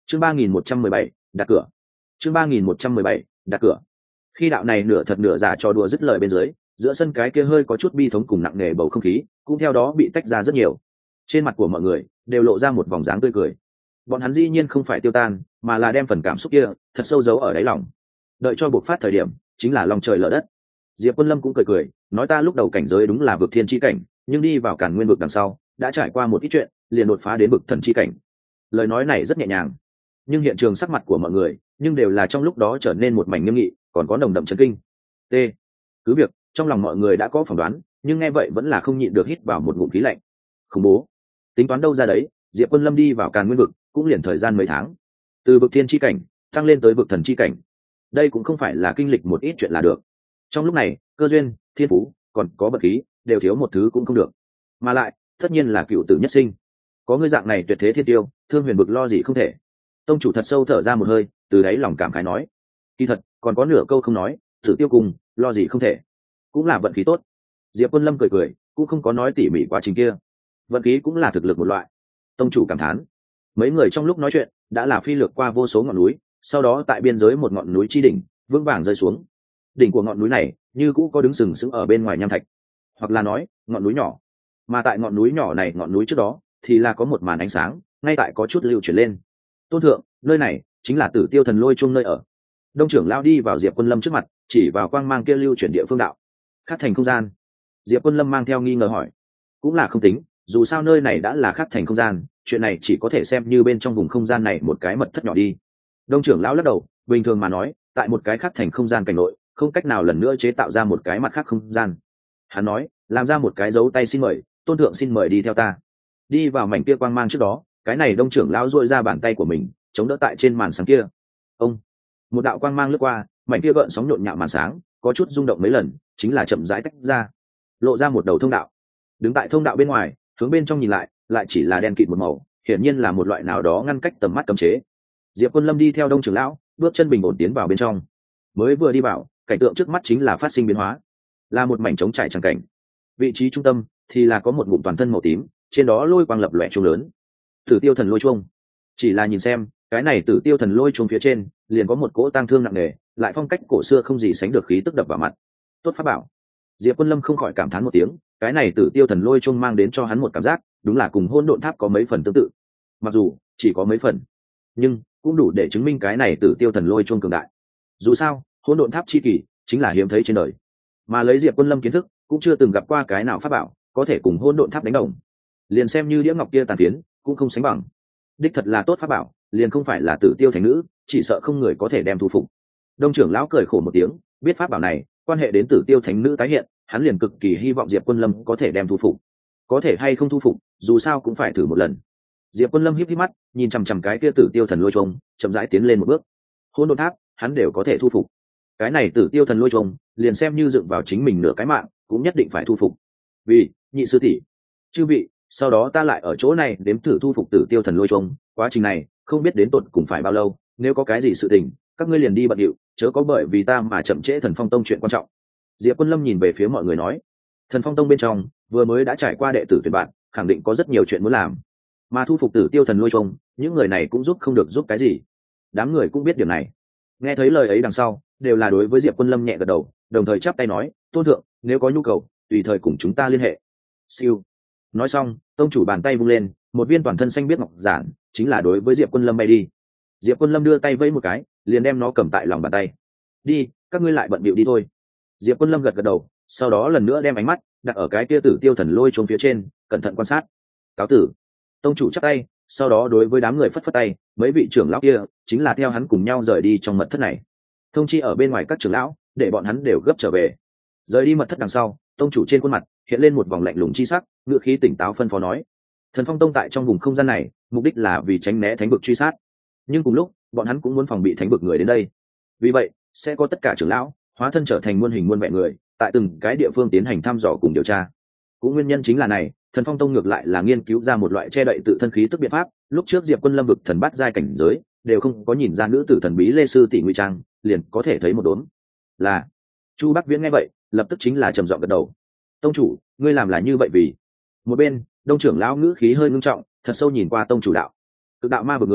chương 3117, đặt cửa. chương 3117, đặt cửa. Khi đạo này nửa thật nửa giả trò đùa dứt lời bên dưới, giữa sân cái kia hơi có chút bi thống cùng nặng nề bầu không khí cũng theo đó bị tách ra rất nhiều. Trên mặt của mọi người đều lộ ra một vòng dáng tươi cười. Bọn hắn dĩ nhiên không phải tiêu tan, mà là đem phần cảm xúc kia thật sâu giấu ở đáy lòng. Đợi cho buộc phát thời điểm, chính là lòng trời lở đất. Diệp Quân Lâm cũng cười cười, nói ta lúc đầu cảnh giới đúng là vực thiên chi cảnh, nhưng đi vào Càn Nguyên vực đằng sau, đã trải qua một ít chuyện, liền đột phá đến vực thần chi cảnh. Lời nói này rất nhẹ nhàng, nhưng hiện trường sắc mặt của mọi người nhưng đều là trong lúc đó trở nên một mảnh nghiêm nghị, còn có nồng đậm chấn kinh. T. Cứ việc trong lòng mọi người đã có phỏng đoán, nhưng nghe vậy vẫn là không nhịn được hít vào một ngụm khí lạnh. Khủng bố. Tính toán đâu ra đấy, Diệp Quân Lâm đi vào Càn Nguyên vực cũng liền thời gian mấy tháng, từ vực thiên chi cảnh tăng lên tới vực thần chi cảnh. Đây cũng không phải là kinh lịch một ít chuyện là được. Trong lúc này, cơ duyên, thiên phú, còn có bậc khí, đều thiếu một thứ cũng không được. Mà lại, tất nhiên là cựu tử nhất sinh. Có ngươi dạng này tuyệt thế thiên tiêu, Thương Huyền vực lo gì không thể. Tông chủ thật sâu thở ra một hơi, từ đáy lòng cảm khái nói: kỳ thật, còn có nửa câu không nói, Tử Tiêu cùng, lo gì không thể. Cũng là vận khí tốt. Diệp Quân Lâm cười cười, cũng không có nói tỉ mỉ quá trình kia. Vận khí cũng là thực lực một loại. Tông chủ cảm thán. Mấy người trong lúc nói chuyện, đã là phi lược qua vô số ngọn núi, sau đó tại biên giới một ngọn núi chi đỉnh, vững vàng rơi xuống. Đỉnh của ngọn núi này, như cũ có đứng sừng sững ở bên ngoài nham thạch, hoặc là nói, ngọn núi nhỏ. Mà tại ngọn núi nhỏ này, ngọn núi trước đó, thì là có một màn ánh sáng, ngay tại có chút lưu chuyển lên. Tôn thượng, nơi này chính là Tử Tiêu Thần Lôi Chung nơi ở. Đông trưởng lão đi vào Diệp Quân Lâm trước mặt, chỉ vào quang mang kia lưu chuyển địa phương đạo. Khắc thành không gian. Diệp Quân Lâm mang theo nghi ngờ hỏi. Cũng là không tính, dù sao nơi này đã là khắc thành không gian, chuyện này chỉ có thể xem như bên trong vùng không gian này một cái mật thất nhỏ đi. Đông trưởng lão lắc đầu, bình thường mà nói, tại một cái khắc thành không gian cảnh nội, không cách nào lần nữa chế tạo ra một cái mặt khác không gian. Hắn nói, làm ra một cái dấu tay xin mời, tôn thượng xin mời đi theo ta. Đi vào mảnh kia quang mang trước đó, cái này đông trưởng lão duỗi ra bàn tay của mình, chống đỡ tại trên màn sáng kia. Ông, một đạo quang mang lướt qua, mảnh kia gợn sóng nhộn nhạo màn sáng, có chút rung động mấy lần, chính là chậm rãi tách ra, lộ ra một đầu thông đạo. Đứng tại thông đạo bên ngoài, hướng bên trong nhìn lại, lại chỉ là đen kịt một màu, hiển nhiên là một loại nào đó ngăn cách tầm mắt cấm chế. Diệp Quân Lâm đi theo đông trưởng lão, bước chân bình ổn tiến vào bên trong. Mới vừa đi vào, cảnh tượng trước mắt chính là phát sinh biến hóa, là một mảnh trống trải trắng cảnh. Vị trí trung tâm thì là có một ngụm toàn thân màu tím, trên đó lôi quang lập lòe chuông lớn. Tử Tiêu Thần Lôi Chuông. Chỉ là nhìn xem, cái này Tử Tiêu Thần Lôi Chuông phía trên, liền có một cỗ tang thương nặng nề, lại phong cách cổ xưa không gì sánh được khí tức đập vào mặt. Tốt pháp bảo. Diệp Quân Lâm không khỏi cảm thán một tiếng, cái này Tử Tiêu Thần Lôi Chuông mang đến cho hắn một cảm giác, đúng là cùng Hỗn Độn Tháp có mấy phần tương tự. Mặc dù chỉ có mấy phần, nhưng cũng đủ để chứng minh cái này Tử Tiêu Thần Lôi Chuông cường đại. Dù sao, Hỗn Độn Tháp chi kỳ chính là hiếm thấy trên đời, mà lấy Diệp Quân Lâm kiến thức, cũng chưa từng gặp qua cái nào pháp bảo có thể cùng Hỗn Độn Tháp đánh đồng. Liền xem như đĩa ngọc kia tàn phiến, cũng không sánh bằng. Đích thật là tốt pháp bảo, liền không phải là Tử Tiêu Thánh Nữ, chỉ sợ không người có thể đem thu phục. Đông trưởng lão cười khổ một tiếng, biết pháp bảo này quan hệ đến Tử Tiêu Thánh Nữ tái hiện, hắn liền cực kỳ hy vọng Diệp Quân Lâm có thể đem thu phục. Có thể hay không thu phục, dù sao cũng phải thử một lần. Diệp Quân Lâm híp híp mắt, nhìn chằm chằm cái kia Tử Tiêu Thần Lôi Chuông, chậm rãi tiến lên một bước. Hỗn Độn Tháp, hắn đều có thể thu phục. Cái này Tử Tiêu Thần Lôi Chuông, liền xem như dựng vào chính mình nửa cái mạng, cũng nhất định phải thu phục. Vì, nhị sư tỷ, chư vị, sau đó ta lại ở chỗ này đếm thử thu phục Tử Tiêu Thần Lôi Chuông, quá trình này không biết đến tột cùng phải bao lâu, nếu có cái gì sự tình, các ngươi liền đi bận điệu, chớ có bởi vì ta mà chậm trễ Thần Phong Tông chuyện quan trọng. Diệp Quân Lâm nhìn về phía mọi người nói, Thần Phong Tông bên trong vừa mới đã trải qua đệ tử tuyển bạn, khẳng định có rất nhiều chuyện muốn làm, mà thu phục Tử Tiêu Thần Lôi Chuông, những người này cũng giúp không được giúp cái gì. Đám người cũng biết điều này. Nghe thấy lời ấy đằng sau, đều là đối với Diệp Quân Lâm nhẹ gật đầu, đồng thời chắp tay nói, tôn thượng, nếu có nhu cầu, tùy thời cùng chúng ta liên hệ. Siêu. Nói xong, tông chủ bàn tay vung lên, một viên toàn thân xanh biếc ngọc giản, chính là đối với Diệp Quân Lâm bay đi. Diệp Quân Lâm đưa tay vẫy một cái, liền đem nó cầm tại lòng bàn tay. Đi, các ngươi lại bận bịu đi thôi. Diệp Quân Lâm gật gật đầu, sau đó lần nữa đem ánh mắt đặt ở cái kia Tử Tiêu Thần Lôi Chuông phía trên, cẩn thận quan sát. Cáo tử. Tông chủ chắp tay, sau đó đối với đám người phất phất tay, mấy vị trưởng lão kia chính là theo hắn cùng nhau rời đi trong mật thất này. Thông chi ở bên ngoài các trưởng lão, để bọn hắn đều gấp trở về. Rời đi mật thất đằng sau, tông chủ trên khuôn mặt hiện lên một vòng lạnh lùng chi sắc, ngữ khí tỉnh táo phân phó nói: Thần Phong Tông tại trong vùng không gian này, mục đích là vì tránh né thánh vực truy sát, nhưng cùng lúc, bọn hắn cũng muốn phòng bị thánh vực người đến đây. Vì vậy, sẽ có tất cả trưởng lão hóa thân trở thành muôn hình muôn vẻ người, tại từng cái địa phương tiến hành thăm dò cùng điều tra. Cũng nguyên nhân chính là này, Thần Phong Tông ngược lại là nghiên cứu ra một loại che đậy tự thân khí tức biện pháp. Lúc trước Diệp Quân Lâm vực thần bát giai cảnh giới, đều không có nhìn ra nữ tử thần bí Lê sư tỷ ngụy trang, liền có thể thấy một đốm. Là Chu Bắc Viễn nghe vậy, lập tức chính là trầm giọng gật đầu. Tông chủ, ngươi làm là như vậy vì. Một bên, Đông trưởng lão ngữ khí hơi ngưng trọng, thật sâu nhìn qua tông chủ đạo. Cực đạo ma vực người,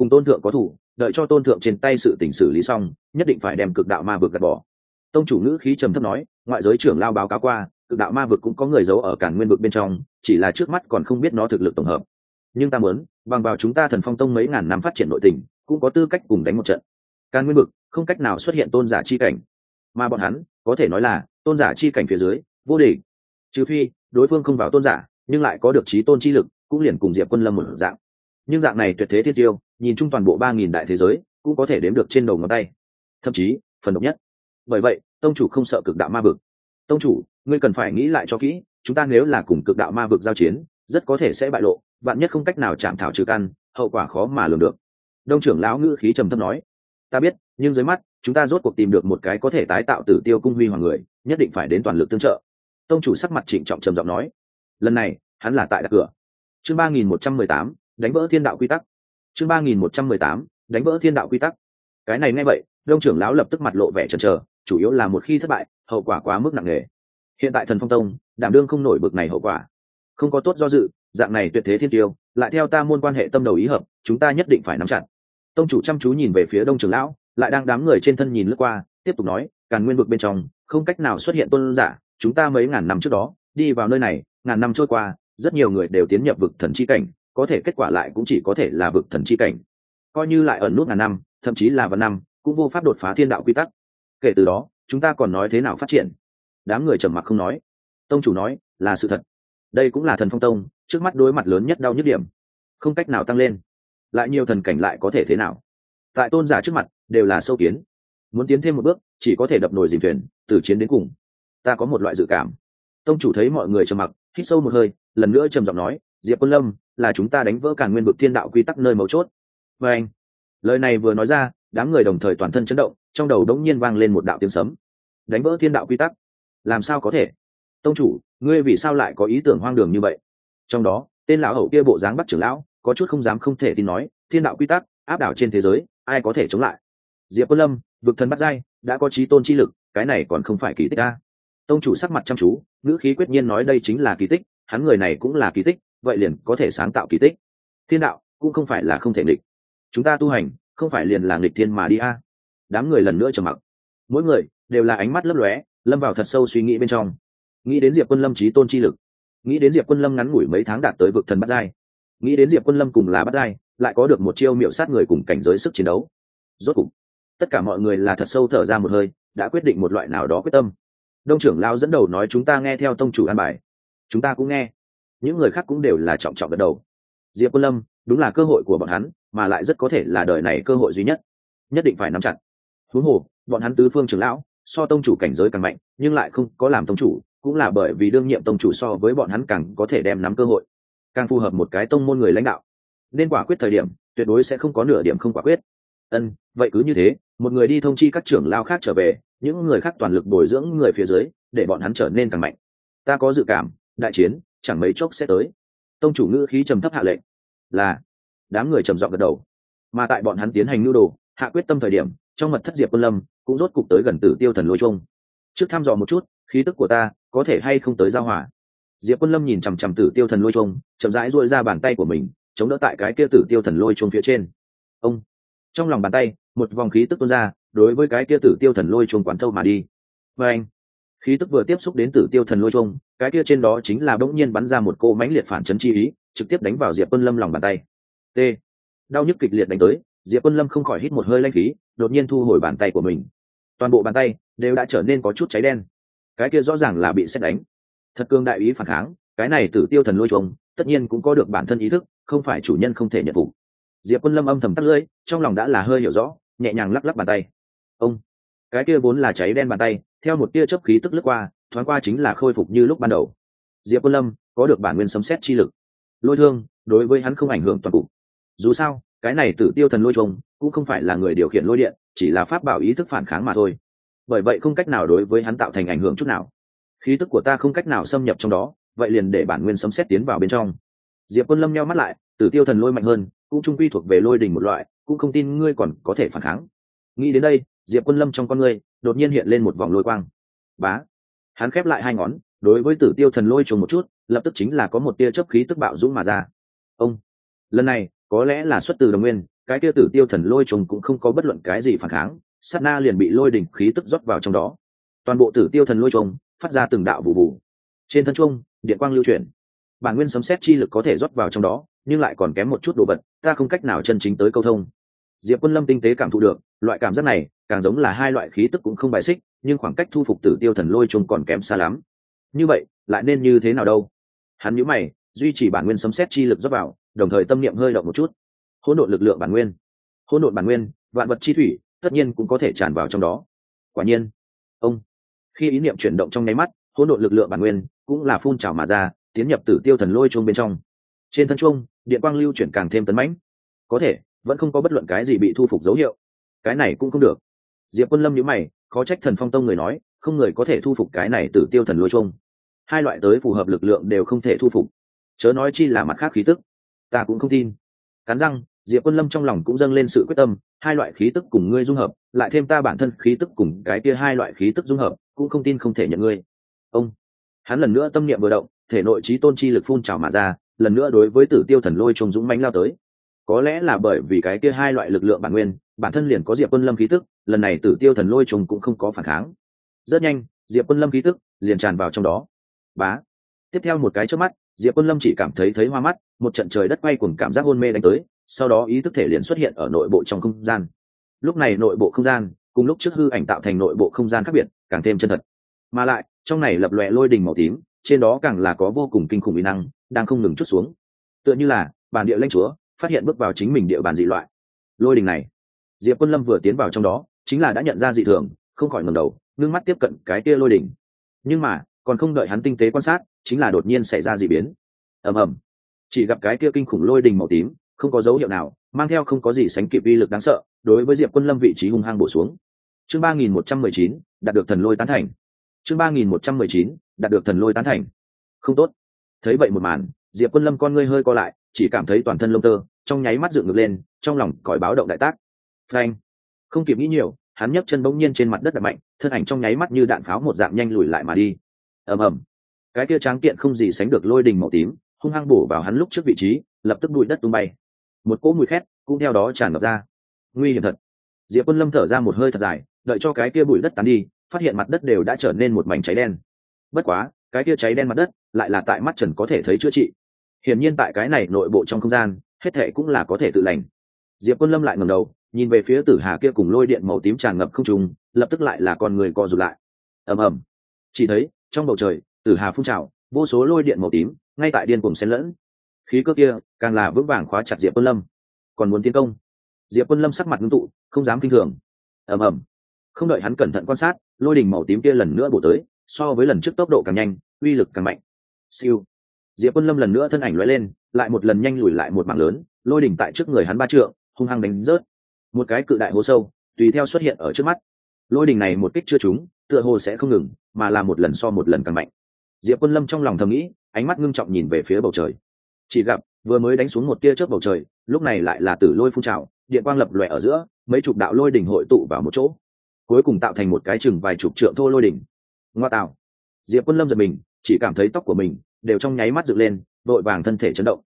cùng tôn thượng có thủ, đợi cho tôn thượng trên tay sự tình xử lý xong, nhất định phải đem cực đạo ma vực gạt bỏ. Tông chủ ngữ khí trầm thấp nói, ngoại giới trưởng lao báo cáo qua, cực đạo ma vực cũng có người giấu ở Càn Nguyên vực bên trong, chỉ là trước mắt còn không biết nó thực lực tổng hợp. Nhưng ta muốn bằng vào chúng ta Thần Phong tông mấy ngàn năm phát triển nội tình, cũng có tư cách cùng đánh một trận. Càn Nguyên vực không cách nào xuất hiện tôn giả chi cảnh, mà bọn hắn có thể nói là tôn giả chi cảnh phía dưới vô địch, trừ phi đối phương không vào tôn giả nhưng lại có được chí tôn chi lực, cũng liền cùng Diệp Quân Lâm một dạng. Nhưng dạng này tuyệt thế thiên tiêu, nhìn chung toàn bộ 3000 đại thế giới, cũng có thể đếm được trên đầu ngón tay, thậm chí phần độc nhất. Bởi vậy tông chủ không sợ cực đạo ma vực. Tông chủ, ngươi cần phải nghĩ lại cho kỹ, chúng ta nếu là cùng cực đạo ma vực giao chiến, rất có thể sẽ bại lộ, vạn nhất không cách nào chạm thảo trừ căn, hậu quả khó mà lường được. Đông trưởng lão ngữ khí trầm thấp nói, ta biết, nhưng dưới mắt chúng ta rốt cuộc tìm được một cái có thể tái tạo Tử Tiêu cung huy hoàng người, nhất định phải đến toàn lực tương trợ. Tông chủ sắc mặt trịnh trọng trầm giọng nói, lần này hắn là tại đặt cửa. Chương 3118, đánh vỡ thiên đạo quy tắc. Chương 3118, đánh vỡ thiên đạo quy tắc. Cái này nghe vậy, Đông trưởng lão lập tức mặt lộ vẻ chần chờ, chủ yếu là một khi thất bại, hậu quả quá mức nặng nề. Hiện tại Thần Phong tông đảm đương không nổi bực này hậu quả, không có tốt do dự, dạng này tuyệt thế thiên tiêu, lại theo ta môn quan hệ tâm đầu ý hợp, chúng ta nhất định phải nắm chặt. Tông chủ chăm chú nhìn về phía Đông trưởng lão, lại đang đám người trên thân nhìn lướt qua, tiếp tục nói, Càn Nguyên vực bên trong không cách nào xuất hiện tôn giả, chúng ta mấy ngàn năm trước đó đi vào nơi này, ngàn năm trôi qua, rất nhiều người đều tiến nhập vực thần chi cảnh, có thể kết quả lại cũng chỉ có thể là vực thần chi cảnh. Coi như lại ẩn nút ngàn năm, thậm chí là vạn năm, cũng vô pháp đột phá thiên đạo quy tắc. Kể từ đó, chúng ta còn nói thế nào phát triển? Đám người trầm mặc không nói. Tông chủ nói, là sự thật. Đây cũng là Thần Phong tông trước mắt đối mặt lớn nhất đau nhức điểm, không cách nào tăng lên. Lại nhiều thần cảnh lại có thể thế nào? Tại tôn giả trước mặt đều là sâu kiến, muốn tiến thêm một bước chỉ có thể đập nồi dìm thuyền, từ chiến đến cùng. Ta có một loại dự cảm. Tông chủ thấy mọi người trầm mặc, hít sâu một hơi, lần nữa trầm giọng nói, Diệp Quân Lâm là chúng ta đánh vỡ Càn Nguyên vực thiên đạo quy tắc nơi mấu chốt. Và anh, lời này vừa nói ra, đám người đồng thời toàn thân chấn động, trong đầu đống nhiên vang lên một đạo tiếng sấm. Đánh vỡ thiên đạo quy tắc? Làm sao có thể? Tông chủ, ngươi vì sao lại có ý tưởng hoang đường như vậy? Trong đó, tên lão hậu kia bộ dáng Bắc trưởng lão có chút không dám không thể tin nói, thiên đạo quy tắc áp đảo trên thế giới, ai có thể chống lại? Diệp Quân Lâm vực thần bắt giai, đã có chí tôn chi lực, cái này còn không phải kỳ tích a? Tông chủ sắc mặt chăm chú, ngữ khí quyết nhiên nói đây chính là kỳ tích, hắn người này cũng là kỳ tích, vậy liền có thể sáng tạo kỳ tích. Thiên đạo cũng không phải là không thể nghịch, chúng ta tu hành không phải liền là nghịch thiên mà đi a? Đám người lần nữa trầm mặc, mỗi người đều là ánh mắt lấp lóe, lâm vào thật sâu suy nghĩ bên trong. Nghĩ đến Diệp Quân Lâm chí tôn chi lực, nghĩ đến Diệp Quân Lâm ngắn ngủi mấy tháng đạt tới vực thần bắt giai, nghĩ đến Diệp Quân Lâm cùng là bắt giai, lại có được một chiêu miệu sát người cùng cảnh giới sức chiến đấu. Rốt cục, tất cả mọi người là thật sâu thở ra một hơi, đã quyết định một loại nào đó quyết tâm. Đông trưởng lão dẫn đầu nói, chúng ta nghe theo tông chủ an bài. Chúng ta cũng nghe. Những người khác cũng đều là trọng trọng gật đầu. Diệp Quân Lâm đúng là cơ hội của bọn hắn, mà lại rất có thể là đời này cơ hội duy nhất, nhất định phải nắm chặt. Huống hồ bọn hắn tứ phương trưởng lão so tông chủ cảnh giới càng mạnh, nhưng lại không có làm tông chủ, cũng là bởi vì đương nhiệm tông chủ so với bọn hắn càng có thể đem nắm cơ hội, càng phù hợp một cái tông môn người lãnh đạo, nên quả quyết thời điểm tuyệt đối sẽ không có nửa điểm không quả quyết. Vậy cứ như thế, một người đi thông chi các trưởng lão khác trở về, những người khác toàn lực bồi dưỡng người phía dưới, để bọn hắn trở nên càng mạnh. Ta có dự cảm, đại chiến chẳng mấy chốc sẽ tới. Tông chủ ngữ khí trầm thấp hạ lệnh. Là. Đám người trầm giọng gật đầu. Mà tại bọn hắn tiến hành nhu đồ, hạ quyết tâm thời điểm, trong mật thất Diệp Quân Lâm cũng rốt cục tới gần Tử Tiêu thần lôi chung. Trước thăm dò một chút, khí tức của ta có thể hay không tới giao hỏa. Diệp Quân Lâm nhìn chằm chằm Tử Tiêu thần lôi chung, chậm rãi duỗi ra bàn tay của mình, chống đỡ tại cái kia Tử Tiêu thần lôi chung phía trên. Ông. Trong lòng bàn tay, một vòng khí tức tuôn ra, đối với cái kia Tử Tiêu thần lôi chung quán thâu mà đi. Và anh, khí tức vừa tiếp xúc đến Tử Tiêu thần lôi chung, cái kia trên đó chính là bỗng nhiên bắn ra một cô mãnh liệt phản chấn chi ý, trực tiếp đánh vào Diệp Quân Lâm lòng bàn tay. T. Đau nhức kịch liệt đánh tới, Diệp Quân Lâm không khỏi hít một hơi lãnh khí, đột nhiên thu hồi bàn tay của mình. Toàn bộ bàn tay đều đã trở nên có chút cháy đen. Cái kia rõ ràng là bị sét đánh. Thật cường đại ý phản kháng, cái này Tử Tiêu thần lôi chung, tất nhiên cũng có được bản thân ý thức, không phải chủ nhân không thể nhận phục. Diệp Quân Lâm âm thầm tắt lưỡi, trong lòng đã là hơi hiểu rõ, nhẹ nhàng lắc lắc bàn tay. Ông, cái kia vốn là cháy đen bàn tay, theo một tia chớp khí tức lướt qua, thoáng qua chính là khôi phục như lúc ban đầu. Diệp Quân Lâm có được bản nguyên sấm sét chi lực, lôi thương đối với hắn không ảnh hưởng toàn cục. Dù sao, cái này Tử Tiêu thần lôi trùng cũng không phải là người điều khiển lôi điện, chỉ là pháp bảo ý thức phản kháng mà thôi. Bởi vậy không cách nào đối với hắn tạo thành ảnh hưởng chút nào. Khí tức của ta không cách nào xâm nhập trong đó, vậy liền để bản nguyên sấm sét tiến vào bên trong. Diệp Quân Lâm nheo mắt lại, Tử Tiêu thần lôi mạnh hơn, cũng trung quy thuộc về lôi đỉnh một loại, cũng không tin ngươi còn có thể phản kháng. Nghĩ đến đây, Diệp Quân Lâm trong con ngươi đột nhiên hiện lên một vòng lôi quang. Bá, hắn khép lại hai ngón, đối với Tử Tiêu thần lôi trùng một chút, lập tức chính là có một tia chớp khí tức bạo dũng mà ra. Ông, lần này có lẽ là xuất từ đồng nguyên, cái kia tử tiêu thần lôi trùng cũng không có bất luận cái gì phản kháng, sát na liền bị lôi đỉnh khí tức rót vào trong đó. Toàn bộ tử tiêu thần lôi trùng phát ra từng đạo vụ vụ. Trên thân trung, điện quang lưu chuyển. Bản nguyên sấm sét chi lực có thể rót vào trong đó, nhưng lại còn kém một chút đồ vật, ta không cách nào chân chính tới câu thông. Diệp Quân Lâm tinh tế cảm thụ được, loại cảm giác này càng giống là hai loại khí tức cũng không bài xích, nhưng khoảng cách thu phục tử tiêu thần lôi trùng còn kém xa lắm. Như vậy, lại nên như thế nào đâu? Hắn nhíu mày, duy trì bản nguyên sấm sét chi lực rót vào, đồng thời tâm niệm hơi động một chút. Hỗn độn lực lượng bản nguyên. Hỗn độn bản nguyên, vạn vật chi thủy, tất nhiên cũng có thể tràn vào trong đó. Quả nhiên, khi ý niệm chuyển động trong nháy mắt, hỗn độn lực lượng bản nguyên cũng là phun trào mà ra, tiến nhập tử tiêu thần lôi chuông bên trong. Trên thân chuông, điện quang lưu chuyển càng thêm tấn mãnh. Có thể, vẫn không có bất luận cái gì bị thu phục dấu hiệu. Cái này cũng không được. Diệp Quân Lâm nhíu mày, khó trách Thần Phong Tông người nói, không người có thể thu phục cái này tử tiêu thần lôi chuông. Hai loại tới phù hợp lực lượng đều không thể thu phục. Chớ nói chi là mặt khác khí tức. Ta cũng không tin. Cắn răng, Diệp Quân Lâm trong lòng cũng dâng lên sự quyết tâm, hai loại khí tức cùng ngươi dung hợp, lại thêm ta bản thân khí tức cùng cái kia hai loại khí tức dung hợp, cũng không tin không thể nhận ngươi. Hắn lần nữa tâm niệm vừa động, thể nội chí tôn chi lực phun trào mà ra, lần nữa đối với tử tiêu thần lôi trùng dũng mãnh lao tới. Có lẽ là bởi vì cái kia hai loại lực lượng bản nguyên, bản thân liền có Diệp Quân Lâm khí tức, lần này tử tiêu thần lôi trùng cũng không có phản kháng. Rất nhanh, Diệp Quân Lâm khí tức liền tràn vào trong đó. Bá. Tiếp theo một cái chớp mắt, Diệp Quân Lâm chỉ cảm thấy hoa mắt, một trận trời đất quay cuồng cảm giác hôn mê đánh tới, sau đó ý thức thể liền xuất hiện ở nội bộ trong không gian. Lúc này nội bộ không gian cùng lúc trước hư ảnh tạo thành nội bộ không gian khác biệt, càng thêm chân thật. Mà lại, trong này lập lòe lôi đình màu tím, trên đó càng là có vô cùng kinh khủng uy năng đang không ngừng chút xuống. Tựa như là bản địa lãnh chúa phát hiện bước vào chính mình địa bàn dị loại. Lôi đình này, Diệp Quân Lâm vừa tiến vào trong đó, chính là đã nhận ra dị thường, không khỏi ngẩng đầu, ngưng mắt tiếp cận cái kia lôi đình. Nhưng mà, còn không đợi hắn tinh tế quan sát, chính là đột nhiên xảy ra dị biến. Ầm ầm. Chỉ gặp cái kia kinh khủng lôi đình màu tím, không có dấu hiệu nào, mang theo không có gì sánh kịp uy lực đáng sợ, đối với Diệp Quân Lâm vị trí hung hăng bổ xuống. Chương 3119, đạt được thần lôi tán thành. Chương 3119, đạt được thần lôi tán thành. Không tốt. Thấy vậy một màn, Diệp Quân Lâm con ngươi hơi co lại, chỉ cảm thấy toàn thân lông tơ trong nháy mắt dựng ngược lên, trong lòng còi báo động đại tác. Phanh. Không kịp nghĩ nhiều, hắn nhấc chân bỗng nhiên trên mặt đất đập mạnh, thân ảnh trong nháy mắt như đạn pháo một dạng nhanh lùi lại mà đi. Ầm ầm. Cái kia tráng kiện không gì sánh được lôi đình màu tím, hung hăng bổ vào hắn lúc trước vị trí, lập tức bụi đất tung bay. Một cỗ mùi khét cũng theo đó tràn ngập ra. Nguy hiểm thật. Diệp Quân Lâm thở ra một hơi thật dài, đợi cho cái kia bụi đất tán đi, phát hiện mặt đất đều đã trở nên một mảnh cháy đen. Bất quá, cái kia cháy đen mặt đất lại là tại mắt trần có thể thấy chữa trị. Hiển nhiên tại cái này nội bộ trong không gian, hết thảy cũng là có thể tự lành. Diệp Quân Lâm lại ngẩng đầu, nhìn về phía Tử Hà kia cùng lôi điện màu tím tràn ngập không trung, lập tức lại là con người co rụt lại. Ầm ầm. Chỉ thấy, trong bầu trời, Tử Hà phun trào, vô số lôi điện màu tím ngay tại điên cuồng xen lẫn. Khí cơ kia càng là vững vàng khóa chặt Diệp Quân Lâm. Còn muốn tiến công? Diệp Quân Lâm sắc mặt ngưng tụ, không dám kinh thường. Ầm ầm. Không đợi hắn cẩn thận quan sát, lôi đỉnh màu tím kia lần nữa bổ tới, so với lần trước tốc độ càng nhanh, uy lực càng mạnh. Siêu. Diệp Quân Lâm lần nữa thân ảnh lóe lên, lại một lần nhanh lùi lại một mảng lớn, lôi đỉnh tại trước người hắn 3 trượng, hung hăng đánh rớt. Một cái cự đại hố sâu, tùy theo xuất hiện ở trước mắt. Lôi đỉnh này một kích chưa trúng, tựa hồ sẽ không ngừng, mà là một lần so một lần càng mạnh. Diệp Quân Lâm trong lòng thầm nghĩ, ánh mắt ngưng trọng nhìn về phía bầu trời. Chỉ gặp, vừa mới đánh xuống một tia chớp bầu trời, lúc này lại là tử lôi phun trào, điện quang lập lòe ở giữa, mấy chục đạo lôi đỉnh hội tụ vào một chỗ, cuối cùng tạo thành một cái chừng vài chục trượng thô lôi đỉnh. Ngoa tạo. Diệp Quân Lâm giật mình, chỉ cảm thấy tóc của mình đều trong nháy mắt dựng lên, vội vàng thân thể chấn động.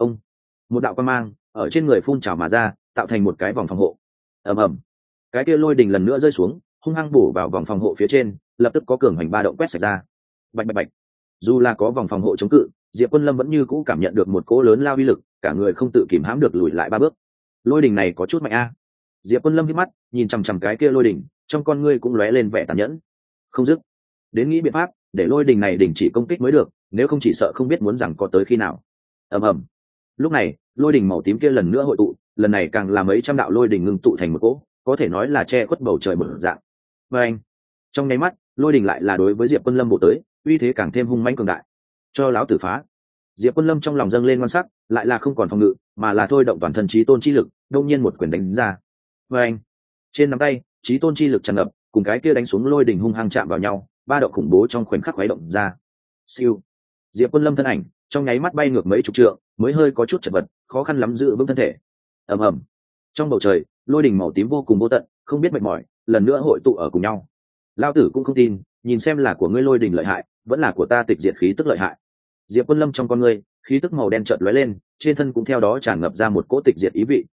Một đạo quang mang ở trên người phun trào mà ra, tạo thành một cái vòng phòng hộ. Ầm ầm. Cái kia lôi đỉnh lần nữa rơi xuống, hung hăng bổ vào vòng phòng hộ phía trên, lập tức có cường hành ba động quét sạch ra. Bạch bạch bạch. Dù là có vòng phòng hộ chống cự, Diệp Quân Lâm vẫn như cũ cảm nhận được một cỗ lớn lao uy lực, cả người không tự kìm hãm được lùi lại 3 bước. Lôi đỉnh này có chút mạnh a. Diệp Quân Lâm hít mắt, nhìn chằm chằm cái kia lôi đỉnh, trong con ngươi cũng lóe lên vẻ tàn nhẫn. Không dứt. Đến nghĩ biện pháp để lôi đỉnh này đình chỉ công kích mới được, nếu không chỉ sợ không biết muốn rằng có tới khi nào. Ầm ầm. Lúc này, lôi đỉnh màu tím kia lần nữa hội tụ, lần này càng là mấy trăm đạo lôi đỉnh ngưng tụ thành một cỗ, có thể nói là che khuất bầu trời một dạng. Và anh. Trong nháy mắt, lôi đỉnh lại là đối với Diệp Quân Lâm bổ tới, uy thế càng thêm hung mãnh cường đại. Cho lão tử phá. Diệp Quân Lâm trong lòng dâng lên ngoan sắc, lại là không còn phòng ngự, mà là thôi động toàn thân chí tôn chi lực, đột nhiên một quyền đánh ra. Và anh. Trên nắm tay, chí tôn chi lực tràn ngập, cùng cái kia đánh xuống lôi đỉnh hung hăng chạm vào nhau, ba động khủng bố trong khoảnh khắc khuấy động ra. Siêu. Diệp Quân Lâm thân ảnh trong nháy mắt bay ngược mấy chục trượng, mới hơi có chút chật vật, khó khăn lắm giữ vững thân thể. Ầm ầm. Trong bầu trời, lôi đỉnh màu tím vô cùng vô tận, không biết mệt mỏi, lần nữa hội tụ ở cùng nhau. Lão tử cũng không tin, nhìn xem là của ngươi lôi đỉnh lợi hại, vẫn là của ta tịch diệt khí tức lợi hại. Diệp Quân Lâm trong con ngươi, khí tức màu đen chợt lóe lên, trên thân cũng theo đó tràn ngập ra một cỗ tịch diệt ý vị.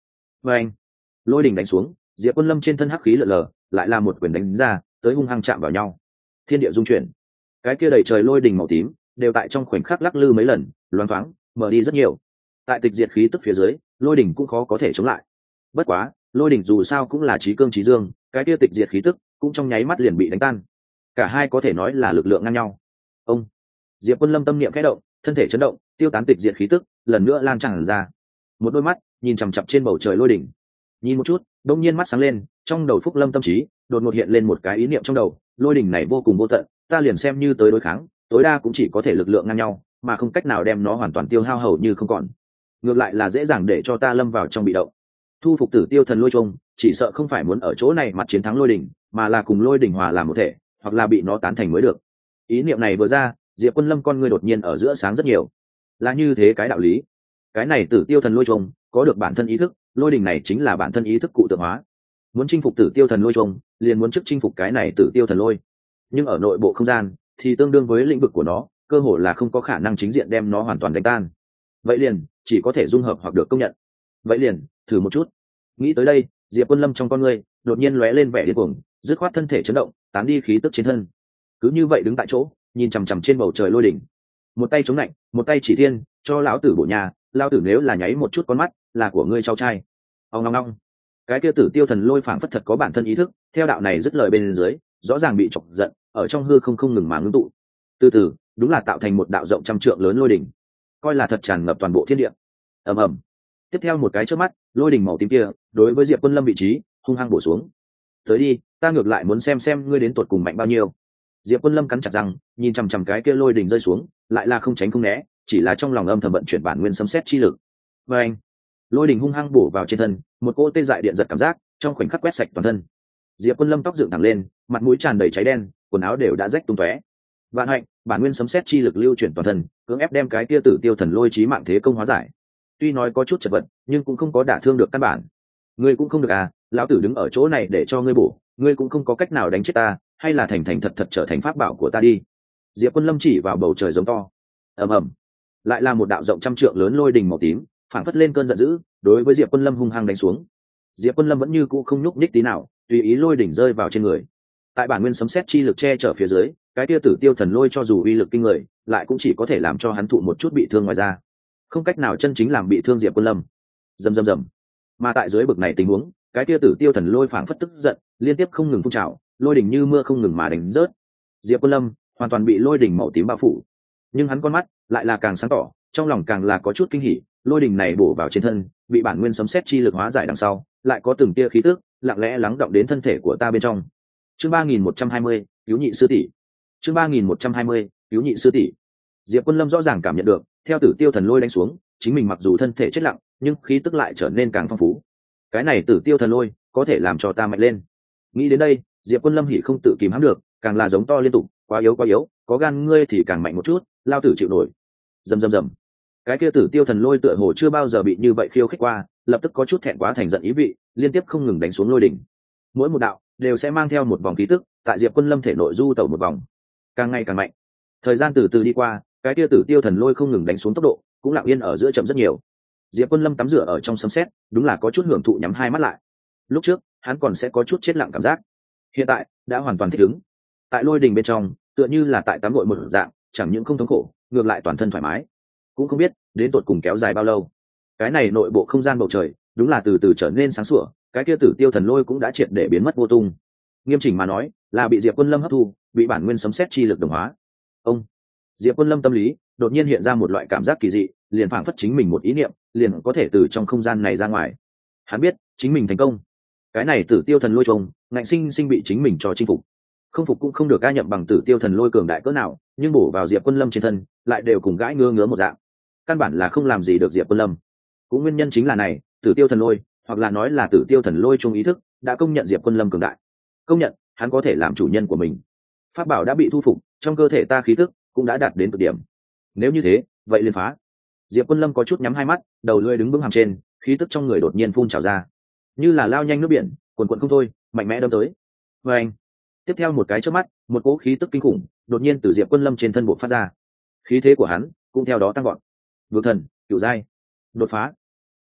và anh lôi đỉnh đánh xuống, diệp quân lâm trên thân hắc khí lở lờ, lại là một quyền đánh ra tới hung hăng chạm vào nhau, thiên địa dung chuyển, cái kia đầy trời lôi đỉnh màu tím đều tại trong khoảnh khắc lắc lư mấy lần, loáng thoáng mở đi rất nhiều. Tại tịch diệt khí tức phía dưới, lôi đỉnh cũng khó có thể chống lại. Bất quá lôi đỉnh dù sao cũng là trí cương trí dương, cái kia tịch diệt khí tức cũng trong nháy mắt liền bị đánh tan, cả hai có thể nói là lực lượng ngang nhau. Ông diệp quân lâm tâm niệm khẽ động, thân thể chấn động, tiêu tán tịch diệt khí tức lần nữa lan tràn ra. Một đôi mắt nhìn chằm chặp trên bầu trời lôi đỉnh, nhìn một chút đông nhiên mắt sáng lên, trong đầu phúc lâm tâm trí đột ngột hiện lên một cái ý niệm trong đầu: lôi đỉnh này vô cùng vô tận, ta liền xem như tới đối kháng, tối đa cũng chỉ có thể lực lượng ngang nhau, mà không cách nào đem nó hoàn toàn tiêu hao hầu như không còn, ngược lại là dễ dàng để cho ta lâm vào trong bị động. Thu phục tử tiêu thần lôi chung, chỉ sợ không phải muốn ở chỗ này mặt chiến thắng lôi đỉnh, mà là cùng lôi đỉnh hòa làm một thể, hoặc là bị nó tán thành mới được. Ý niệm này vừa ra, diệp quân lâm con ngươi đột nhiên ở giữa sáng rất nhiều. Là như thế cái đạo lý. Cái này tử tiêu thần lôi chung có được bản thân ý thức, lôi đỉnh này chính là bản thân ý thức cụ tượng hóa. Muốn chinh phục tử tiêu thần lôi chung, liền muốn trước chinh phục cái này tử tiêu thần lôi. Nhưng ở nội bộ không gian thì tương đương với lĩnh vực của nó, cơ hồ là không có khả năng chính diện đem nó hoàn toàn đánh tan. Vậy liền chỉ có thể dung hợp hoặc được công nhận. Vậy liền thử một chút. Nghĩ tới đây, diệp quân lâm trong con ngươi đột nhiên lóe lên vẻ điên cuồng, dứt khoát thân thể chấn động, tán đi khí tức trên thân. Cứ như vậy đứng tại chỗ, nhìn chằm chằm trên bầu trời lôi đỉnh, một tay chống lạnh, một tay chỉ thiên, cho lão tử bộ nhà, lão tử nếu là nháy một chút con mắt, là của ngươi cháu trai. Ông long long, cái kia tử tiêu thần lôi phảng phất thật có bản thân ý thức, theo đạo này dứt lời bên dưới, rõ ràng bị chọc giận, ở trong hư không ngừng mà ngưng tụ. Từ từ, đúng là tạo thành một đạo rộng trăm trượng lớn lôi đỉnh, coi là thật tràn ngập toàn bộ thiên địa. Ầm ầm. Tiếp theo một cái chớp mắt, lôi đỉnh màu tím kia đối với diệp quân lâm vị trí hung hăng bổ xuống. Tới đi, ta ngược lại muốn xem ngươi đến tuột cùng mạnh bao nhiêu. Diệp quân lâm cắn chặt răng, nhìn chằm chằm cái kia lôi đỉnh rơi xuống, lại là không tránh không né, chỉ là trong lòng âm thầm vận chuyển bản nguyên sấm sét chi lực. Và anh, lôi đỉnh hung hăng bổ vào trên thân, một cỗ tê dại điện giật cảm giác trong khoảnh khắc quét sạch toàn thân. Diệp quân lâm tóc dựng thẳng lên, mặt mũi tràn đầy cháy đen, quần áo đều đã rách tung tóe. Vạn hạnh, bản nguyên sấm sét chi lực lưu chuyển toàn thân, cưỡng ép đem cái kia tử tiêu thần lôi chí mạng thế công hóa giải. Tuy nói có chút chật vật, nhưng cũng không có đả thương được căn bản. Ngươi cũng không được à, lão tử đứng ở chỗ này để cho ngươi bổ, ngươi cũng không có cách nào đánh chết ta, hay là thành thành thật thật trở thành pháp bảo của ta đi. Diệp quân lâm chỉ vào bầu trời giống to. Ầm ầm, lại là một đạo rộng trăm trượng lớn lôi đình màu tím phảng phất lên cơn giận dữ, đối với diệp quân lâm hung hăng đánh xuống. Diệp quân lâm vẫn như cũ không nhúc nhích tí nào, tùy ý lôi đỉnh rơi vào trên người. Tại bản nguyên sấm sét chi lực che chở phía dưới, cái tia tử tiêu thần lôi cho dù uy lực kinh người, lại cũng chỉ có thể làm cho hắn thụ một chút bị thương ngoài ra, không cách nào chân chính làm bị thương diệp quân lâm. Rầm rầm rầm. Mà tại dưới bực này tình huống, cái tia tử tiêu thần lôi phảng phất tức giận, liên tiếp không ngừng phun trào, lôi đỉnh như mưa không ngừng mà đánh rớt. Diệp quân lâm hoàn toàn bị lôi đỉnh màu tím bao phủ, nhưng hắn con mắt lại là càng sáng tỏ, trong lòng càng là có chút kinh hỉ. Lôi đỉnh này bổ vào trên thân, bị bản nguyên sấm sét chi lực hóa giải đằng sau, lại có từng tia khí tức lặng lẽ lắng động đến thân thể của ta bên trong. Chương 3120, cứu nhị sư tỷ. Chương 3120, cứu nhị sư tỷ. Diệp quân lâm rõ ràng cảm nhận được, theo tử tiêu thần lôi đánh xuống, chính mình mặc dù thân thể chết lặng, nhưng khí tức lại trở nên càng phong phú. Cái này tử tiêu thần lôi có thể làm cho ta mạnh lên. Nghĩ đến đây, Diệp quân lâm hỉ không tự kìm hãm được, càng là giống to liên tục: quá yếu, có gan ngươi thì càng mạnh một chút, lao tử chịu nổi. Rầm rầm rầm. Cái kia tử tiêu thần lôi tựa hồ chưa bao giờ bị như vậy khiêu khích qua, lập tức có chút thẹn quá thành giận ý vị, liên tiếp không ngừng đánh xuống lôi đỉnh. Mỗi một đạo đều sẽ mang theo một vòng khí tức, tại diệp quân lâm thể nội du tẩu một vòng, càng ngày càng mạnh. Thời gian từ từ đi qua, cái kia tử tiêu thần lôi không ngừng đánh xuống tốc độ cũng lặng yên ở giữa chậm rất nhiều. Diệp quân lâm tắm rửa ở trong sấm sét, đúng là có chút hưởng thụ nhắm hai mắt lại. Lúc trước hắn còn sẽ có chút chết lặng cảm giác, hiện tại đã hoàn toàn thích ứng. Tại lôi đình bên trong, tựa như là tại tắm gội một dạng, chẳng những không thống khổ, ngược lại toàn thân thoải mái. Cũng không biết đến tột cùng kéo dài bao lâu. Cái này nội bộ không gian bầu trời đúng là từ từ trở nên sáng sủa, cái kia tử tiêu thần lôi cũng đã triệt để biến mất vô tung. Nghiêm chỉnh mà nói, là bị diệp quân lâm hấp thu, bị bản nguyên sấm sét chi lực đồng hóa. Ông diệp quân lâm tâm lý đột nhiên hiện ra một loại cảm giác kỳ dị, liền phảng phất chính mình một ý niệm liền có thể từ trong không gian này ra ngoài. Hắn biết chính mình thành công. Cái này tử tiêu thần lôi trông ngạnh sinh sinh bị chính mình cho chinh phục. Không phục cũng không được ca nhậm bằng tử tiêu thần lôi cường đại cỡ nào, nhưng bổ vào diệp quân lâm trên thân lại đều cùng gãi ngứa một dạng, căn bản là không làm gì được diệp quân lâm. Cũng nguyên nhân chính là này, tử tiêu thần lôi, hoặc là nói là tử tiêu thần lôi chung ý thức, đã công nhận diệp quân lâm cường đại, công nhận hắn có thể làm chủ nhân của mình. Pháp bảo đã bị thu phục, trong cơ thể ta khí tức cũng đã đạt đến cực điểm. Nếu như thế, vậy liền phá. Diệp quân lâm có chút nhắm hai mắt, đầu lưỡi đứng vững hàm trên, khí tức trong người đột nhiên phun trào ra, như là lao nhanh nước biển, cuồn cuộn không thôi, mạnh mẽ đâm tới. Và anh, tiếp theo một cái chớp mắt, một cỗ khí tức kinh khủng đột nhiên từ diệp quân lâm trên thân bộ phát ra, khí thế của hắn cũng theo đó tăng vọt. Vượt thần cửu giai đột phá.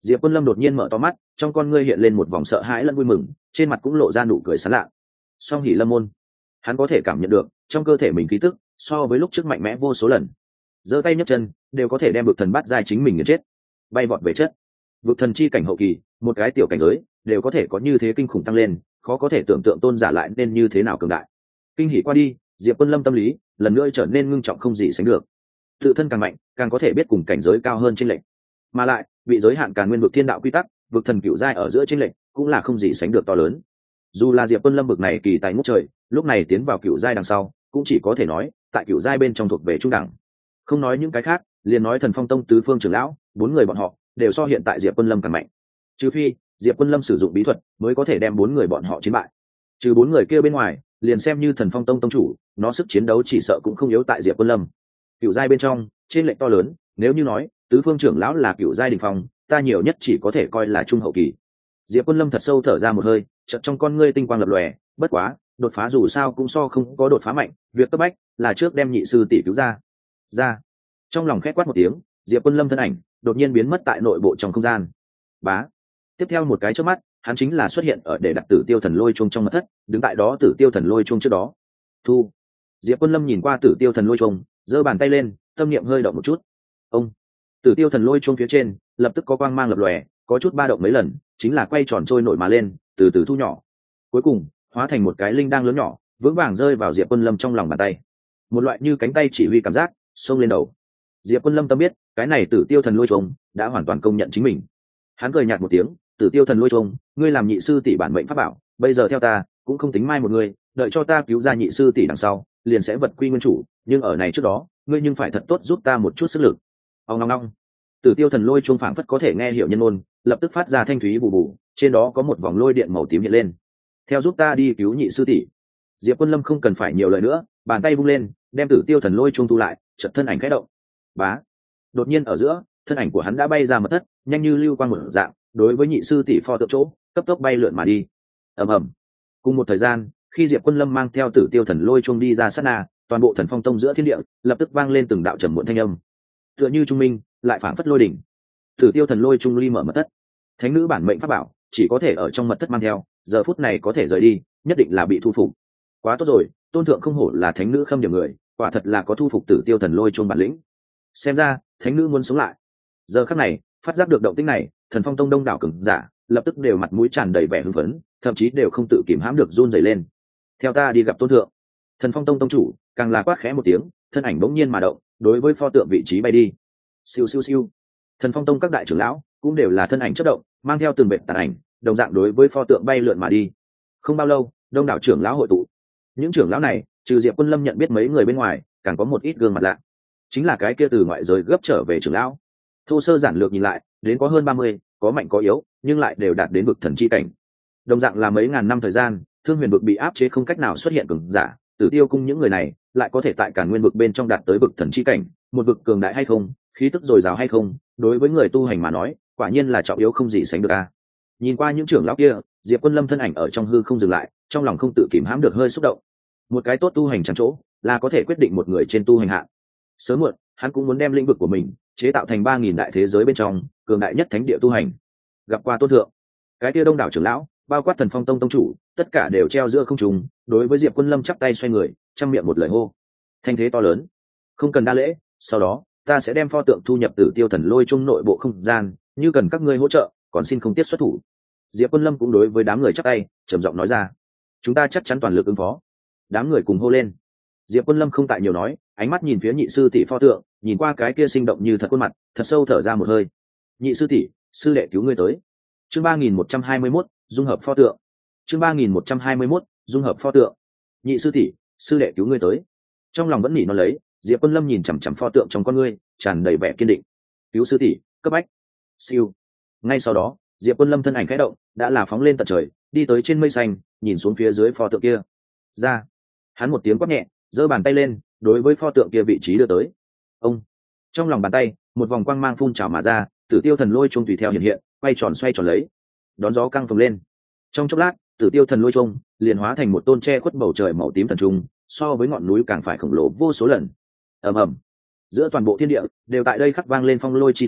Diệp Quân Lâm đột nhiên mở to mắt, trong con ngươi hiện lên một vòng sợ hãi lẫn vui mừng, trên mặt cũng lộ ra nụ cười sảng lạ. Song Hỷ Lâm môn, hắn có thể cảm nhận được trong cơ thể mình khí tức so với lúc trước mạnh mẽ vô số lần, giơ tay nhấc chân đều có thể đem vực thần bắt giai chính mình nghiền chết, bay vọt về chất. Vực thần chi cảnh hậu kỳ, một cái tiểu cảnh giới đều có thể có như thế kinh khủng tăng lên, khó có thể tưởng tượng tôn giả lại nên như thế nào cường đại. Kinh hỉ qua đi, Diệp Quân Lâm tâm lý lần nữa trở nên ngưng trọng không gì sánh được. Tự thân càng mạnh, càng có thể biết cùng cảnh giới cao hơn trên lệnh, mà lại bị giới hạn Càn Nguyên vực thiên đạo quy tắc, vực thần cửu giai ở giữa trên lệnh cũng là không gì sánh được to lớn. Dù là Diệp Quân Lâm bực này kỳ tài ngút trời, lúc này tiến vào cửu giai đằng sau, cũng chỉ có thể nói tại cửu giai bên trong thuộc về trung đẳng. Không nói những cái khác, liền nói Thần Phong Tông tứ phương trưởng lão, bốn người bọn họ đều so hiện tại Diệp Quân Lâm càng mạnh. Trừ phi Diệp Quân Lâm sử dụng bí thuật mới có thể đem bốn người bọn họ chiến bại. Trừ bốn người kia bên ngoài, liền xem như Thần Phong Tông tông chủ, nó sức chiến đấu chỉ sợ cũng không yếu tại Diệp Quân Lâm. Cửu giai bên trong, trên lệnh to lớn, nếu như nói tứ phương trưởng lão là cửu giai đỉnh phong, ta nhiều nhất chỉ có thể coi là trung hậu kỳ. Diệp Quân Lâm thật sâu thở ra một hơi, chợt trong con ngươi tinh quang lập lòe, bất quá, đột phá dù sao cũng so không có đột phá mạnh, việc cấp bách là trước đem nhị sư tỷ cứu ra. Ra. Trong lòng khét quát một tiếng, Diệp Quân Lâm thân ảnh đột nhiên biến mất tại nội bộ trong không gian. Bá. Tiếp theo một cái chớp mắt, hắn chính là xuất hiện ở để đặt Tử Tiêu Thần Lôi Chuông trong mật thất, đứng tại đó Tử Tiêu Thần Lôi Chuông trước đó. Thu. Diệp Quân Lâm nhìn qua Tử Tiêu Thần Lôi Chuông, giơ bàn tay lên, tâm niệm hơi động một chút. Ông. Tử Tiêu Thần Lôi Chuông phía trên lập tức có quang mang lập lòe, có chút ba động mấy lần, chính là quay tròn trôi nổi mà lên, từ từ thu nhỏ, cuối cùng hóa thành một cái linh đang lớn nhỏ, vững vàng rơi vào Diệp Quân Lâm trong lòng bàn tay. Một loại như cánh tay chỉ huy cảm giác xông lên đầu. Diệp Quân Lâm tâm biết, cái này Tử Tiêu Thần Lôi Chuông đã hoàn toàn công nhận chính mình. Hắn cười nhạt một tiếng, Tử Tiêu Thần Lôi Chuông, ngươi làm nhị sư tỷ bản mệnh pháp bảo, bây giờ theo ta cũng không tính mai một người, đợi cho ta cứu ra nhị sư tỷ đằng sau, liền sẽ vật quy nguyên chủ, nhưng ở này trước đó, ngươi nhưng phải thật tốt giúp ta một chút sức lực. Ong ong ong. Tử Tiêu Thần Lôi Chuông phảng phất có thể nghe hiểu nhân ngôn, lập tức phát ra thanh thúy bù bù, trên đó có một vòng lôi điện màu tím hiện lên. Theo giúp ta đi cứu nhị sư tỷ. Diệp Quân Lâm không cần phải nhiều lời nữa, bàn tay vung lên, đem Tử Tiêu Thần Lôi Chuông thu lại, chợt thân ảnh khẽ động. Bá. Đột nhiên ở giữa, thân ảnh của hắn đã bay ra mật thất, nhanh như lưu quang một dạng, đối với nhị sư tỷ pho tượng chỗ, cấp tốc bay lượn mà đi. Ầm ầm. Cùng một thời gian, khi Diệp Quân Lâm mang theo Tử Tiêu Thần Lôi Chuông đi ra sát na, toàn bộ Thần Phong Tông giữa thiên địa lập tức vang lên từng đạo trầm muộn thanh âm. Tựa như trung minh, lại phảng phất lôi đỉnh. Tử Tiêu Thần Lôi Chuông ly mở mật thất. Thánh nữ bản mệnh pháp bảo, chỉ có thể ở trong mật thất mang theo, giờ phút này có thể rời đi, nhất định là bị thu phục. Quá tốt rồi, tôn thượng không hổ là thánh nữ khâm điểm người, quả thật là có thu phục Tử Tiêu Thần Lôi Chuông bản lĩnh. Xem ra, thánh nữ muốn sống lại. Giờ khắc này, phát giác được động tĩnh này, Thần Phong Tông đông đảo cường giả lập tức đều mặt mũi tràn đầy vẻ hưng phấn, thậm chí đều không tự kìm hãm được run rẩy lên. Theo ta đi gặp tôn thượng. Thần Phong Tông tông chủ càng là quát khẽ một tiếng, thân ảnh bỗng nhiên mà động, đối với pho tượng vị trí bay đi. Siêu siêu siêu. Thần Phong Tông các đại trưởng lão cũng đều là thân ảnh chớp động, mang theo từng vệt tàn ảnh, đồng dạng đối với pho tượng bay lượn mà đi. Không bao lâu, đông đảo trưởng lão hội tụ. Những trưởng lão này, trừ Diệp Quân Lâm nhận biết mấy người bên ngoài, càng có một ít gương mặt lạ. Chính là cái kia từ ngoại giới gấp trở về trưởng lão. Thô sơ giản lược nhìn lại, đến có hơn 30, có mạnh có yếu, nhưng lại đều đạt đến vực thần chi cảnh. Đồng dạng là mấy ngàn năm thời gian, Thương Huyền vực bị áp chế không cách nào xuất hiện cường giả, Tử Tiêu cung những người này lại có thể tại Càn Nguyên vực bên trong đạt tới vực thần chi cảnh, một vực cường đại hay không, khí tức dồi dào hay không, đối với người tu hành mà nói, quả nhiên là trọng yếu không gì sánh được a. Nhìn qua những trưởng lão kia, Diệp Quân Lâm thân ảnh ở trong hư không dừng lại, trong lòng không tự kìm hãm được hơi xúc động. Một cái tốt tu hành chẳng chỗ, là có thể quyết định một người trên tu hành hạng. Sớm muộn, hắn cũng muốn đem lĩnh vực của mình chế tạo thành 3000 đại thế giới bên trong cường đại nhất thánh địa tu hành. Gặp qua tôn thượng, cái kia đông đảo trưởng lão, bao quát Thần Phong Tông tông chủ, tất cả đều treo giữa không trung, đối với Diệp Quân Lâm chắp tay xoay người, trăm miệng một lời hô. Thanh thế to lớn, không cần đa lễ, sau đó ta sẽ đem pho tượng thu nhập Tử Tiêu Thần Lôi Chung nội bộ không gian, như cần các ngươi hỗ trợ, còn xin không tiếc xuất thủ. Diệp Quân Lâm cũng đối với đám người chắp tay, trầm giọng nói ra. Chúng ta chắc chắn toàn lực ứng phó. Đám người cùng hô lên. Diệp Quân Lâm không tại nhiều nói, ánh mắt nhìn phía nhị sư tỷ pho tượng, nhìn qua cái kia sinh động như thật khuôn mặt, thật sâu thở ra một hơi. Nhị sư tỷ, sư đệ cứu ngươi tới. Chương 3121, dung hợp pho tượng. Chương 3121, dung hợp pho tượng. Nhị sư tỷ, sư đệ cứu ngươi tới. Trong lòng vẫn nỉ nó lấy, Diệp Quân Lâm nhìn chằm chằm pho tượng trong con ngươi, tràn đầy vẻ kiên định. Cứu sư tỷ, cấp bách. Siêu. Ngay sau đó, Diệp Quân Lâm thân ảnh khẽ động, đã là phóng lên tận trời, đi tới trên mây xanh, nhìn xuống phía dưới pho tượng kia. Ra. Hắn một tiếng quát nhẹ, giơ bàn tay lên, đối với pho tượng kia vị trí đưa tới. Ông. Trong lòng bàn tay, một vòng quang mang phun trào mà ra, Tử Tiêu Thần Lôi Chung tùy theo hiện hiện, quay tròn xoay tròn lấy. Đón gió căng phồng lên. Trong chốc lát, Tử Tiêu Thần Lôi Chung liền hóa thành một tôn che khuất bầu trời màu tím thần trùng, so với ngọn núi càng phải khổng lồ vô số lần. Ầm ầm. Giữa toàn bộ thiên địa đều tại đây khắc vang lên phong lôi chi thành,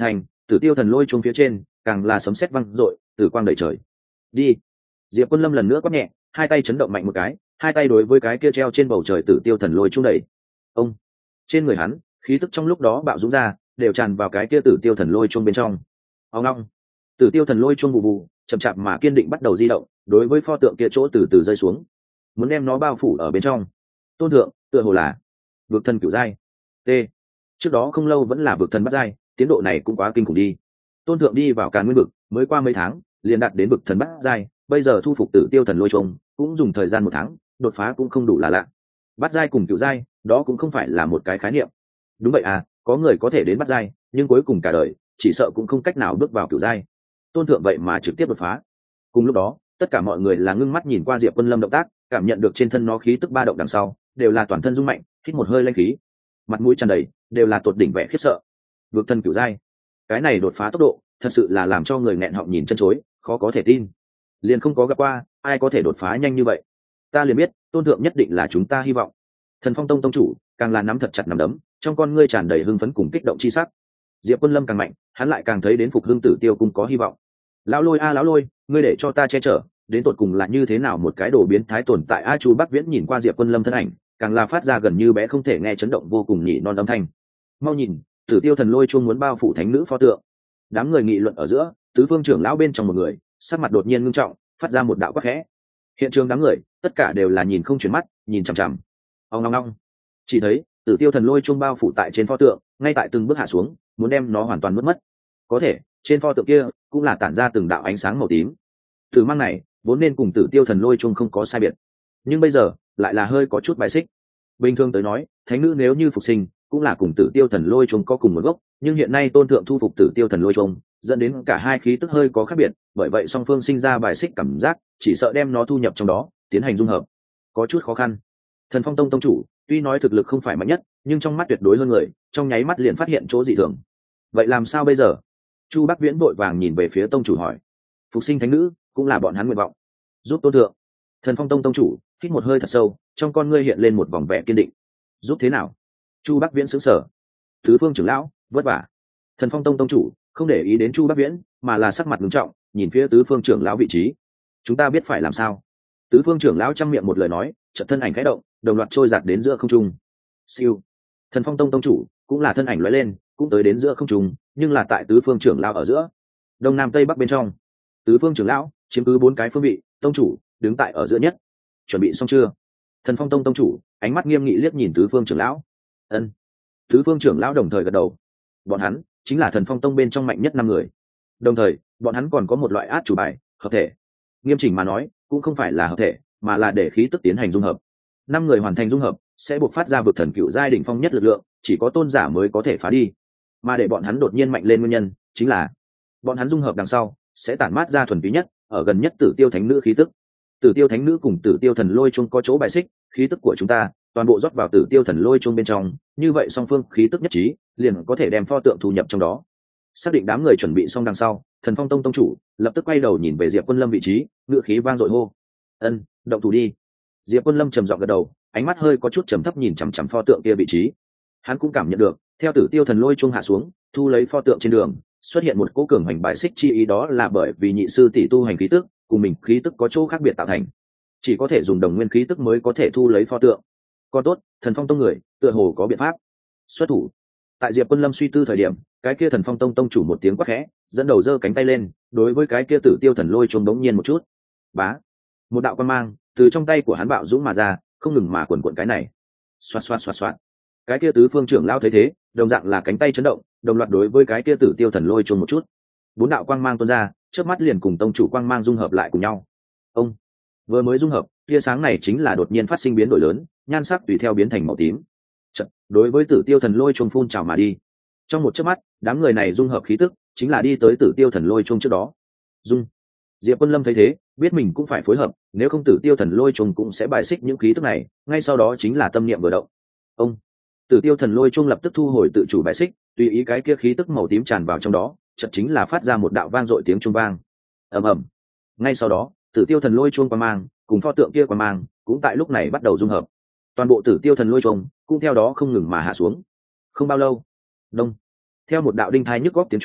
Tử Tiêu Thần Lôi chuông phía trên càng là sấm sét vang dội, tử quang đầy trời. Đi. Diệp Quân Lâm lần nữa quát nhẹ, hai tay chấn động mạnh một cái, hai tay đối với cái kia treo trên bầu trời Tử Tiêu Thần Lôi chuông đẩy. Ông. Trên người hắn, khí tức trong lúc đó bạo dũng ra, đều tràn vào cái kia Tử Tiêu Thần Lôi chuông bên trong. Ông long. Tử Tiêu Thần Lôi chuông bù bù, chậm chạp mà kiên định bắt đầu di động, đối với pho tượng kia chỗ từ từ rơi xuống, muốn đem nó bao phủ ở bên trong. Tôn thượng, tựa hồ là vực thần cửu giai. T. Trước đó không lâu vẫn là vực thần bát giai, tiến độ này cũng quá kinh khủng đi. Tôn thượng đi vào Càn Nguyên vực, mới qua mấy tháng, liền đạt đến vực thần bát giai, bây giờ thu phục Tử Tiêu Thần Lôi chuông, cũng dùng thời gian 1 tháng, đột phá cũng không đủ là lạ. Bát giai cùng cửu giai, đó cũng không phải là một cái khái niệm. Đúng vậy à, có người có thể đến bát giai, nhưng cuối cùng cả đời chỉ sợ cũng không cách nào bước vào cửu giai. Tôn thượng vậy mà trực tiếp đột phá. Cùng lúc đó, tất cả mọi người là ngưng mắt nhìn qua Diệp Quân Lâm động tác, cảm nhận được trên thân nó khí tức ba động đằng sau, đều là toàn thân rung mạnh, hít một hơi linh khí, mặt mũi tràn đầy đều là tột đỉnh vẻ khiếp sợ. Vượt thân cửu giai, cái này đột phá tốc độ, thật sự là làm cho người nghẹn họng nhìn chân chối, khó có thể tin. Liền không có gặp qua ai có thể đột phá nhanh như vậy. Ta liền biết, Tôn thượng nhất định là chúng ta hy vọng. Thần Phong Tông tông chủ càng là nắm thật chặt nắm đấm, trong con ngươi tràn đầy hưng phấn cùng kích động chi sắc. Diệp Quân Lâm càng mạnh, hắn lại càng thấy đến phục hưng Tử Tiêu cung có hy vọng. Lão Lôi a lão Lôi, ngươi để cho ta che chở, đến tột cùng là như thế nào một cái đồ biến thái tồn tại a? Chu Bắc Viễn nhìn qua Diệp Quân Lâm thân ảnh, càng là phát ra gần như bé không thể nghe chấn động vô cùng nhị non âm thanh. Mau nhìn, Tử Tiêu Thần Lôi chuông muốn bao phủ thánh nữ pho tượng. Đám người nghị luận ở giữa, tứ phương trưởng lão bên trong một người, sắc mặt đột nhiên ngưng trọng, phát ra một đạo quát khẽ. Hiện trường đám người, tất cả đều là nhìn không chuyển mắt, nhìn chằm chằm. Ong long long. Chỉ thấy Tử Tiêu Thần Lôi chuông bao phủ tại trên pho tượng, ngay tại từng bước hạ xuống, muốn đem nó hoàn toàn mất. Có thể, trên pho tượng kia cũng là tản ra từng đạo ánh sáng màu tím. Tử mang này vốn nên cùng Tử Tiêu Thần Lôi chuông không có sai biệt, nhưng bây giờ lại là hơi có chút bài xích. Bình thường tới nói, thánh nữ nếu như phục sinh, cũng là cùng Tử Tiêu Thần Lôi chuông có cùng một gốc, nhưng hiện nay Tôn thượng thu phục Tử Tiêu Thần Lôi chuông, dẫn đến cả hai khí tức hơi có khác biệt, bởi vậy song phương sinh ra bài xích cảm giác, chỉ sợ đem nó thu nhập trong đó, tiến hành dung hợp, có chút khó khăn. Thần Phong Tông tông chủ tuy nói thực lực không phải mạnh nhất, nhưng trong mắt tuyệt đối hơn người, trong nháy mắt liền phát hiện chỗ dị thường. Vậy làm sao bây giờ? Chu Bắc Viễn vội vàng nhìn về phía tông chủ hỏi. Phục sinh thánh nữ cũng là bọn hắn nguyện vọng, giúp Tôn thượng. Thần Phong Tông tông chủ hít một hơi thật sâu, trong con ngươi hiện lên một vòng vẻ kiên định. Giúp thế nào? Chu Bắc Viễn sững sờ. Tứ phương trưởng lão vất vả. Thần Phong Tông tông chủ không để ý đến Chu Bắc Viễn, mà là sắc mặt nghiêm trọng, nhìn phía tứ phương trưởng lão vị trí. Chúng ta biết phải làm sao? Tứ phương trưởng lão trăm miệng một lời nói, chợt thân ảnh khẽ động, đồng loạt trôi giạt đến giữa không trung. Siêu. Thần Phong Tông tông chủ cũng là thân ảnh lóe lên, cũng tới đến giữa không trung, nhưng là tại tứ phương trưởng lão ở giữa, đông nam tây bắc bên trong. Tứ phương trưởng lão chiếm cứ 4 cái phương vị, tông chủ đứng tại ở giữa nhất. Chuẩn bị xong chưa? Thần Phong Tông tông chủ ánh mắt nghiêm nghị liếc nhìn tứ phương trưởng lão. Ân. Tứ phương trưởng lão đồng thời gật đầu. Bọn hắn chính là Thần Phong Tông bên trong mạnh nhất 5 người. Đồng thời, bọn hắn còn có một loại át chủ bài, hợp thể. Nghiêm chỉnh mà nói, cũng không phải là hợp thể, mà là để khí tức tiến hành dung hợp. 5 người hoàn thành dung hợp, sẽ buộc phát ra vực thần cựu giai đỉnh phong nhất lực lượng, chỉ có tôn giả mới có thể phá đi. Mà để bọn hắn đột nhiên mạnh lên nguyên nhân, chính là bọn hắn dung hợp đằng sau, sẽ tản mát ra thuần túy nhất, ở gần nhất Tử Tiêu Thánh Nữ khí tức. Tử Tiêu Thánh Nữ cùng Tử Tiêu Thần Lôi Chuông có chỗ bài xích, khí tức của chúng ta toàn bộ rót vào Tử Tiêu Thần Lôi Chuông bên trong, như vậy song phương khí tức nhất trí, liền có thể đem pho tượng thu nhập trong đó. Xác định đám người chuẩn bị xong đằng sau, Thần Phong Tông tông chủ lập tức quay đầu nhìn về Diệp Quân Lâm vị trí, ngựa khí vang dội hô: "Ân, động thủ đi." Diệp Quân Lâm trầm giọng gật đầu, ánh mắt hơi có chút trầm thấp nhìn chằm chằm pho tượng kia vị trí. Hắn cũng cảm nhận được, theo Tử Tiêu Thần Lôi Chuông hạ xuống, thu lấy pho tượng trên đường, xuất hiện một cỗ cường hành bài xích chi ý, đó là bởi vì nhị sư tỷ tu hành khí tức cùng mình khí tức có chỗ khác biệt tạo thành, chỉ có thể dùng đồng nguyên khí tức mới có thể thu lấy pho tượng. Còn tốt, Thần Phong Tông người tựa hồ có biện pháp. Xuất thủ. Tại Diệp Quân Lâm suy tư thời điểm, cái kia Thần Phong Tông tông chủ một tiếng quát khẽ, dẫn đầu giơ cánh tay lên, đối với cái kia Tử Tiêu Thần Lôi Chuông đống nhiên một chút. Bá. Một đạo quang mang từ trong tay của hắn bạo dũng mà ra, không ngừng mà quần quần cái này. Xoạt xoạt xoạt xoạt. Cái kia tứ phương trưởng lão thấy thế, đồng dạng là cánh tay chấn động, đồng loạt đối với cái kia Tử Tiêu Thần Lôi Chuông một chút. 4 đạo quang mang tuôn ra, chớp mắt liền cùng tông chủ quang mang dung hợp lại cùng nhau. Ông vừa mới dung hợp, tia sáng này chính là đột nhiên phát sinh biến đổi lớn, nhan sắc tùy theo biến thành màu tím. Chật, đối với Tử Tiêu Thần Lôi Chuông phun trào mà đi. Trong một chớp mắt, đám người này dung hợp khí tức, chính là đi tới Tử Tiêu Thần Lôi Chuông trước đó. Dung. Diệp Quân Lâm thấy thế, biết mình cũng phải phối hợp, nếu không Tử Tiêu Thần Lôi Chuông cũng sẽ bài xích những khí tức này, ngay sau đó chính là tâm niệm vừa động. Ông Tử Tiêu Thần Lôi Chuông lập tức thu hồi tự chủ bài xích, tùy ý cái kia khí tức màu tím tràn vào trong đó, chợt chính là phát ra một đạo vang dội tiếng chuông vang. Ầm ầm. Ngay sau đó, Tử Tiêu Thần Lôi Chuông quang mang cùng pho tượng kia quang mang cũng tại lúc này bắt đầu dung hợp. Toàn bộ Tử Tiêu Thần Lôi Chuông cũng theo đó không ngừng mà hạ xuống. Không bao lâu, đông, theo một đạo đinh thai nhức góc tiếng chuông,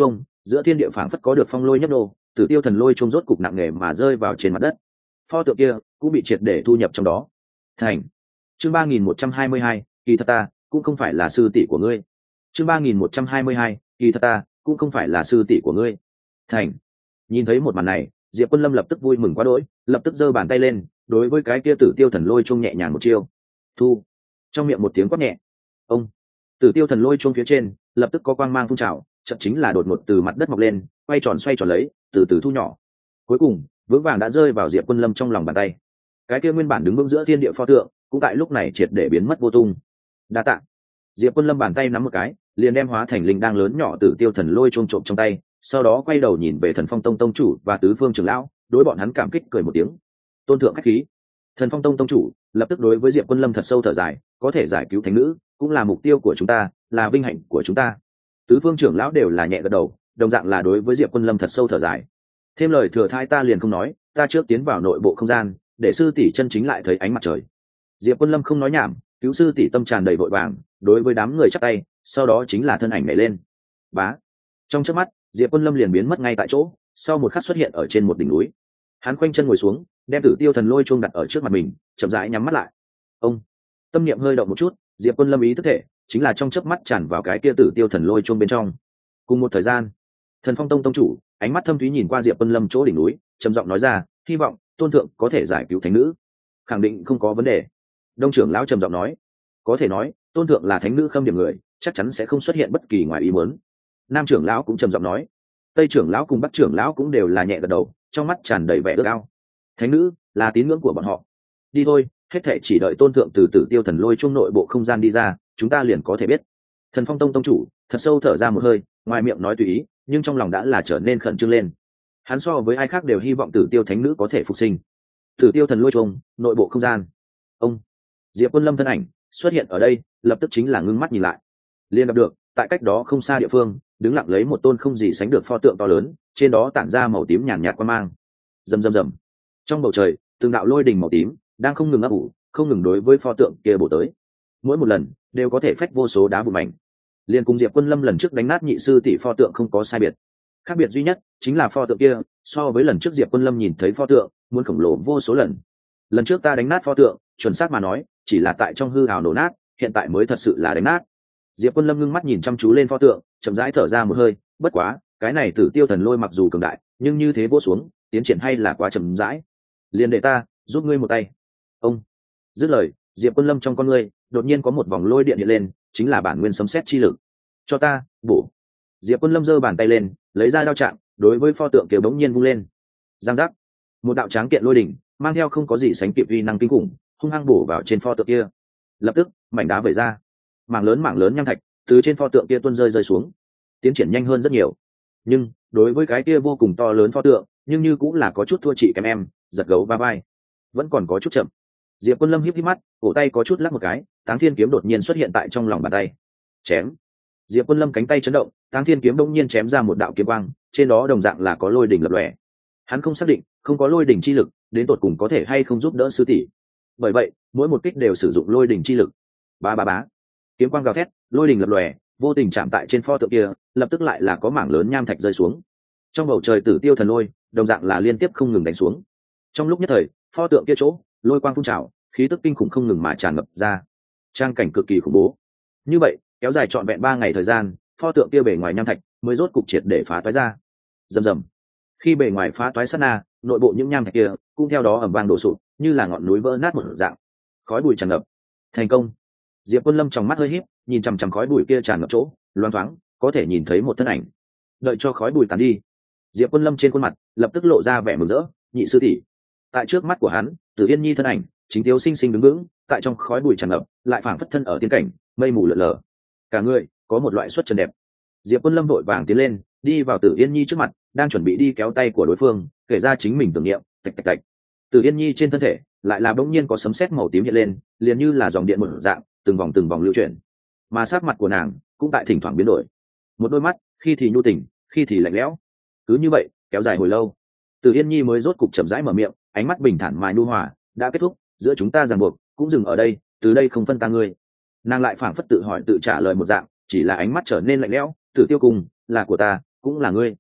giữa thiên địa phảng phất có được phong lôi nhấp nô, Tử Tiêu Thần Lôi chung rốt cục nặng nề mà rơi vào trên mặt đất. Pho tượng kia cũng bị triệt để thu nhập trong đó. Thành. Chương 3122, kỳ thật ta cũng không phải là sư tỷ của ngươi. Chương 3122, kỳ thật ta cũng không phải là sư tỷ của ngươi. Thành. Nhìn thấy một màn này, Diệp Quân Lâm lập tức vui mừng quá đỗi, lập tức giơ bàn tay lên, đối với cái kia Tử Tiêu Thần Lôi chung nhẹ nhàng một chiêu. Thu. Trong miệng một tiếng quát nhẹ. Ông. Tử Tiêu Thần Lôi chung phía trên, lập tức có quang mang phun trào, chợt chính là đột ngột từ mặt đất mọc lên, quay tròn xoay tròn lấy, từ từ thu nhỏ. Cuối cùng, vững vàng đã rơi vào Diệp Quân Lâm trong lòng bàn tay. Cái kia nguyên bản đứng vững giữa thiên địa pho tượng, cũng tại lúc này triệt để biến mất vô tung. Đa tạ. Diệp Quân Lâm bàn tay nắm một cái, liền đem hóa thành linh đang lớn nhỏ Tử Tiêu Thần Lôi chung trộm trong tay, sau đó quay đầu nhìn về Thần Phong Tông tông chủ và tứ phương trưởng lão, đối bọn hắn cảm kích cười một tiếng. Tôn thượng khách khí. Thần Phong Tông tông chủ lập tức đối với Diệp Quân Lâm thật sâu thở dài, có thể giải cứu thánh nữ, cũng là mục tiêu của chúng ta, là vinh hạnh của chúng ta. Tứ phương trưởng lão đều là nhẹ gật đầu, đồng dạng là đối với Diệp Quân Lâm thật sâu thở dài. Thêm lời thừa thai ta liền không nói, ta trước tiến vào nội bộ không gian, để sư tỷ chân chính lại thấy ánh mặt trời. Diệp Quân Lâm không nói nhảm, cứu sư tỷ tâm tràn đầy vội vàng, đối với đám người chắp tay, sau đó chính là thân ảnh nhảy lên. Bá. Trong chớp mắt, Diệp Quân Lâm liền biến mất ngay tại chỗ, sau một khắc xuất hiện ở trên một đỉnh núi. Hắn khoanh chân ngồi xuống, đem Tử Tiêu Thần Lôi chuông đặt ở trước mặt mình, chậm rãi nhắm mắt lại. Ông. Tâm niệm hơi động một chút, Diệp Quân Lâm ý thức thể chính là trong chớp mắt tràn vào cái kia Tử Tiêu Thần Lôi chuông bên trong. Cùng một thời gian, Thần Phong Tông tông chủ ánh mắt thâm thúy nhìn qua Diệp Quân Lâm chỗ đỉnh núi, trầm giọng nói ra, hy vọng tôn thượng có thể giải cứu thánh nữ. Khẳng định không có vấn đề. Đông trưởng lão trầm giọng nói, có thể nói tôn thượng là thánh nữ khâm điểm người, chắc chắn sẽ không xuất hiện bất kỳ ngoài ý muốn. Nam trưởng lão cũng trầm giọng nói, Tây trưởng lão cùng Bắc trưởng lão cũng đều là nhẹ gật đầu, trong mắt tràn đầy vẻ ước ao. Thánh nữ là tín ngưỡng của bọn họ. Đi thôi, hết thảy chỉ đợi tôn thượng từ Tử Tiêu Thần Lôi chung nội bộ không gian đi ra, chúng ta liền có thể biết. Thần Phong Tông tông chủ thật sâu thở ra một hơi, ngoài miệng nói tùy ý, nhưng trong lòng đã là trở nên khẩn trương lên. Hắn so với ai khác đều hy vọng Tử Tiêu thánh nữ có thể phục sinh. Tử Tiêu Thần Lôi chung nội bộ không gian. Ông. Diệp Quân Lâm thân ảnh xuất hiện ở đây, lập tức chính là ngưng mắt nhìn lại. Liên gặp được, tại cách đó không xa địa phương, đứng lặng lấy một tôn không gì sánh được pho tượng to lớn, trên đó tản ra màu tím nhàn nhạt quang mang. Rầm rầm rầm. Trong bầu trời, từng đạo lôi đình màu tím đang không ngừng ấp ủ, không ngừng đối với pho tượng kia bổ tới. Mỗi một lần đều có thể phách vô số đá vụn mảnh. Liên cùng Diệp Quân Lâm lần trước đánh nát nhị sư tỷ pho tượng không có sai biệt. Khác biệt duy nhất chính là pho tượng kia so với lần trước Diệp Quân Lâm nhìn thấy pho tượng muốn khổng lồ vô số lần. Lần trước ta đánh nát pho tượng, chuẩn xác mà nói, chỉ là tại trong hư ảo nổ nát, hiện tại mới thật sự là đánh nát. Diệp Quân Lâm ngưng mắt nhìn chăm chú lên pho tượng, chậm rãi thở ra một hơi, bất quá, cái này Tử Tiêu Thần Lôi mặc dù cường đại, nhưng như thế vỗ xuống, tiến triển hay là quá chậm rãi. Liền để ta giúp ngươi một tay. Ông. Dứt lời, Diệp Quân Lâm trong con ngươi đột nhiên có một vòng lôi điện hiện lên, chính là bản nguyên sấm sét chi lực. Cho ta, bổ. Diệp Quân Lâm giơ bàn tay lên, lấy ra đao trạng, đối với pho tượng kia bỗng nhiên vung lên. Giang giác. Một đạo tráng kiện lôi đỉnh, mang theo không có gì sánh kịp uy năng kinh khủng, hung hăng bổ vào trên pho tượng kia. Lập tức, mảnh đá vẩy ra, mảng lớn nham thạch từ trên pho tượng kia tuôn rơi xuống, tiến triển nhanh hơn rất nhiều. Nhưng đối với cái kia vô cùng to lớn pho tượng, nhưng như cũng là có chút thua chị kém em, giật gấu va vai, vẫn còn có chút chậm. Diệp Quân Lâm híp híp mắt, cổ tay có chút lắc một cái, Táng Thiên kiếm đột nhiên xuất hiện tại trong lòng bàn tay. Chém. Diệp Quân Lâm cánh tay chấn động, Táng Thiên kiếm đột nhiên chém ra một đạo kiếm quang, trên đó đồng dạng là có lôi đỉnh lập lòe. Hắn không xác định, không có lôi đỉnh chi lực, đến tột cùng có thể hay không giúp đỡ sư tỷ. Bởi vậy, mỗi một kích đều sử dụng lôi đỉnh chi lực. Bá bá bá. Kiếm quang gào thét, lôi đỉnh lập lòe, vô tình chạm tại trên pho tượng kia, lập tức lại là có mảng lớn nham thạch rơi xuống. Trong bầu trời Tử Tiêu Thần Lôi, đồng dạng là liên tiếp không ngừng đánh xuống. Trong lúc nhất thời, pho tượng kia chỗ, lôi quang phun trào, khí tức kinh khủng không ngừng mà tràn ngập ra. Trang cảnh cực kỳ khủng bố. Như vậy, kéo dài trọn vẹn 3 ngày thời gian, pho tượng kia bề ngoài nham thạch mới rốt cục triệt để phá toái ra. Rầm rầm. Khi bề ngoài phá toái sát na, nội bộ những nham thạch kia cũng theo đó ầm vang đổ sụp, như là ngọn núi vỡ nát một dạng. Khói bụi tràn ngập. Thành công. Diệp Quân Lâm trong mắt hơi híp, nhìn chằm chằm khói bụi kia tràn ngập chỗ, loáng thoáng có thể nhìn thấy một thân ảnh. Đợi cho khói bụi tàn đi, Diệp Quân Lâm trên khuôn mặt lập tức lộ ra vẻ mừng rỡ, nhị sư tỷ. Tại trước mắt của hắn, Tử Yên Nhi thân ảnh chính thiếu xinh xinh đứng vững, tại trong khói bụi tràn ngập, lại phảng phất thân ở tiên cảnh, mây mù lượn lờ. Cả người có một loại xuất trần đẹp. Diệp Quân Lâm vội vàng tiến lên, đi vào Tử Yên Nhi trước mặt, đang chuẩn bị đi kéo tay của đối phương, kể ra chính mình tưởng niệm, tạch tạch tạch. Tử Yên Nhi trên thân thể lại là bỗng nhiên có sấm sét màu tím hiện lên, liền như là dòng điện một dạng, từng vòng lưu chuyển. Mà sắc mặt của nàng cũng tại thỉnh thoảng biến đổi. Một đôi mắt, khi thì nhu tình, khi thì lạnh lẽo. Cứ như vậy, kéo dài hồi lâu, Tử Yên Nhi mới rốt cục chậm rãi mở miệng, ánh mắt bình thản mà nhu hòa, đã kết thúc, giữa chúng ta ràng buộc cũng dừng ở đây, từ đây không phân ta ngươi. Nàng lại phảng phất tự hỏi tự trả lời một dạng, chỉ là ánh mắt trở nên lạnh lẽo, Tử Tiêu cùng là của ta, cũng là ngươi.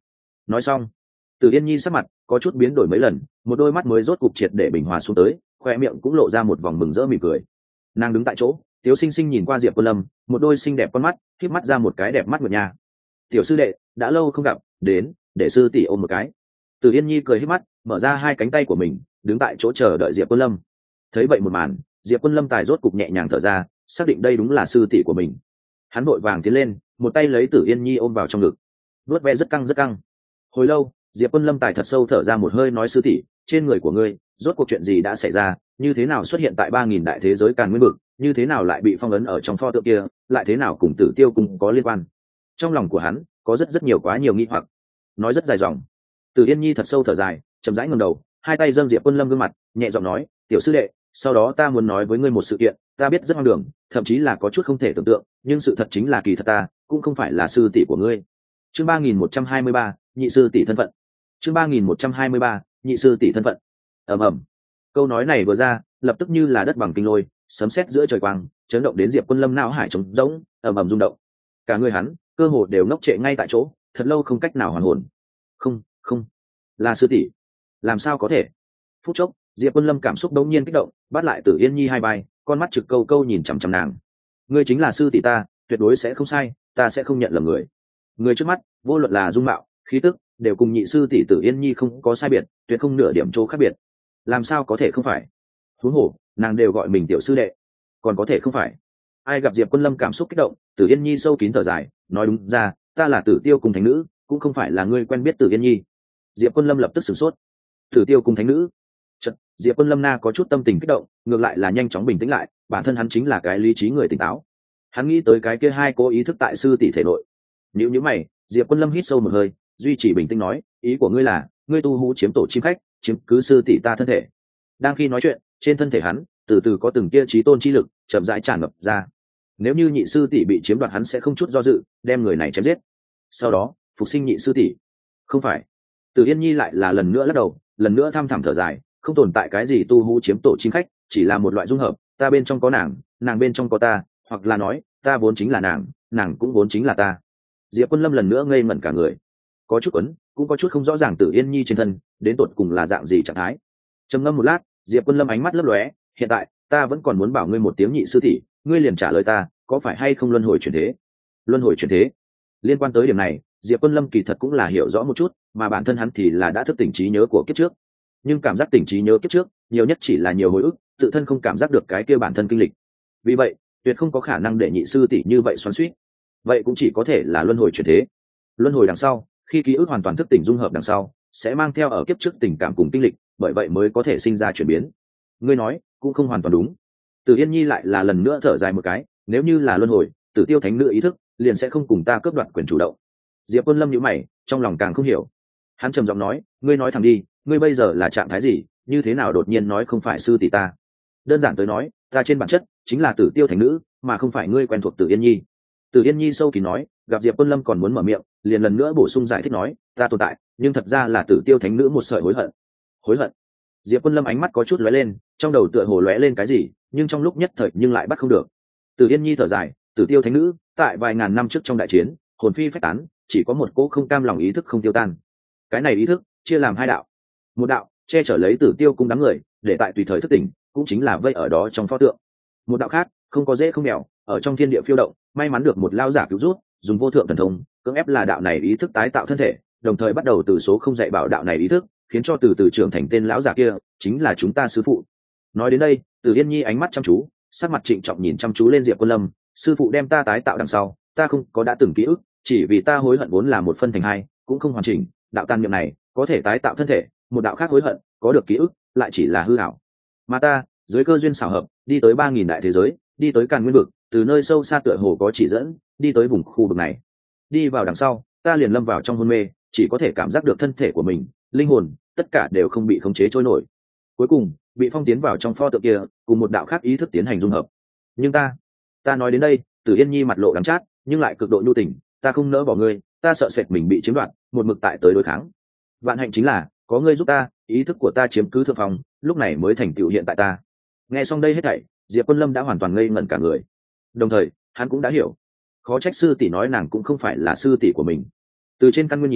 nói xong, Tử Yên Nhi sắc mặt có chút biến đổi mấy lần, một đôi mắt mới rốt cục triệt để bình hòa xuống tới, khoe miệng cũng lộ ra một vòng mừng rỡ mỉm cười. Nàng đứng tại chỗ, Tiếu Sinh Sinh nhìn qua Diệp Quân Lâm, một đôi xinh đẹp con mắt, khép mắt ra một cái đẹp mắt nguyệt nha. "Tiểu sư đệ, đã lâu không gặp, đến, để sư tỷ ôm một cái." Tử Yên Nhi cười híp mắt, mở ra hai cánh tay của mình, đứng tại chỗ chờ đợi Diệp Quân Lâm. Thấy vậy một màn, Diệp Quân Lâm tài rốt cục nhẹ nhàng thở ra, xác định đây đúng là sư tỷ của mình. Hắn vội vàng tiến lên, một tay lấy Tử Yên Nhi ôm vào trong ngực. Vuốt ve rất căng rất căng. Hồi lâu, Diệp Quân Lâm tài thật sâu thở ra một hơi, nói: "Sư tỷ, trên người của ngươi, rốt cuộc chuyện gì đã xảy ra, như thế nào xuất hiện tại 3000 đại thế giới Càn Nguyên vực, như thế nào lại bị phong ấn ở trong pho tượng kia, lại thế nào cùng Tử Tiêu cùng có liên quan?" Trong lòng của hắn có rất nhiều quá nhiều nghi hoặc, nói rất dài dòng. Tử Yên Nhi thật sâu thở dài, chậm rãi ngẩng đầu, hai tay dâng Diệp Quân Lâm gương mặt, nhẹ giọng nói: "Tiểu sư đệ, sau đó ta muốn nói với ngươi một sự kiện, ta biết rất hoang đường, thậm chí là có chút không thể tưởng tượng, nhưng sự thật chính là kỳ thật ta cũng không phải là sư tỷ của ngươi." Chương 3123, nhị sư tỷ thân phận. Chương 3123, nhị sư tỷ thân phận. Ầm ầm. Câu nói này vừa ra, lập tức như là đất bằng kinh lôi, sấm sét giữa trời quang, chấn động đến Diệp Quân Lâm não hải trống rỗng, ầm ầm rung động. Cả người hắn, cơ hồ đều ngốc trệ ngay tại chỗ, thật lâu không cách nào hoàn hồn. Không, không, là sư tỷ, làm sao có thể? Phút chốc, Diệp Quân Lâm cảm xúc đống nhiên kích động, bắt lại Tử Yên Nhi hai vai, con mắt trực câu câu nhìn chằm chằm nàng. Ngươi chính là sư tỷ ta, tuyệt đối sẽ không sai, ta sẽ không nhận lầm người. Người trước mắt, vô luận là dung mạo, khí tức, đều cùng nhị sư tỷ Tử Yên Nhi không có sai biệt, tuyệt không nửa điểm chỗ khác biệt. Làm sao có thể không phải? Huống hồ, nàng đều gọi mình tiểu sư đệ, còn có thể không phải? Ai gặp Diệp Quân Lâm cảm xúc kích động, Tử Yên Nhi sâu kín thở dài, nói: "Đúng ra, ta là Tử Tiêu cùng thánh nữ, cũng không phải là ngươi quen biết Tử Yên Nhi." Diệp Quân Lâm lập tức sửng sốt. Tử Tiêu cùng thánh nữ? Chợt, Diệp Quân Lâm na có chút tâm tình kích động, ngược lại là nhanh chóng bình tĩnh lại, bản thân hắn chính là cái lý trí người tỉnh táo. Hắn nghĩ tới cái kia hai cố ý thức tại sư tỷ thể nội. Nhíu mày, Diệp Quân Lâm hít sâu một hơi, duy trì bình tĩnh nói: "Ý của ngươi là, ngươi tu hú chiếm tổ chim khách, chiếm cứ sư tỷ ta thân thể." Đang khi nói chuyện, trên thân thể hắn, từ từ có từng tia chí tôn chi lực chậm rãi tràn ngập ra. Nếu như nhị sư tỷ bị chiếm đoạt, hắn sẽ không chút do dự đem người này chém giết, sau đó phục sinh nhị sư tỷ. Không phải. Tử Yên Nhi lại là lần nữa lắc đầu, lần nữa thăm thẳm thở dài, không tồn tại cái gì tu hú chiếm tổ chim khách, chỉ là một loại dung hợp, ta bên trong có nàng, nàng bên trong có ta, hoặc là nói, ta vốn chính là nàng, nàng cũng vốn chính là ta. Diệp Quân Lâm lần nữa ngây ngẩn cả người, có chút quấn, cũng có chút không rõ ràng Tử Yên Nhi trên thân đến tột cùng là dạng gì trạng thái. Trầm ngâm một lát, Diệp Quân Lâm ánh mắt lấp lóe, hiện tại ta vẫn còn muốn bảo ngươi một tiếng nhị sư tỷ, ngươi liền trả lời ta, có phải hay không luân hồi chuyển thế? Luân hồi chuyển thế? Liên quan tới điểm này, Diệp Quân Lâm kỳ thật cũng là hiểu rõ một chút, mà bản thân hắn thì là đã thức tỉnh trí nhớ của kiếp trước, nhưng cảm giác tỉnh trí nhớ kiếp trước nhiều nhất chỉ là nhiều hồi ức, tự thân không cảm giác được cái kia bản thân kinh lịch. Vì vậy, tuyệt không có khả năng để nhị sư tỷ như vậy xoắn xuýt. Vậy cũng chỉ có thể là luân hồi chuyển thế. Luân hồi đằng sau, khi ký ức hoàn toàn thức tỉnh dung hợp đằng sau, sẽ mang theo ở kiếp trước tình cảm cùng kinh lịch, bởi vậy mới có thể sinh ra chuyển biến. Ngươi nói cũng không hoàn toàn đúng. Từ Yên Nhi lại là lần nữa thở dài một cái, nếu như là luân hồi, Tử Tiêu thánh nữ ý thức liền sẽ không cùng ta cướp đoạt quyền chủ động. Diệp Quân Lâm nhíu mày, trong lòng càng không hiểu. Hắn trầm giọng nói: ngươi nói thẳng đi, ngươi bây giờ là trạng thái gì, như thế nào đột nhiên nói không phải sư tỷ ta? Đơn giản tới nói, ta trên bản chất chính là Tử Tiêu thánh nữ, mà không phải ngươi quen thuộc Tử Yên Nhi. Tử Yên Nhi sâu kín nói, gặp Diệp Quân Lâm còn muốn mở miệng, liền lần nữa bổ sung giải thích nói: ta tồn tại, nhưng thật ra là Tử Tiêu thánh nữ một sợi hối hận. Hối hận? Diệp Quân Lâm ánh mắt có chút lóe lên, trong đầu tựa hồ lóe lên cái gì, nhưng trong lúc nhất thời nhưng lại bắt không được. Tử Yên Nhi thở dài, Tử Tiêu thánh nữ, tại vài ngàn năm trước trong đại chiến, hồn phi phách tán, chỉ có một cỗ không cam lòng ý thức không tiêu tan. Cái này ý thức chia làm hai đạo, một đạo che chở lấy Tử Tiêu cung đám người, để tại tùy thời thức tỉnh, cũng chính là vây ở đó trong pho tượng. Một đạo khác, không có dễ không mèo, ở trong thiên địa phiêu động, may mắn được một lao giả cứu rút, dùng vô thượng thần thông, cưỡng ép là đạo này ý thức tái tạo thân thể, đồng thời bắt đầu từ số không dạy bảo đạo này ý thức, khiến cho từ từ trưởng thành tên lão giả kia, chính là chúng ta sư phụ. Nói đến đây, Tử Yên Nhi ánh mắt chăm chú, sắc mặt trịnh trọng nhìn chăm chú lên Diệp Quân Lâm, sư phụ đem ta tái tạo đằng sau, ta không có đã từng ký ức, chỉ vì ta hối hận vốn là một phân thành hai, cũng không hoàn chỉnh, đạo tan niệm này có thể tái tạo thân thể, một đạo khác hối hận, có được ký ức, lại chỉ là hư ảo. Mà ta, dưới cơ duyên xảo hợp, đi tới 3000 đại thế giới, đi tới Càn Nguyên vực, từ nơi sâu xa tựa hồ có chỉ dẫn, đi tới vùng khu vực này. Đi vào đằng sau, ta liền lâm vào trong hôn mê, chỉ có thể cảm giác được thân thể của mình, linh hồn, tất cả đều không bị khống chế trôi nổi. Cuối cùng, bị phong tiến vào trong pho tượng kia, cùng một đạo khác ý thức tiến hành dung hợp. Nhưng ta nói đến đây, Tử Yên Nhi mặt lộ đắng chát, nhưng lại cực độ nhu tình, ta không nỡ bỏ ngươi, ta sợ sệt mình bị chiếm đoạt, một mực tại tới đối kháng. Vạn hạnh chính là có ngươi giúp ta, ý thức của ta chiếm cứ thượng phòng, lúc này mới thành tựu hiện tại ta. Nghe xong đây hết thảy, Diệp Quân Lâm đã hoàn toàn ngây ngẩn cả người. Đồng thời, hắn cũng đã hiểu, khó trách sư tỷ nói nàng cũng không phải là sư tỷ của mình. Từ trên căn nguyên nhìn,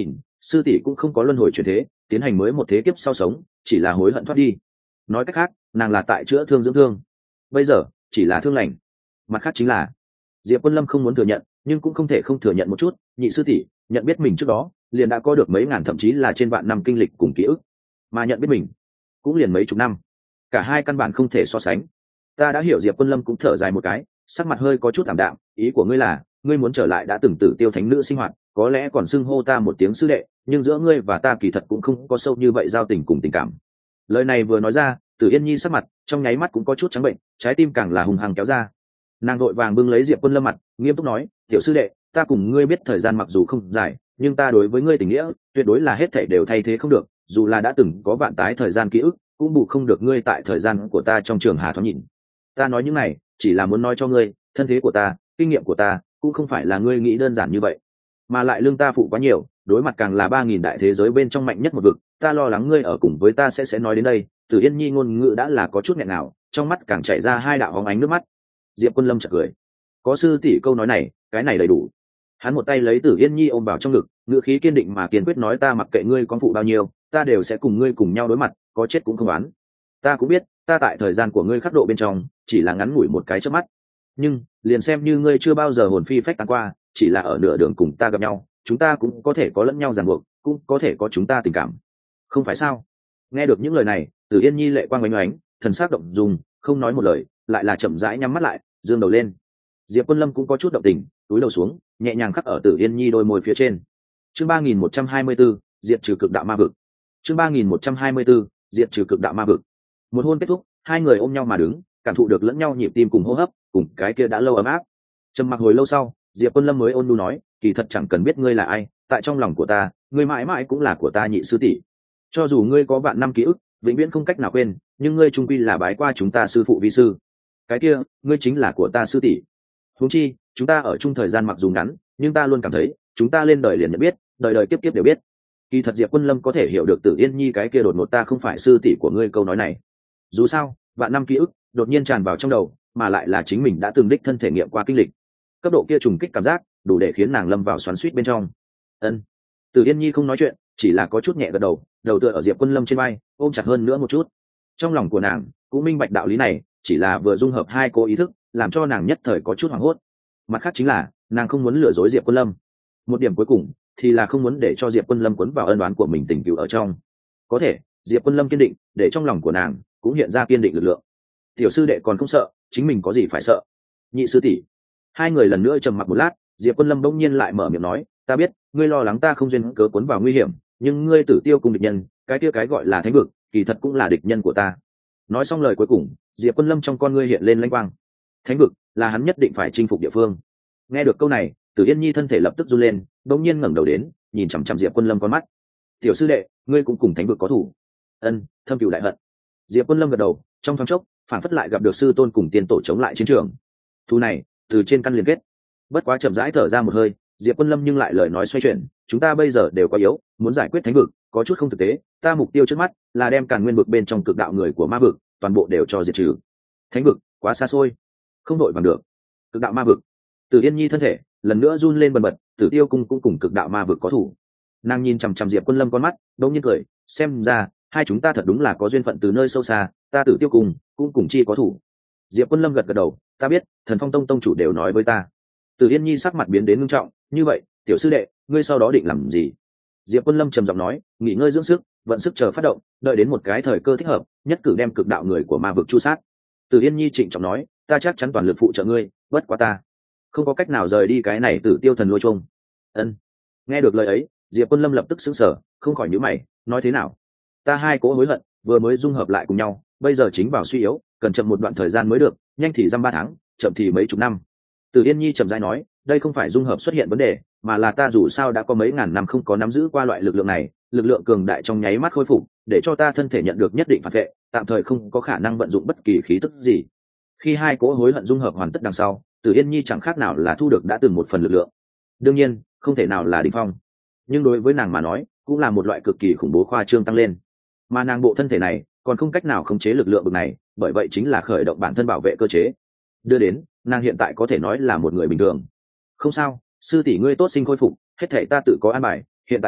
sư tỷ cũng không có luân hồi chuyển thế tiến hành mới một thế kiếp sau sống, chỉ là hối hận thoát đi. Nói cách khác, nàng là tại chữa thương dưỡng thương, bây giờ chỉ là thương lành. Mặt khác chính là Diệp Quân Lâm không muốn thừa nhận, nhưng cũng không thể không thừa nhận một chút, nhị sư tỷ nhận biết mình trước đó liền đã có được mấy ngàn thậm chí là trên vạn năm kinh lịch cùng ký ức, mà nhận biết mình cũng liền mấy chục năm, cả hai căn bản không thể so sánh. Ta đã hiểu. Diệp Quân Lâm cũng thở dài một cái, sắc mặt hơi có chút ảm đạm. Ý của ngươi là ngươi muốn trở lại đã từng Tử Tiêu thánh nữ sinh hoạt, có lẽ còn xưng hô ta một tiếng sư đệ, nhưng giữa ngươi và ta kỳ thật cũng không có sâu như vậy giao tình cùng tình cảm. Lời này vừa nói ra, Tử Yên Nhi sắc mặt trong nháy mắt cũng có chút trắng bệnh, trái tim càng là hùng hăng kéo ra. Nàng vội vàng bưng lấy Diệp Quân Lâm mặt, nghiêm túc nói, tiểu sư đệ, ta cùng ngươi biết thời gian mặc dù không dài, nhưng ta đối với ngươi tình nghĩa tuyệt đối là hết thảy đều thay thế không được, dù là đã từng có vạn tái thời gian ký ức cũng bù không được ngươi tại thời gian của ta trong trường hà thoáng nhìn. Ta nói những này chỉ là muốn nói cho ngươi, thân thế của ta, kinh nghiệm của ta cũng không phải là ngươi nghĩ đơn giản như vậy, mà lại lương ta phụ quá nhiều, đối mặt càng là 3000 đại thế giới bên trong mạnh nhất một vực. Ta lo lắng ngươi ở cùng với ta sẽ nói đến đây. Tử Yên Nhi ngôn ngữ đã là có chút nghẹn nào, trong mắt càng chảy ra hai đạo hóng ánh nước mắt. Diệp Quân Lâm chợt cười, có sư tỷ câu nói này, cái này đầy đủ. Hắn một tay lấy Tử Yên Nhi ôm vào trong ngực, ngữ khí kiên định mà kiên quyết nói, ta mặc kệ ngươi con phụ bao nhiêu, ta đều sẽ cùng ngươi cùng nhau đối mặt, có chết cũng không oán. Ta cũng biết ta tại thời gian của ngươi khắc độ bên trong chỉ là ngắn ngủi một cái chớp mắt, nhưng liền xem như ngươi chưa bao giờ hồn phi phách tán qua, chỉ là ở nửa đường cùng ta gặp nhau, chúng ta cũng có thể có lẫn nhau ràng buộc, cũng có thể có chúng ta tình cảm, không phải sao? Nghe được những lời này, Tử Yên Nhi lệ quang oánh oánh, thần sắc động dung, không nói một lời, lại là chậm rãi nhắm mắt lại, dương đầu lên. Diệp Quân Lâm cũng có chút động tình, túi đầu xuống, nhẹ nhàng khắc ở Tử Yên Nhi đôi môi phía trên. Chương 3124, diệt trừ cực đạo ma vực. Chương 3124, diệt trừ cực đạo ma vực. Một hôn kết thúc, hai người ôm nhau mà đứng, cảm thụ được lẫn nhau nhịp tim cùng hô hấp, cùng cái kia đã lâu ấm áp. Trầm mặc hồi lâu sau, Diệp Quân Lâm mới ôn nhu nói, kỳ thật chẳng cần biết ngươi là ai, tại trong lòng của ta, ngươi mãi mãi cũng là của ta nhị sư tỷ. Cho dù ngươi có vạn năm ký ức, vĩnh viễn không cách nào quên, nhưng ngươi chung quy là bái qua chúng ta sư phụ vi sư. Cái kia, ngươi chính là của ta sư tỷ. Huống chi, chúng ta ở chung thời gian mặc dù ngắn, nhưng ta luôn cảm thấy, chúng ta lên đời liền nhận biết, đời đời kiếp kiếp đều biết. Kỳ thật Diệp Quân Lâm có thể hiểu được Tử Yên Nhi cái kia đột ngột ta không phải sư tỷ của ngươi câu nói này. Dù sao, vạn năm ký ức đột nhiên tràn vào trong đầu, mà lại là chính mình đã từng đích thân thể nghiệm qua kinh lịch. Cấp độ kia trùng kích cảm giác, đủ để khiến nàng lâm vào xoắn xuýt bên trong. Ân. Tử Yên Nhi không nói chuyện, chỉ là có chút nhẹ gật đầu, đầu tựa ở Diệp Quân Lâm trên vai, ôm chặt hơn nữa một chút. Trong lòng của nàng cũng minh bạch đạo lý này, chỉ là vừa dung hợp hai cô ý thức, làm cho nàng nhất thời có chút hoảng hốt. Mặt khác chính là, nàng không muốn lừa dối Diệp Quân Lâm. Một điểm cuối cùng thì là không muốn để cho Diệp Quân Lâm cuốn vào ân oán của mình tình cựu ở trong. Có thể, Diệp Quân Lâm kiên định, để trong lòng của nàng cũng hiện ra kiên định lực lượng. Tiểu sư đệ còn không sợ, chính mình có gì phải sợ? Nhị sư tỷ. Hai người lần nữa trầm mặc một lát, Diệp Quân Lâm bỗng nhiên lại mở miệng nói, ta biết ngươi lo lắng ta không duyên cớ cuốn vào nguy hiểm, nhưng ngươi Tử Tiêu cùng địch nhân, cái kia cái gọi là thánh vực, kỳ thật cũng là địch nhân của ta. Nói xong lời cuối cùng, Diệp Quân Lâm trong con ngươi hiện lên lanh quang. Thánh vực là hắn nhất định phải chinh phục địa phương. Nghe được câu này, Tử Yên Nhi thân thể lập tức run lên, bỗng nhiên ngẩng đầu đến, nhìn chằm chằm Diệp Quân Lâm con mắt. Tiểu sư đệ, ngươi cũng cùng thánh vực có thủ? Ân, thâm cừu đại hận. Diệp Quân Lâm gật đầu, trong thoáng chốc, phản phất lại gặp được sư tôn cùng tiên tổ chống lại chiến trường. Thu này, từ trên căn liên kết. Bất quá chậm rãi thở ra một hơi, Diệp Quân Lâm nhưng lại lời nói xoay chuyển, chúng ta bây giờ đều quá yếu, muốn giải quyết thánh vực, có chút không thực tế, ta mục tiêu trước mắt là đem Càn Nguyên vực bên trong cực đạo người của ma vực, toàn bộ đều cho diệt trừ. Thánh vực, quá xa xôi, không đội bằng được. Cực đạo ma vực. Tử Yên Nhi thân thể lần nữa run lên bần bật, Tử Tiêu cung cũng cùng cực đạo ma vực có thủ. Nàng nhìn chằm chằm Diệp Quân Lâm con mắt, đột nhiên cười, xem ra hai chúng ta thật đúng là có duyên phận từ nơi sâu xa, ta Tử Tiêu cung cũng cùng chi có thủ. Diệp Quân Lâm gật gật đầu, ta biết, Thần Phong tông tông chủ đều nói với ta. Tử Yên Nhi sắc mặt biến đến nghiêm trọng, như vậy, tiểu sư đệ, ngươi sau đó định làm gì? Diệp Quân Lâm trầm giọng nói, nghỉ ngơi dưỡng sức, vận sức chờ phát động, đợi đến một cái thời cơ thích hợp, nhất cử đem cực đạo người của ma vực chu sát. Tử Yên Nhi trịnh trọng nói, ta chắc chắn toàn lực phụ trợ ngươi, bất quá ta không có cách nào rời đi cái này Tử Tiêu thần lôi chung. Ân. Nghe được lời ấy, Diệp Quân Lâm lập tức sững sờ, không khỏi nhíu mày, nói thế nào? Ta hai cố hối hận, vừa mới dung hợp lại cùng nhau, bây giờ chính vào suy yếu, cần chậm một đoạn thời gian mới được, nhanh thì dăm 3 tháng, chậm thì mấy chục năm. Tử Yên Nhi chậm rãi nói, đây không phải dung hợp xuất hiện vấn đề, mà là ta dù sao đã có mấy ngàn năm không có nắm giữ qua loại lực lượng này, lực lượng cường đại trong nháy mắt khôi phục, để cho ta thân thể nhận được nhất định phản vệ, tạm thời không có khả năng vận dụng bất kỳ khí tức gì. Khi hai cỗ hối hận dung hợp hoàn tất đằng sau, Tử Yên Nhi chẳng khác nào là thu được đã từng một phần lực lượng. Đương nhiên, không thể nào là đỉnh phong, nhưng đối với nàng mà nói, cũng là một loại cực kỳ khủng bố khoa trương tăng lên. Mà nàng bộ thân thể này còn không cách nào khống chế lực lượng bực này, bởi vậy chính là khởi động bản thân bảo vệ cơ chế. Đưa đến, nàng hiện tại có thể nói là một người bình thường. Không sao, sư tỷ ngươi tốt sinh khôi phục, hết thảy ta tự có an bài, hiện tại ta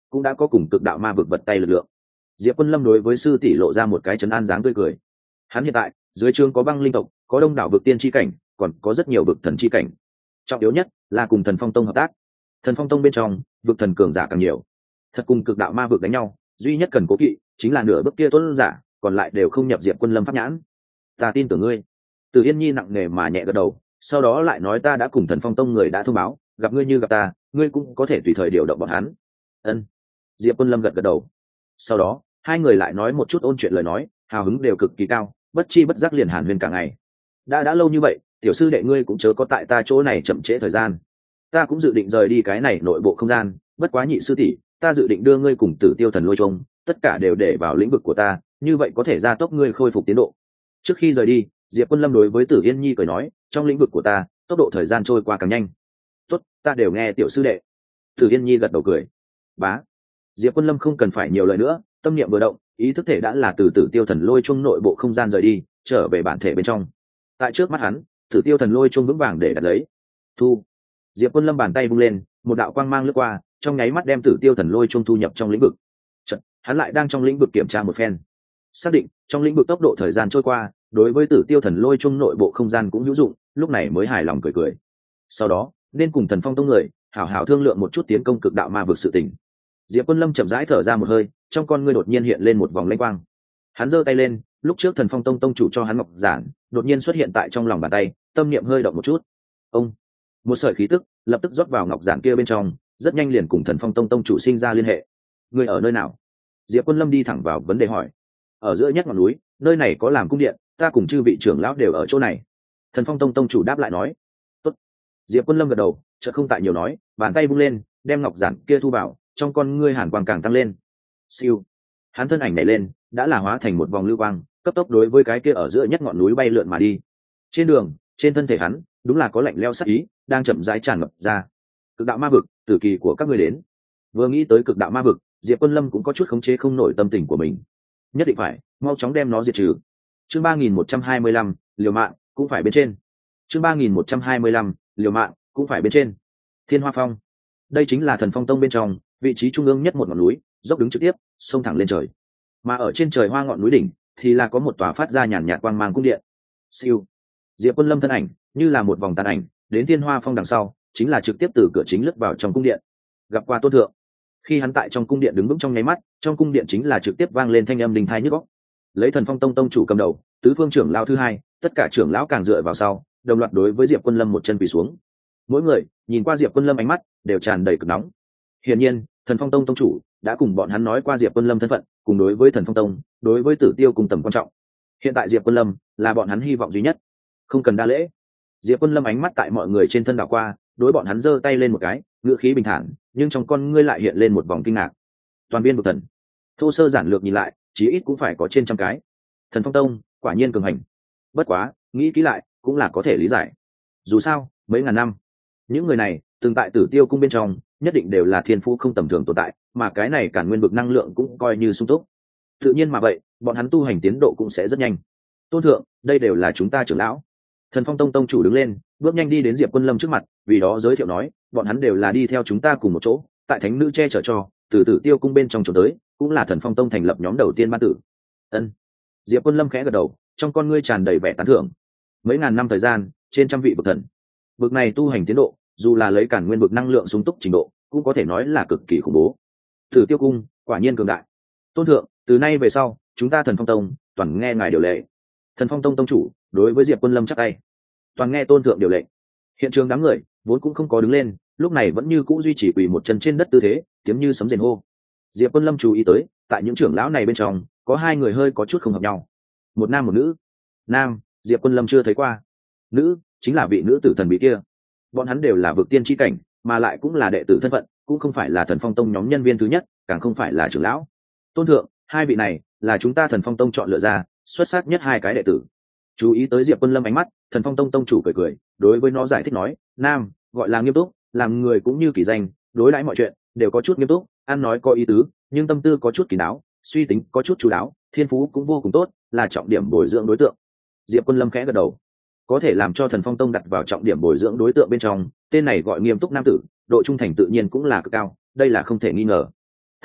cũng đã có cùng cực đạo ma vực vật tay lực lượng. Diệp Quân Lâm đối với sư tỷ lộ ra một cái trấn an dáng tươi cười. Hắn hiện tại dưới trướng có băng linh tộc, có đông đảo vực tiên chi cảnh, còn có rất nhiều vực thần chi cảnh. Trọng yếu nhất là cùng Thần Phong Tông hợp tác. Thần Phong Tông bên trong vực thần cường giả càng nhiều, thật cùng cực đạo ma vực đánh nhau, duy nhất cần cố kỵ chính là nửa bước kia tuấn giả, còn lại đều không nhập Diệp Quân Lâm pháp nhãn. Ta tin tưởng ngươi. Từ Yên Nhi nặng nề mà nhẹ gật đầu, sau đó lại nói ta đã cùng Thần Phong Tông người đã thông báo, gặp ngươi như gặp ta, ngươi cũng có thể tùy thời điều động bọn hắn. Ân. Diệp Quân Lâm gật gật đầu. Sau đó hai người lại nói một chút ôn chuyện lời nói, hào hứng đều cực kỳ cao, bất chi bất giác liền hàn huyên cả ngày. Đã lâu như vậy, tiểu sư đệ ngươi cũng chớ có tại ta chỗ này chậm trễ thời gian. Ta cũng dự định rời đi cái này nội bộ không gian, bất quá nhị sư tỷ, ta dự định đưa ngươi cùng Tử Tiêu Thần Lôi Chung, tất cả đều để vào lĩnh vực của ta, như vậy có thể gia tốc ngươi khôi phục tiến độ. Trước khi rời đi, Diệp Quân Lâm đối với Tử Yên Nhi cười nói, trong lĩnh vực của ta, tốc độ thời gian trôi qua càng nhanh. Tốt, ta đều nghe tiểu sư đệ. Tử Yên Nhi gật đầu cười. Bá. Diệp Quân Lâm không cần phải nhiều lời nữa, tâm niệm vừa động, ý thức thể đã là từ Tử Tiêu Thần Lôi Chung nội bộ không gian rời đi, trở về bản thể bên trong. Tại trước mắt hắn, Tử Tiêu Thần Lôi Chung vững vàng để đặt lấy. Thu. Diệp Quân Lâm bàn tay vung lên, một đạo quang mang lướt qua, trong nháy mắt đem Tử Tiêu Thần Lôi Chung thu nhập trong lĩnh vực. Chợt, hắn lại đang trong lĩnh vực kiểm tra một phen, xác định trong lĩnh vực tốc độ thời gian trôi qua, đối với Tử Tiêu Thần Lôi Chung nội bộ không gian cũng hữu dụng, lúc này mới hài lòng cười cười. Sau đó, nên cùng Thần Phong Tông người hảo hảo thương lượng một chút tiến công cực đạo ma vực sự tình. Diệp Quân Lâm chậm rãi thở ra một hơi, trong con ngươi đột nhiên hiện lên một vòng lanh quang. Hắn giơ tay lên, lúc trước Thần Phong Tông tông chủ cho hắn ngọc giản, đột nhiên xuất hiện tại trong lòng bàn tay, tâm niệm hơi động một chút. Ông, một sợi khí tức lập tức rót vào ngọc giản kia bên trong, rất nhanh liền cùng Thần Phong Tông tông chủ sinh ra liên hệ. Người ở nơi nào? Diệp Quân Lâm đi thẳng vào vấn đề hỏi. Ở giữa nhất ngọn núi, nơi này có làm cung điện, ta cùng chư vị trưởng lão đều ở chỗ này. Thần Phong Tông tông chủ đáp lại nói. Tốt. Diệp Quân Lâm gật đầu, chợt không tại nhiều nói, bàn tay vung lên, đem ngọc giản kia thu vào, trong con ngươi hàn quang càng tăng lên. Siêu. Hắn thân ảnh nhảy lên, đã là hóa thành một vòng lưu quang, cấp tốc đối với cái kia ở giữa nhất ngọn núi bay lượn mà đi. Trên đường, trên thân thể hắn, đúng là có lạnh lẽo sát ý đang chậm rãi tràn ngập ra. Cực đạo ma vực, tử kỳ của các ngươi đến. Vừa nghĩ tới cực đạo ma vực, Diệp Quân Lâm cũng có chút khống chế không nổi tâm tình của mình. Nhất định phải mau chóng đem nó diệt trừ. Chương 3125, liều mạng cũng phải bên trên. Chương 3125, liều mạng cũng phải bên trên. Thiên Hoa Phong. Đây chính là Thần Phong Tông bên trong, vị trí trung ương nhất một ngọn núi, dốc đứng trực tiếp, xông thẳng lên trời. Mà ở trên trời hoa ngọn núi đỉnh, thì là có một tòa phát ra nhàn nhạt quang mang cung điện. Siêu. Diệp Quân Lâm thân ảnh, như là một vòng tàn ảnh, đến Thiên Hoa Phong đằng sau, chính là trực tiếp từ cửa chính lướt vào trong cung điện. Gặp qua Tôn thượng. Khi hắn tại trong cung điện đứng vững trong nháy mắt, trong cung điện chính là trực tiếp vang lên thanh âm đình thai nhức óc. Lấy Thần Phong Tông tông chủ cầm đầu, tứ phương trưởng lão thứ hai, tất cả trưởng lão càng dựa vào sau, đồng loạt đối với Diệp Quân Lâm một chân quỳ xuống. Mỗi người nhìn qua Diệp Quân Lâm ánh mắt đều tràn đầy cực nóng. Hiển nhiên, Thần Phong Tông tông chủ đã cùng bọn hắn nói qua Diệp Quân Lâm thân phận, cùng đối với Thần Phong Tông, đối với Tử Tiêu cùng tầm quan trọng. Hiện tại Diệp Quân Lâm là bọn hắn hy vọng duy nhất. Không cần đa lễ. Diệp Quân Lâm ánh mắt tại mọi người trên thân đảo qua, đối bọn hắn giơ tay lên một cái, ngữ khí bình thản, nhưng trong con ngươi lại hiện lên một vòng kinh ngạc. Toàn viên vực thần. Thô sơ giản lược nhìn lại, chí ít cũng phải có trên trăm cái. Thần Phong Tông quả nhiên cường hành. Bất quá, nghĩ kỹ lại, cũng là có thể lý giải. Dù sao, mấy ngàn năm, những người này từng tại Tử Tiêu cung bên trong, nhất định đều là thiên phú không tầm thường tồn tại, mà cái này Càn Nguyên vực năng lượng cũng coi như sung túc. Tự nhiên mà vậy, bọn hắn tu hành tiến độ cũng sẽ rất nhanh. Tôn thượng, đây đều là chúng ta trưởng lão. Thần Phong Tông tông chủ đứng lên, bước nhanh đi đến Diệp Quân Lâm trước mặt, vì đó giới thiệu nói, bọn hắn đều là đi theo chúng ta cùng một chỗ, tại thánh nữ che chở cho, từ Tử Tiêu cung bên trong chỗ tới, cũng là Thần Phong Tông thành lập nhóm đầu tiên ban tử. Ân. Diệp Quân Lâm khẽ gật đầu, trong con ngươi tràn đầy vẻ tán thưởng. Mấy ngàn năm thời gian, trên trăm vị vực thần. Vực này tu hành tiến độ, dù là lấy Càn Nguyên vực năng lượng sung túc trình độ, cũng có thể nói là cực kỳ khủng bố. Tử Tiêu cung quả nhiên cường đại. Tôn thượng, từ nay về sau, chúng ta Thần Phong Tông toàn nghe ngài điều lệ. Thần Phong Tông tông chủ đối với Diệp Quân Lâm chắp tay, toàn nghe tôn thượng điều lệnh. Hiện trường đám người vốn cũng không có đứng lên, lúc này vẫn như cũ duy trì quỳ một chân trên đất tư thế, tiếng như sấm rền hô. Diệp Quân Lâm chú ý tới, tại những trưởng lão này bên trong, có hai người hơi có chút không hợp nhau, một nam một nữ. Nam, Diệp Quân Lâm chưa thấy qua. Nữ, chính là vị nữ tử thần bí kia. Bọn hắn đều là vực tiên chi cảnh, mà lại cũng là đệ tử thân phận, cũng không phải là Thần Phong Tông nhóm nhân viên thứ nhất, càng không phải là trưởng lão. Tôn thượng, hai vị này là chúng ta Thần Phong Tông chọn lựa ra xuất sắc nhất hai cái đệ tử. Chú ý tới Diệp Quân Lâm ánh mắt, Thần Phong Tông tông chủ cười cười, đối với nó giải thích nói, nam gọi là nghiêm túc, làm người cũng như kỳ danh, đối đãi mọi chuyện đều có chút nghiêm túc, ăn nói có ý tứ, nhưng tâm tư có chút kín đáo, suy tính có chút chú đáo, thiên phú cũng vô cùng tốt, là trọng điểm bồi dưỡng đối tượng. Diệp Quân Lâm khẽ gật đầu, có thể làm cho Thần Phong Tông đặt vào trọng điểm bồi dưỡng đối tượng bên trong, tên này gọi nghiêm túc nam tử, độ trung thành tự nhiên cũng là cực cao, đây là không thể nghi ngờ.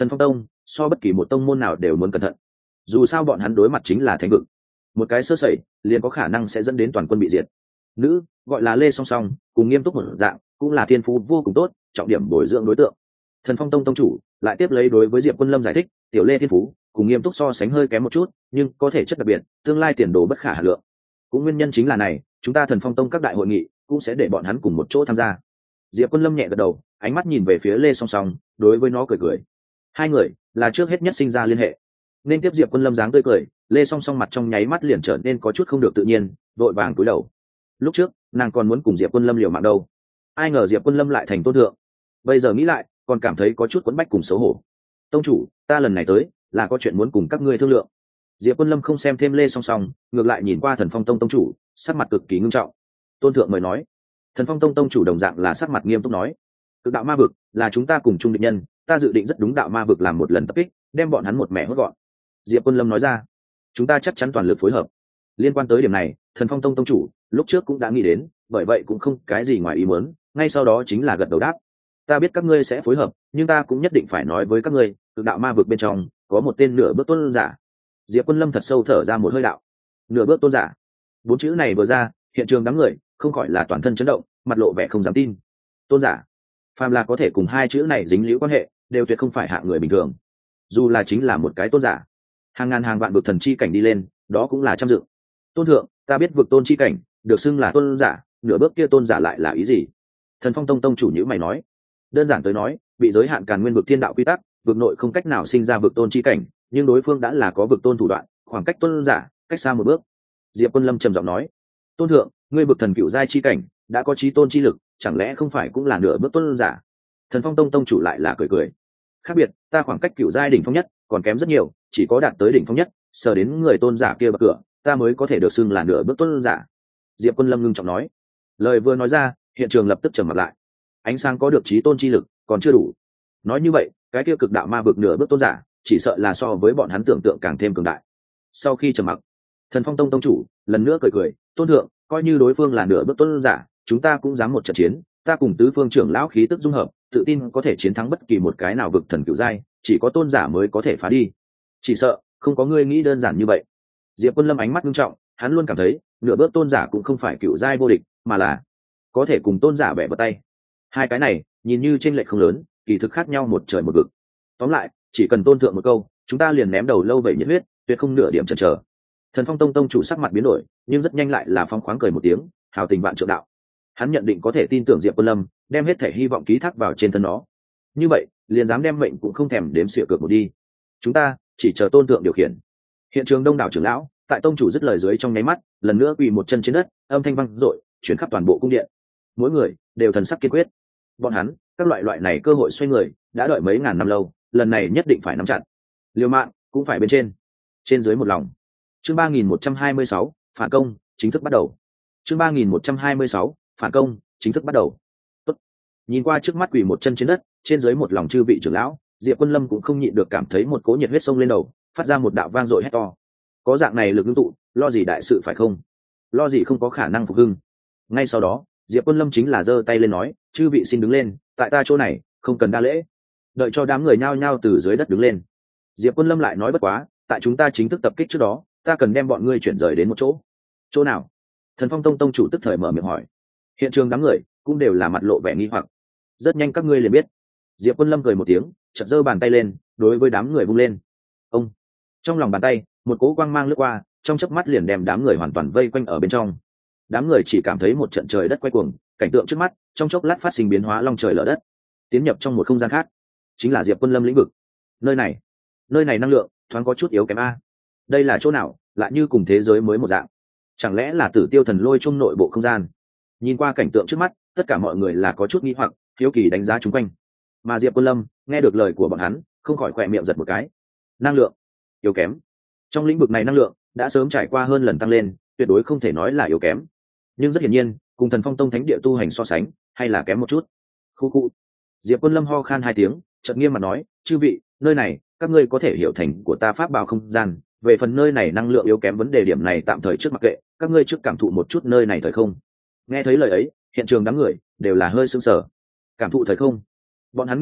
Thần Phong Tông so bất kỳ một tông môn nào đều muốn cẩn thận, dù sao bọn hắn đối mặt chính là thánh vực, một cái sơ sẩy liền có khả năng sẽ dẫn đến toàn quân bị diệt. Nữ gọi là Lê Song Song, cùng Nghiêm Túc một dạng, cũng là thiên phú vô cùng tốt, trọng điểm bồi dưỡng đối tượng. Thần Phong Tông tông chủ lại tiếp lấy đối với Diệp Quân Lâm giải thích, tiểu Lê thiên phú cùng Nghiêm Túc so sánh hơi kém một chút, nhưng có thể chất đặc biệt, tương lai tiền đồ bất khả hà lượng. Cũng nguyên nhân chính là này, chúng ta Thần Phong Tông các đại hội nghị cũng sẽ để bọn hắn cùng một chỗ tham gia. Diệp Quân Lâm nhẹ gật đầu, ánh mắt nhìn về phía Lê Song Song, đối với nó cười cười. Hai người là trước hết nhất sinh ra liên hệ. Nên tiếp Diệp Quân Lâm dáng tươi cười, Lê Song Song mặt trong nháy mắt liền trở nên có chút không được tự nhiên, vội vàng cúi đầu. Lúc trước nàng còn muốn cùng Diệp Quân Lâm liều mạng đâu, ai ngờ Diệp Quân Lâm lại thành tôn thượng. Bây giờ nghĩ lại còn cảm thấy có chút quẫn bách cùng xấu hổ. Tông chủ, ta lần này tới là có chuyện muốn cùng các ngươi thương lượng. Diệp Quân Lâm không xem thêm Lê Song Song, ngược lại nhìn qua Thần Phong Tông tông chủ, sắc mặt cực kỳ nghiêm trọng. Tôn thượng mời nói. Thần Phong Tông tông chủ đồng dạng là sắc mặt nghiêm túc nói, cực đạo ma vực là chúng ta cùng chung địch nhân, ta dự định rất đúng đạo ma vực làm một lần tập kích, đem bọn hắn một mẻ hốt gọn. Diệp Quân Lâm nói ra, chúng ta chắc chắn toàn lực phối hợp. Liên quan tới điểm này, Thần Phong Tông tông chủ lúc trước cũng đã nghĩ đến, bởi vậy cũng không cái gì ngoài ý muốn, ngay sau đó chính là gật đầu đáp. Ta biết các ngươi sẽ phối hợp, nhưng ta cũng nhất định phải nói với các ngươi, cực đạo ma vực bên trong có một tên nửa bước tôn giả. Diệp Quân Lâm thật sâu thở ra một hơi đạo. Nửa bước tôn giả. Bốn chữ này vừa ra, hiện trường đám người không khỏi là toàn thân chấn động, mặt lộ vẻ không dám tin. Tôn giả, phàm là có thể cùng hai chữ này dính liễu quan hệ, đều tuyệt không phải hạng người bình thường. Dù là chính là một cái tôn giả, hàng ngàn hàng vạn vực thần chi cảnh đi lên, đó cũng là trăm dự. Tôn thượng, ta biết vực tôn chi cảnh được xưng là tôn giả, nửa bước kia tôn giả lại là ý gì? Thần Phong Tông tông chủ nhữ mày nói. Đơn giản tới nói, bị giới hạn càn nguyên vực thiên đạo quy tắc, vực nội không cách nào sinh ra vực tôn chi cảnh, nhưng đối phương đã là có vực tôn thủ đoạn, khoảng cách tôn giả cách xa một bước. Diệp Quân Lâm trầm giọng nói, tôn thượng, ngươi vực thần cựu giai chi cảnh đã có chí tôn chi lực, chẳng lẽ không phải cũng là nửa bước tôn giả? Thần Phong Tông tông chủ lại là cười cười. Khác biệt, ta khoảng cách cựu giai đỉnh phong nhất còn kém rất nhiều, chỉ có đạt tới đỉnh phong nhất, sờ đến người tôn giả kia bậc cửa, ta mới có thể được xưng là nửa bước tôn giả. Diệp Quân Lâm ngưng trọng nói. Lời vừa nói ra, hiện trường lập tức trầm mặt lại. Ánh sáng có được chí tôn chi lực còn chưa đủ. Nói như vậy, cái kia cực đạo ma vực nửa bước tôn giả chỉ sợ là so với bọn hắn tưởng tượng càng thêm cường đại. Sau khi trầm mặc, Thần Phong Tông tông chủ lần nữa cười cười, tôn thượng, coi như đối phương là nửa bước tôn giả, chúng ta cũng dám một trận chiến, ta cùng tứ phương trưởng lão khí tức dung hợp, tự tin có thể chiến thắng bất kỳ một cái nào vực thần cửu giai, chỉ có tôn giả mới có thể phá đi. Chỉ sợ không có ngươi nghĩ đơn giản như vậy. Diệp Quân Lâm ánh mắt nghiêm trọng, hắn luôn cảm thấy nửa bước tôn giả cũng không phải cửu giai vô địch, mà là có thể cùng tôn giả bẻ vào tay. Hai cái này nhìn như chênh lệch không lớn, kỳ thực khác nhau một trời một vực. Tóm lại, chỉ cần tôn thượng một câu, chúng ta liền ném đầu lâu vậy nhiệt huyết, tuyệt không nửa điểm chần chờ. Thần Phong Tông tông chủ sắc mặt biến đổi, nhưng rất nhanh lại là phóng khoáng cười một tiếng, hào tình vạn trượng đạo. Hắn nhận định có thể tin tưởng Diệp Quân Lâm, đem hết thể hy vọng ký thác vào trên thân nó. Như vậy, liền dám đem mệnh cũng không thèm đếm xỉa cược một đi. Chúng ta chỉ chờ tôn thượng điều khiển. Hiện trường đông đảo trưởng lão, tại tông chủ dứt lời dưới trong nháy mắt, lần nữa quỳ một chân trên đất, âm thanh vang dội, chuyển khắp toàn bộ cung điện. Mỗi người đều thần sắc kiên quyết. Bọn hắn, các loại này cơ hội xoay người, đã đợi mấy ngàn năm lâu, lần này nhất định phải nắm chặt. Liều mạng cũng phải bên trên dưới một lòng. Chương 3126, phản công chính thức bắt đầu. Chương 3126, phản công chính thức bắt đầu. Tốt. Nhìn qua trước mắt quỳ một chân trên đất, trên dưới một lòng chư vị trưởng lão, Diệp Quân Lâm cũng không nhịn được cảm thấy một cỗ nhiệt huyết sông lên đầu, phát ra một đạo vang dội hét to. Có dạng này lực ngưng tụ, lo gì đại sự phải không? Lo gì không có khả năng phục hưng? Ngay sau đó, Diệp Quân Lâm chính là giơ tay lên nói, chư vị xin đứng lên, tại ta chỗ này, không cần đa lễ. Đợi cho đám người nhao nhao từ dưới đất đứng lên. Diệp Quân Lâm lại nói bất quá, tại chúng ta chính thức tập kích trước đó, ta cần đem bọn ngươi chuyển rời đến một chỗ. Chỗ nào? Thần Phong Tông tông chủ tức thời mở miệng hỏi. Hiện trường đám người cũng đều là mặt lộ vẻ nghi hoặc. Rất nhanh các ngươi liền biết. Diệp Quân Lâm cười một tiếng, chợt giơ bàn tay lên, đối với đám người vung lên. Ông. Trong lòng bàn tay, một cỗ quang mang lướt qua, trong chớp mắt liền đem đám người hoàn toàn vây quanh ở bên trong. Đám người chỉ cảm thấy một trận trời đất quay cuồng, cảnh tượng trước mắt trong chốc lát phát sinh biến hóa long trời lở đất, tiến nhập trong một không gian khác, chính là Diệp Quân Lâm lĩnh vực. Nơi này năng lượng thoáng có chút yếu kém a. Đây là chỗ nào, lại như cùng thế giới mới một dạng? Chẳng lẽ là Tử Tiêu Thần Lôi chung nội bộ không gian? Nhìn qua cảnh tượng trước mắt, tất cả mọi người là có chút nghi hoặc, hiếu kỳ đánh giá chúng quanh. Mà Diệp Quân Lâm nghe được lời của bọn hắn, không khỏi khỏe miệng giật một cái. Năng lượng yếu kém. Trong lĩnh vực này năng lượng đã sớm trải qua hơn lần tăng lên, tuyệt đối không thể nói là yếu kém. Nhưng rất hiển nhiên, cùng Thần Phong Tông thánh địa tu hành so sánh, hay là kém một chút. Khu. Diệp Quân Lâm ho khan hai tiếng, chợt nghiêm mặt nói, chư vị, nơi này các ngươi có thể hiểu thành của ta pháp bảo không gian, về phần nơi này năng lượng yếu kém vấn đề điểm này tạm thời trước mặc kệ, các ngươi trước cảm thụ một chút nơi này thời không. Nghe thấy lời ấy, hiện trường đám người đều là hơi sững sờ. Cảm thụ thời không? Bọn hắn nghi hoặc,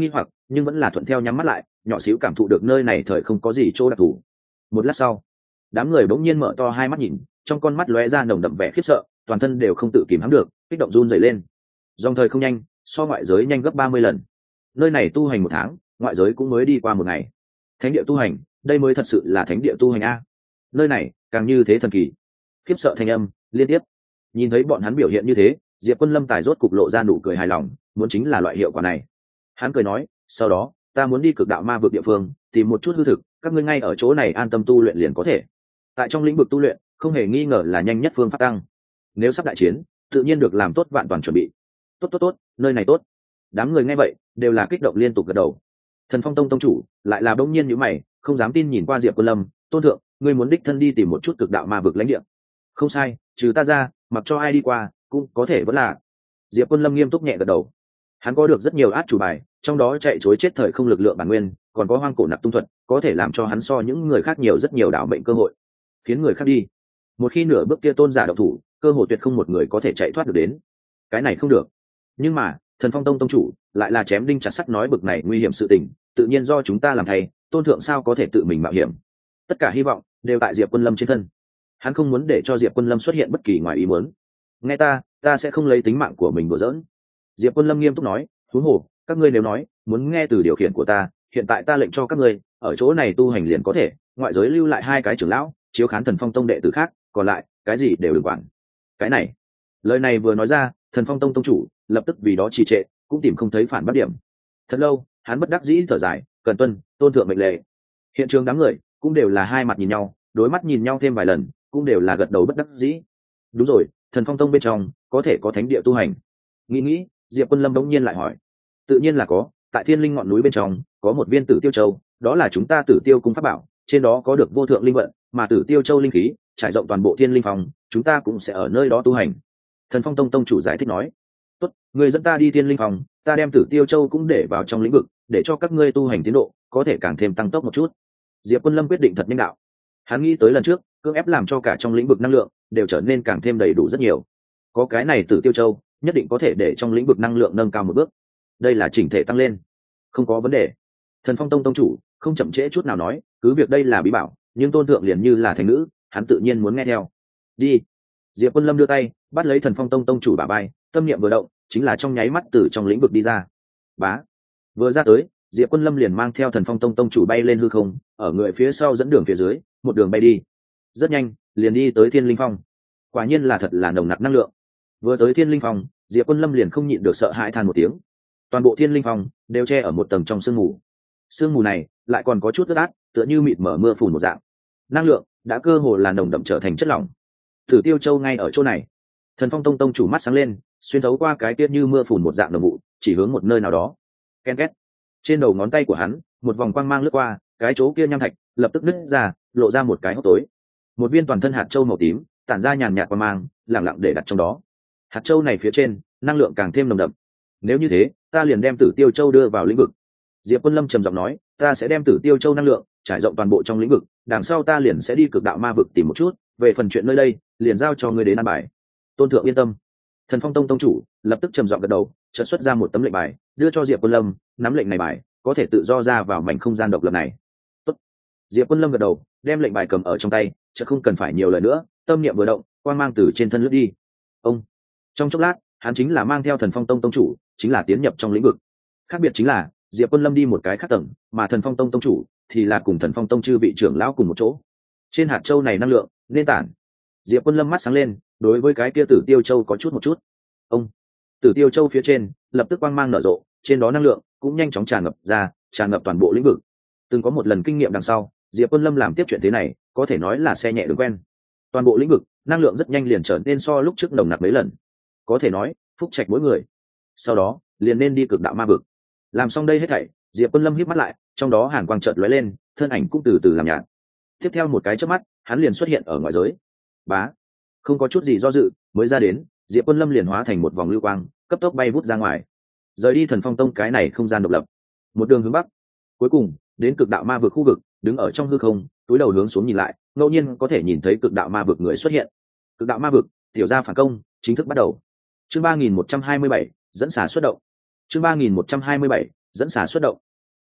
nhưng vẫn là thuận theo nhắm mắt lại, nhỏ xíu cảm thụ được nơi này thời không có gì chỗ đặc thù. Một lát sau, đám người bỗng nhiên mở to hai mắt nhìn, trong con mắt lóe ra nồng đậm vẻ khiếp sợ, toàn thân đều không tự kìm hãm được, kích động run rẩy lên. Dòng thời không nhanh, so ngoại giới nhanh gấp 30 lần. Nơi này tu hành 1 tháng, ngoại giới cũng mới đi qua 1 ngày. Thánh địa tu hành, đây mới thật sự là thánh địa tu hành a. Nơi này càng như thế thần kỳ. Khiếp sợ thanh âm liên tiếp. Nhìn thấy bọn hắn biểu hiện như thế, Diệp Quân Lâm tài rốt cục lộ ra nụ cười hài lòng, muốn chính là loại hiệu quả này. Hắn cười nói, sau đó ta muốn đi cực đạo ma vực địa phương, tìm một chút hư thực, các ngươi ngay ở chỗ này an tâm tu luyện liền có thể. Tại trong lĩnh vực tu luyện, không hề nghi ngờ là nhanh nhất phương pháp tăng. Nếu sắp đại chiến, tự nhiên được làm tốt vạn toàn chuẩn bị. Tốt, nơi này tốt. Đám người nghe vậy đều là kích động liên tục gật đầu. Thần Phong Tông tông chủ lại là bỗng nhiên nhíu mày, không dám tin nhìn qua Diệp Quân Lâm, "Tôn thượng, ngươi muốn đích thân đi tìm một chút cực đạo ma vực lãnh địa?" "Không sai, trừ ta ra, mặc cho ai đi qua cũng có thể vẫn là." Diệp Quân Lâm nghiêm túc nhẹ gật đầu. Hắn có được rất nhiều át chủ bài, trong đó chạy trối chết thời không lực lượng bản nguyên, còn có hoang cổ nạp tung thuật, có thể làm cho hắn so những người khác nhiều rất nhiều đảo mệnh cơ hội, khiến người khác đi. Một khi nửa bước kia tôn giả động thủ, cơ hội tuyệt không một người có thể chạy thoát được đến. Cái này không được. Nhưng mà, Thần Phong Tông tông chủ lại là chém đinh chặt sắt nói bực này nguy hiểm sự tình, tự nhiên do chúng ta làm thay, tôn thượng sao có thể tự mình mạo hiểm. Tất cả hy vọng đều tại Diệp Quân Lâm trên thân. Hắn không muốn để cho Diệp Quân Lâm xuất hiện bất kỳ ngoài ý muốn. Nghe ta sẽ không lấy tính mạng của mình đùa giỡn. Diệp Quân Lâm nghiêm túc nói, huống hồ, các ngươi nếu nói muốn nghe từ điều khiển của ta, hiện tại ta lệnh cho các ngươi ở chỗ này tu hành liền có thể, ngoại giới lưu lại 2 cái trưởng lão, chiếu khán Thần Phong Tông đệ tử khác, còn lại cái gì đều đừng quản. Cái này, lời này vừa nói ra, Thần Phong Tông tông chủ lập tức vì đó trì trệ, cũng tìm không thấy phản bác điểm. Thật lâu, hắn bất đắc dĩ thở dài, cần tuân tôn thượng mệnh lệ. Hiện trường đám người cũng đều là hai mặt nhìn nhau, đối mắt nhìn nhau thêm vài lần, cũng đều là gật đầu bất đắc dĩ. Đúng rồi, Thần Phong Tông bên trong có thể có thánh địa tu hành. Nghĩ, Diệp Quân Lâm đống nhiên lại hỏi. Tự nhiên là có, tại Thiên Linh ngọn núi bên trong có một viên Tử Tiêu Châu, đó là chúng ta Tử Tiêu cung pháp bảo, trên đó có được vô thượng linh vận, mà Tử Tiêu Châu linh khí trải rộng toàn bộ Thiên Linh phòng, chúng ta cũng sẽ ở nơi đó tu hành. Thần Phong Tông tông chủ giải thích nói. Tốt, người dẫn ta đi Thiên Linh phòng, ta đem Tử Tiêu Châu cũng để vào trong lĩnh vực, để cho các ngươi tu hành tiến độ có thể càng thêm tăng tốc một chút. Diệp Quân Lâm quyết định thật nhanh đạo. Hắn nghĩ tới lần trước cưỡng ép làm cho cả trong lĩnh vực năng lượng đều trở nên càng thêm đầy đủ rất nhiều. Có cái này Tử Tiêu Châu, nhất định có thể để trong lĩnh vực năng lượng nâng cao một bước. Đây là chỉnh thể tăng lên, không có vấn đề. Thần Phong Tông tông chủ không chậm trễ chút nào nói, cứ việc đây là bí bảo, nhưng tôn thượng liền như là thành nữ, hắn tự nhiên muốn nghe theo. Đi. Diệp Quân Lâm đưa tay bắt lấy Thần Phong Tông tông chủ bả vai, tâm niệm vừa động, chính là trong nháy mắt từ trong lĩnh vực đi ra. Bá. Vừa ra tới, Diệp Quân Lâm liền mang theo Thần Phong Tông tông chủ bay lên hư không, ở người phía sau dẫn đường phía dưới, một đường bay đi. Rất nhanh, liền đi tới Thiên Linh Phong. Quả nhiên là thật là nồng nặc năng lượng. Vừa tới Thiên Linh Phong, Diệp Quân Lâm liền không nhịn được sợ hãi than một tiếng. Toàn bộ Thiên Linh Phong đều che ở một tầng trong sương mù. Sương mù này lại còn có chút ướt át, tựa như mịt mở mưa phùn một dạng. Năng lượng đã cơ hồ là nồng đậm trở thành chất lỏng. Tử Tiêu Châu ngay ở chỗ này. Thần Phong Tông tông chủ mắt sáng lên, xuyên thấu qua cái tiết như mưa phùn một dạng đồng vụ, chỉ hướng một nơi nào đó. Ken két. Trên đầu ngón tay của hắn, một vòng quang mang lướt qua, cái chỗ kia nham thạch lập tức nứt ra, lộ ra một cái hốc tối. Một viên toàn thân hạt châu màu tím, tản ra nhàn nhạt quang mang, lặng lặng để đặt trong đó. Hạt châu này phía trên, năng lượng càng thêm nồng đậm. Nếu như thế, ta liền đem Tử Tiêu Châu đưa vào lĩnh vực. Diệp Quân Lâm trầm giọng nói, ta sẽ đem Tử Tiêu Châu năng lượng trải rộng toàn bộ trong lĩnh vực, đằng sau ta liền sẽ đi cực đạo ma vực tìm một chút, về phần chuyện nơi đây, liền giao cho ngươi đến an bài. Tôn thượng yên tâm. Thần Phong Tông tông chủ lập tức trầm giọng gật đầu, chợt xuất ra một tấm lệnh bài, đưa cho Diệp Quân Lâm, nắm lệnh này bài, có thể tự do ra vào mảnh không gian độc lập này. Tốt. Diệp Quân Lâm gật đầu, đem lệnh bài cầm ở trong tay, chợt không cần phải nhiều lời nữa, tâm niệm vừa động, quang mang từ trên thân lướt đi. Ông. Trong chốc lát, hắn chính là mang theo Thần Phong Tông tông chủ, chính là tiến nhập trong lĩnh vực. Khác biệt chính là, Diệp Quân Lâm đi một cái khác tầng, mà Thần Phong Tông tông chủ thì là cùng Thần Phong Tông chư vị trưởng lão cùng một chỗ. Trên hạt châu này năng lượng nên tản. Diệp Quân Lâm mắt sáng lên, đối với cái kia Tử Tiêu Châu có chút một chút. Ông. Tử Tiêu Châu phía trên lập tức quang mang nở rộ, trên đó năng lượng cũng nhanh chóng tràn ngập ra, tràn ngập toàn bộ lĩnh vực. Từng có một lần kinh nghiệm đằng sau, Diệp Quân Lâm làm tiếp chuyện thế này, có thể nói là xe nhẹ đường quen. Toàn bộ lĩnh vực, năng lượng rất nhanh liền trở nên so lúc trước nồng nặc mấy lần. Có thể nói, phúc trạch mỗi người. Sau đó, liền nên đi cực đạo ma vực. Làm xong đây hết thảy, Diệp Quân Lâm híp mắt lại, trong đó hàn quang chợt lóe lên, thân ảnh cũng từ từ làm nhạt. Tiếp theo một cái chớp mắt, hắn liền xuất hiện ở ngoại giới. Bá, không có chút gì do dự, mới ra đến, Diệp Quân Lâm liền hóa thành một vòng lưu quang, cấp tốc bay vút ra ngoài, rời đi Thần Phong Tông cái này không gian độc lập, một đường hướng bắc, cuối cùng đến cực đạo ma vực khu vực, đứng ở trong hư không, túi đầu hướng xuống nhìn lại, ngẫu nhiên có thể nhìn thấy cực đạo ma vực người xuất hiện. Cực đạo ma vực, tiểu gia phản công chính thức bắt đầu. Chương 3127, dẫn xả xuất động. Chương 3127, dẫn xả xuất động.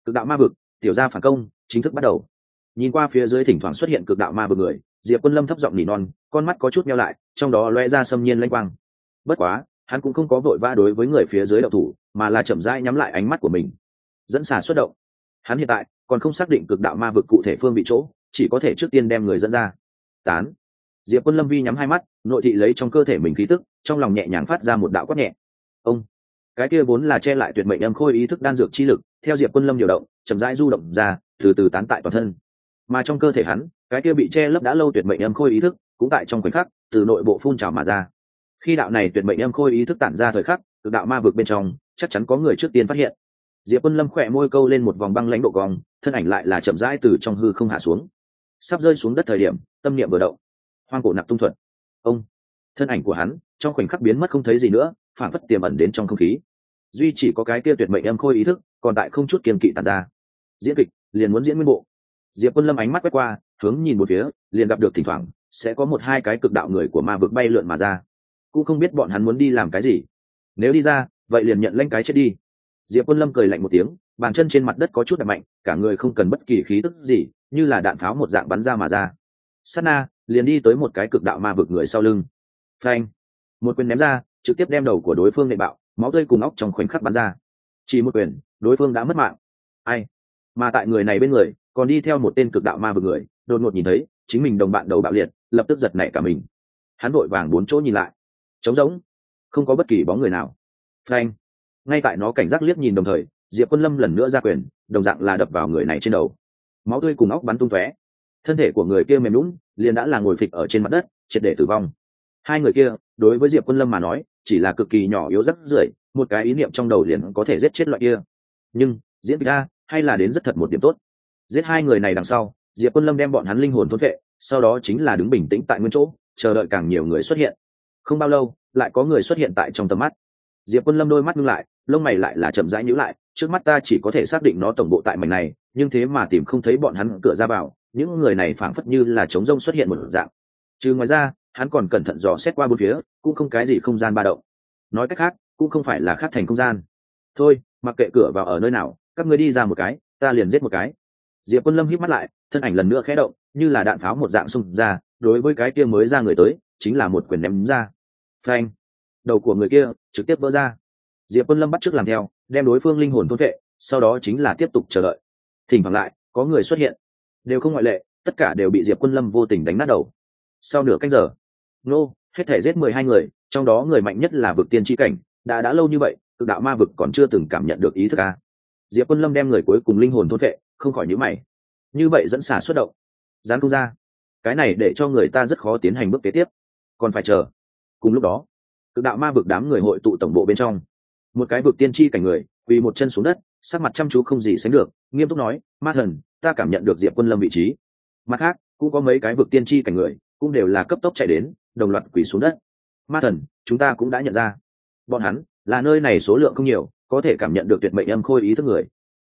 Cực đạo ma vực, tiểu gia phản công chính thức bắt đầu. Nhìn qua phía dưới thỉnh thoảng xuất hiện cực đạo ma vực người, Diệp Quân Lâm thấp giọng nỉ non, con mắt có chút meo lại, trong đó lóe ra xâm nhiên lanh quang. Bất quá hắn cũng không có vội vã đối với người phía dưới động thủ, mà là chậm rãi nhắm lại ánh mắt của mình, dẫn xà xuất động. Hắn hiện tại còn không xác định cực đạo ma vực cụ thể phương vị chỗ, chỉ có thể trước tiên đem người dẫn ra. Tán. Diệp Quân Lâm vi nhắm hai mắt, nội thị lấy trong cơ thể mình khí tức, trong lòng nhẹ nhàng phát ra một đạo quát nhẹ. Ông. Cái kia vốn là che lại tuyệt mệnh âm khôi ý thức đan dược chi lực, theo Diệp Quân Lâm điều động, chậm rãi du động ra, từ từ tán tại toàn thân. Mà trong cơ thể hắn, cái kia bị che lấp đã lâu tuyệt mệnh âm khôi ý thức, cũng tại trong khoảnh khắc, từ nội bộ phun trào mà ra. Khi đạo này tuyệt mệnh âm khôi ý thức tản ra thời khắc, cực đạo ma vực bên trong, chắc chắn có người trước tiên phát hiện. Diệp Quân Lâm khỏe môi câu lên một vòng băng lãnh độ cong, thân ảnh lại là chậm rãi từ trong hư không hạ xuống. Sắp rơi xuống đất thời điểm, tâm niệm vừa động, hoang cổ nặc tung thuật. Ông, thân ảnh của hắn trong khoảnh khắc biến mất không thấy gì nữa, phản phất tiềm ẩn đến trong không khí. Duy chỉ có cái kia tuyệt mệnh âm khôi ý thức, còn tại không chút kiên kỵ tản ra. Diễn kịch liền muốn diễn nguyên bộ. Diệp Quân Lâm ánh mắt quét qua, hướng nhìn một phía, liền gặp được thỉnh thoảng sẽ có một hai cái cực đạo người của ma vực bay lượn mà ra. Cũng không biết bọn hắn muốn đi làm cái gì. Nếu đi ra, vậy liền nhận lãnh cái chết đi. Diệp Quân Lâm cười lạnh một tiếng, bàn chân trên mặt đất có chút đập mạnh, cả người không cần bất kỳ khí tức gì, như là đạn pháo một dạng bắn ra mà ra. Sát na, liền đi tới một cái cực đạo ma vực người sau lưng. Phanh! Một quyền ném ra, trực tiếp đem đầu của đối phương nện bạo, máu tươi cùng óc trong khoảnh khắc bắn ra. Chỉ một quyền, đối phương đã mất mạng. Ai? Mà tại người này bên người, còn đi theo một tên cực đạo ma vực người, đột ngột nhìn thấy chính mình đồng bạn đầu bạo liệt, lập tức giật nảy cả mình. Hắn vội vàng bốn chỗ nhìn lại, trống rỗng, không có bất kỳ bóng người nào. Phanh! Ngay tại nó cảnh giác liếc nhìn đồng thời, Diệp Quân Lâm lần nữa ra quyền, đồng dạng là đập vào người này trên đầu. Máu tươi cùng óc bắn tung tóe. Thân thể của người kia mềm nhũn, liền đã là ngồi phịch ở trên mặt đất, triệt để tử vong. Hai người kia, đối với Diệp Quân Lâm mà nói, chỉ là cực kỳ nhỏ yếu rất rưởi, một cái ý niệm trong đầu liền có thể giết chết loại kia. Nhưng, diễn ra, hay là đến rất thật một điểm tốt. Giết hai người này đằng sau, Diệp Quân Lâm đem bọn hắn linh hồn thôn phệ, sau đó chính là đứng bình tĩnh tại nguyên chỗ, chờ đợi càng nhiều người xuất hiện. Không bao lâu, lại có người xuất hiện tại trong tầm mắt. Diệp Quân Lâm đôi mắt ngưng lại, lông mày lại là chậm rãi nhíu lại, trước mắt ta chỉ có thể xác định nó tổng bộ tại mảnh này, nhưng thế mà tìm không thấy bọn hắn cửa ra vào, những người này phảng phất như là trống rông xuất hiện một dạng. Trừ ngoài ra, hắn còn cẩn thận dò xét qua bốn phía, cũng không cái gì không gian ba động. Nói cách khác, cũng không phải là khác thành không gian. Thôi, mặc kệ cửa vào ở nơi nào, các ngươi đi ra một cái, ta liền giết một cái. Diệp Quân Lâm híp mắt lại, thân ảnh lần nữa khẽ động, như là đạn pháo một dạng xung ra, đối với cái kia mới ra người tới, chính là một quyền ném ra. Phanh! Đầu của người kia trực tiếp vỡ ra. Diệp Quân Lâm bắt chước làm theo, đem đối phương linh hồn thôn vệ, sau đó chính là tiếp tục chờ đợi. Thỉnh thoảng lại có người xuất hiện, đều không ngoại lệ, tất cả đều bị Diệp Quân Lâm vô tình đánh nát đầu. Sau nửa canh giờ, hết thể giết 12 người, trong đó người mạnh nhất là vực tiên chi cảnh, đã lâu như vậy, cực đạo ma vực còn chưa từng cảm nhận được ý thức a. Diệp Quân Lâm đem người cuối cùng linh hồn thôn vệ, không khỏi nhíu mày. Như vậy dẫn xả xuất động, gián không ra, cái này để cho người ta rất khó tiến hành bước kế tiếp, còn phải chờ. Cùng lúc đó, cực đạo ma vực đám người hội tụ tổng bộ bên trong, một cái vực tiên tri cảnh người quỳ một chân xuống đất, sắc mặt chăm chú không gì sánh được, nghiêm túc nói: Ma thần, ta cảm nhận được Diệp Quân Lâm vị trí. Mặt khác cũng có mấy cái vực tiên tri cảnh người, cũng đều là cấp tốc chạy đến, đồng loạt quỳ xuống đất. Ma thần, chúng ta cũng đã nhận ra, bọn hắn là nơi này số lượng không nhiều, có thể cảm nhận được tuyệt mệnh âm khôi ý thức người.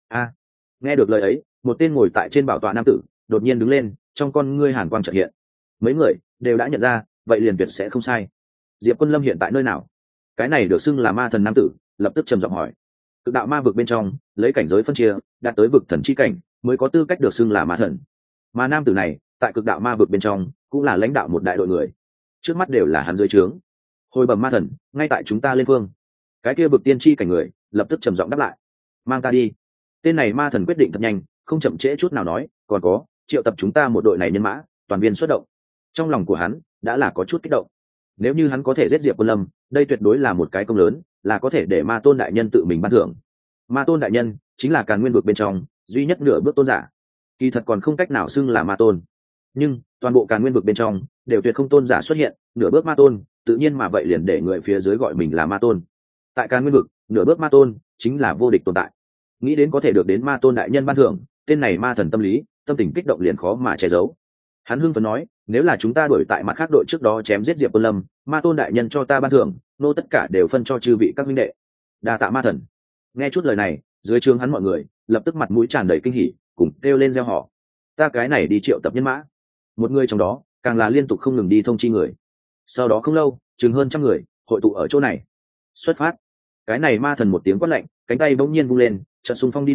Nghe được lời ấy, một tên ngồi tại trên bảo tọa nam tử đột nhiên đứng lên, trong con ngươi hàn quang chợt hiện. Mấy người đều đã nhận ra, vậy liền tuyệt sẽ không sai. Diệp Quân Lâm hiện tại nơi nào? Cái này được xưng là ma thần nam tử lập tức trầm giọng hỏi. Cực đạo ma vực bên trong, lấy cảnh giới phân chia, đạt tới vực thần chi cảnh mới có tư cách được xưng là ma thần. Mà nam tử này tại cực đạo ma vực bên trong cũng là lãnh đạo một đại đội người, trước mắt đều là hắn dưới trướng. Hồi bẩm ma thần, ngay tại chúng ta lên phương. Cái kia vực tiên chi cảnh người lập tức trầm giọng đáp lại. Mang ta đi. Tên này ma thần quyết định thật nhanh, không chậm trễ chút nào nói, còn có, triệu tập chúng ta một đội này nhân mã, toàn viên xuất động. Trong lòng của hắn đã là có chút kích động. Nếu như hắn có thể giết Diệp Quân Lâm, đây tuyệt đối là một cái công lớn, là có thể để ma tôn đại nhân tự mình ban thưởng. Ma tôn đại nhân chính là Càn Nguyên vực bên trong duy nhất nửa bước tôn giả, kỳ thật còn không cách nào xưng là ma tôn, nhưng toàn bộ Càn Nguyên vực bên trong đều tuyệt không tôn giả xuất hiện nửa bước ma tôn, tự nhiên mà vậy liền để người phía dưới gọi mình là ma tôn. Tại Càn Nguyên vực, nửa bước ma tôn chính là vô địch tồn tại. Nghĩ đến có thể được đến ma tôn đại nhân ban thưởng, tên này ma thần tâm lý tâm tình kích động liền khó mà che giấu. Hắn hưng phấn nói: nếu là chúng ta đuổi tại mặt khác đội trước đó chém giết Diệp Quân Lâm, ma tôn đại nhân cho ta ban thưởng, nô tất cả đều phân cho chư vị các minh đệ. Đa tạ ma thần. Nghe chút lời này, dưới trướng hắn mọi người lập tức mặt mũi tràn đầy kinh hỉ, cùng kêu lên reo hò. Ta cái này đi triệu tập nhân mã. Một người trong đó càng là liên tục không ngừng đi thông chi người. Sau đó không lâu, chừng hơn 100 người hội tụ ở chỗ này. Xuất phát. Cái này ma thần một tiếng quát lạnh, cánh tay bỗng nhiên vung lên, chợt xung phong đi đầu,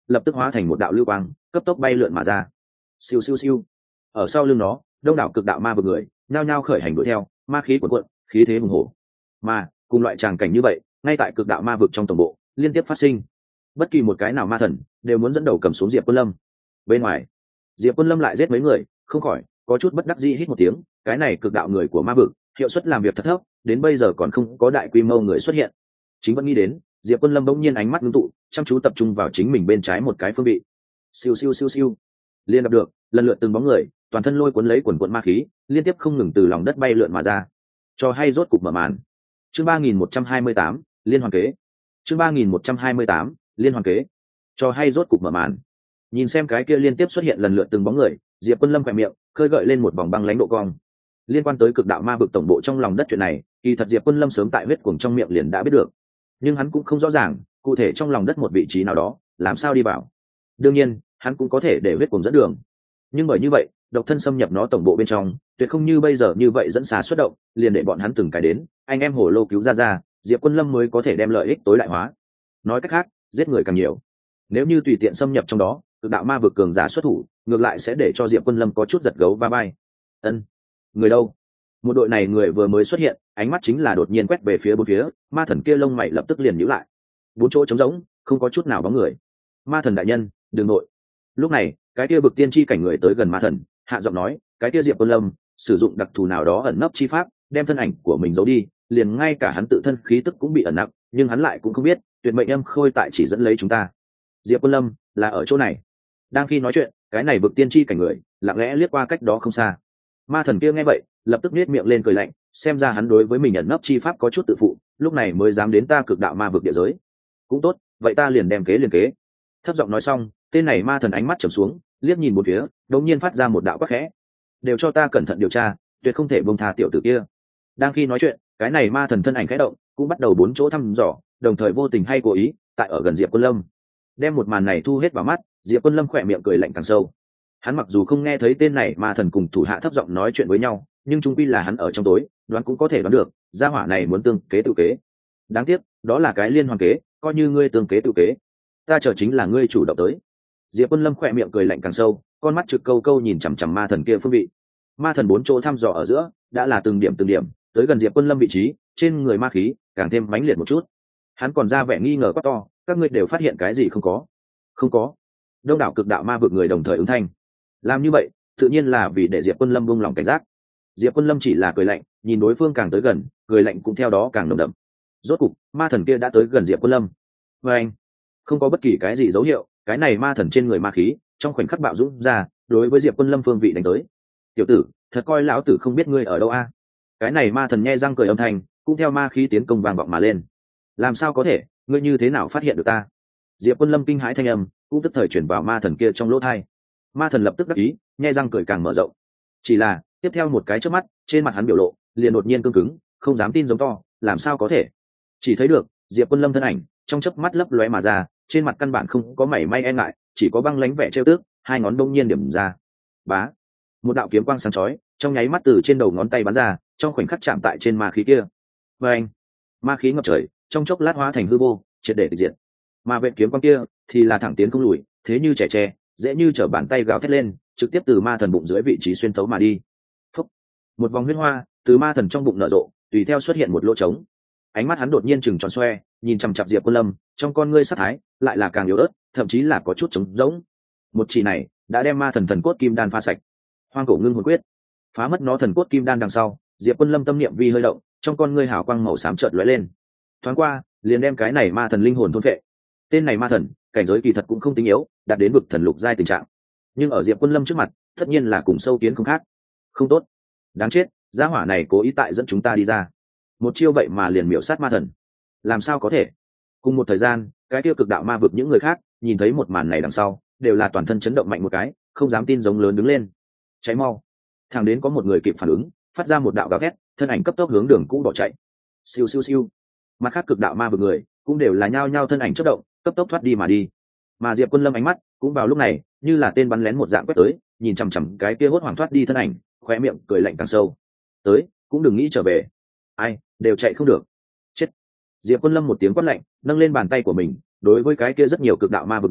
lập tức hóa thành một đạo lưu quang cấp tốc bay lượn mà ra. Siêu siêu siêu. Ở sau lưng nó đông đảo cực đạo ma vực người nhao nhao khởi hành đuổi theo, ma khí cuộn cuộn, khí thế hùng hổ. Mà cùng loại tràng cảnh như vậy ngay tại cực đạo ma vực trong tổng bộ liên tiếp phát sinh. Bất kỳ một cái nào ma thần đều muốn dẫn đầu cầm xuống Diệp Quân Lâm. Bên ngoài Diệp Quân Lâm lại giết mấy người, không khỏi có chút bất đắc dĩ hít một tiếng, cái này cực đạo người của ma vực hiệu suất làm việc thật thấp, đến bây giờ còn không có đại quy mô người xuất hiện. Chính vẫn nghĩ đến, Diệp Quân Lâm bỗng nhiên ánh mắt ngưng tụ, chăm chú tập trung vào chính mình bên trái một cái phương vị. Siêu siêu siêu siêu. Liên gặp được, lần lượt từng bóng người, toàn thân lôi cuốn lấy quần quần ma khí, liên tiếp không ngừng từ lòng đất bay lượn mà ra. Cho hay rốt cục mở màn. Chương 3128, liên hoàn kế. Chương 3128, liên hoàn kế. Cho hay rốt cục mở màn. Nhìn xem cái kia liên tiếp xuất hiện lần lượt từng bóng người, Diệp Quân Lâm khẽ miệng, khơi gợi lên một vòng băng lãnh độ cong. Liên quan tới cực đạo ma vực tổng bộ trong lòng đất chuyện này, kỳ thật Diệp Quân Lâm sớm tại huyết cuồng trong miệng liền đã biết được, nhưng hắn cũng không rõ ràng cụ thể trong lòng đất một vị trí nào đó làm sao đi vào. Đương nhiên hắn cũng có thể để huyết cuồng dẫn đường, nhưng bởi như vậy độc thân xâm nhập nó tổng bộ bên trong tuyệt không như bây giờ như vậy dẫn xà xuất động, liền để bọn hắn từng cái đến anh em hồ lô cứu ra Diệp Quân Lâm mới có thể đem lợi ích tối đại hóa. Nói cách khác, giết người càng nhiều, nếu như tùy tiện xâm nhập trong đó, cực đạo ma vực cường giả xuất thủ ngược lại sẽ để cho Diệp Quân Lâm có chút giật gấu va bay. Ân, người đâu? Một đội này người vừa mới xuất hiện, ánh mắt chính là đột nhiên quét về phía bốn phía, ma thần kia lông mày lập tức liền nhíu lại. Bốn chỗ trống rỗng, không có chút nào bóng người. Ma thần đại nhân, đừng nội. Lúc này, cái kia bực tiên tri cảnh người tới gần ma thần, hạ giọng nói, cái kia Diệp Quân Lâm sử dụng đặc thù nào đó ẩn nấp chi pháp, đem thân ảnh của mình giấu đi, liền ngay cả hắn tự thân khí tức cũng bị ẩn nấp, nhưng hắn lại cũng không biết, tuyệt mệnh âm khôi tại chỉ dẫn lấy chúng ta. Diệp Quân Lâm là ở chỗ này. Đang khi nói chuyện, cái này bực tiên tri cảnh người lặng lẽ liếc qua cách đó không xa. Ma thần kia nghe vậy lập tức nết miệng lên cười lạnh, xem ra hắn đối với mình ẩn nấp chi pháp có chút tự phụ, lúc này mới dám đến ta cực đạo ma vực địa giới. Cũng tốt, vậy ta liền đem kế liền kế. Thấp giọng nói xong, tên này ma thần ánh mắt trầm xuống, liếc nhìn một phía, đột nhiên phát ra một đạo quát khẽ, đều cho ta cẩn thận điều tra, tuyệt không thể buông tha tiểu tử kia. Đang khi nói chuyện, cái này ma thần thân ảnh khẽ động, cũng bắt đầu bốn chỗ thăm dò, đồng thời vô tình hay cố ý tại ở gần Diệp Quân Lâm. Đem một màn này thu hết vào mắt, Diệp Quân Lâm khỏe miệng cười lạnh càng sâu. Hắn mặc dù không nghe thấy tên này ma thần cùng thủ hạ thấp giọng nói chuyện với nhau, nhưng trung quy là hắn ở trong tối, đoán cũng có thể đoán được gia hỏa này muốn tương kế tự kế. Đáng tiếc đó là cái liên hoàn kế, coi như ngươi tương kế tự kế, ta chờ chính là ngươi chủ động tới. Diệp Quân Lâm khỏe miệng cười lạnh càng sâu, con mắt trực câu câu nhìn chằm chằm ma thần kia phương vị. Ma thần bốn chỗ thăm dò ở giữa đã là từng điểm tới gần Diệp Quân Lâm vị trí, trên người ma khí càng thêm mãnh liệt một chút. Hắn còn ra vẻ nghi ngờ quá to, các ngươi đều phát hiện cái gì không có? Không có. Đông đảo cực đạo ma vực người đồng thời ứng thanh. Làm như vậy tự nhiên là vì để Diệp Quân Lâm buông lòng cảnh giác. Diệp Quân Lâm chỉ là cười lạnh, nhìn đối phương càng tới gần, cười lạnh cũng theo đó càng nồng đậm. Rốt cục ma thần kia đã tới gần Diệp Quân Lâm. Và anh không có bất kỳ cái gì dấu hiệu, cái này ma thần trên người ma khí trong khoảnh khắc bạo dũng ra, đối với Diệp Quân Lâm phương vị đánh tới. Tiểu tử, thật coi lão tử không biết ngươi ở đâu a? Cái này ma thần nhe răng cười âm thanh, cũng theo ma khí tiến công vang vọng mà lên. Làm sao có thể, ngươi như thế nào phát hiện được ta? Diệp Quân Lâm kinh hãi thanh âm cũng tức thời chuyển vào ma thần kia trong lỗ tai. Ma thần lập tức đắc ý, nhe răng cười càng mở rộng. Chỉ là tiếp theo một cái chớp mắt, trên mặt hắn biểu lộ liền đột nhiên cứng cứng, không dám tin giống to, làm sao có thể? Chỉ thấy được Diệp Quân Lâm thân ảnh trong chớp mắt lấp lóe mà ra, trên mặt căn bản không có mảy may e ngại, chỉ có băng lãnh vẻ trêu tức, hai ngón đông nhiên điểm ra. Bá, một đạo kiếm quang sáng chói trong nháy mắt từ trên đầu ngón tay bắn ra, trong khoảnh khắc chạm tại trên ma khí kia. Và anh, ma khí ngập trời, trong chốc lát hóa thành hư vô, triệt để tịch diệt. Mà vệt kiếm quang kia thì là thẳng tiến không lùi, thế như trẻ tre, dễ như trở bàn tay gào thét lên, trực tiếp từ ma thần bụng dưới vị trí xuyên thấu mà đi. Phúc. Một vòng huyết hoa từ ma thần trong bụng nở rộ, tùy theo xuất hiện một lỗ trống. Ánh mắt hắn đột nhiên chừng tròn xoe, nhìn chằm chằm Diệp Quân Lâm, trong con ngươi sát thái lại là càng yếu ớt, thậm chí là có chút trống rỗng. Một chỉ này đã đem ma thần thần cốt kim đan pha sạch. Hoang cổ ngưng hồn quyết, phá mất nó thần cốt kim đan đằng sau, Diệp Quân Lâm tâm niệm vi hơi động, trong con ngươi hào quang màu xám chợt lóe lên. Thoáng qua, liền đem cái này ma thần linh hồn thôn phệ. Tên này ma thần, cảnh giới kỳ thật cũng không tinh yếu, đạt đến vực thần lục giai tình trạng. Nhưng ở Diệp Quân Lâm trước mặt, tất nhiên là cùng sâu kiến không khác. Không tốt, đáng chết, gia hỏa này cố ý tại dẫn chúng ta đi ra. Một chiêu vậy mà liền miểu sát ma thần. Làm sao có thể? Cùng một thời gian, cái tiêu cực đạo ma vực những người khác, nhìn thấy một màn này đằng sau, đều là toàn thân chấn động mạnh một cái, không dám tin giống lớn đứng lên. Cháy mau. Thẳng đến có một người kịp phản ứng, phát ra một đạo gào thét, thân ảnh cấp tốc hướng đường cũ bỏ chạy. Siêu siêu siêu. Mặt khác cực đạo ma vực người cũng đều là nhao nhao thân ảnh chớp động, cấp tốc thoát đi mà đi. Mà Diệp Quân Lâm ánh mắt cũng vào lúc này như là tên bắn lén một dạng quét tới, nhìn chằm chằm cái kia hốt hoảng thoát đi thân ảnh, khóe miệng cười lạnh càng sâu. Tới, cũng đừng nghĩ trở về. Ai, đều chạy không được. Chết. Diệp Quân Lâm một tiếng quát lạnh, nâng lên bàn tay của mình, đối với cái kia rất nhiều cực đạo ma vực người,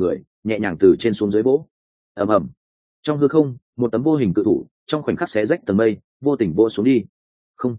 nhẹ nhàng từ trên xuống dưới vỗ. Ầm ầm. Trong hư không, một tấm vô hình cự thủ trong khoảnh khắc xé rách tầng mây, vô tình vỗ xuống đi. Không.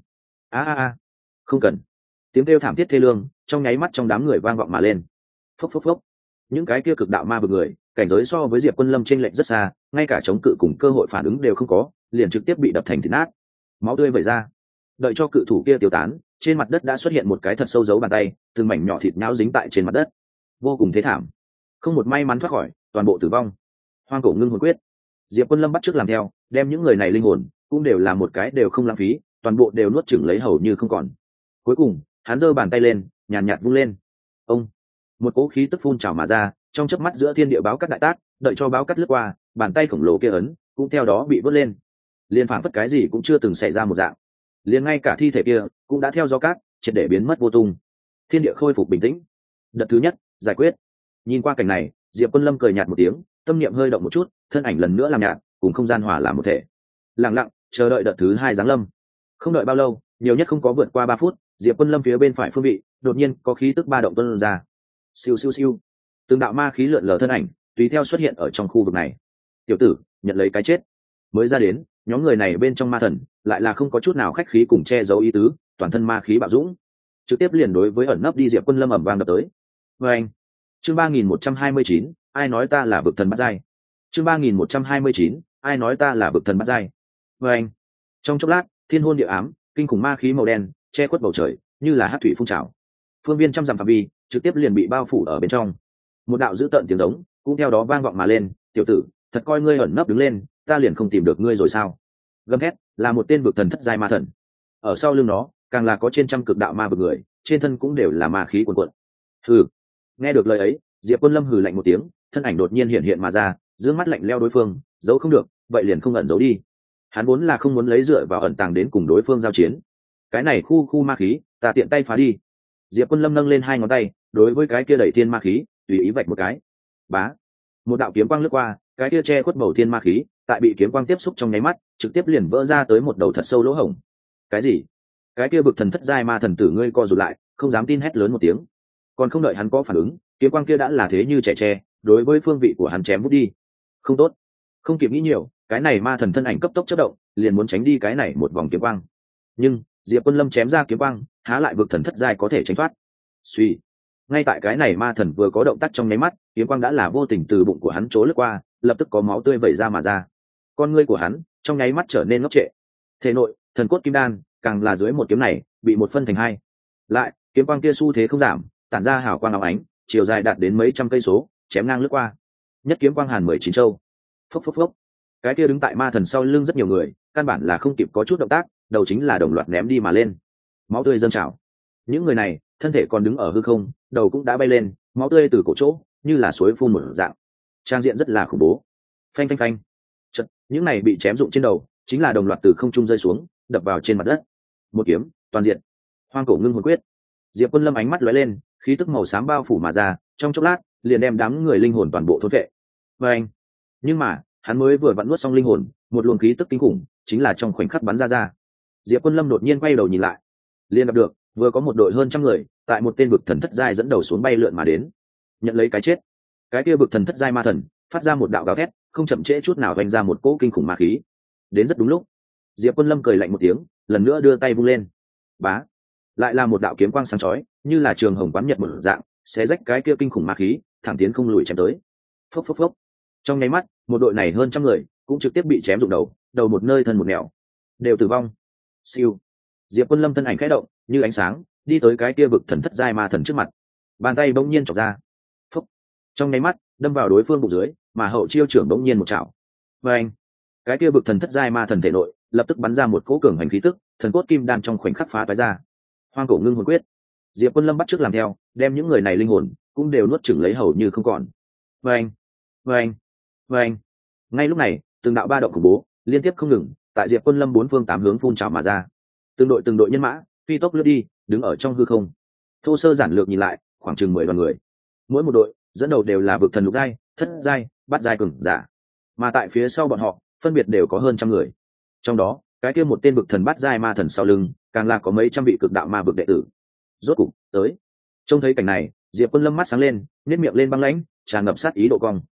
A. Không cần. Tiếng kêu thảm thiết thê lương trong nháy mắt trong đám người vang vọng mà lên. Phốc phốc phốc. Những cái kia cực đạo ma vực người, cảnh giới so với Diệp Quân Lâm chênh lệch rất xa, ngay cả chống cự cùng cơ hội phản ứng đều không có, liền trực tiếp bị đập thành thịt nát. Máu tươi vẩy ra. Đợi cho cự thủ kia tiêu tán, trên mặt đất đã xuất hiện một cái thật sâu dấu bàn tay, từng mảnh nhỏ thịt nhão dính tại trên mặt đất, vô cùng thế thảm. Không một may mắn thoát khỏi, toàn bộ tử vong. Hoang cổ ngưng hồn quyết. Diệp Quân Lâm bắt chước làm theo, đem những người này linh hồn cũng đều là một cái đều không lãng phí, toàn bộ đều nuốt chửng lấy hầu như không còn. Cuối cùng, hắn giơ bàn tay lên, nhàn nhạt vung lên. Ông, một cỗ khí tức phun trào mà ra, trong chớp mắt giữa thiên địa báo cắt đại tác, đợi cho báo cắt lướt qua, bàn tay khổng lồ kia ấn cũng theo đó bị vớt lên. Liên phảng phất cái gì cũng chưa từng xảy ra một dạng. Liền ngay cả thi thể kia cũng đã theo gió cát triệt để biến mất vô tung. Thiên địa khôi phục bình tĩnh. Đợt thứ nhất giải quyết. Nhìn qua cảnh này, Diệp Quân Lâm cười nhạt một tiếng, tâm niệm hơi động một chút, thân ảnh lần nữa làm nhạt, cùng không gian hòa làm một thể. Lặng lặng chờ đợi đợt thứ hai giáng lâm. Không đợi bao lâu, nhiều nhất không có vượt qua 3 phút, Diệp Quân Lâm phía bên phải phương vị đột nhiên có khí tức ba động tuôn ra. Siêu siêu siêu. Từng đạo ma khí lượn lờ thân ảnh tùy theo xuất hiện ở trong khu vực này. Tiểu tử, nhận lấy cái chết. Mới ra đến, nhóm người này bên trong ma thần lại là không có chút nào khách khí cùng che giấu ý tứ, toàn thân ma khí bạo dũng, trực tiếp liền đối với ẩn nấp đi Diệp Quân Lâm ầm vang đập tới. Và anh, chương 3129, ai nói ta là vực thần bát giai. Chương 3129, ai nói ta là vực thần bát giai. Và anh, trong chốc lát, thiên hôn địa ám, kinh khủng ma khí màu đen che khuất bầu trời, như là hắc thủy phun trào. Phương viên trăm dặm phạm vi trực tiếp liền bị bao phủ ở bên trong. Một đạo dữ tợn tiếng giống cũng theo đó vang vọng mà lên. Tiểu tử, thật coi ngươi ẩn nấp đứng lên, ta liền không tìm được ngươi rồi sao? Gầm thét là một tên vực thần thất giai ma thần, ở sau lưng nó càng là có trên trăm cực đạo ma vực người, trên thân cũng đều là ma khí cuồn cuộn. Hừ. Nghe được lời ấy, Diệp Quân Lâm hừ lạnh một tiếng, thân ảnh đột nhiên hiện hiện mà ra, dương mắt lạnh leo đối phương, giấu không được, vậy liền không ẩn giấu đi. Hắn vốn là không muốn lấy dựa vào ẩn tàng đến cùng đối phương giao chiến. Cái này khu ma khí, ta tiện tay phá đi. Diệp Quân Lâm nâng lên hai ngón tay, đối với cái kia đẩy thiên ma khí, tùy ý vạch một cái. Bá. Một đạo kiếm quang lướt qua, cái kia che khuất bầu thiên ma khí, tại bị kiếm quang tiếp xúc trong nháy mắt, trực tiếp liền vỡ ra tới một đầu thật sâu lỗ hổng. Cái gì? Cái kia bực thần thất giai ma thần tử ngươi co rụt lại, không dám tin hét lớn một tiếng. Còn không đợi hắn có phản ứng, kiếm quang kia đã là thế như trẻ tre, đối với phương vị của hắn chém vút đi. Không tốt. Không kịp nghĩ nhiều, cái này ma thần thân ảnh cấp tốc chớp động, liền muốn tránh đi cái này một vòng kiếm quang. Nhưng, Diệp Quân Lâm chém ra kiếm quang, há lại vực thần thất giai có thể tránh thoát. Suy. Ngay tại cái này ma thần vừa có động tác trong nháy mắt, kiếm quang đã là vô tình từ bụng của hắn trố lướt qua, lập tức có máu tươi vẩy ra mà ra. Con ngươi của hắn trong nháy mắt trở nên ngốc trệ. Thể nội thần cốt kim đan càng là dưới một kiếm này bị một phân thành hai. Lại kiếm quang kia xu thế không giảm, tản ra hào quang óng ánh, chiều dài đạt đến mấy trăm cây số, chém ngang lướt qua. Nhất kiếm quang hàn 19 châu. Phốc phốc phốc. Cái kia đứng tại ma thần sau lưng rất nhiều người, căn bản là không kịp có chút động tác, đầu chính là đồng loạt ném đi mà lên. Máu tươi dâng trào. Những người này thân thể còn đứng ở hư không, đầu cũng đã bay lên, máu tươi từ cổ chỗ như là suối phun một dạng. Trang diện rất là khủng bố. Phanh phanh phanh. Chật, những này bị chém rụng trên đầu chính là đồng loạt từ không trung rơi xuống, đập vào trên mặt đất. Một kiếm toàn diện. Hoang cổ ngưng hồn quyết. Diệp Quân Lâm ánh mắt lóe lên, khí tức màu xám bao phủ mà ra, trong chốc lát liền đem đám người linh hồn toàn bộ thôn vệ. Và anh, nhưng mà hắn mới vừa vặn nuốt xong linh hồn, một luồng khí tức kinh khủng chính là trong khoảnh khắc bắn ra. Diệp Quân Lâm đột nhiên quay đầu nhìn lại, liền gặp được vừa có một đội hơn trăm người tại một tên vực thần thất giai dẫn đầu xuống bay lượn mà đến, nhận lấy cái chết. Cái kia vực thần thất giai ma thần phát ra một đạo gào thét, không chậm trễ chút nào vành ra một cỗ kinh khủng ma khí. Đến rất đúng lúc, Diệp Quân Lâm cười lạnh một tiếng, lần nữa đưa tay vung lên. Bá, lại là một đạo kiếm quang sáng chói, như là trường hồng quán nhật một dạng, xé rách cái kia kinh khủng ma khí, thẳng tiến không lùi chém tới. Phốc phốc phốc. Trong nháy mắt, một đội này hơn trăm người cũng trực tiếp bị chém rụng đầu một nơi thân một nẻo, đều tử vong. Siêu. Diệp Quân Lâm thân ảnh khẽ động, như ánh sáng, đi tới cái kia vực thần thất giai ma thần trước mặt. Bàn tay bỗng nhiên chọc ra. Phốc. Trong nháy mắt, đâm vào đối phương bụng dưới, mà hậu chiêu trưởng bỗng nhiên một chảo. Và anh, cái kia vực thần thất giai ma thần thể nội lập tức bắn ra một cỗ cường hành khí tức, thần cốt kim đan trong khoảnh khắc phá toái ra. Hoang cổ ngưng hồn quyết. Diệp Quân Lâm bắt chước làm theo, đem những người này linh hồn cũng đều nuốt chửng lấy hầu như không còn. Và anh, và anh, và anh. Ngay lúc này, từng đạo ba động khủng bố liên tiếp không ngừng, tại Diệp Quân Lâm bốn phương tám hướng phun trào mà ra. Từng đội nhân mã phi tốc lướt đi, đứng ở trong hư không. Thô sơ giản lược nhìn lại, khoảng chừng 10 đoàn người. Mỗi một đội dẫn đầu đều là vực thần lục giai, thất giai, bát giai cường giả. Mà tại phía sau bọn họ, phân biệt đều có hơn trăm người. Trong đó, cái kia một tên vực thần bát giai ma thần sau lưng, càng là có mấy trăm vị cực đạo ma vực đệ tử. Rốt cục tới. Trông thấy cảnh này, Diệp Quân Lâm mắt sáng lên, nhếch miệng lên băng lãnh, tràn ngập sát ý độ cong.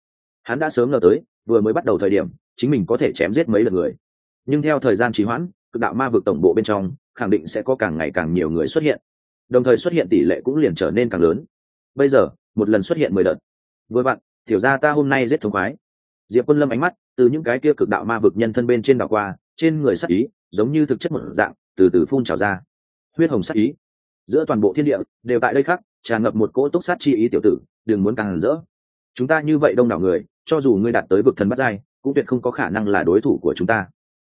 Hắn đã sớm ngờ tới vừa mới bắt đầu thời điểm chính mình có thể chém giết mấy lượt người, nhưng theo thời gian trì hoãn, cực đạo ma vực tổng bộ bên trong khẳng định sẽ có càng ngày càng nhiều người xuất hiện, đồng thời xuất hiện tỷ lệ cũng liền trở nên càng lớn. Bây giờ một lần xuất hiện 10 đợt, vừa vặn tiểu ra ta hôm nay giết thống khoái. Diệp Quân Lâm ánh mắt từ những cái kia cực đạo ma vực nhân thân bên trên đảo qua, trên người sát ý giống như thực chất một dạng từ từ phun trào ra, huyết hồng sát ý giữa toàn bộ thiên địa đều tại đây khắc tràn ngập một cỗ túc sát chi ý. Tiểu tử, đừng muốn càng rỡ, chúng ta như vậy đông đảo người, cho dù ngươi đạt tới vực thần bát giai cũng tuyệt không có khả năng là đối thủ của chúng ta.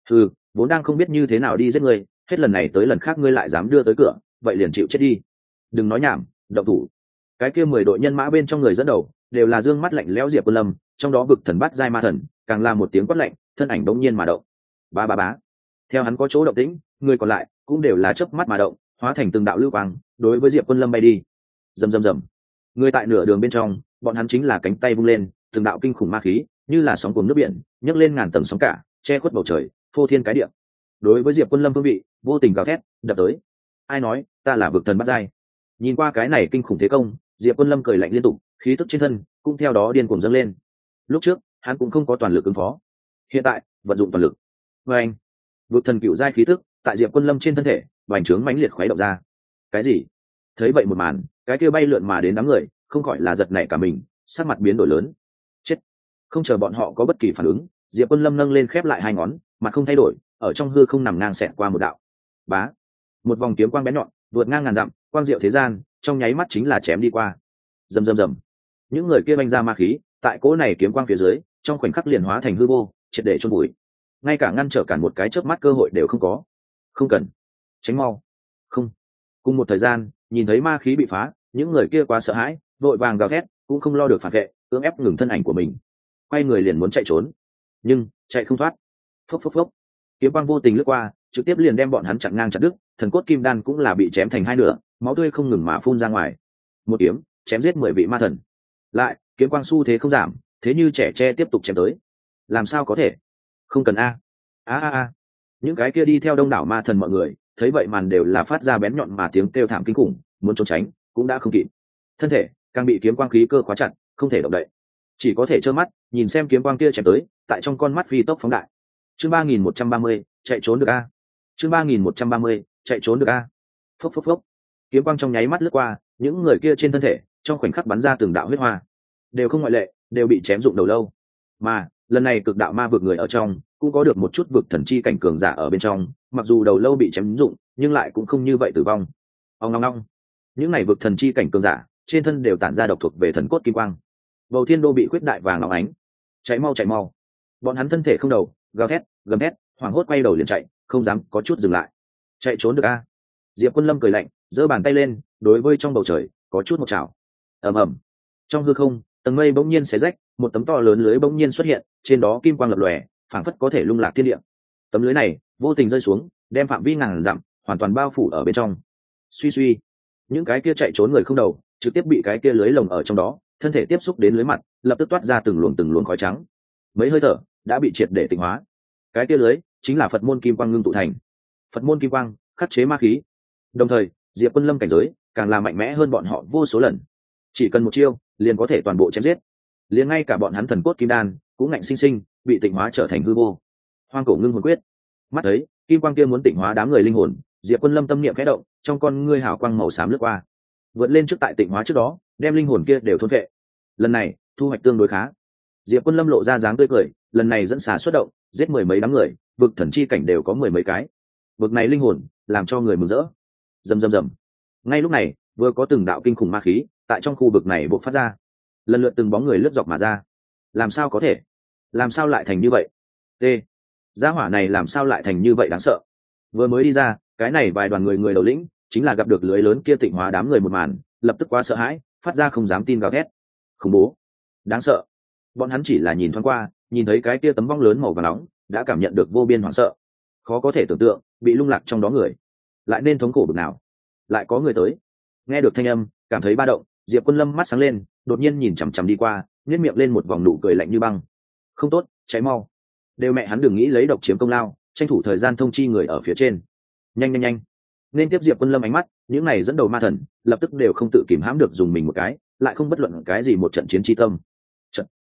Vốn đang không biết như thế nào đi giết ngươi, hết lần này tới lần khác ngươi lại dám đưa tới cửa, vậy liền chịu chết đi. Đừng nói nhảm, động thủ. Cái kia 10 đội nhân mã bên trong người dẫn đầu đều là dương mắt lạnh lẽo Diệp Quân Lâm, trong đó vực thần bát giai ma thần càng là một tiếng quát lạnh, thân ảnh bỗng nhiên mà động. Ba ba bá. Theo hắn có chỗ động tĩnh, người còn lại cũng đều là chớp mắt mà động, hóa thành từng đạo lưu quang, đối với Diệp Quân Lâm bay đi. Rầm rầm rầm. Người tại nửa đường bên trong, bọn hắn chính là cánh tay vung lên, từng đạo kinh khủng ma khí, như là sóng cuồng nước biển, nhấc lên ngàn tầng sóng cả, che khuất bầu trời, phô thiên cái địa. Đối với Diệp Quân Lâm phương vị, vô tình gào thét, đập tới. Ai nói, ta là vực thần bát giai? Nhìn qua cái này kinh khủng thế công, Diệp Quân Lâm cười lạnh liên tục, khí tức trên thân cũng theo đó điên cuồng dâng lên. Lúc trước, hắn cũng không có toàn lực ứng phó, hiện tại, vận dụng toàn lực. Và anh, vực thần cựu giai khí tức tại Diệp Quân Lâm trên thân thể, bành trướng mãnh liệt khuấy động ra. Cái gì? Thấy vậy một màn, cái kia bay lượn mà đến đám người, không khỏi là giật nảy cả mình, sắc mặt biến đổi lớn. Chết! Không chờ bọn họ có bất kỳ phản ứng, Diệp Quân Lâm nâng lên khép lại hai ngón, mặt không thay đổi, ở trong hư không nằm ngang xẹt qua một đạo. Bá! Một vòng kiếm quang bén nhọn, vượt ngang ngàn dặm, quang diệu thế gian, trong nháy mắt chính là chém đi qua. Rầm rầm rầm. Những người kia banh ra ma khí, tại cỗ này kiếm quang phía dưới, trong khoảnh khắc liền hóa thành hư vô, triệt để chôn bụi. Ngay cả ngăn trở cản một cái chớp mắt cơ hội đều không có. Không cần, tránh mau. Không. Cùng một thời gian, nhìn thấy ma khí bị phá, những người kia quá sợ hãi, vội vàng gào thét, cũng không lo được phản vệ, cưỡng ép ngừng thân ảnh của mình, quay người liền muốn chạy trốn, nhưng chạy không thoát. Phốc phốc phốc. Kiếm quang vô tình lướt qua, trực tiếp liền đem bọn hắn chặn ngang chặt đứt, thần cốt kim đan cũng là bị chém thành hai nửa, máu tươi không ngừng mà phun ra ngoài. Một kiếm chém giết 10 vị ma thần. Lại, kiếm quang xu thế không giảm, thế như trẻ tre tiếp tục chém tới. Làm sao có thể? Không cần a. A. Những cái kia đi theo đông đảo ma thần mọi người, thấy vậy màn đều là phát ra bén nhọn mà tiếng kêu thảm kinh khủng, muốn trốn tránh cũng đã không kịp. Thân thể càng bị kiếm quang khí cơ khóa chặt, không thể động đậy, chỉ có thể trơ mắt nhìn xem kiếm quang kia chém tới, tại trong con mắt phi tốc phóng đại. Chương 3130, chạy trốn được a. Chương 3130, chạy trốn được a. Phốc phốc phốc. Kiếm quang trong nháy mắt lướt qua, những người kia trên thân thể, trong khoảnh khắc bắn ra từng đạo huyết hoa, đều không ngoại lệ, đều bị chém rụng đầu lâu. Mà lần này cực đạo ma vực người ở trong, cũng có được một chút vực thần chi cảnh cường giả ở bên trong, mặc dù đầu lâu bị chém rụng, nhưng lại cũng không như vậy tử vong. Ong ong ong. Những này vực thần chi cảnh cường giả, trên thân đều tản ra độc thuộc về thần cốt kim quang. Bầu thiên đô bị khuyết đại vàng óng ánh. Chạy mau chạy mau. Bọn hắn thân thể không đầu, gào thét, gầm thét, hoảng hốt quay đầu liền chạy, không dám có chút dừng lại. Chạy trốn được a. Diệp Quân Lâm cười lạnh, giơ bàn tay lên, đối với trong bầu trời có chút một chảo. Ầm ầm. Trong hư không, tầng mây bỗng nhiên xé rách, một tấm to lớn lưới bỗng nhiên xuất hiện, trên đó kim quang lập lòe, phảng phất có thể lung lạc thiên địa. Tấm lưới này vô tình rơi xuống, đem phạm vi ngàn dặm hoàn toàn bao phủ ở bên trong. Suy suy, những cái kia chạy trốn người không đầu, trực tiếp bị cái kia lưới lồng ở trong đó, thân thể tiếp xúc đến lưới mặt, lập tức toát ra từng luồng khói trắng. Mấy hơi thở đã bị triệt để tịnh hóa. Cái kia lưới chính là Phật môn kim quang ngưng tụ thành. Phật môn kim quang khắc chế ma khí. Đồng thời, Diệp Quân Lâm cảnh giới càng là mạnh mẽ hơn bọn họ vô số lần. Chỉ cần một chiêu, liền có thể toàn bộ chém giết. Liền ngay cả bọn hắn thần cốt kim đan cũng ngạnh sinh sinh bị tịnh hóa trở thành hư vô. Hoang cổ ngưng hồn quyết. Mắt thấy kim quang kia muốn tịnh hóa đám người linh hồn, Diệp Quân Lâm tâm niệm khẽ động, trong con ngươi hào quang màu xám lướt qua, vượt lên trước tại tịnh hóa trước đó, đem linh hồn kia đều thôn vệ. Lần này thu hoạch tương đối khá. Diệp Quân Lâm lộ ra dáng tươi cười, lần này dẫn xà xuất động, giết 10 mấy đám người, vực thần chi cảnh đều có 10 mấy cái. Vực này linh hồn làm cho người mừng rỡ. Rầm rầm rầm. Ngay lúc này, vừa có từng đạo kinh khủng ma khí tại trong khu vực này bộc phát ra, lần lượt từng bóng người lướt dọc mà ra. Làm sao có thể? Làm sao lại thành như vậy? T. Gia hỏa này làm sao lại thành như vậy đáng sợ? Vừa mới đi ra, cái này vài đoàn người đầu lĩnh chính là gặp được lưới lớn kia tịnh hóa đám người một màn, lập tức quá sợ hãi, phát ra không dám tin gào thét. Khủng bố, đáng sợ. Bọn hắn chỉ là nhìn thoáng qua, nhìn thấy cái kia tấm vong lớn màu vàng nóng, đã cảm nhận được vô biên hoảng sợ. Khó có thể tưởng tượng, bị lung lạc trong đó người, lại nên thống khổ bực nào. Lại có người tới. Nghe được thanh âm, cảm thấy ba động, Diệp Quân Lâm mắt sáng lên, đột nhiên nhìn chằm chằm đi qua, nhếch miệng lên một vòng nụ cười lạnh như băng. Không tốt, cháy mau. Đều mẹ hắn đừng nghĩ lấy độc chiếm công lao, tranh thủ thời gian thông chi người ở phía trên. Nhanh nhanh nhanh. Nên tiếp Diệp Quân Lâm ánh mắt, những này dẫn đầu ma thần, lập tức đều không tự kìm hãm được dùng mình một cái, lại không bất luận cái gì một trận chiến chi tâm. Trận,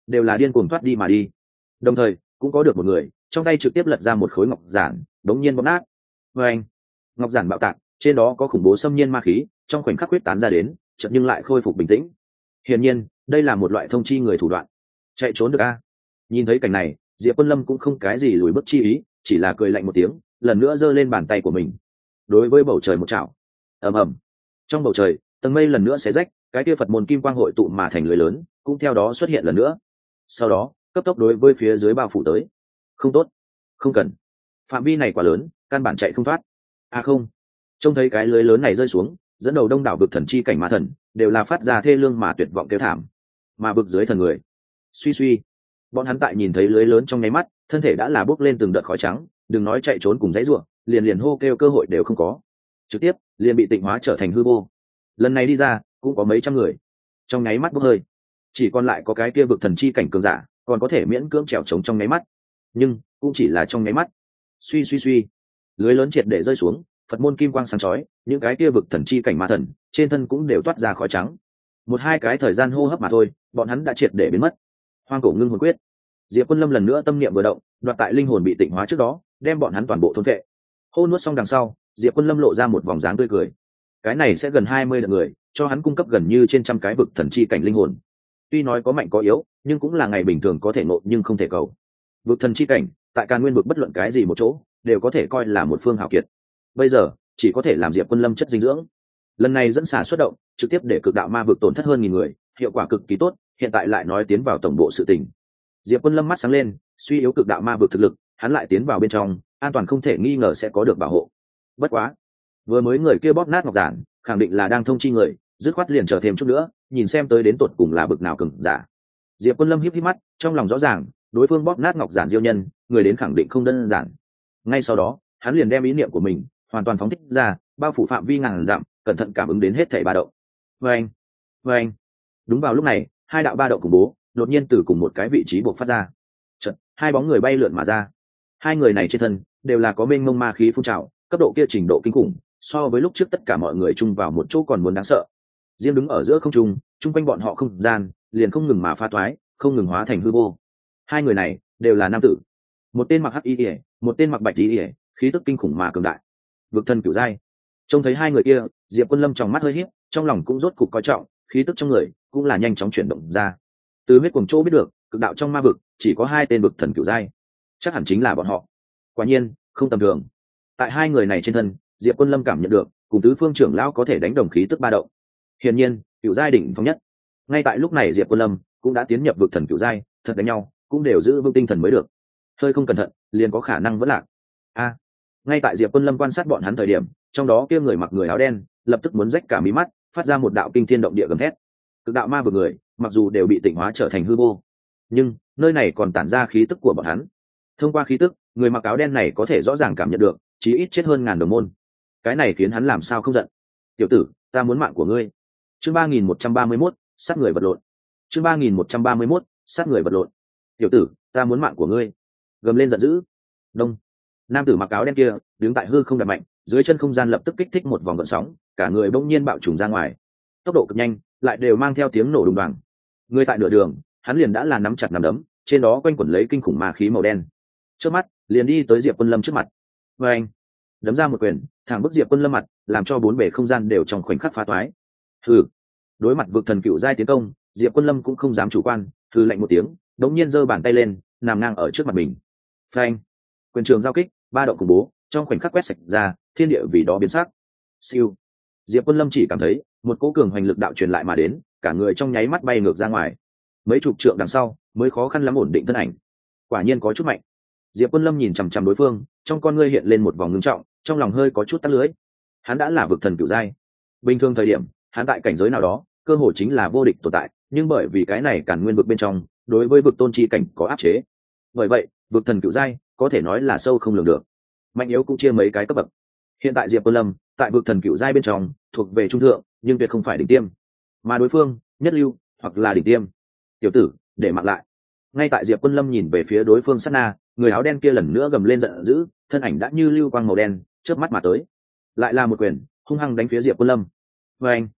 đều là điên cuồng thoát đi mà đi. Đồng thời cũng có được một người trong tay trực tiếp lật ra một khối ngọc giản, đống nhiên bóp nát. Và anh, ngọc giản bạo tạc, trên đó có khủng bố xâm nhiên ma khí, trong khoảnh khắc huyết tán ra đến, chợt nhưng lại khôi phục bình tĩnh. Hiển nhiên, đây là một loại thông chi người thủ đoạn. Chạy trốn được a? Nhìn thấy cảnh này, Diệp Quân Lâm cũng không cái gì lùi bước chi ý, chỉ là cười lạnh một tiếng, lần nữa giơ lên bàn tay của mình, đối với bầu trời một chảo. Ầm ầm. Trong bầu trời, tầng mây lần nữa xé rách, cái kia Phật môn kim quang hội tụ mà thành lưới lớn, cũng theo đó xuất hiện lần nữa. Sau đó, cấp tốc đối với phía dưới bao phủ tới. Không tốt, không cần. Phạm vi này quá lớn, căn bản chạy không thoát. À không. Trông thấy cái lưới lớn này rơi xuống, dẫn đầu đông đảo vực thần chi cảnh ma thần, đều là phát ra thê lương mà tuyệt vọng kêu thảm. Mà vực dưới thần người, suy suy, bọn hắn tại nhìn thấy lưới lớn trong nháy mắt, thân thể đã là bốc lên từng đợt khói trắng, đừng nói chạy trốn cùng dãy rủa, liền liền hô kêu cơ hội đều không có, trực tiếp liền bị tịnh hóa trở thành hư vô. Lần này đi ra cũng có mấy trăm người, trong nháy mắt bốc hơi, chỉ còn lại có cái kia vực thần chi cảnh cường giả còn có thể miễn cưỡng trèo trống trong nháy mắt, nhưng cũng chỉ là trong nháy mắt. Suy suy suy, lưới lớn triệt để rơi xuống, Phật môn kim quang sáng chói, những cái kia vực thần chi cảnh ma thần trên thân cũng đều toát ra khói trắng. Một hai cái thời gian hô hấp mà thôi, bọn hắn đã triệt để biến mất. Hoang cổ ngưng hồn quyết, Diệp Quân Lâm lần nữa tâm niệm vừa động, đoạt tại linh hồn bị tịnh hóa trước đó, đem bọn hắn toàn bộ thôn phệ. Hô nuốt xong đằng sau, Diệp Quân Lâm lộ ra một vòng dáng tươi cười. Cái này sẽ gần 20 người, cho hắn cung cấp gần như trên trăm cái vực thần chi cảnh linh hồn. Tuy nói có mạnh có yếu, nhưng cũng là ngày bình thường có thể ngộ nhưng không thể cầu. Vực thần chi cảnh, tại Càn Nguyên vực bất luận cái gì một chỗ, đều có thể coi là một phương hào kiệt. Bây giờ, chỉ có thể làm Diệp Quân Lâm chất dinh dưỡng. Lần này dẫn xả xuất động, trực tiếp để cực đạo ma vực tổn thất hơn 1000 người, hiệu quả cực kỳ tốt, hiện tại lại nói tiến vào tổng bộ sự tình. Diệp Quân Lâm mắt sáng lên, suy yếu cực đạo ma vực thực lực, hắn lại tiến vào bên trong, an toàn không thể nghi ngờ sẽ có được bảo hộ. Bất quá, vừa mới người kia bóp nát ngọc giản, khẳng định là đang thông chi người, dứt khoát liền chờ thêm chút nữa, nhìn xem tới đến tột cùng là bực nào cường giả. Diệp Quân Lâm híp híp mắt, trong lòng rõ ràng, đối phương bóp nát ngọc giản diêu nhân, người đến khẳng định không đơn giản. Ngay sau đó, hắn liền đem ý niệm của mình hoàn toàn phóng thích ra, bao phủ phạm vi ngàn dặm, cẩn thận cảm ứng đến hết thảy ba động. Vâng, vâng. Đúng vào lúc này, hai đạo ba động khủng bố đột nhiên từ cùng một cái vị trí bộc phát ra. Chợt, hai bóng người bay lượn mà ra. Hai người này trên thân đều là có mênh mông ma khí phun trào, cấp độ kia trình độ kinh khủng, so với lúc trước tất cả mọi người chung vào một chỗ còn muốn đáng sợ. Riêng đứng ở giữa không trung, chung quanh bọn họ không gian liền không ngừng mà pha toái, không ngừng hóa thành hư vô. Hai người này đều là nam tử, một tên mặc hắc y, một tên mặc bạch y, khí tức kinh khủng mà cường đại. Vực thần cửu giai. Trông thấy hai người kia, Diệp Quân Lâm trong mắt hơi híp, trong lòng cũng rốt cục coi trọng, khí tức trong người cũng là nhanh chóng chuyển động ra. Từ huyết cuồng chỗ biết được, cực đạo trong ma vực chỉ có hai tên vực thần cửu giai, chắc hẳn chính là bọn họ. Quả nhiên không tầm thường. Tại hai người này trên thân, Diệp Quân Lâm cảm nhận được cùng tứ phương trưởng lão có thể đánh đồng khí tức ba động. Hiển nhiên cửu giai đỉnh phong nhất. Ngay tại lúc này Diệp Quân Lâm cũng đã tiến nhập vực thần cửu giai, thật đánh nhau cũng đều giữ vững tinh thần mới được, hơi không cẩn thận liền có khả năng vẫn lạc. Ngay tại Diệp Quân Lâm quan sát bọn hắn thời điểm, trong đó kia người mặc người áo đen lập tức muốn rách cả mí mắt, phát ra một đạo kinh thiên động địa gầm thét. Cực đạo ma vực người mặc dù đều bị tịnh hóa trở thành hư vô, nhưng nơi này còn tản ra khí tức của bọn hắn. Thông qua khí tức, người mặc áo đen này có thể rõ ràng cảm nhận được chí ít chết hơn 1000 đồng môn. Cái này khiến hắn làm sao không giận. Tiểu tử, ta muốn mạng của ngươi. Chương 3131, sát người vật lộn. Chương 3131, sát người vật lộn. Tiểu tử, ta muốn mạng của ngươi. Gầm lên giận dữ. Đông. Nam tử mặc áo đen kia đứng tại hư không đập mạnh, dưới chân không gian lập tức kích thích một vòng gợn sóng, cả người bỗng nhiên bạo trùng ra ngoài, tốc độ cực nhanh, lại đều mang theo tiếng nổ đùng đoàng. Người tại nửa đường, hắn liền đã là nắm chặt nắm đấm, trên đó quanh quẩn lấy kinh khủng ma khí màu đen. Trước mắt, liền đi tới Diệp Quân Lâm trước mặt. Và anh đấm ra một quyền, thẳng bức Diệp Quân Lâm mặt, làm cho bốn bề không gian đều trong khoảnh khắc phá toái. Hừ. Đối mặt vực thần cựu giai tiến công, Diệp Quân Lâm cũng không dám chủ quan, hừ lạnh một tiếng, đống nhiên giơ bàn tay lên, nằm ngang ở trước mặt mình. Phanh. Quyền trường giao kích, ba động khủng bố trong khoảnh khắc quét sạch ra, thiên địa vì đó biến sắc. Siêu. Diệp Quân Lâm chỉ cảm thấy một cỗ cường hoành lực đạo truyền lại mà đến, cả người trong nháy mắt bay ngược ra ngoài, mấy chục trượng đằng sau mới khó khăn lắm ổn định thân ảnh. Quả nhiên có chút mạnh. Diệp Quân Lâm nhìn chằm chằm đối phương, trong con ngươi hiện lên một vòng ngưng trọng, trong lòng hơi có chút tắt lưới. Hắn đã là vực thần cửu giai, bình thường thời điểm hắn tại cảnh giới nào đó cơ hội chính là vô địch tồn tại, nhưng bởi vì cái này Càn Nguyên vực bên trong đối với vực tôn chi cảnh có áp chế, bởi vậy vực thần cửu giai có thể nói là sâu không lường được, mạnh yếu cũng chia mấy cái cấp bậc. Hiện tại Diệp Quân Lâm tại vực thần cửu giai bên trong thuộc về trung thượng, nhưng tuyệt không phải đỉnh tiêm, mà đối phương nhất lưu hoặc là đỉnh tiêm. Tiểu tử, để mặc lại. Ngay tại Diệp Quân Lâm nhìn về phía đối phương sát na, người áo đen kia lần nữa gầm lên giận dữ, thân ảnh đã như lưu quang màu đen chớp mắt mà tới, lại là một quyền hung hăng đánh phía Diệp Quân Lâm. Và anh,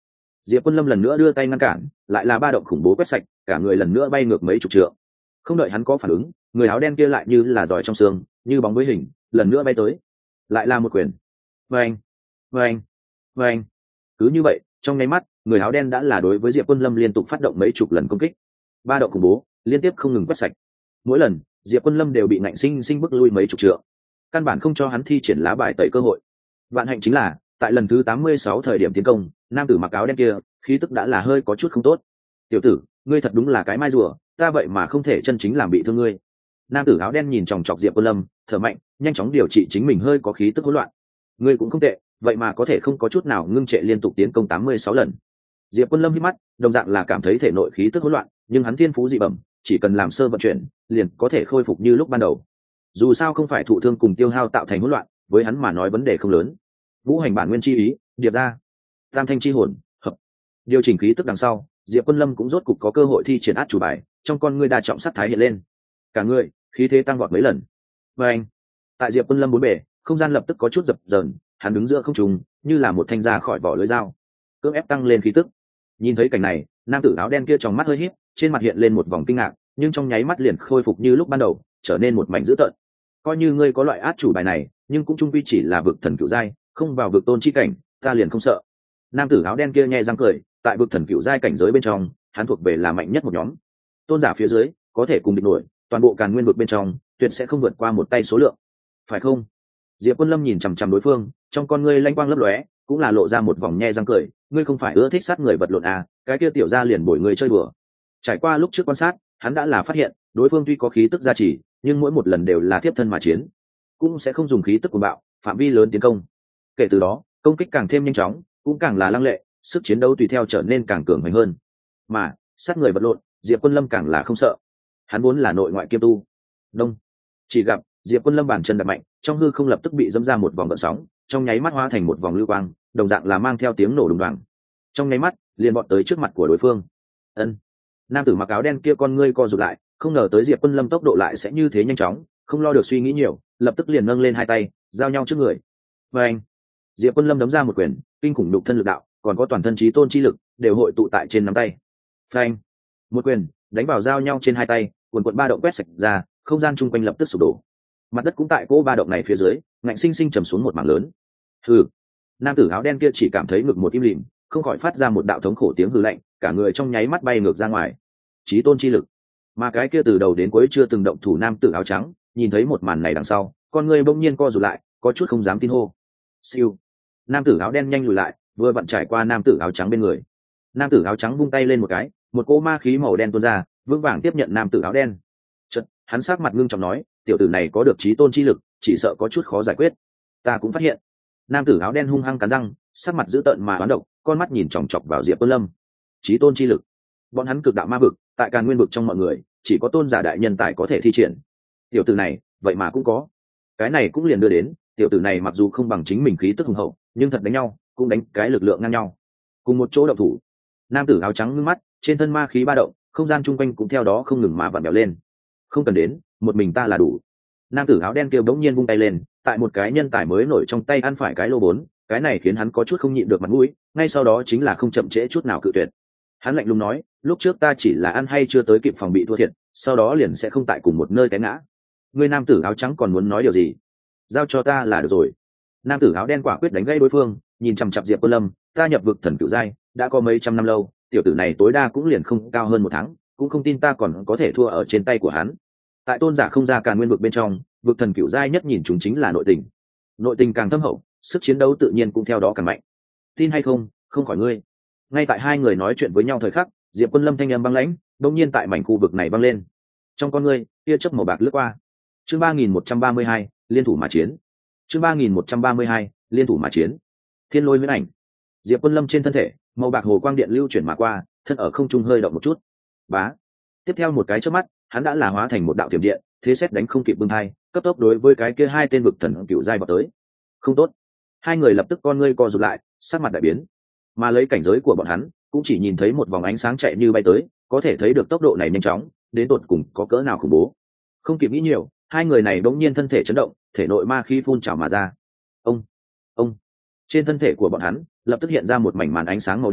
Diệp Quân Lâm lần nữa đưa tay ngăn cản, lại là ba động khủng bố quét sạch, cả người lần nữa bay ngược mấy chục trượng. Không đợi hắn có phản ứng, người áo đen kia lại như là giỏi trong xương, như bóng với hình, lần nữa bay tới. Lại là một quyền. Vâng, vâng, vâng. Cứ như vậy, trong nháy mắt, người áo đen đã là đối với Diệp Quân Lâm liên tục phát động mấy chục lần công kích. Ba động khủng bố, liên tiếp không ngừng quét sạch. Mỗi lần, Diệp Quân Lâm đều bị ngạnh sinh sinh bức lui mấy chục trượng, căn bản không cho hắn thi triển lá bài tẩy cơ hội. Vạn hạnh chính là, tại lần thứ 86 thời điểm tiến công, nam tử mặc áo đen kia, khí tức đã là hơi có chút không tốt. "Tiểu tử, ngươi thật đúng là cái mai rùa, ta vậy mà không thể chân chính làm bị thương ngươi." Nam tử áo đen nhìn chòng chọc Diệp Quân Lâm, thở mạnh, nhanh chóng điều trị chính mình hơi có khí tức hỗn loạn. "Ngươi cũng không tệ, vậy mà có thể không có chút nào ngưng trệ liên tục tiến công 86 lần." Diệp Quân Lâm hít mắt, đồng dạng là cảm thấy thể nội khí tức hỗn loạn, nhưng hắn thiên phú dị bẩm, chỉ cần làm sơ vận chuyển, liền có thể khôi phục như lúc ban đầu. Dù sao không phải thụ thương cùng tiêu hao tạo thành hỗn loạn, với hắn mà nói vấn đề không lớn. Vũ hành bản nguyên chi ý, điệp ra, tam thanh chi hồn, hợp. Điều chỉnh khí tức đằng sau, Diệp Quân Lâm cũng rốt cục có cơ hội thi triển át chủ bài, trong con ngươi đa trọng sát thái hiện lên. Cả người, khí thế tăng vọt mấy lần. Và anh, tại Diệp Quân Lâm bốn bề, không gian lập tức có chút dập dờn, hắn đứng giữa không trung, như là một thanh ra khỏi vỏ lưỡi dao, cưỡng ép tăng lên khí tức. Nhìn thấy cảnh này, nam tử áo đen kia trong mắt hơi híp, trên mặt hiện lên một vòng kinh ngạc, nhưng trong nháy mắt liền khôi phục như lúc ban đầu, trở nên một mảnh dữ tợn. Coi như ngươi có loại át chủ bài này, nhưng cũng chung quy chỉ là vực thần cửu giai, không vào vực tôn chi cảnh, ta liền không sợ. Nam tử áo đen kia nhẹ răng cười, tại vực thần cửu giai cảnh giới bên trong, hắn thuộc về là mạnh nhất một nhóm. Tôn giả phía dưới có thể cùng địch nổi, toàn bộ Càn Nguyên vực bên trong, tuyệt sẽ không vượt qua một tay số lượng. Phải không? Diệp Quân Lâm nhìn chằm chằm đối phương, trong con ngươi lanh quang lấp lóe, cũng là lộ ra một vòng nhe răng cười, ngươi không phải ưa thích sát người vật lộn à, cái kia tiểu gia liền bồi người chơi đùa. Trải qua lúc trước quan sát, hắn đã là phát hiện, đối phương tuy có khí tức gia trì, nhưng mỗi một lần đều là tiếp thân mà chiến, cũng sẽ không dùng khí tức của bạo, phạm vi lớn tiến công. Kể từ đó, công kích càng thêm nhanh chóng, cũng càng là lăng lệ, sức chiến đấu tùy theo trở nên càng cường mạnh hơn. Mà, sát người vật lộn, Diệp Quân Lâm càng là không sợ. Hắn vốn là nội ngoại kiêm tu. Đông. Chỉ gặp, Diệp Quân Lâm bàn chân đạp mạnh, trong hư không lập tức bị dẫm ra một vòng gợn sóng, trong nháy mắt hóa thành một vòng lưu quang, đồng dạng là mang theo tiếng nổ đùng đoàng. Trong nháy mắt, liền vọt tới trước mặt của đối phương. Ân. Nam tử mặc áo đen kia con ngươi co rụt lại, không ngờ tới Diệp Quân Lâm tốc độ lại sẽ như thế nhanh chóng, không lo được suy nghĩ nhiều, lập tức liền nâng lên hai tay, giao nhau trước người. Và anh, Diệp Quân Lâm đấm ra một quyền, kinh khủng đục thân lực đạo, còn có toàn thân chí tôn chi lực, đều hội tụ tại trên nắm tay. Phanh, một quyền đánh vào giao nhau trên hai tay, cuồn cuộn ba động quét sạch ra, không gian chung quanh lập tức sụp đổ. Mặt đất cũng tại cỗ ba động này phía dưới, ngạnh sinh sinh trầm xuống một mảng lớn. Hừ. Nam tử áo đen kia chỉ cảm thấy ngực một im lìm, không khỏi phát ra một đạo thống khổ tiếng hừ lạnh, cả người trong nháy mắt bay ngược ra ngoài. Chí tôn chi lực. Mà cái kia từ đầu đến cuối chưa từng động thủ nam tử áo trắng, nhìn thấy một màn này đằng sau, con người bỗng nhiên co rụt lại, có chút không dám tin hô. Siêu. Nam tử áo đen nhanh lùi lại, vừa vặn trải qua nam tử áo trắng bên người. Nam tử áo trắng vung tay lên một cái, một cỗ ma khí màu đen tuôn ra, vững vàng tiếp nhận nam tử áo đen. Chợt, hắn sắc mặt ngưng trọng nói, tiểu tử này có được chí tôn chi lực, chỉ sợ có chút khó giải quyết. Ta cũng phát hiện. Nam tử áo đen hung hăng cắn răng, sắc mặt dữ tợn mà oán độc, con mắt nhìn chòng chọc vào Diệp Quân Lâm. Chí tôn chi lực. Bọn hắn cực đạo ma vực, tại Càn Nguyên vực trong mọi người, chỉ có tôn giả đại nhân tài có thể thi triển. Tiểu tử này, vậy mà cũng có. Cái này cũng liền đưa đến, tiểu tử này mặc dù không bằng chính mình khí tức hùng hậu, nhưng thật đánh nhau, cũng đánh cái lực lượng ngang nhau. Cùng một chỗ động thủ. Nam tử áo trắng ngưng mắt, trên thân ma khí ba động, không gian chung quanh cũng theo đó không ngừng mà vặn vẹo lên. Không cần đến, một mình ta là đủ. Nam tử áo đen kia bỗng nhiên vung tay lên, tại một cái nhân tài mới nổi trong tay ăn phải cái lô 4, cái này khiến hắn có chút không nhịn được mặt mũi, ngay sau đó chính là không chậm trễ chút nào cự tuyệt. Hắn lạnh lùng nói, lúc trước ta chỉ là ăn hay chưa tới kịp phòng bị thua thiệt, sau đó liền sẽ không tại cùng một nơi té ngã. Người nam tử áo trắng còn muốn nói điều gì? Giao cho ta là được rồi. Nam tử áo đen quả quyết đánh gây đối phương, nhìn chằm chằm Diệp Quân Lâm, ta nhập vực thần cửu giai, đã có mấy trăm năm lâu, tiểu tử này tối đa cũng liền không cao hơn một tháng, cũng không tin ta còn có thể thua ở trên tay của hắn. Tại tôn giả không ra Càn Nguyên vực bên trong, vực thần cửu giai nhất nhìn chúng chính là nội tình. Nội tình càng thâm hậu, sức chiến đấu tự nhiên cũng theo đó càng mạnh. Tin hay không, không khỏi ngươi. Ngay tại hai người nói chuyện với nhau thời khắc, Diệp Quân Lâm thanh âm băng lãnh, đột nhiên tại mảnh khu vực này vang lên. Trong con ngươi, tia chớp màu bạc lướt qua. Chương 3132, liên thủ mà chiến. Chương 3132, liên thủ mà chiến. Thiên lôi huyễn ảnh. Diệp Quân Lâm trên thân thể, màu bạc hồ quang điện lưu chuyển mà qua, thân ở không trung hơi động một chút. Bá. Tiếp theo một cái chớp mắt, hắn đã là hóa thành một đạo tiềm điện, thế xét đánh không kịp bưng hai, cấp tốc đối với cái kia hai tên vực thần cựu giai vọt tới. Không tốt. Hai người lập tức con ngươi co rụt lại, sắc mặt đại biến. Mà lấy cảnh giới của bọn hắn, cũng chỉ nhìn thấy một vòng ánh sáng chạy như bay tới, có thể thấy được tốc độ này nhanh chóng, đến tột cùng có cỡ nào khủng bố. Không kịp nghĩ nhiều, hai người này đột nhiên thân thể chấn động, thể nội ma khí phun trào mà ra. Ông, trên thân thể của bọn hắn lập tức hiện ra một mảnh màn ánh sáng màu đen,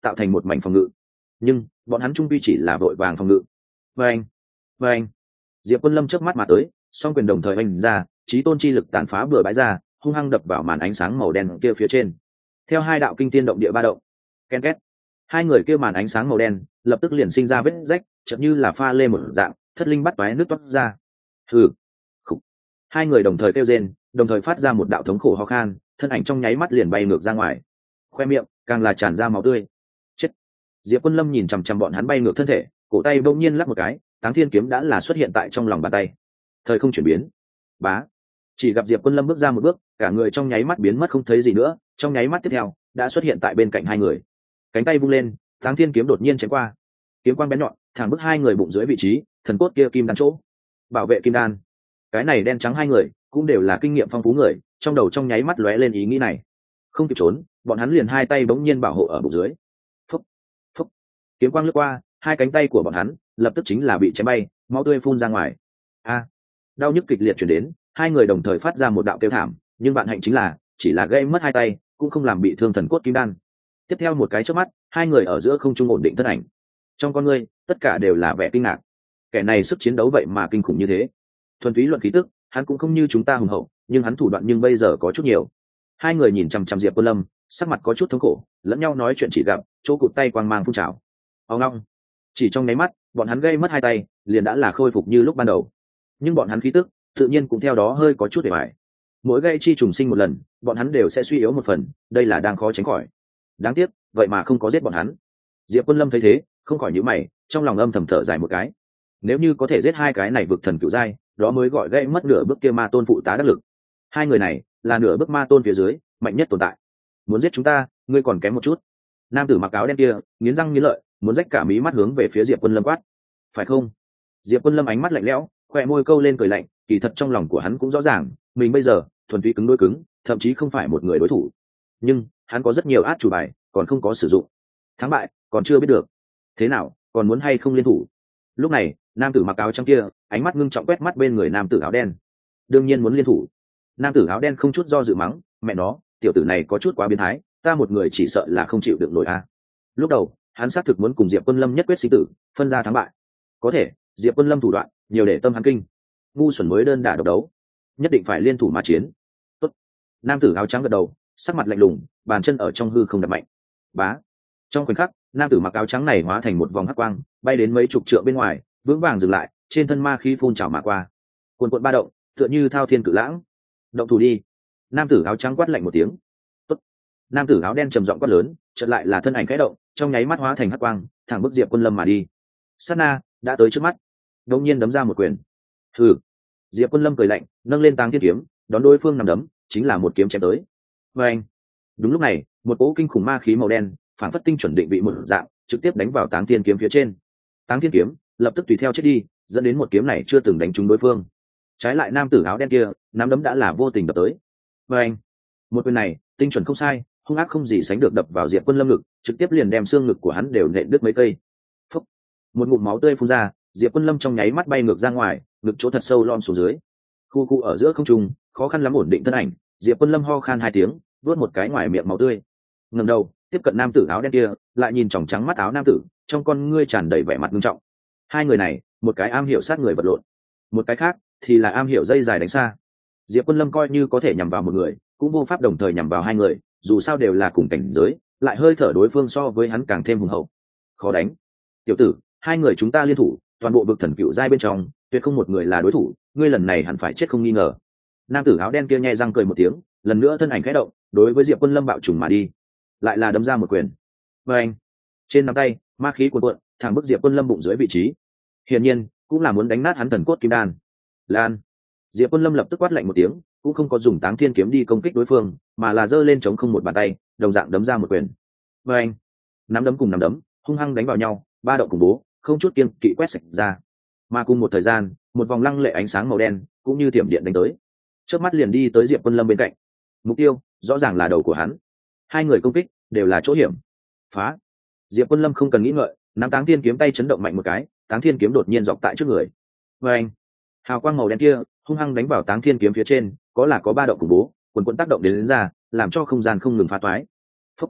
tạo thành một mảnh phòng ngự. Nhưng bọn hắn trung quy chỉ là vội vàng phòng ngự. Và Diệp Quân Lâm chớp mắt mà tới, song quyền đồng thời oanh ra, chí tôn chi lực tàn phá bừa bãi ra, hung hăng đập vào màn ánh sáng màu đen kia phía trên. Theo hai đạo kinh tiên động địa ba động, ken két, hai người kia màn ánh sáng màu đen lập tức liền sinh ra vết rách, chợt như là pha lê một dạng, thất linh bắt toái nước toát ra. Hừ, khục. Hai người đồng thời kêu rên, đồng thời phát ra một đạo thống khổ ho khan, thân ảnh trong nháy mắt liền bay ngược ra ngoài, khoe miệng càng là tràn ra máu tươi. Chết. Diệp Quân Lâm nhìn chằm chằm bọn hắn bay ngược thân thể, cổ tay bỗng nhiên lắc một cái, Táng Thiên kiếm đã là xuất hiện tại trong lòng bàn tay. Thời không chuyển biến. Bá. Chỉ gặp Diệp Quân Lâm bước ra một bước, cả người trong nháy mắt biến mất không thấy gì nữa, trong nháy mắt tiếp theo đã xuất hiện tại bên cạnh hai người. Cánh tay vung lên, Táng Thiên kiếm đột nhiên chém qua. Kiếm quang bén nhọn, thẳng bức hai người bụng dưới vị trí, thần cốt kia kim đan chỗ. Bảo vệ kim đan. Cái này đen trắng hai người cũng đều là kinh nghiệm phong phú người, trong đầu trong nháy mắt lóe lên ý nghĩ này. Không kịp trốn, bọn hắn liền hai tay bỗng nhiên bảo hộ ở bụng dưới. Phúc, phúc. Kiếm quang lướt qua, hai cánh tay của bọn hắn lập tức chính là bị chém bay, máu tươi phun ra ngoài. Đau nhức kịch liệt chuyển đến, hai người đồng thời phát ra một đạo kêu thảm, nhưng vạn hạnh chính là chỉ là gây mất hai tay, cũng không làm bị thương thần cốt kim đan. Tiếp theo một cái chớp mắt, hai người ở giữa không trung ổn định thân ảnh, trong con ngươi tất cả đều là vẻ kinh ngạc. Kẻ này sức chiến đấu vậy mà kinh khủng như thế. Thuần túy luận khí tức, hắn cũng không như chúng ta hùng hậu, nhưng hắn thủ đoạn nhưng bây giờ có chút nhiều. Hai người nhìn chằm chằm Diệp Quân Lâm, sắc mặt có chút thống khổ, lẫn nhau nói chuyện, chỉ gặp chỗ cụt tay quang mang phun trào. Ông long, chỉ trong nháy mắt, bọn hắn gây mất hai tay, liền đã là khôi phục như lúc ban đầu. Nhưng bọn hắn khí tức tự nhiên cũng theo đó hơi có chút để bại. Mỗi gây chi trùng sinh một lần, bọn hắn đều sẽ suy yếu một phần, đây là đang khó tránh khỏi. Đáng tiếc, vậy mà không có giết bọn hắn. Diệp Quân Lâm thấy thế, không khỏi nhíu mày, trong lòng âm thầm thở dài một cái. Nếu như có thể giết hai cái này vực thần cựu giai, đó mới gọi gây mất nửa bước kia ma tôn phụ tá đắc lực. Hai người này là nửa bước ma tôn phía dưới mạnh nhất tồn tại. Muốn giết chúng ta, ngươi còn kém một chút. Nam tử mặc áo đen kia nghiến răng nghiến lợi, muốn rách cả mí mắt hướng về phía Diệp Quân Lâm quát. Phải không? Diệp Quân Lâm ánh mắt lạnh lẽo, khoe môi câu lên cười lạnh, kỳ thật trong lòng của hắn cũng rõ ràng, mình bây giờ thuần túy cứng đối cứng, thậm chí không phải một người đối thủ. Nhưng hắn có rất nhiều át chủ bài, còn không có sử dụng. Thắng bại còn chưa biết được. Thế nào, còn muốn hay không liên thủ? Lúc này, nam tử mặc áo trắng kia ánh mắt ngưng trọng quét mắt bên người nam tử áo đen. Đương nhiên muốn liên thủ. Nam tử áo đen không chút do dự mắng, mẹ nó, tiểu tử này có chút quá biến thái, ta một người chỉ sợ là không chịu được nổi a. Lúc đầu hắn xác thực muốn cùng Diệp Quân Lâm nhất quyết sinh tử, phân ra thắng bại. Có thể Diệp Quân Lâm thủ đoạn nhiều để tâm hắn kinh, ngu xuẩn mới đơn đả độc đấu, nhất định phải liên thủ mà chiến. Tốt. Nam tử áo trắng gật đầu, sắc mặt lạnh lùng, bàn chân ở trong hư không đập mạnh. Bá. Trong khoảnh khắc, nam tử mặc áo trắng này hóa thành một vòng hắc quang, bay đến mấy chục trượng bên ngoài, vững vàng dừng lại, trên thân ma khí phun trào mà qua. Cuồn cuộn ba động, tựa như thao thiên cự lãng. Động thủ đi. Nam tử áo trắng quát lạnh một tiếng. Tốt. Nam tử áo đen trầm giọng quát lớn, chợt lại là thân ảnh khẽ động, trong nháy mắt hóa thành hắc quang, thẳng bức Diệp Quân Lâm mà đi. Sát na đã tới trước mắt, đột nhiên đấm ra một quyền. Hừ. Diệp Quân Lâm cười lạnh, nâng lên Táng Thiên kiếm, đón đối phương nằm đấm, chính là một kiếm chém tới. Oeng. Đúng lúc này, một cỗ kinh khủng ma khí màu đen, phản phất tinh chuẩn định vị một dạng, trực tiếp đánh vào Táng Thiên kiếm phía trên. Táng Thiên kiếm lập tức tùy theo chết đi, dẫn đến một kiếm này chưa từng đánh trúng đối phương. Trái lại nam tử áo đen kia, nắm đấm đã là vô tình đập tới. Oeng. Một quyền này, tinh chuẩn không sai, hung ác không gì sánh được đập vào Diệp Quân Lâm ngực, trực tiếp liền đem xương ngực của hắn đều nện đứt mấy cây. Phúc. Một ngụm máu tươi phun ra, Diệp Quân Lâm trong nháy mắt bay ngược ra ngoài, ngực chỗ thật sâu lom xuống dưới. Khu ở giữa không trung, khó khăn lắm ổn định thân ảnh, Diệp Quân Lâm ho khan hai tiếng, nuốt một cái ngoài miệng máu tươi. Ngẩng đầu, tiếp cận nam tử áo đen kia, lại nhìn tròng trắng mắt áo nam tử, trong con ngươi tràn đầy vẻ mặt nghiêm trọng. Hai người này, một cái am hiểu sát người vật lộn, một cái khác thì là am hiểu dây dài đánh xa. Diệp Quân Lâm coi như có thể nhằm vào một người, cũng vô pháp đồng thời nhằm vào hai người, dù sao đều là cùng cảnh giới, lại hơi thở đối phương so với hắn càng thêm hùng hậu. Khó đánh. Tiểu tử, hai người chúng ta liên thủ, toàn bộ vực thần cựu giai bên trong, tuyệt không một người là đối thủ, ngươi lần này hẳn phải chết không nghi ngờ. Nam tử áo đen kia nhẹ răng cười một tiếng, lần nữa thân ảnh khẽ động, đối với Diệp Quân Lâm bạo trùng mà đi, lại là đấm ra một quyền. Oeng. Trên nắm tay, ma khí cuồn cuộn, thẳng bức Diệp Quân Lâm bụng dưới vị trí. Hiển nhiên, cũng là muốn đánh nát hắn thần cốt kim đan. Lan. Diệp Quân Lâm lập tức quát lạnh một tiếng, cũng không có dùng Táng Thiên kiếm đi công kích đối phương, mà là giơ lên chống không một bàn tay, đồng dạng đấm ra một quyền. Oeng. Nắm đấm cùng nắm đấm, hung hăng đánh vào nhau, ba động khủng bố, không chút kiêng kỵ quét sạch ra. Mà cùng một thời gian, một vòng lăng lệ ánh sáng màu đen cũng như thiểm điện đánh tới, chớp mắt liền đi tới Diệp Quân Lâm bên cạnh. Mục tiêu rõ ràng là đầu của hắn. Hai người công kích đều là chỗ hiểm. Phá. Diệp Quân Lâm không cần nghĩ ngợi, nắm Táng Thiên kiếm tay chấn động mạnh một cái, Táng Thiên kiếm đột nhiên dọc tại trước người. Oeng. Hào quang màu đen kia hung hăng đánh vào Táng Thiên kiếm phía trên, có ba động khủng bố, quần quần tác động đến ra, làm cho không gian không ngừng phá toái. Phúc.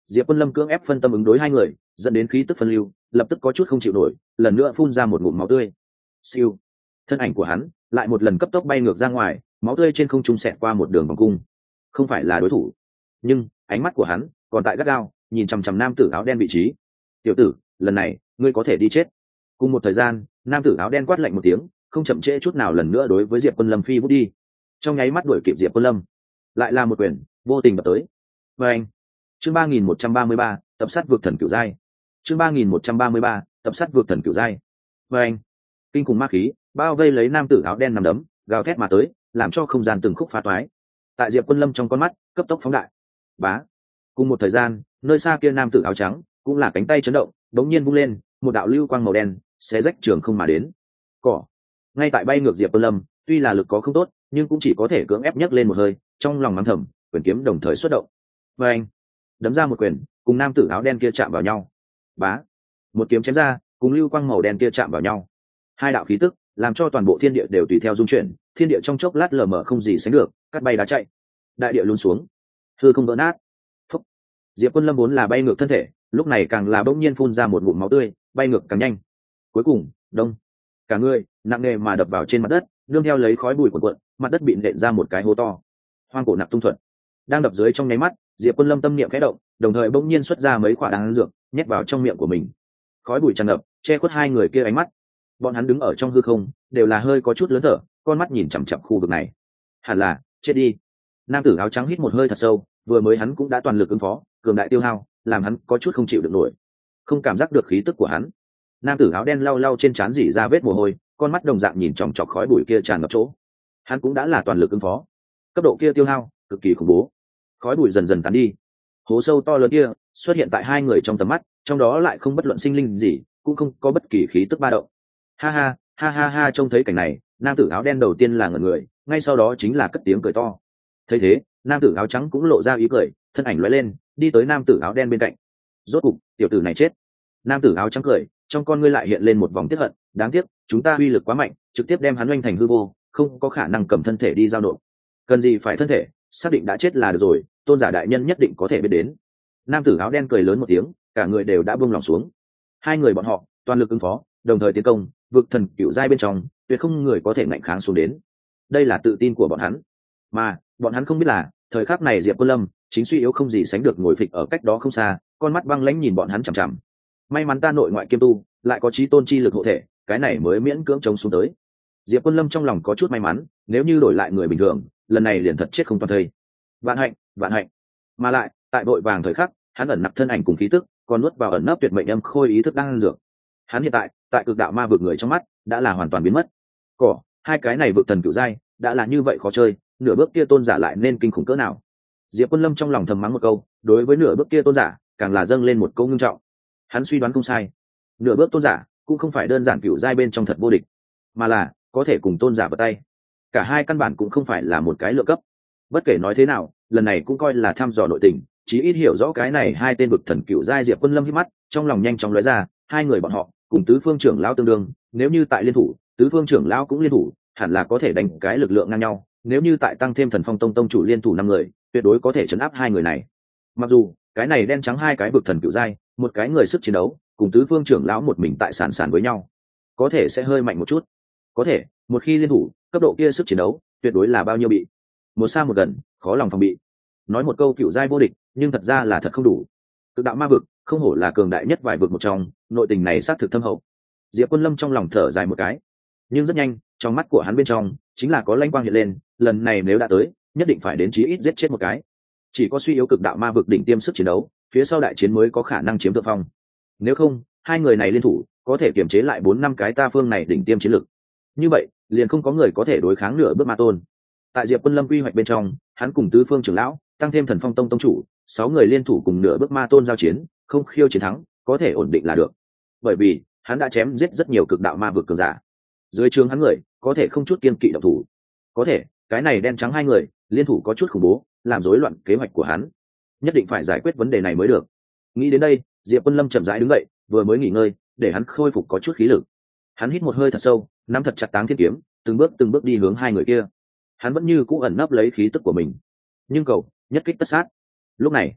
Diệp Quân Lâm cưỡng ép phân tâm ứng đối hai người, dẫn đến khí tức phân lưu, lập tức có chút không chịu nổi, lần nữa phun ra một ngụm máu tươi. Siêu, thân ảnh của hắn lại một lần cấp tốc bay ngược ra ngoài, máu tươi trên không trung xẹt qua một đường vòng cung. Không phải là đối thủ, nhưng ánh mắt của hắn còn tại gắt gao nhìn chằm chằm nam tử áo đen vị trí. Tiểu tử, lần này ngươi có thể đi chết. Cùng một thời gian, nam tử áo đen quát lạnh một tiếng, không chậm trễ chút nào lần nữa đối với Diệp Quân Lâm phi vút đi. Trong nháy mắt đuổi kịp Diệp Quân Lâm, lại là một quyền vô tình đập tới. Và anh, chương 3133, tập sát vượt thần cửu giai. Chương 3133, tập sát vượt thần cửu giai. Và anh, kinh khủng ma khí bao vây lấy nam tử áo đen nằm đấm, gào thét mà tới, làm cho không gian từng khúc phá toái. Tại Diệp Quân Lâm trong con mắt cấp tốc phóng đại. Bá. Cùng một thời gian, nơi xa kia nam tử áo trắng cũng là cánh tay chấn động, đống nhiên vung lên, một đạo lưu quang màu đen xé rách trường không mà đến. Cỏ. Ngay tại bay ngược Diệp Quân Lâm, tuy là lực có không tốt, nhưng cũng chỉ có thể cưỡng ép nhấc lên một hơi, trong lòng mắng thầm, quyền kiếm đồng thời xuất động. Và anh, đấm ra một quyền, cùng nam tử áo đen kia chạm vào nhau. Bá. Một kiếm chém ra, cùng lưu quang màu đen kia chạm vào nhau. Hai đạo khí tức làm cho toàn bộ thiên địa đều tùy theo dung chuyển, thiên địa trong chốc lát lờ mờ không gì sánh được, cắt bay đá chạy, đại địa lún xuống, hư không vỡ nát. Phúc. Diệp Quân Lâm vốn là bay ngược thân thể, lúc này càng là bỗng nhiên phun ra một ngụm máu tươi, bay ngược càng nhanh. Cuối cùng, đông, cả người nặng nề mà đập vào trên mặt đất, nương theo lấy khói bụi cuộn cuộn, mặt đất bị nện ra một cái hố to. Hoang cổ nạp tung thuật đang đập dưới trong nháy mắt, Diệp Quân Lâm tâm niệm khẽ động, đồng thời bỗng nhiên xuất ra mấy quả đan dược, nhét vào trong miệng của mình. Khói bụi tràn ngập, che khuất hai người kia ánh mắt. Bọn hắn đứng ở trong hư không, đều là hơi có chút lớn thở, con mắt nhìn chằm chằm khu vực này. Hẳn là chết đi. Nam tử áo trắng hít một hơi thật sâu, vừa mới hắn cũng đã toàn lực ứng phó, cường đại tiêu hao, làm hắn có chút không chịu được nổi, không cảm giác được khí tức của hắn. Nam tử áo đen lau lau trên trán rỉ ra vết mồ hôi, con mắt đồng dạng nhìn chòng chọc khói bụi kia tràn ngập chỗ. Hắn cũng đã là toàn lực ứng phó, cấp độ kia tiêu hao cực kỳ khủng bố. Khói bụi dần dần tán đi, hố sâu to lớn kia xuất hiện tại hai người trong tầm mắt, trong đó lại không bất luận sinh linh gì, cũng không có bất kỳ khí tức ba động. Ha ha, ha ha ha, trông thấy cảnh này, nam tử áo đen đầu tiên là ngẩn người, ngay sau đó chính là cất tiếng cười to. Thấy thế, nam tử áo trắng cũng lộ ra ý cười, thân ảnh lóe lên, đi tới nam tử áo đen bên cạnh. Rốt cục, tiểu tử này chết. Nam tử áo trắng cười, trong con ngươi lại hiện lên một vòng tiếc hận, đáng tiếc, chúng ta uy lực quá mạnh, trực tiếp đem hắn oanh thành hư vô, không có khả năng cầm thân thể đi giao nộp. Cần gì phải thân thể, xác định đã chết là được rồi, tôn giả đại nhân nhất định có thể biết đến. Nam tử áo đen cười lớn một tiếng, cả người đều đã buông lòng xuống. Hai người bọn họ toàn lực ứng phó, đồng thời tiến công, vực thần cửu giai bên trong, tuyệt không người có thể ngạnh kháng xuống đến. Đây là tự tin của bọn hắn, mà bọn hắn không biết là thời khắc này Diệp Quân Lâm chính suy yếu không gì sánh được, ngồi phịch ở cách đó không xa, con mắt băng lãnh nhìn bọn hắn chằm chằm. May mắn ta nội ngoại kiêm tu, lại có chí tôn chi lực hộ thể, cái này mới miễn cưỡng chống xuống tới. Diệp Quân Lâm trong lòng có chút may mắn, nếu như đổi lại người bình thường, lần này liền thật chết không toàn thây. Vạn hạnh, vạn hạnh. Mà lại, tại vội vàng thời khắc, hắn ẩn nặc thân ảnh cùng khí tức, còn nuốt vào ẩn nấp tuyệt mệnh âm khôi ý thức đang ăn dược. Hắn hiện tại cực đạo ma vực người trong mắt đã là hoàn toàn biến mất. Cỏ, hai cái này vực thần cửu giai đã là như vậy khó chơi, nửa bước kia tôn giả lại nên kinh khủng cỡ nào. Diệp Quân Lâm trong lòng thầm mắng một câu, đối với nửa bước kia tôn giả càng là dâng lên một câu ngưng trọng. Hắn suy đoán không sai, nửa bước tôn giả cũng không phải đơn giản cửu giai bên trong thật vô địch, mà là có thể cùng tôn giả vào tay. Cả hai căn bản cũng không phải là một cái lượng cấp. Bất kể nói thế nào, lần này cũng coi là thăm dò nội tình, chí ít hiểu rõ cái này hai tên vực thần cửu giai. Diệp Quân Lâm hít mắt, trong lòng nhanh chóng lóe ra, hai người bọn họ cùng tứ phương trưởng lão tương đương, nếu như tại liên thủ, tứ phương trưởng lão cũng liên thủ, hẳn là có thể đánh cái lực lượng ngang nhau. Nếu như tại tăng thêm thần phong tông tông chủ liên thủ 5 người, tuyệt đối có thể chấn áp hai người này. Mặc dù cái này đen trắng hai cái vực thần cửu giai, một cái người sức chiến đấu cùng tứ phương trưởng lão một mình tại sàn với nhau, có thể sẽ hơi mạnh một chút. Có thể một khi liên thủ, cấp độ kia sức chiến đấu tuyệt đối là bao nhiêu bị một xa một gần, khó lòng phòng bị. Nói một câu cửu giai vô địch, nhưng thật ra là thật không đủ. Cực đạo ma vực không hổ là cường đại nhất vài vực một trong, nội tình này xác thực thâm hậu. Diệp Quân Lâm trong lòng thở dài một cái, nhưng rất nhanh, trong mắt của hắn bên trong chính là có lanh quang hiện lên, lần này nếu đã tới, nhất định phải đến chí ít giết chết một cái. Chỉ có suy yếu cực đạo ma vực đỉnh tiêm sức chiến đấu, phía sau đại chiến mới có khả năng chiếm thượng phong. Nếu không, hai người này liên thủ, có thể kiềm chế lại 4-5 cái ta phương này đỉnh tiêm chiến lực. Như vậy, liền không có người có thể đối kháng nửa bước ma tôn. Tại Diệp Quân Lâm quy hoạch bên trong, hắn cùng tứ phương trưởng lão, tăng thêm thần phong tông tông chủ, 6 người liên thủ cùng nửa bước ma tôn giao chiến, không khiêu chiến thắng, có thể ổn định là được. Bởi vì hắn đã chém giết rất nhiều cực đạo ma vực cường giả, dưới trướng hắn người có thể không chút kiên kỵ động thủ. Có thể cái này đen trắng hai người liên thủ có chút khủng bố, làm rối loạn kế hoạch của hắn, nhất định phải giải quyết vấn đề này mới được. Nghĩ đến đây, Diệp Quân Lâm chậm rãi đứng dậy, vừa mới nghỉ ngơi, để hắn khôi phục có chút khí lực. Hắn hít một hơi thật sâu, nắm thật chặt Táng Thiên kiếm, từng bước đi hướng hai người kia. Hắn vẫn như cũ ẩn nấp lấy khí tức của mình, nhưng cầu nhất kích tất sát. Lúc này,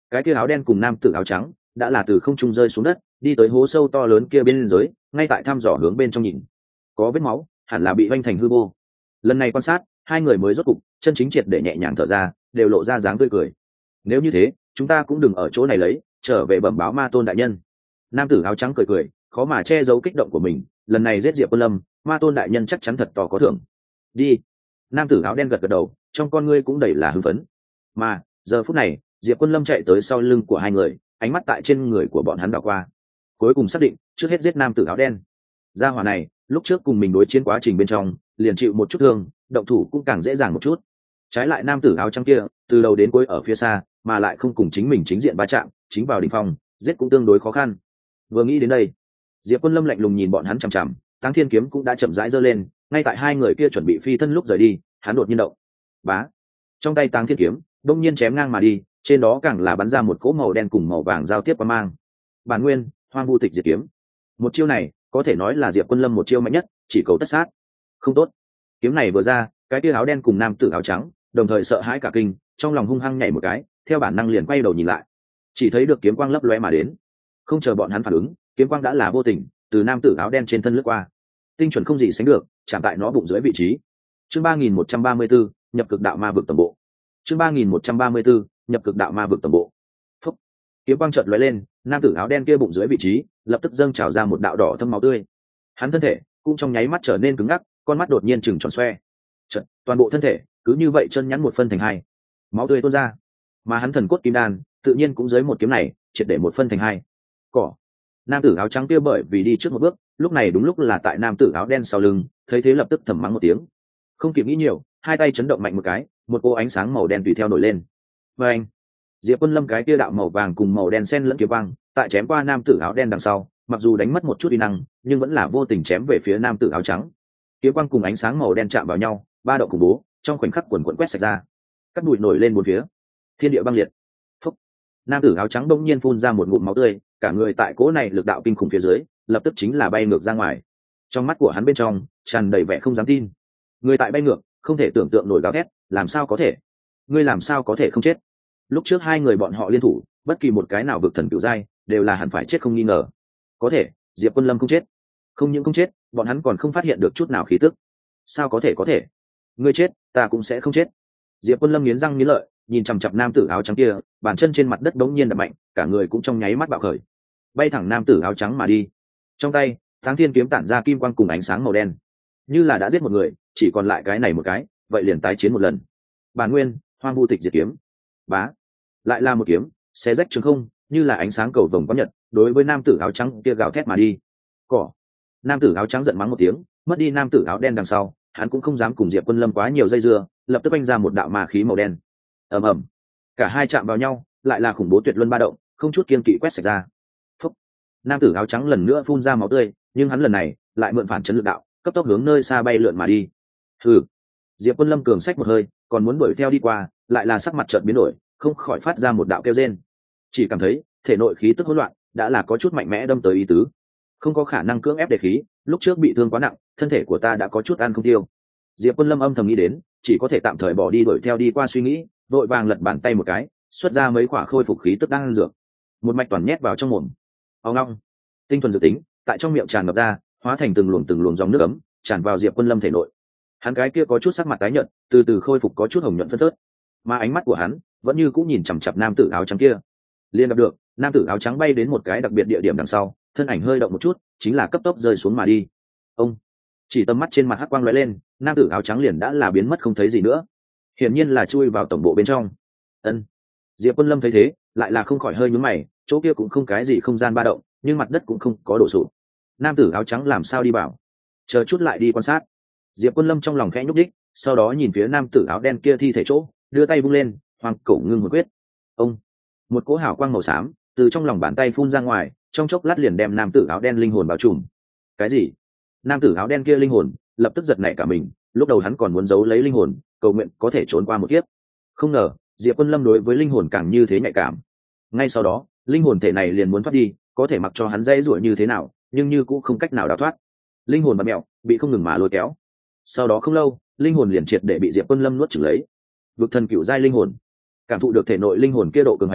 cái kia áo đen cùng nam tử áo trắng đã là từ không trung rơi xuống đất, đi tới hố sâu to lớn kia bên dưới, ngay tại thăm dò hướng bên trong nhìn. Có vết máu, hẳn là bị vanh thành hư vô. Lần này quan sát, hai người mới rốt cục chân chính triệt để nhẹ nhàng thở ra, đều lộ ra dáng tươi cười. Nếu như thế, chúng ta cũng đừng ở chỗ này lấy, trở về bẩm báo Ma Tôn đại nhân. Nam tử áo trắng cười cười, khó mà che giấu kích động của mình. Lần này giết Diệp Quân Lâm, Ma Tôn đại nhân chắc chắn thật to có thưởng. Đi. Nam tử áo đen gật gật đầu, trong con ngươi cũng đầy là hưng phấn. Mà giờ phút này, Diệp Quân Lâm chạy tới sau lưng của hai người, ánh mắt tại trên người của bọn hắn đảo qua, cuối cùng xác định trước hết giết nam tử áo đen. Gia hỏa này lúc trước cùng mình đối chiến quá trình bên trong liền chịu một chút thương, động thủ cũng càng dễ dàng một chút. Trái lại nam tử áo trắng kia từ đầu đến cuối ở phía xa, mà lại không cùng chính mình chính diện va chạm, chính vào đỉnh phong, giết cũng tương đối khó khăn. Vừa nghĩ đến đây, Diệp Quân Lâm lạnh lùng nhìn bọn hắn chằm chằm, Táng Thiên kiếm cũng đã chậm rãi giơ lên, ngay tại hai người kia chuẩn bị phi thân lúc rời đi, hắn đột nhiên động. Bá. Trong tay Táng Thiên kiếm đông nhiên chém ngang mà đi, trên đó càng là bắn ra một cỗ màu đen cùng màu vàng giao tiếp qua mang. Bản nguyên hoang vu tịch diệt kiếm. Một chiêu này có thể nói là Diệp Quân Lâm một chiêu mạnh nhất, chỉ cầu tất sát. Không tốt. Kiếm này vừa ra, cái tia áo đen cùng nam tử áo trắng đồng thời sợ hãi cả kinh, trong lòng hung hăng nhảy một cái, theo bản năng liền quay đầu nhìn lại, chỉ thấy được kiếm quang lấp lóe mà đến. Không chờ bọn hắn phản ứng, kiếm quang đã là vô tình từ nam tử áo đen trên thân lướt qua, tinh chuẩn không gì sánh được, chạm tại nó bụng dưới vị trí. Chương 3134, nhập cực đạo ma vực tổng bộ. Chương 3134, nhập cực đạo ma vực tổng bộ. Phúc. Kiếm quang chợt lóe lên, nam tử áo đen kia bụng dưới vị trí lập tức dâng trào ra một đạo đỏ thâm máu tươi. Hắn thân thể cũng trong nháy mắt trở nên cứng ngắc, con mắt đột nhiên chừng tròn xoe. Chợt, toàn bộ thân thể cứ như vậy chân nhắn một phân thành hai, máu tươi tuôn ra. Mà hắn thần cốt kim đan tự nhiên cũng dưới một kiếm này triệt để một phân thành hai. Cỏ. Nam tử áo trắng kia bởi vì đi trước một bước, lúc này đúng lúc là tại nam tử áo đen sau lưng, thấy thế lập tức thầm mắng một tiếng, không kịp nghĩ nhiều, hai tay chấn động mạnh một cái, một cô ánh sáng màu đen tùy theo nổi lên. Và anh, Diệp Quân Lâm cái kia đạo màu vàng cùng màu đen xen lẫn kiếm quang, tại chém qua nam tử áo đen đằng sau, mặc dù đánh mất một chút uy năng, nhưng vẫn là vô tình chém về phía nam tử áo trắng. Kiếm quang cùng ánh sáng màu đen chạm vào nhau, ba động khủng bố, trong khoảnh khắc quần quần quét sạch ra, cắt bụi nổi lên bốn phía, thiên địa băng liệt. Phúc. Nam tử áo trắng bỗng nhiên phun ra một ngụm máu tươi, cả người tại cỗ này lực đạo kinh khủng phía dưới, lập tức chính là bay ngược ra ngoài. Trong mắt của hắn bên trong tràn đầy vẻ không dám tin. Người tại bay ngược, không thể tưởng tượng nổi gào thét, làm sao có thể? Ngươi làm sao có thể không chết? Lúc trước hai người bọn họ liên thủ, bất kỳ một cái nào vực thần cửu giai đều là hẳn phải chết không nghi ngờ. Có thể, Diệp Quân Lâm không chết. Không những không chết, bọn hắn còn không phát hiện được chút nào khí tức. Sao có thể có thể? Ngươi chết, ta cũng sẽ không chết. Diệp Quân Lâm nghiến răng nghiến lợi, nhìn chằm chằm nam tử áo trắng kia, bàn chân trên mặt đất bỗng nhiên đập mạnh, cả người cũng trong nháy mắt bạo khởi, bay thẳng nam tử áo trắng mà đi. Trong tay, Táng Thiên kiếm tản ra kim quang cùng ánh sáng màu đen, như là đã giết một người, chỉ còn lại cái này một cái, vậy liền tái chiến một lần. Bản nguyên hoang vu tịch diệt kiếm. Bá. Lại là một kiếm, xé rách trường không, như là ánh sáng cầu vồng có nhật, đối với nam tử áo trắng kia gào thét mà đi. Cỏ. Nam tử áo trắng giận mắng một tiếng, mất đi nam tử áo đen đằng sau, hắn cũng không dám cùng Diệp Quân Lâm quá nhiều dây dưa, lập tức anh ra một đạo ma khí màu đen. Ầm ầm. Cả hai chạm vào nhau, lại là khủng bố tuyệt luân ba động, không chút kiêng kỵ quét sạch ra. Phúc. Nam tử áo trắng lần nữa phun ra máu tươi, nhưng hắn lần này lại mượn phản chấn lực đạo, cấp tốc hướng nơi xa bay lượn mà đi. Hừ. Diệp Quân Lâm cường xách một hơi, còn muốn đuổi theo đi qua, lại là sắc mặt chợt biến đổi, không khỏi phát ra một đạo kêu rên. Chỉ cảm thấy thể nội khí tức hỗn loạn, đã là có chút mạnh mẽ đâm tới ý tứ, không có khả năng cưỡng ép để khí, lúc trước bị thương quá nặng, thân thể của ta đã có chút ăn không tiêu. Diệp Quân Lâm âm thầm nghĩ đến, chỉ có thể tạm thời bỏ đi đuổi theo đi qua suy nghĩ, vội vàng lật bàn tay một cái, xuất ra mấy quả khôi phục khí tức đang ăn dược, một mạch toàn nhét vào trong mồm. Ông long, tinh thuần dược tính tại trong miệng tràn ngập ra, hóa thành từng luồng dòng nước ấm tràn vào Diệp Quân Lâm thể nội. Hắn cái kia có chút sắc mặt tái nhợt, từ từ khôi phục có chút hồng nhuận phân phớt, mà ánh mắt của hắn vẫn như cũng nhìn chằm chằm nam tử áo trắng kia. Liên gặp được nam tử áo trắng bay đến một cái đặc biệt địa điểm đằng sau, thân ảnh hơi động một chút, chính là cấp tốc rơi xuống mà đi. Ông, chỉ tầm mắt trên mặt hắc quang lóe lên, nam tử áo trắng liền đã là biến mất không thấy gì nữa, hiển nhiên là chui vào tổng bộ bên trong. Ân. Diệp Quân Lâm thấy thế, lại là không khỏi hơi nhướng mày, chỗ kia cũng không cái gì không gian ba động, nhưng mặt đất cũng không có đổ sụp. Nam tử áo trắng làm sao đi vào? Chờ chút lại đi quan sát. Diệp Quân Lâm trong lòng khẽ nhúc đích, sau đó nhìn phía nam tử áo đen kia thi thể chỗ, đưa tay vung lên, hoàng cổ ngưng một quyết. Ông, một cỗ hào quang màu xám từ trong lòng bàn tay phun ra ngoài, trong chốc lát liền đem nam tử áo đen linh hồn bao trùm. Cái gì? Nam tử áo đen kia linh hồn lập tức giật nảy cả mình, lúc đầu hắn còn muốn giấu lấy linh hồn, cầu nguyện có thể trốn qua một kiếp. Không ngờ, Diệp Quân Lâm đối với linh hồn càng như thế nhạy cảm. Ngay sau đó, linh hồn thể này liền muốn thoát đi, có thể mặc cho hắn dây rủa như thế nào, nhưng như cũng không cách nào đào thoát. Linh hồn bạt mẹo, bị không ngừng mà lôi kéo. Sau đó không lâu, linh hồn liền triệt để bị Diệp Quân Lâm nuốt chửng lấy. Vực thần cửu giai linh hồn, cảm thụ được thể nội linh hồn kia độ cường hành,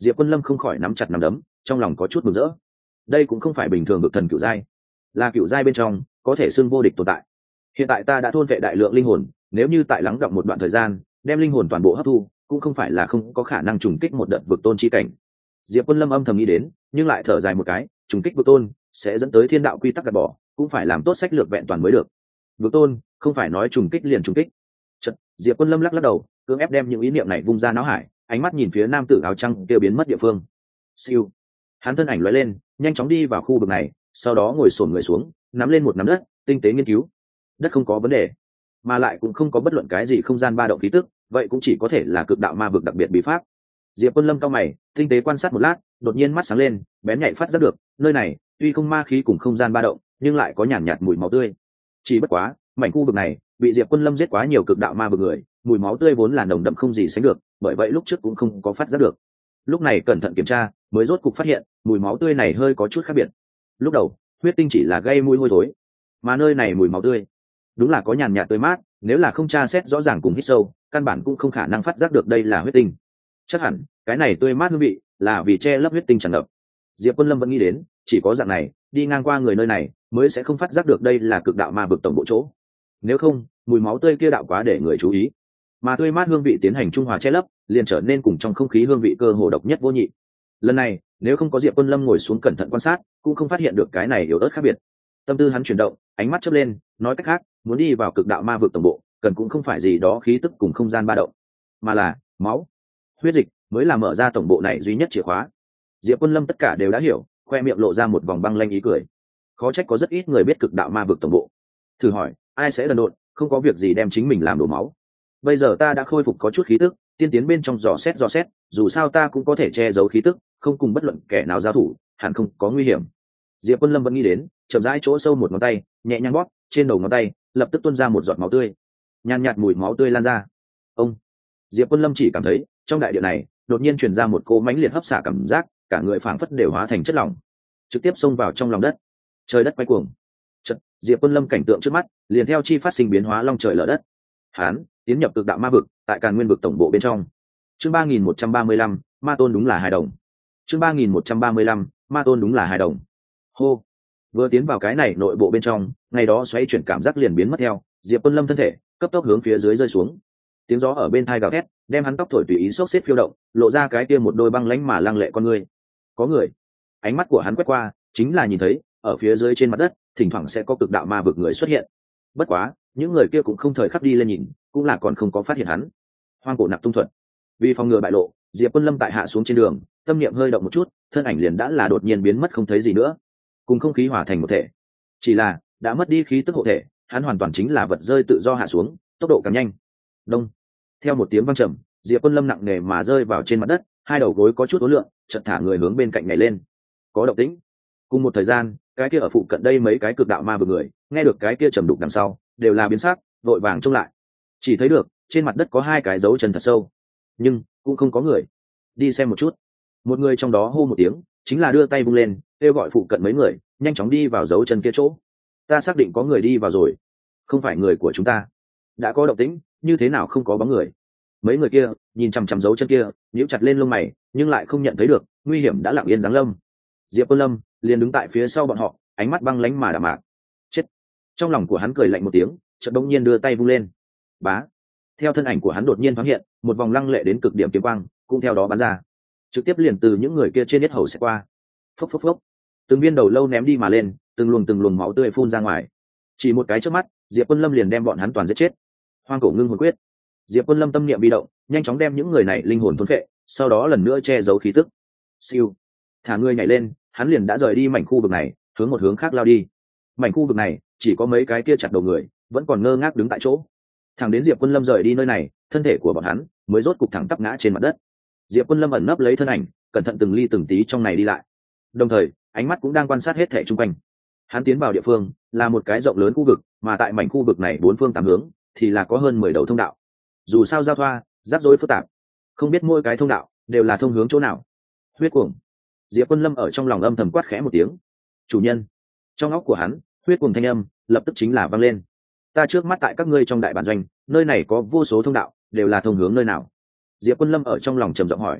Diệp Quân Lâm không khỏi nắm chặt nắm đấm, trong lòng có chút mừng rỡ. Đây cũng không phải bình thường vực thần cựu giai, là cựu giai bên trong có thể xưng vô địch tồn tại. Hiện tại ta đã thôn vệ đại lượng linh hồn, nếu như tại lắng đọng một đoạn thời gian đem linh hồn toàn bộ hấp thu, cũng không phải là không có khả năng trùng kích một đợt vực tôn chi cảnh. Diệp Quân Lâm âm thầm nghĩ đến, nhưng lại thở dài một cái, trùng kích vực tôn sẽ dẫn tới thiên đạo quy tắc gạt bỏ, cũng phải làm tốt sách lược vẹn toàn mới được. Vực tôn không phải nói trùng kích liền trùng kích. Chợt, Diệp Quân Lâm lắc lắc đầu, cưỡng ép đem những ý niệm này vung ra não hải, ánh mắt nhìn phía nam tử áo trắng kia biến mất địa phương. Siêu, hắn thân ảnh lóe lên, nhanh chóng đi vào khu vực này, sau đó ngồi xổm người xuống, nắm lên một nắm đất, tinh tế nghiên cứu. Đất không có vấn đề, mà lại cũng không có bất luận cái gì không gian ba động khí tức, vậy cũng chỉ có thể là cực đạo ma vực đặc biệt bí pháp. Diệp Quân Lâm cao mày, tinh tế quan sát một lát, đột nhiên mắt sáng lên, bén nhạy phát giác được, nơi này tuy không ma khí cùng không gian ba động, nhưng lại có nhàn nhạt mùi máu tươi. Chỉ bất quá, mảnh khu vực này bị Diệp Quân Lâm giết quá nhiều cực đạo ma vực người, mùi máu tươi vốn là nồng đậm không gì sánh được, bởi vậy lúc trước cũng không có phát giác được. Lúc này cẩn thận kiểm tra, mới rốt cục phát hiện, mùi máu tươi này hơi có chút khác biệt. Lúc đầu, huyết tinh chỉ là gây mùi hôi thối, mà nơi này mùi máu tươi, đúng là có nhàn nhạt tươi mát, nếu là không tra xét rõ ràng cùng hít sâu, căn bản cũng không khả năng phát giác được đây là huyết tinh. Chắc hẳn, cái này tươi mát hương vị là vì che lấp huyết tinh tràn ngập. Diệp Quân Lâm vẫn nghĩ đến, chỉ có dạng này, đi ngang qua người nơi này mới sẽ không phát giác được đây là cực đạo ma vực tổng bộ chỗ. Nếu không, mùi máu tươi kia đạo quá để người chú ý, mà tươi mát hương vị tiến hành trung hòa che lấp, liền trở nên cùng trong không khí hương vị cơ hồ độc nhất vô nhị. Lần này, nếu không có Diệp Quân Lâm ngồi xuống cẩn thận quan sát, cũng không phát hiện được cái này yếu ớt khác biệt. Tâm tư hắn chuyển động, ánh mắt chớp lên, nói cách khác, muốn đi vào cực đạo ma vực tổng bộ, cần cũng không phải gì đó khí tức cùng không gian ba động, mà là máu, huyết dịch mới là mở ra tổng bộ này duy nhất chìa khóa. Diệp Quân Lâm tất cả đều đã hiểu, khoe miệng lộ ra một vòng băng lanh ý cười. Khó trách có rất ít người biết cực đạo ma vực tổng bộ. Thử hỏi, ai sẽ đần độn, không có việc gì đem chính mình làm đổ máu. Bây giờ ta đã khôi phục có chút khí tức, tiên tiến bên trong dò xét, dù sao ta cũng có thể che giấu khí tức, không cùng bất luận kẻ nào giao thủ, hẳn không có nguy hiểm. Diệp Quân Lâm vẫn nghĩ đến, chậm rãi chỗ sâu một ngón tay, nhẹ nhàng bóp, trên đầu ngón tay lập tức tuôn ra một giọt máu tươi, nhàn nhạt mùi máu tươi lan ra. Ông, Diệp Quân Lâm chỉ cảm thấy trong đại địa này đột nhiên truyền ra một cỗ mãnh liệt hấp xả cảm giác, cả người phảng phất đều hóa thành chất lỏng, trực tiếp xông vào trong lòng đất. Trời đất quay cuồng. Chợt, Diệp Quân Lâm cảnh tượng trước mắt liền theo chi phát sinh biến hóa long trời lở đất. Hán tiến nhập cực đạo ma vực, tại Càn Nguyên vực tổng bộ bên trong. Chương 3135, Ma Tôn đúng là hài đồng. Chương 3135, Ma Tôn đúng là hài đồng. Hô. Vừa tiến vào cái này nội bộ bên trong, ngày đó xoáy chuyển cảm giác liền biến mất theo, Diệp Quân Lâm thân thể cấp tốc hướng phía dưới rơi xuống. Tiếng gió ở bên tai gào thét, đem hắn tóc thổi tùy ý xốc xếp phiêu động, lộ ra cái kia một đôi băng lãnh mà lăng lệ con người. Có người. Ánh mắt của hắn quét qua, chính là nhìn thấy, ở phía dưới trên mặt đất, thỉnh thoảng sẽ có cực đạo ma vực người xuất hiện. Bất quá, những người kia cũng không thời khắc đi lên nhìn, cũng là còn không có phát hiện hắn. Hoang cổ nặc tung thuật. Vì phòng ngừa bại lộ, Diệp Quân Lâm tại hạ xuống trên đường, tâm niệm hơi động một chút, thân ảnh liền đã là đột nhiên biến mất không thấy gì nữa, cùng không khí hòa thành một thể. Chỉ là đã mất đi khí tức hộ thể, hắn hoàn toàn chính là vật rơi tự do hạ xuống, tốc độ càng nhanh. Đông. Theo một tiếng vang trầm, Diệp Quân Lâm nặng nề mà rơi vào trên mặt đất, hai đầu gối có chút uốn lượn, chợt thả người hướng bên cạnh nhảy lên. Có động tĩnh. Cùng một thời gian, cái kia ở phụ cận đây mấy cái cực đạo ma vực người, nghe được cái kia trầm đục đằng sau, đều là biến sắc, vội vàng trông lại. Chỉ thấy được, trên mặt đất có hai cái dấu chân thật sâu, nhưng cũng không có người. Đi xem một chút. Một người trong đó hô một tiếng, chính là đưa tay vung lên, kêu gọi phụ cận mấy người, nhanh chóng đi vào dấu chân kia chỗ. Ta xác định có người đi vào rồi, không phải người của chúng ta. Đã có động tĩnh, như thế nào không có bóng người? Mấy người kia nhìn chằm chằm dấu chân kia, nhíu chặt lên lông mày, nhưng lại không nhận thấy được nguy hiểm đã lặng yên giáng lâm. Diệp Quân Lâm liền đứng tại phía sau bọn họ, ánh mắt băng lãnh mà đạm mạc. Chết! Trong lòng của hắn cười lạnh một tiếng, chợt bỗng nhiên đưa tay vung lên. Bá! Theo thân ảnh của hắn đột nhiên thoáng hiện, một vòng lăng lệ đến cực điểm kiếm quang cũng theo đó bắn ra, trực tiếp liền từ những người kia trên yết hầu sẽ qua. Phốc phốc phốc! Từng viên đầu lâu ném đi mà lên, từng luồng máu tươi phun ra ngoài. Chỉ một cái chớp mắt, Diệp Quân Lâm liền đem bọn hắn toàn giết chết. Hoang cổ ngưng hồn quyết. Diệp Quân Lâm tâm niệm bi động, nhanh chóng đem những người này linh hồn thôn phệ, sau đó lần nữa che giấu khí tức. Siêu, thả người nhảy lên, hắn liền đã rời đi mảnh khu vực này, hướng một hướng khác lao đi. Mảnh khu vực này chỉ có mấy cái kia chặt đầu người, vẫn còn ngơ ngác đứng tại chỗ. Thẳng đến Diệp Quân Lâm rời đi nơi này, thân thể của bọn hắn mới rốt cục thẳng tắp ngã trên mặt đất. Diệp Quân Lâm ẩn nấp lấy thân ảnh, cẩn thận từng ly từng tí trong này đi lại. Đồng thời, ánh mắt cũng đang quan sát hết thảy xung quanh. Hắn tiến vào địa phương là một cái rộng lớn khu vực, mà tại mảnh khu vực này bốn phương tám hướng thì là có hơn 10 đầu thông đạo. Dù sao giao thoa, rắc rối phức tạp, không biết mỗi cái thông đạo đều là thông hướng chỗ nào. Huyết cuồng. Diệp Quân Lâm ở trong lòng âm thầm quát khẽ một tiếng. Chủ nhân. Trong óc của hắn, huyết cuồng thanh âm lập tức chính là vang lên. Ta trước mắt tại các ngươi trong đại bản doanh, nơi này có vô số thông đạo, đều là thông hướng nơi nào? Diệp Quân Lâm ở trong lòng trầm giọng hỏi.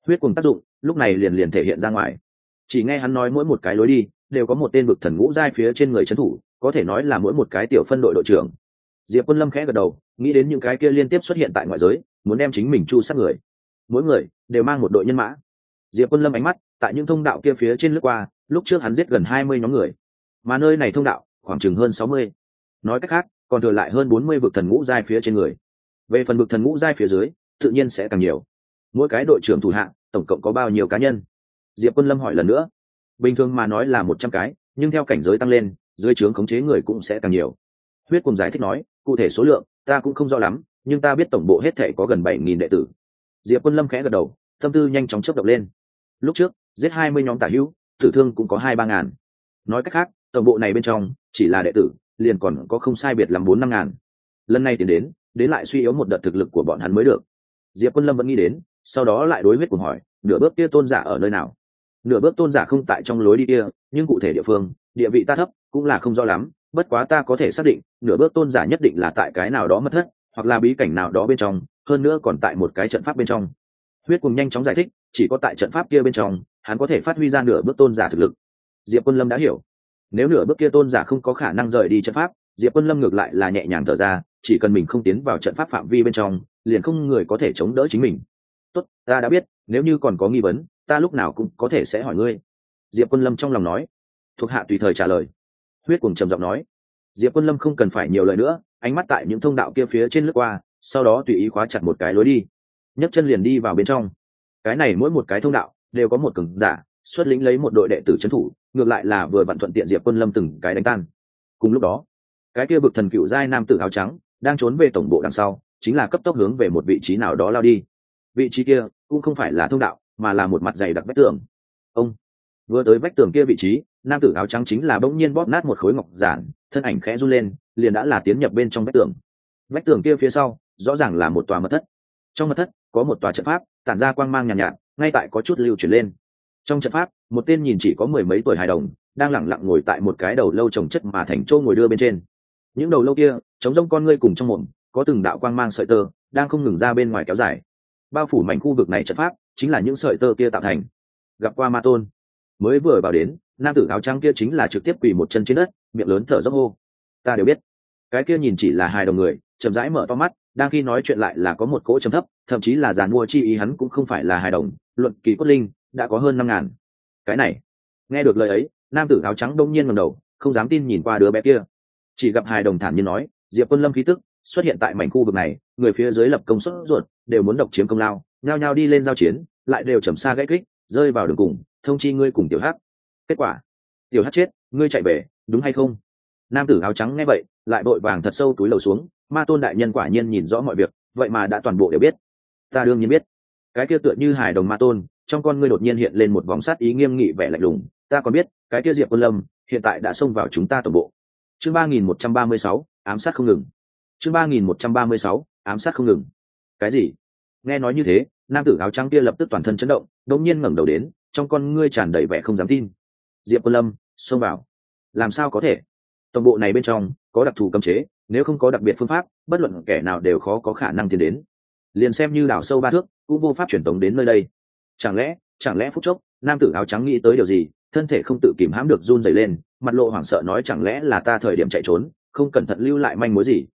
Huyết cuồng tác dụng lúc này liền liền thể hiện ra ngoài. Chỉ nghe hắn nói mỗi một cái lối đi đều có một tên vực thần ngũ giai phía trên người trấn thủ, có thể nói là mỗi một cái tiểu phân đội đội trưởng. Diệp Quân Lâm khẽ gật đầu, nghĩ đến những cái kia liên tiếp xuất hiện tại ngoại giới, muốn đem chính mình chu sát người. Mỗi người đều mang một đội nhân mã. Diệp Quân Lâm ánh mắt tại những thông đạo kia phía trên lướt qua, lúc trước hắn giết gần 20 nhóm người, mà nơi này thông đạo khoảng chừng hơn 60. Nói cách khác, còn thừa lại hơn 40 vực thần ngũ giai phía trên người. Về phần vực thần ngũ giai phía dưới, tự nhiên sẽ càng nhiều. Mỗi cái đội trưởng thủ hạ, tổng cộng có bao nhiêu cá nhân? Diệp Quân Lâm hỏi lần nữa. Bình thường mà nói là 100 cái, nhưng theo cảnh giới tăng lên, dưới trướng khống chế người cũng sẽ càng nhiều. Huyết Cuồng giải thích nói, cụ thể số lượng ta cũng không rõ lắm, nhưng ta biết tổng bộ hết thể có gần 7.000 đệ tử. Diệp Quân Lâm khẽ gật đầu, tâm tư nhanh chóng chớp động lên. Lúc trước giết 20 nhóm tả hữu, tử thương cũng có 2-3 ngàn. Nói cách khác, tổng bộ này bên trong chỉ là đệ tử liền còn có không sai biệt lắm 4-5 ngàn. Lần này tiến đến lại suy yếu một đợt thực lực của bọn hắn mới được. Diệp Quân Lâm vẫn nghĩ đến, sau đó lại đối Huyết Cuồng hỏi, nửa bước kia tôn giả ở nơi nào? Nửa bước tôn giả không tại trong lối đi kia, nhưng cụ thể địa phương địa vị ta thấp cũng là không rõ lắm, bất quá ta có thể xác định nửa bước tôn giả nhất định là tại cái nào đó mất thất, hoặc là bí cảnh nào đó bên trong, hơn nữa còn tại một cái trận pháp bên trong. Huyết Cuồng nhanh chóng giải thích, chỉ có tại trận pháp kia bên trong hắn có thể phát huy ra nửa bước tôn giả thực lực. Diệp Quân Lâm đã hiểu, nếu nửa bước kia tôn giả không có khả năng rời đi trận pháp, Diệp Quân Lâm ngược lại là nhẹ nhàng thở ra, chỉ cần mình không tiến vào trận pháp phạm vi bên trong, liền không người có thể chống đỡ chính mình. Tốt, ta đã biết, nếu như còn có nghi vấn, ta lúc nào cũng có thể sẽ hỏi ngươi. Diệp Quân Lâm trong lòng nói. Thuộc hạ tùy thời trả lời. Huyết Cuồng trầm giọng nói. Diệp Quân Lâm không cần phải nhiều lời nữa, ánh mắt tại những thông đạo kia phía trên lướt qua, sau đó tùy ý khóa chặt một cái lối đi, nhấc chân liền đi vào bên trong. Cái này mỗi một cái thông đạo đều có một cường giả xuất lĩnh lấy một đội đệ tử trấn thủ, ngược lại là vừa vặn thuận tiện Diệp Quân Lâm từng cái đánh tan. Cùng lúc đó, cái kia vực thần cựu giai nam tử áo trắng đang trốn về tổng bộ đằng sau, chính là cấp tốc hướng về một vị trí nào đó lao đi. Vị trí kia cũng không phải là thông đạo, mà là một mặt dày đặc vách tường. Ông vừa tới vách tường kia vị trí, nam tử áo trắng chính là bỗng nhiên bóp nát một khối ngọc giản, thân ảnh khẽ run lên, liền đã là tiến nhập bên trong vách tường. Vách tường kia phía sau rõ ràng là một tòa mật thất. Trong mật thất có một tòa trận pháp tản ra quang mang nhàn nhạt, ngay tại có chút lưu chuyển lên. Trong trận pháp, một tên nhìn chỉ có mười mấy tuổi hài đồng đang lẳng lặng ngồi tại một cái đầu lâu trồng chất mà thành châu ngồi đưa bên trên. Những đầu lâu kia chống rông con ngươi cùng trong mồm có từng đạo quang mang sợi tơ đang không ngừng ra bên ngoài kéo dài, bao phủ mảnh khu vực này. Trận pháp chính là những sợi tơ kia tạo thành. Gặp qua ma tôn. Mới vừa vào đến, nam tử áo trắng kia chính là trực tiếp quỳ một chân trên đất, miệng lớn thở dốc hô. Ta đều biết. Cái kia nhìn chỉ là hài đồng người, chậm rãi mở to mắt, đang khi nói chuyện lại là có một cỗ trầm thấp, thậm chí là giàn mua chi ý. Hắn cũng không phải là hài đồng, luận kỳ cốt linh đã có hơn 5.000. Cái này, nghe được lời ấy, nam tử áo trắng đông nhiên ngẩng đầu, không dám tin nhìn qua đứa bé kia. Chỉ gặp hài đồng thản nhiên nói, Diệp Quân Lâm khí tức xuất hiện tại mảnh khu vực này, người phía dưới lập công suất ruột đều muốn độc chiếm công lao, nhao nhao đi lên giao chiến, lại đều trầm xa gãy kích, rơi vào đường cùng, thông chi ngươi cùng tiểu hắc. Kết quả, tiểu hắc chết, ngươi chạy về, đúng hay không? Nam tử áo trắng nghe vậy, lại vội vàng thật sâu túi lầu xuống. Ma tôn đại nhân quả nhiên nhìn rõ mọi việc, vậy mà đã toàn bộ đều biết. Ta đương nhiên biết. Cái kia tựa như hài đồng ma tôn, trong con ngươi đột nhiên hiện lên một vòng sát ý nghiêm nghị vẻ lạnh lùng. Ta còn biết, cái kia Diệp Quân Lâm hiện tại đã xông vào chúng ta tổng bộ. Chương 3136, ám sát không ngừng. Chương 3136, ám sát không ngừng. Cái gì? Nghe nói như thế, nam tử áo trắng kia lập tức toàn thân chấn động, đột nhiên ngẩng đầu đến, trong con ngươi tràn đầy vẻ không dám tin. Diệp Quân Lâm xông vào? Làm sao có thể? Tổng bộ này bên trong có đặc thù cấm chế, nếu không có đặc biệt phương pháp, bất luận kẻ nào đều khó có khả năng tiến đến. Liền xem như đào sâu 3 thước, cũng vô pháp truyền tống đến nơi đây. Chẳng lẽ phút chốc, nam tử áo trắng nghĩ tới điều gì, thân thể không tự kìm hãm được run rẩy lên, mặt lộ hoảng sợ nói, chẳng lẽ là ta thời điểm chạy trốn, không cẩn thận lưu lại manh mối gì,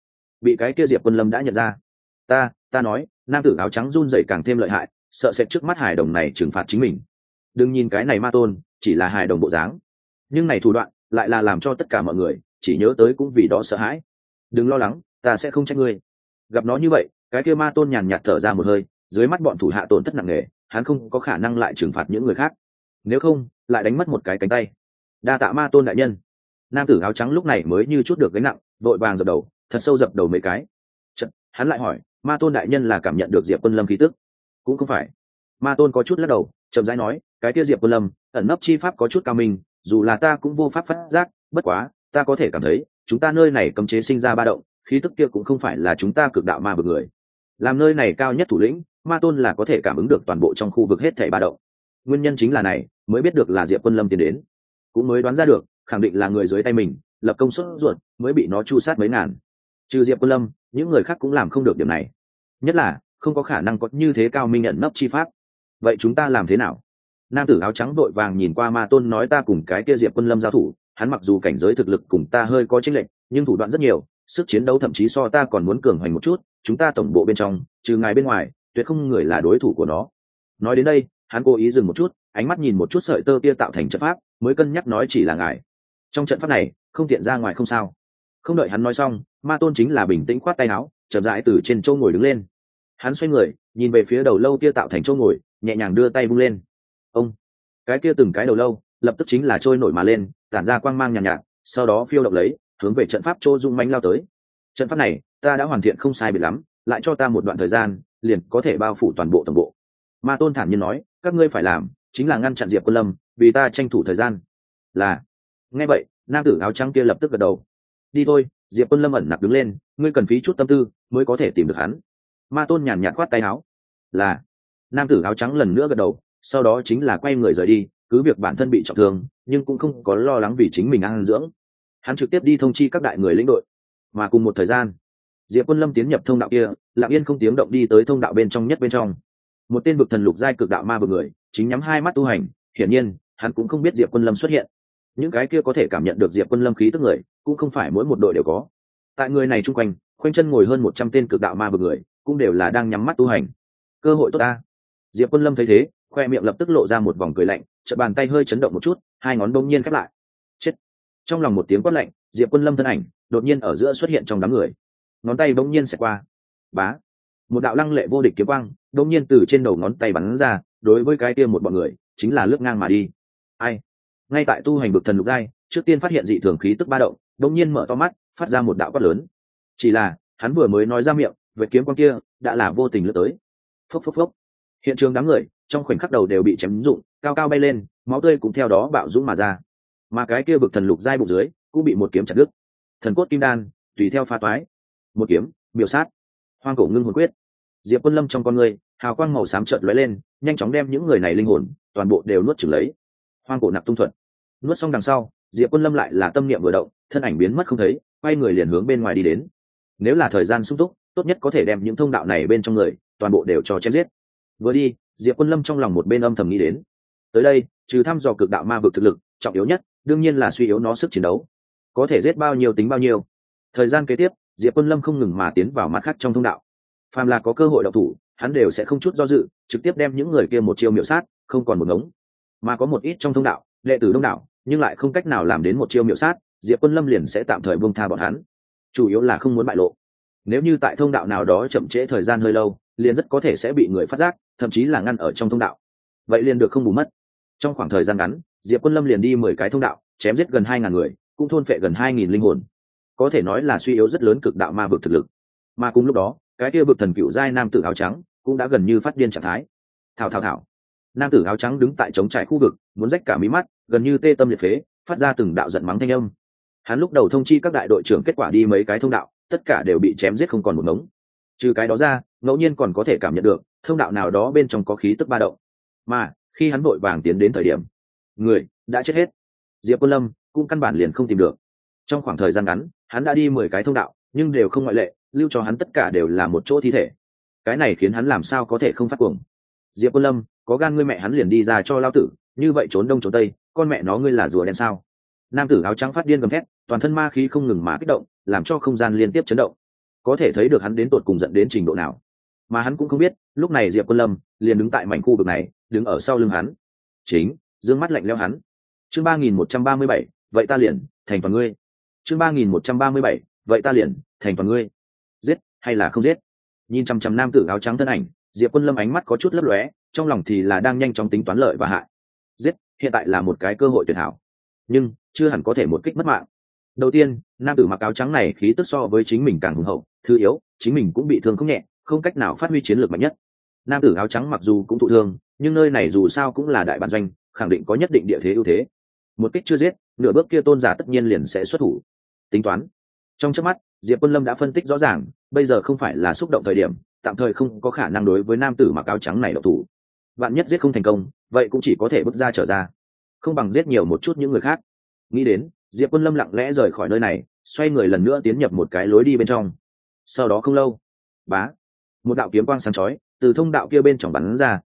bị cái kia Diệp Quân Lâm đã nhận ra. Ta nói, nam tử áo trắng run rẩy càng thêm lợi hại, sợ sẽ trước mắt hài đồng này trừng phạt chính mình. Đừng nhìn cái này ma tôn, chỉ là hài đồng bộ dáng, nhưng này thủ đoạn lại là làm cho tất cả mọi người chỉ nhớ tới cũng vì đó sợ hãi. Đừng lo lắng, ta sẽ không trách ngươi. Gặp nó như vậy, cái kia ma tôn nhàn nhạt thở ra một hơi, dưới mắt bọn thủ hạ tổn thất nặng nề, hắn không có khả năng lại trừng phạt những người khác, nếu không lại đánh mất một cái cánh tay. Đa tạ ma tôn đại nhân. Nam tử áo trắng lúc này mới như chút được gánh nặng, vội vàng dập đầu, thật sâu dập đầu mấy cái. Hắn lại hỏi, ma tôn đại nhân là cảm nhận được Diệp Quân Lâm khí tức? Cũng không phải. Ma tôn có chút lắc đầu, chậm rãi nói, cái kia Diệp Quân Lâm ẩn nấp chi pháp có chút cao minh, dù là ta cũng vô pháp phát giác, bất quá ta có thể cảm thấy chúng ta nơi này cấm chế sinh ra ba động, khí tức kia cũng không phải là chúng ta cực đạo ma vực người. Làm nơi này cao nhất thủ lĩnh, ma tôn là có thể cảm ứng được toàn bộ trong khu vực hết thảy ba động. Nguyên nhân chính là này, mới biết được là Diệp Quân Lâm tiến đến, cũng mới đoán ra được, khẳng định là người dưới tay mình lập công suất ruột mới bị nó chu sát mấy ngàn. Trừ Diệp Quân Lâm, những người khác cũng làm không được điểm này, nhất là không có khả năng có như thế cao minh nhận nấp chi pháp. vậy chúng ta làm thế nào? Nam tử áo trắng vội vàng nhìn qua Ma Tôn nói, ta cùng cái kia Diệp Quân Lâm giao thủ, hắn mặc dù cảnh giới thực lực cùng ta hơi có chênh lệch, nhưng thủ đoạn rất nhiều, sức chiến đấu thậm chí so ta còn muốn cường hoành một chút, chúng ta tổng bộ bên trong trừ ngài bên ngoài tuyệt không người là đối thủ của nó. Nói đến đây hắn cố ý dừng một chút, ánh mắt nhìn một chút sợi tơ kia tạo thành trận pháp, mới cân nhắc nói, chỉ là ngài trong trận pháp này không tiện ra ngoài không sao. Không đợi hắn nói xong, Ma Tôn chính là bình tĩnh khoát tay áo, chậm rãi từ trên châu ngồi đứng lên. Hắn xoay người nhìn về phía đầu lâu kia tạo thành châu ngồi, nhẹ nhàng đưa tay vung lên. Ông, cái kia từng cái đầu lâu lập tức chính là trôi nổi mà lên, tản ra quang mang nhàn nhạt, sau đó phiêu động lấy hướng về trận pháp Châu Dung mãnh lao tới. Trận pháp này ta đã hoàn thiện không sai biệt lắm, lại cho ta một đoạn thời gian liền có thể bao phủ toàn bộ tổng bộ. Ma Tôn thản nhiên nói, các ngươi phải làm chính là ngăn chặn Diệp Quân Lâm, vì ta tranh thủ thời gian. Là. Nghe vậy nam tử áo trắng kia lập tức gật đầu. Đi thôi. Diệp Quân Lâm ẩn nặc đứng lên, ngươi cần phí chút tâm tư mới có thể tìm được hắn. Ma Tôn nhàn nhạt khoát tay áo. Là. Nam tử áo trắng lần nữa gật đầu, sau đó chính là quay người rời đi, cứ việc bản thân bị trọng thương nhưng cũng không có lo lắng vì chính mình ăn dưỡng. Hắn trực tiếp đi thông chi các đại người lĩnh đội. Mà cùng một thời gian, Diệp Quân Lâm tiến nhập thông đạo kia, lặng yên không tiếng động đi tới thông đạo bên trong nhất bên trong. Một tên vực thần lục giai cực đạo ma vực người chính nhắm hai mắt tu hành, hiển nhiên hắn cũng không biết Diệp Quân Lâm xuất hiện. Những cái kia có thể cảm nhận được Diệp Quân Lâm khí tức người cũng không phải mỗi một đội đều có. Tại người này chung quanh khoanh chân ngồi hơn 100 tên cực đạo ma vực người, cũng đều là đang nhắm mắt tu hành. Cơ hội tốt ta. Diệp Quân Lâm thấy thế, khoe miệng lập tức lộ ra một vòng cười lạnh, chợt bàn tay hơi chấn động một chút, hai ngón đột nhiên khép lại. Chết. Trong lòng một tiếng quát lạnh, Diệp Quân Lâm thân ảnh đột nhiên ở giữa xuất hiện trong đám người, ngón tay bỗng nhiên xẹt qua. Bá. Một đạo lăng lệ vô địch kiếm quang đột nhiên từ trên đầu ngón tay bắn ra, đối với cái kia một bọn người chính là lướt ngang mà đi. Ai? Ngay tại tu hành vực thần lục giai, trước tiên phát hiện dị thường khí tức ba động, đột nhiên mở to mắt, phát ra một đạo quát lớn. Chỉ là hắn vừa mới nói ra miệng, vệt kiếm quang kia đã là vô tình lướt tới. Phốc phốc phốc. Hiện trường đám người trong khoảnh khắc đầu đều bị chém rụng, cao cao bay lên, máu tươi cũng theo đó bạo dũng mà ra. Mà cái kia vực thần lục giai bụng dưới cũng bị một kiếm chặt đứt. Thần cốt kim đan tùy theo pha toái. Một kiếm miểu sát. Hoang cổ ngưng hồn quyết. Diệp Quân Lâm trong con người hào quang màu xám chợt lóe lên, nhanh chóng đem những người này linh hồn toàn bộ đều nuốt chửng lấy. Hoang cổ nạp tung thuật. Nuốt xong đằng sau, Diệp Quân Lâm lại là tâm niệm vừa động, thân ảnh biến mất không thấy, quay người liền hướng bên ngoài đi đến. Nếu là thời gian sung túc, tốt nhất có thể đem những thông đạo này bên trong người toàn bộ đều cho chém giết. Vừa đi, Diệp Quân Lâm trong lòng một bên âm thầm nghĩ đến, tới đây trừ thăm dò cực đạo ma vực thực lực, trọng yếu nhất đương nhiên là suy yếu nó sức chiến đấu, có thể giết bao nhiêu tính bao nhiêu. Thời gian kế tiếp, Diệp Quân Lâm không ngừng mà tiến vào mắt khác trong thông đạo, phàm là có cơ hội động thủ hắn đều sẽ không chút do dự trực tiếp đem những người kia một chiêu miểu sát, không còn một ngống. Mà có một ít trong thông đạo đệ tử đông đảo nhưng lại không cách nào làm đến một chiêu miểu sát, Diệp Quân Lâm liền sẽ tạm thời buông tha bọn hắn, chủ yếu là không muốn bại lộ. Nếu như tại thông đạo nào đó chậm trễ thời gian hơi lâu, liền rất có thể sẽ bị người phát giác, thậm chí là ngăn ở trong thông đạo, vậy liền được không bù mất. Trong khoảng thời gian ngắn, Diệp Quân Lâm liền đi 10 cái thông đạo, chém giết gần 2.000 người, cũng thôn phệ gần 2.000 linh hồn, có thể nói là suy yếu rất lớn cực đạo ma vực thực lực. Mà cùng lúc đó, cái kia vực thần cựu giai nam tử áo trắng cũng đã gần như phát điên trạng thái. Thảo thảo thảo. Nam tử áo trắng đứng tại trống trải khu vực, muốn rách cả mí mắt, gần như tê tâm liệt phế, phát ra từng đạo giận mắng thanh âm. Hắn lúc đầu thông chi các đại đội trưởng kết quả đi mấy cái thông đạo, tất cả đều bị chém giết không còn một ngống. Trừ cái đó ra, ngẫu nhiên còn có thể cảm nhận được thông đạo nào đó bên trong có khí tức ba động. Mà khi hắn vội vàng tiến đến thời điểm, người đã chết hết. Diệp Quân Lâm cũng căn bản liền không tìm được. Trong khoảng thời gian ngắn, hắn đã đi 10 cái thông đạo, nhưng đều không ngoại lệ, lưu cho hắn tất cả đều là một chỗ thi thể. Cái này khiến hắn làm sao có thể không phát cuồng. Diệp Quân Lâm, có gan ngươi mẹ hắn liền đi ra cho lao tử, như vậy trốn đông trốn tây, con mẹ nó ngươi là rùa đen sao? Nam tử áo trắng phát điên gầm thét, toàn thân ma khí không ngừng mà kích động, làm cho không gian liên tiếp chấn động. Có thể thấy được hắn đến tột cùng giận đến trình độ nào. Mà hắn cũng không biết, lúc này Diệp Quân Lâm liền đứng tại mảnh khu vực này, đứng ở sau lưng hắn. Chính, dương mắt lạnh lẽo hắn. Chương 3137, vậy ta liền thành toàn ngươi. Chương 3137, vậy ta liền thành toàn ngươi. Giết hay là không giết? Nhìn chăm chăm nam tử áo trắng thân ảnh, Diệp Quân Lâm ánh mắt có chút lấp lóe, trong lòng thì là đang nhanh chóng tính toán lợi và hại. Giết, hiện tại là một cái cơ hội tuyệt hảo, nhưng chưa hẳn có thể một kích mất mạng. Đầu tiên, nam tử mặc áo trắng này khí tức so với chính mình càng hùng hậu, thứ yếu, chính mình cũng bị thương không nhẹ, không cách nào phát huy chiến lược mạnh nhất. Nam tử áo trắng mặc dù cũng thụ thương, nhưng nơi này dù sao cũng là đại bản doanh, khẳng định có nhất định địa thế ưu thế. Một kích chưa giết, nửa bước kia tôn giả tất nhiên liền sẽ xuất thủ. Tính toán. Trong chớp mắt, Diệp Quân Lâm đã phân tích rõ ràng, bây giờ không phải là xúc động thời điểm, tạm thời không có khả năng đối với nam tử mặc áo trắng này độc thủ. Vạn nhất giết không thành công, vậy cũng chỉ có thể bước ra trở ra, không bằng giết nhiều một chút những người khác. Nghĩ đến, Diệp Quân Lâm lặng lẽ rời khỏi nơi này, xoay người lần nữa tiến nhập một cái lối đi bên trong. Sau đó không lâu, bá, một đạo kiếm quang sáng chói từ thông đạo kia bên trong bắn ra,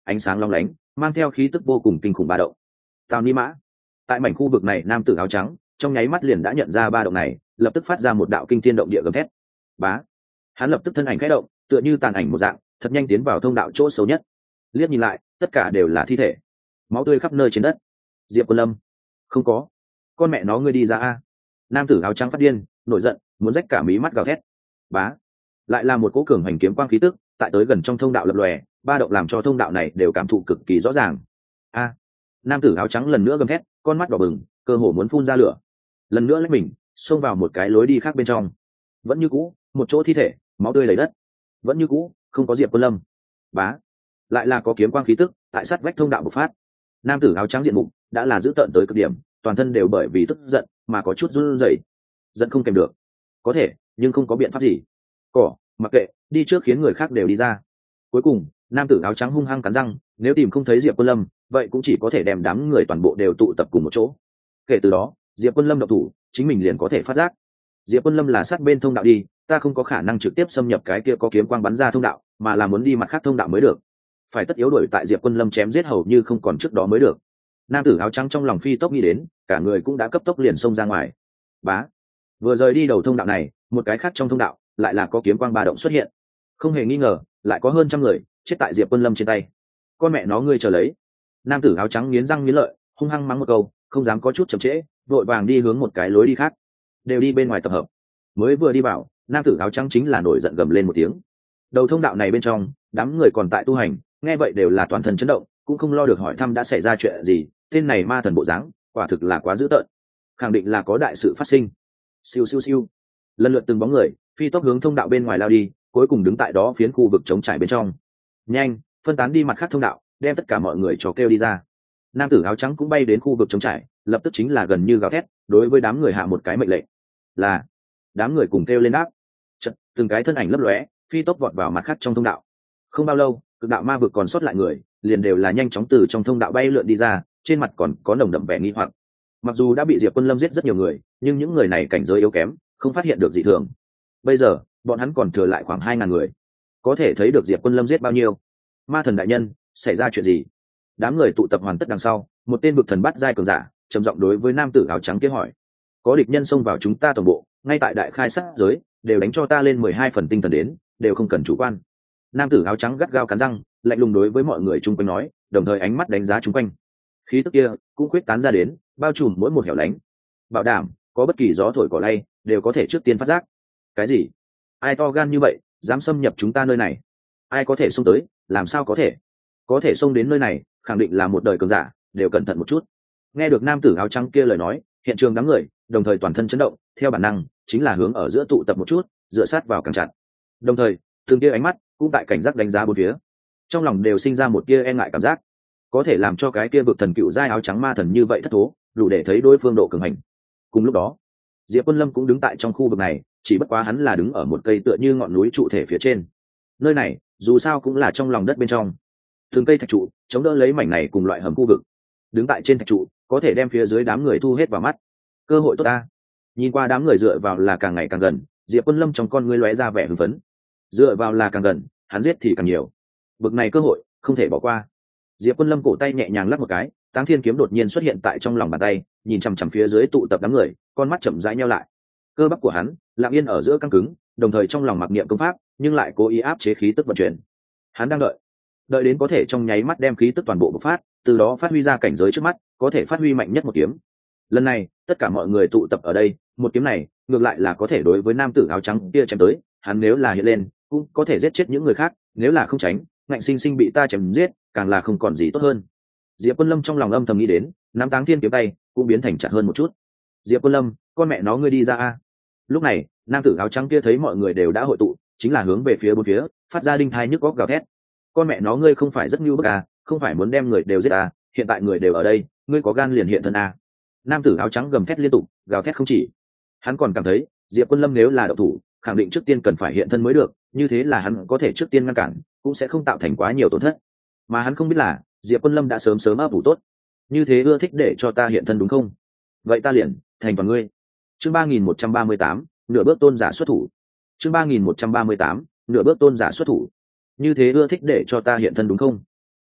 ánh sáng long lánh mang theo khí tức vô cùng kinh khủng ba động. Tào Ni Mã. Tại mảnh khu vực này nam tử áo trắng trong nháy mắt liền đã nhận ra ba động này, lập tức phát ra một đạo kinh thiên động địa gầm thét. Bá. Hắn lập tức thân ảnh khẽ động, tựa như tàn ảnh một dạng, thật nhanh tiến vào thông đạo chỗ xấu nhất. Liếc nhìn lại, tất cả đều là thi thể, máu tươi khắp nơi trên đất. Diệp Quân Lâm. Không có. Con mẹ nó ngươi đi ra a. Nam tử áo trắng phát điên, nổi giận, muốn rách cả mí mắt gào thét. Bá. Lại là một cỗ cường hành kiếm quang khí tức, tại tới gần trong thông đạo lập lòe, ba động làm cho thông đạo này đều cảm thụ cực kỳ rõ ràng. A. Nam tử áo trắng lần nữa gầm thét, con mắt đỏ bừng, cơ hồ muốn phun ra lửa. Lần nữa lấy mình xông vào một cái lối đi khác bên trong. Vẫn như cũ, một chỗ thi thể, máu tươi đầy đất. Vẫn như cũ, không có Diệp Quân Lâm. Bá. Lại là có kiếm quang khí tức tại sát vách thông đạo bộc phát. Nam tử áo trắng diện mục đã là dữ tợn tới cực điểm, toàn thân đều bởi vì tức giận mà có chút run rẩy. Giận không kèm được. Có thể, nhưng không có biện pháp gì. Mặc kệ, đi trước khiến người khác đều đi ra. Cuối cùng, nam tử áo trắng hung hăng cắn răng, nếu tìm không thấy Diệp Quân Lâm, vậy cũng chỉ có thể đem đám người toàn bộ đều tụ tập cùng một chỗ. Kể từ đó, Diệp Quân Lâm độc thủ, chính mình liền có thể phát giác. Diệp Quân Lâm là sát bên thông đạo đi, ta không có khả năng trực tiếp xâm nhập cái kia có kiếm quang bắn ra thông đạo, mà là muốn đi mặt khác thông đạo mới được. Phải tất yếu đuổi tại Diệp Quân Lâm chém giết hầu như không còn trước đó mới được. Nam tử áo trắng trong lòng phi tốc nghĩ đến, cả người cũng đã cấp tốc liền xông ra ngoài. Bá. Vừa rời đi đầu thông đạo này, một cái khác trong thông đạo lại là có kiếm quang ba động xuất hiện. Không hề nghi ngờ, lại có hơn trăm người chết tại Diệp Quân Lâm trên tay. Con mẹ nó ngươi chờ lấy. Nam tử áo trắng nghiến răng nghiến lợi, hung hăng mắng một câu, không dám có chút chậm trễ, vội vàng đi hướng một cái lối đi khác. Đều đi bên ngoài tập hợp. Mới vừa đi vào, nam tử áo trắng chính là nổi giận gầm lên một tiếng. Đầu thông đạo này bên trong, đám người còn tại tu hành, nghe vậy đều là toàn thân chấn động, cũng không lo được hỏi thăm đã xảy ra chuyện gì. Tên này ma thần bộ dáng, quả thực là quá dữ tợn, khẳng định là có đại sự phát sinh. Siêu siêu siêu. Lần lượt từng bóng người phi tốc hướng thông đạo bên ngoài lao đi, cuối cùng đứng tại đó phiến khu vực trống trải bên trong. Nhanh, phân tán đi mặt khác thông đạo, đem tất cả mọi người cho kêu đi ra. Nam tử áo trắng cũng bay đến khu vực trống trải, lập tức chính là gần như gào thét, đối với đám người hạ một cái mệnh lệnh. Là. Đám người cùng kêu lên đáp. Chợt, từng cái thân ảnh lấp lóe, phi tốc vọt vào mặt khác trong thông đạo. Không bao lâu, cực đạo ma vực còn sót lại người, liền đều là nhanh chóng từ trong thông đạo bay lượn đi ra, trên mặt còn có nồng đậm vẻ nghi hoặc. Mặc dù đã bị Diệp Quân Lâm giết rất nhiều người, nhưng những người này cảnh giới yếu kém, không phát hiện được dị thường. Bây giờ, bọn hắn còn thừa lại khoảng 2000 người. Có thể thấy được Diệp Quân Lâm giết bao nhiêu. Ma thần đại nhân, xảy ra chuyện gì? Đám người tụ tập hoàn tất đằng sau, một tên vực thần bắt giai cường giả trầm giọng đối với nam tử áo trắng kia hỏi: có địch nhân xông vào chúng ta toàn bộ, ngay tại đại khai sát giới, đều đánh cho ta lên 12 phần tinh thần đến, đều không cần chủ quan. Nam tử áo trắng gắt gao cắn răng, lạnh lùng đối với mọi người chung quanh nói, đồng thời ánh mắt đánh giá chung quanh. Khí tức kia cũng khuyết tán ra đến, bao trùm mỗi một hẻo lánh, bảo đảm có bất kỳ gió thổi cỏ lay đều có thể trước tiên phát giác. Cái gì? Ai to gan như vậy, dám xâm nhập chúng ta nơi này? Ai có thể xông tới? Làm sao có thể xông đến nơi này, khẳng định là một đời cường giả, đều cẩn thận một chút. Nghe được nam tử áo trắng kia lời nói, hiện trường đám người đồng thời toàn thân chấn động, theo bản năng chính là hướng ở giữa tụ tập một chút, dựa sát vào càng chặt. Đồng thời từng tia ánh mắt cũng tại cảnh giác đánh giá bốn phía, trong lòng đều sinh ra một tia e ngại cảm giác. Có thể làm cho cái kia vực thần cựu giai áo trắng ma thần như vậy thất thố, đủ để thấy đối phương độ cường hành. Cùng lúc đó, Diệp Quân Lâm cũng đứng tại trong khu vực này, chỉ bất quá hắn là đứng ở một cây tựa như ngọn núi trụ thể phía trên. Nơi này dù sao cũng là trong lòng đất bên trong, từng cây thạch trụ chống đỡ lấy mảnh này cùng loại hầm khu vực. Đứng tại trên thạch trụ có thể đem phía dưới đám người thu hết vào mắt. Cơ hội tốt ta. Nhìn qua đám người dựa vào là càng ngày càng gần, Diệp Quân Lâm trong con ngươi lóe ra vẻ hưng phấn. Dựa vào là càng gần, hắn giết thì càng nhiều. Bực này cơ hội không thể bỏ qua. Diệp Quân Lâm cổ tay nhẹ nhàng lắc một cái, Táng Thiên kiếm đột nhiên xuất hiện tại trong lòng bàn tay, nhìn chằm chằm phía dưới tụ tập đám người, con mắt chậm rãi nheo lại. Cơ bắp của hắn lặng yên ở giữa căng cứng, đồng thời trong lòng mặc niệm công pháp, nhưng lại cố ý áp chế khí tức vận chuyển. Hắn đang đợi đến có thể trong nháy mắt đem khí tức toàn bộ bộc phát, từ đó phát huy ra cảnh giới trước mắt, có thể phát huy mạnh nhất một kiếm. Lần này, tất cả mọi người tụ tập ở đây, một kiếm này, ngược lại là có thể đối với nam tử áo trắng kia chém tới, hắn nếu là hiện lên, cũng có thể giết chết những người khác, nếu là không tránh, ngạnh sinh sinh bị ta chém giết, càng là không còn gì tốt hơn. Diệp Quân Lâm trong lòng âm thầm nghĩ đến, nắm Táng Thiên kiếm tay cũng biến thành chặt hơn một chút. Diệp Quân Lâm, con mẹ nó ngươi đi ra a. Lúc này, nam tử áo trắng kia thấy mọi người đều đã hội tụ, chính là hướng về phía bốn phía, phát ra đinh thai nhức góc gào thét. Con mẹ nó ngươi không phải rất nhu bức à, không phải muốn đem người đều giết à, hiện tại người đều ở đây, ngươi có gan liền hiện thân à. Nam tử áo trắng gầm thét liên tục, gào thét không chỉ. Hắn còn cảm thấy, Diệp Quân Lâm nếu là độc thủ, khẳng định trước tiên cần phải hiện thân mới được, như thế là hắn có thể trước tiên ngăn cản, cũng sẽ không tạo thành quá nhiều tổn thất. Mà hắn không biết là, Diệp Quân Lâm đã sớm ấp ủ tốt. Như thế ưa thích để cho ta hiện thân đúng không? Vậy ta liền thành toàn ngươi. Chương 3138, nửa bước tôn giả xuất thủ. Chương 3138, nửa bước tôn giả xuất thủ. Như thế ưa thích để cho ta hiện thân đúng không?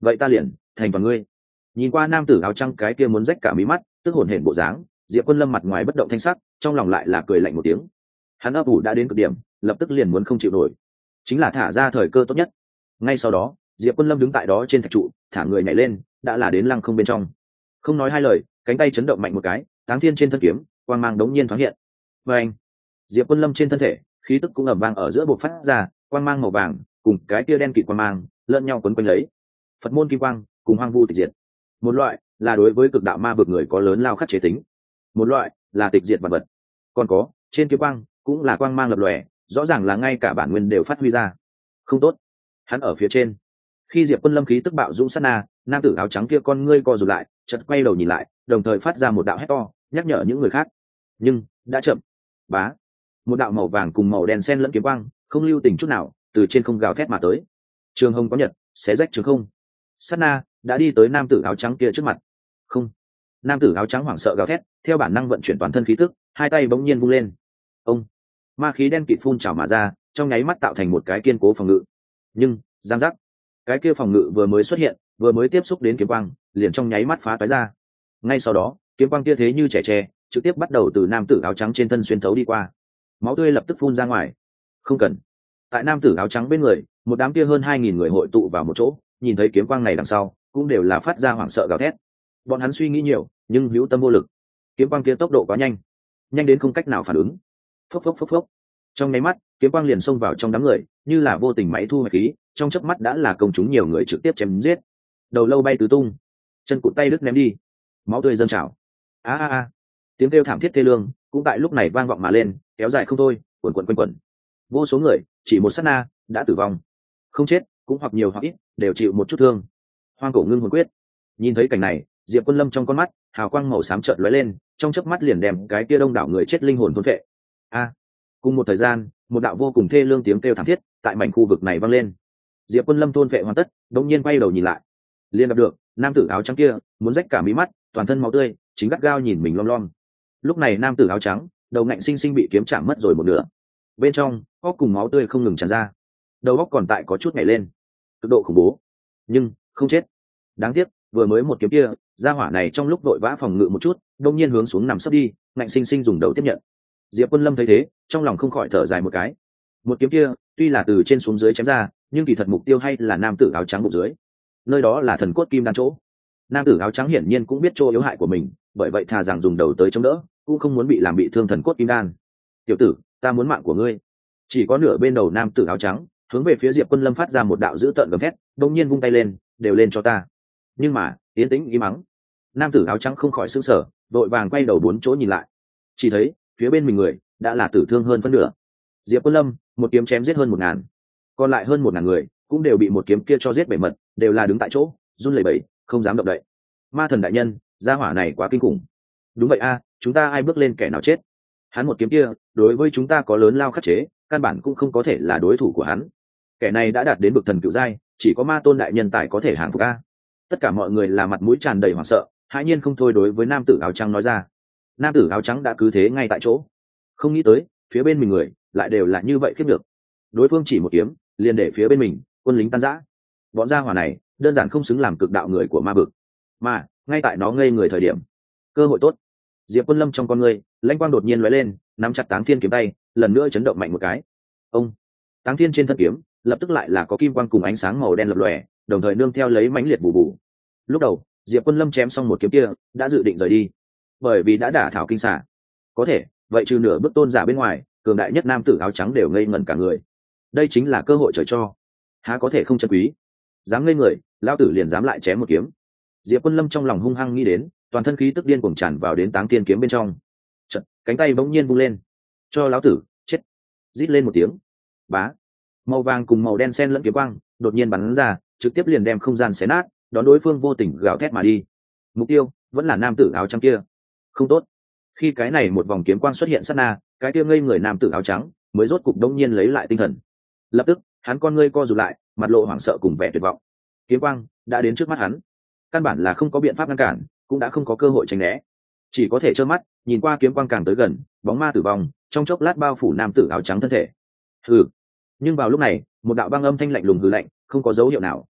vậy ta liền thành toàn ngươi. Nhìn qua nam tử áo trắng cái kia muốn rách cả mí mắt tức hổn hển bộ dáng, Diệp Quân Lâm mặt ngoài bất động thanh sắc, trong lòng lại là cười lạnh một tiếng. Hắn ấp ủ đã đến cực điểm, lập tức liền muốn không chịu nổi, chính là thả ra thời cơ tốt nhất. Ngay sau đó Diệp Quân Lâm đứng tại đó trên thạch trụ, thả người nhảy lên, đã là đến lăng không bên trong. Không nói hai lời, cánh tay chấn động mạnh một cái, Táng Thiên trên thân kiếm quang mang đống nhiên thoáng hiện. Và anh, Diệp Quân Lâm trên thân thể khí tức cũng ầm vang ở giữa bộc phát ra, quang mang màu vàng cùng cái tia đen kịt quang mang lẫn nhau quấn quanh lấy. Phật môn kim quang cùng hoang vu tịch diệt. Một loại là đối với cực đạo ma vực người có lớn lao khắc chế tính, một loại là tịch diệt vật vật. Còn có trên kiếm quang cũng là quang mang lập lòe, rõ ràng là ngay cả bản nguyên đều phát huy ra. Không tốt, hắn ở phía trên. Khi Diệp Quân Lâm khí tức bạo dũng sát na, nam tử áo trắng kia con ngươi co rụt lại, chợt quay đầu nhìn lại, đồng thời phát ra một đạo hét to, nhắc nhở những người khác. Nhưng đã chậm. Bá, một đạo màu vàng cùng màu đen xen lẫn kiếm quang, không lưu tình chút nào, từ trên không gào thét mà tới. Trường hồng có nhật, xé rách trường không. Sát na đã đi tới nam tử áo trắng kia trước mặt. Không. Nam tử áo trắng hoảng sợ gào thét, theo bản năng vận chuyển toàn thân khí tức, hai tay bỗng nhiên vung lên. Ông, ma khí đen kịt phun trào mà ra, trong nháy mắt tạo thành một cái kiên cố phòng ngự. Nhưng giang giác, cái kia phòng ngự vừa mới xuất hiện, vừa mới tiếp xúc đến kiếm quang, liền trong nháy mắt phá toái ra. Ngay sau đó kiếm quang kia thế như trẻ tre, trực tiếp bắt đầu từ nam tử áo trắng trên thân xuyên thấu đi qua. Máu tươi lập tức phun ra ngoài. Không cần. Tại nam tử áo trắng bên người, một đám kia hơn 2.000 người hội tụ vào một chỗ, nhìn thấy kiếm quang này đằng sau cũng đều là phát ra hoảng sợ gào thét. Bọn hắn suy nghĩ nhiều nhưng hữu tâm vô lực. Kiếm quang kia tốc độ quá nhanh, nhanh đến không cách nào phản ứng. Phốc phốc phốc phốc, trong nháy mắt kiếm quang liền xông vào trong đám người, như là vô tình máy thu hoạch khí, trong chớp mắt đã là công chúng nhiều người trực tiếp chém giết. Đầu lâu bay tứ tung, chân cụt tay đứt ném đi, máu tươi dâng trào. A a a, tiếng kêu thảm thiết thê lương cũng tại lúc này vang vọng mà lên, kéo dài không thôi, quần quần quanh quẩn. Vô số người chỉ một sát na đã tử vong, không chết cũng hoặc nhiều hoặc ít đều chịu một chút thương. Hoang cổ ngưng hồn quyết. Nhìn thấy cảnh này, Diệp Quân Lâm trong con mắt hào quang màu xám chợt lóe lên, trong chớp mắt liền đem cái kia đông đảo người chết linh hồn thôn phệ. A, cùng một thời gian, một đạo vô cùng thê lương tiếng kêu thảm thiết tại mảnh khu vực này vang lên. Diệp Quân Lâm thôn phệ hoàn tất, đột nhiên quay đầu nhìn lại, liền gặp được nam tử áo trắng kia muốn rách cả mí mắt, toàn thân máu tươi, chính gắt gao nhìn mình lom lom. Lúc này nam tử áo trắng đầu ngạnh sinh sinh bị kiếm chạm mất rồi một nửa, bên trong óc cùng máu tươi không ngừng tràn ra, đầu óc còn tại có chút nhảy lên, cực độ khủng bố, nhưng không chết. Đáng tiếc vừa mới một kiếm kia, gia hỏa này trong lúc đội vã phòng ngự một chút, đông nhiên hướng xuống nằm sấp đi, ngạnh sinh sinh dùng đầu tiếp nhận. Diệp Quân Lâm thấy thế, trong lòng không khỏi thở dài một cái. Một kiếm kia tuy là từ trên xuống dưới chém ra, nhưng kỳ thật mục tiêu hay là nam tử áo trắng bụng dưới, nơi đó là thần cốt kim đan chỗ. Nam tử áo trắng hiển nhiên cũng biết chỗ yếu hại của mình, bởi vậy thà rằng dùng đầu tới chống đỡ, cũng không muốn bị làm bị thương thần cốt kim đan. Tiểu tử, ta muốn mạng của ngươi. Chỉ có nửa bên đầu nam tử áo trắng hướng về phía Diệp Quân Lâm phát ra một đạo dữ tợn gầm thét, đông nhiên vung tay lên, đều lên cho ta. Nhưng mà tiến tĩnh im mắng. Nam tử áo trắng không khỏi sững sờ, đội vàng quay đầu bốn chỗ nhìn lại, chỉ thấy phía bên mình người đã là tử thương hơn phân nửa. Diệp Quân Lâm một kiếm chém giết hơn 1.000, còn lại hơn 1.000 người cũng đều bị một kiếm kia cho giết bể mật, đều là đứng tại chỗ run lẩy bẩy, không dám động đậy. Ma thần đại nhân, gia hỏa này quá kinh khủng. Đúng vậy a, chúng ta ai bước lên kẻ nào chết. Hắn một kiếm kia đối với chúng ta có lớn lao khắc chế, căn bản cũng không có thể là đối thủ của hắn. Kẻ này đã đạt đến bậc thần cựu giai, chỉ có ma tôn đại nhân tài có thể hàng phục a. Tất cả mọi người là mặt mũi tràn đầy hoảng sợ, hãi nhiên không thôi đối với nam tử áo trắng nói ra. Nam tử áo trắng đã cứ thế ngay tại chỗ, không nghĩ tới phía bên mình người lại đều là như vậy khiếp được. Đối phương chỉ một kiếm liền để phía bên mình quân lính tan rã. Bọn gia hỏa này đơn giản không xứng làm cực đạo người của ma vực, mà ngay tại nó ngây người thời điểm, cơ hội tốt. Diệp Quân Lâm trong con người lãnh quang đột nhiên lóe lên, nắm chặt Táng Thiên kiếm tay, lần nữa chấn động mạnh một cái. Ông, Táng Thiên trên thân kiếm lập tức lại là có kim quang cùng ánh sáng màu đen lập lòe, đồng thời nương theo lấy mãnh liệt bù bù. Lúc đầu Diệp Quân Lâm chém xong một kiếm kia đã dự định rời đi, bởi vì đã đả thảo kinh xả. Có thể vậy trừ nửa bước tôn giả bên ngoài, cường đại nhất nam tử áo trắng đều ngây ngẩn cả người. Đây chính là cơ hội trời cho, há có thể không trân quý. Dám ngây người, lão tử liền dám lại chém một kiếm. Diệp Quân Lâm trong lòng hung hăng nghĩ đến, toàn thân khí tức điên cuồng tràn vào đến Táng Thiên kiếm bên trong. Chợt, cánh tay bỗng nhiên vung lên, cho lão tử chết. Rít lên một tiếng, bá, màu vàng cùng màu đen xen lẫn kiếm quang đột nhiên bắn ra, trực tiếp liền đem không gian xé nát, đón đối phương vô tình gào thét mà đi. Mục tiêu vẫn là nam tử áo trắng kia. Không tốt. Khi cái này một vòng kiếm quang xuất hiện sát na, cái kia ngây người nam tử áo trắng mới rốt cục đống nhiên lấy lại tinh thần. Lập tức hắn con ngươi co rụt lại, mặt lộ hoảng sợ cùng vẻ tuyệt vọng. Kiếm quang đã đến trước mắt hắn, căn bản là không có biện pháp ngăn cản, cũng đã không có cơ hội tránh né, chỉ có thể trơ mắt nhìn qua kiếm quang càng tới gần, bóng ma tử vong trong chốc lát bao phủ nam tử áo trắng thân thể. Hừ. Nhưng vào lúc này một đạo băng âm thanh lạnh lùng hừ lạnh, không có dấu hiệu nào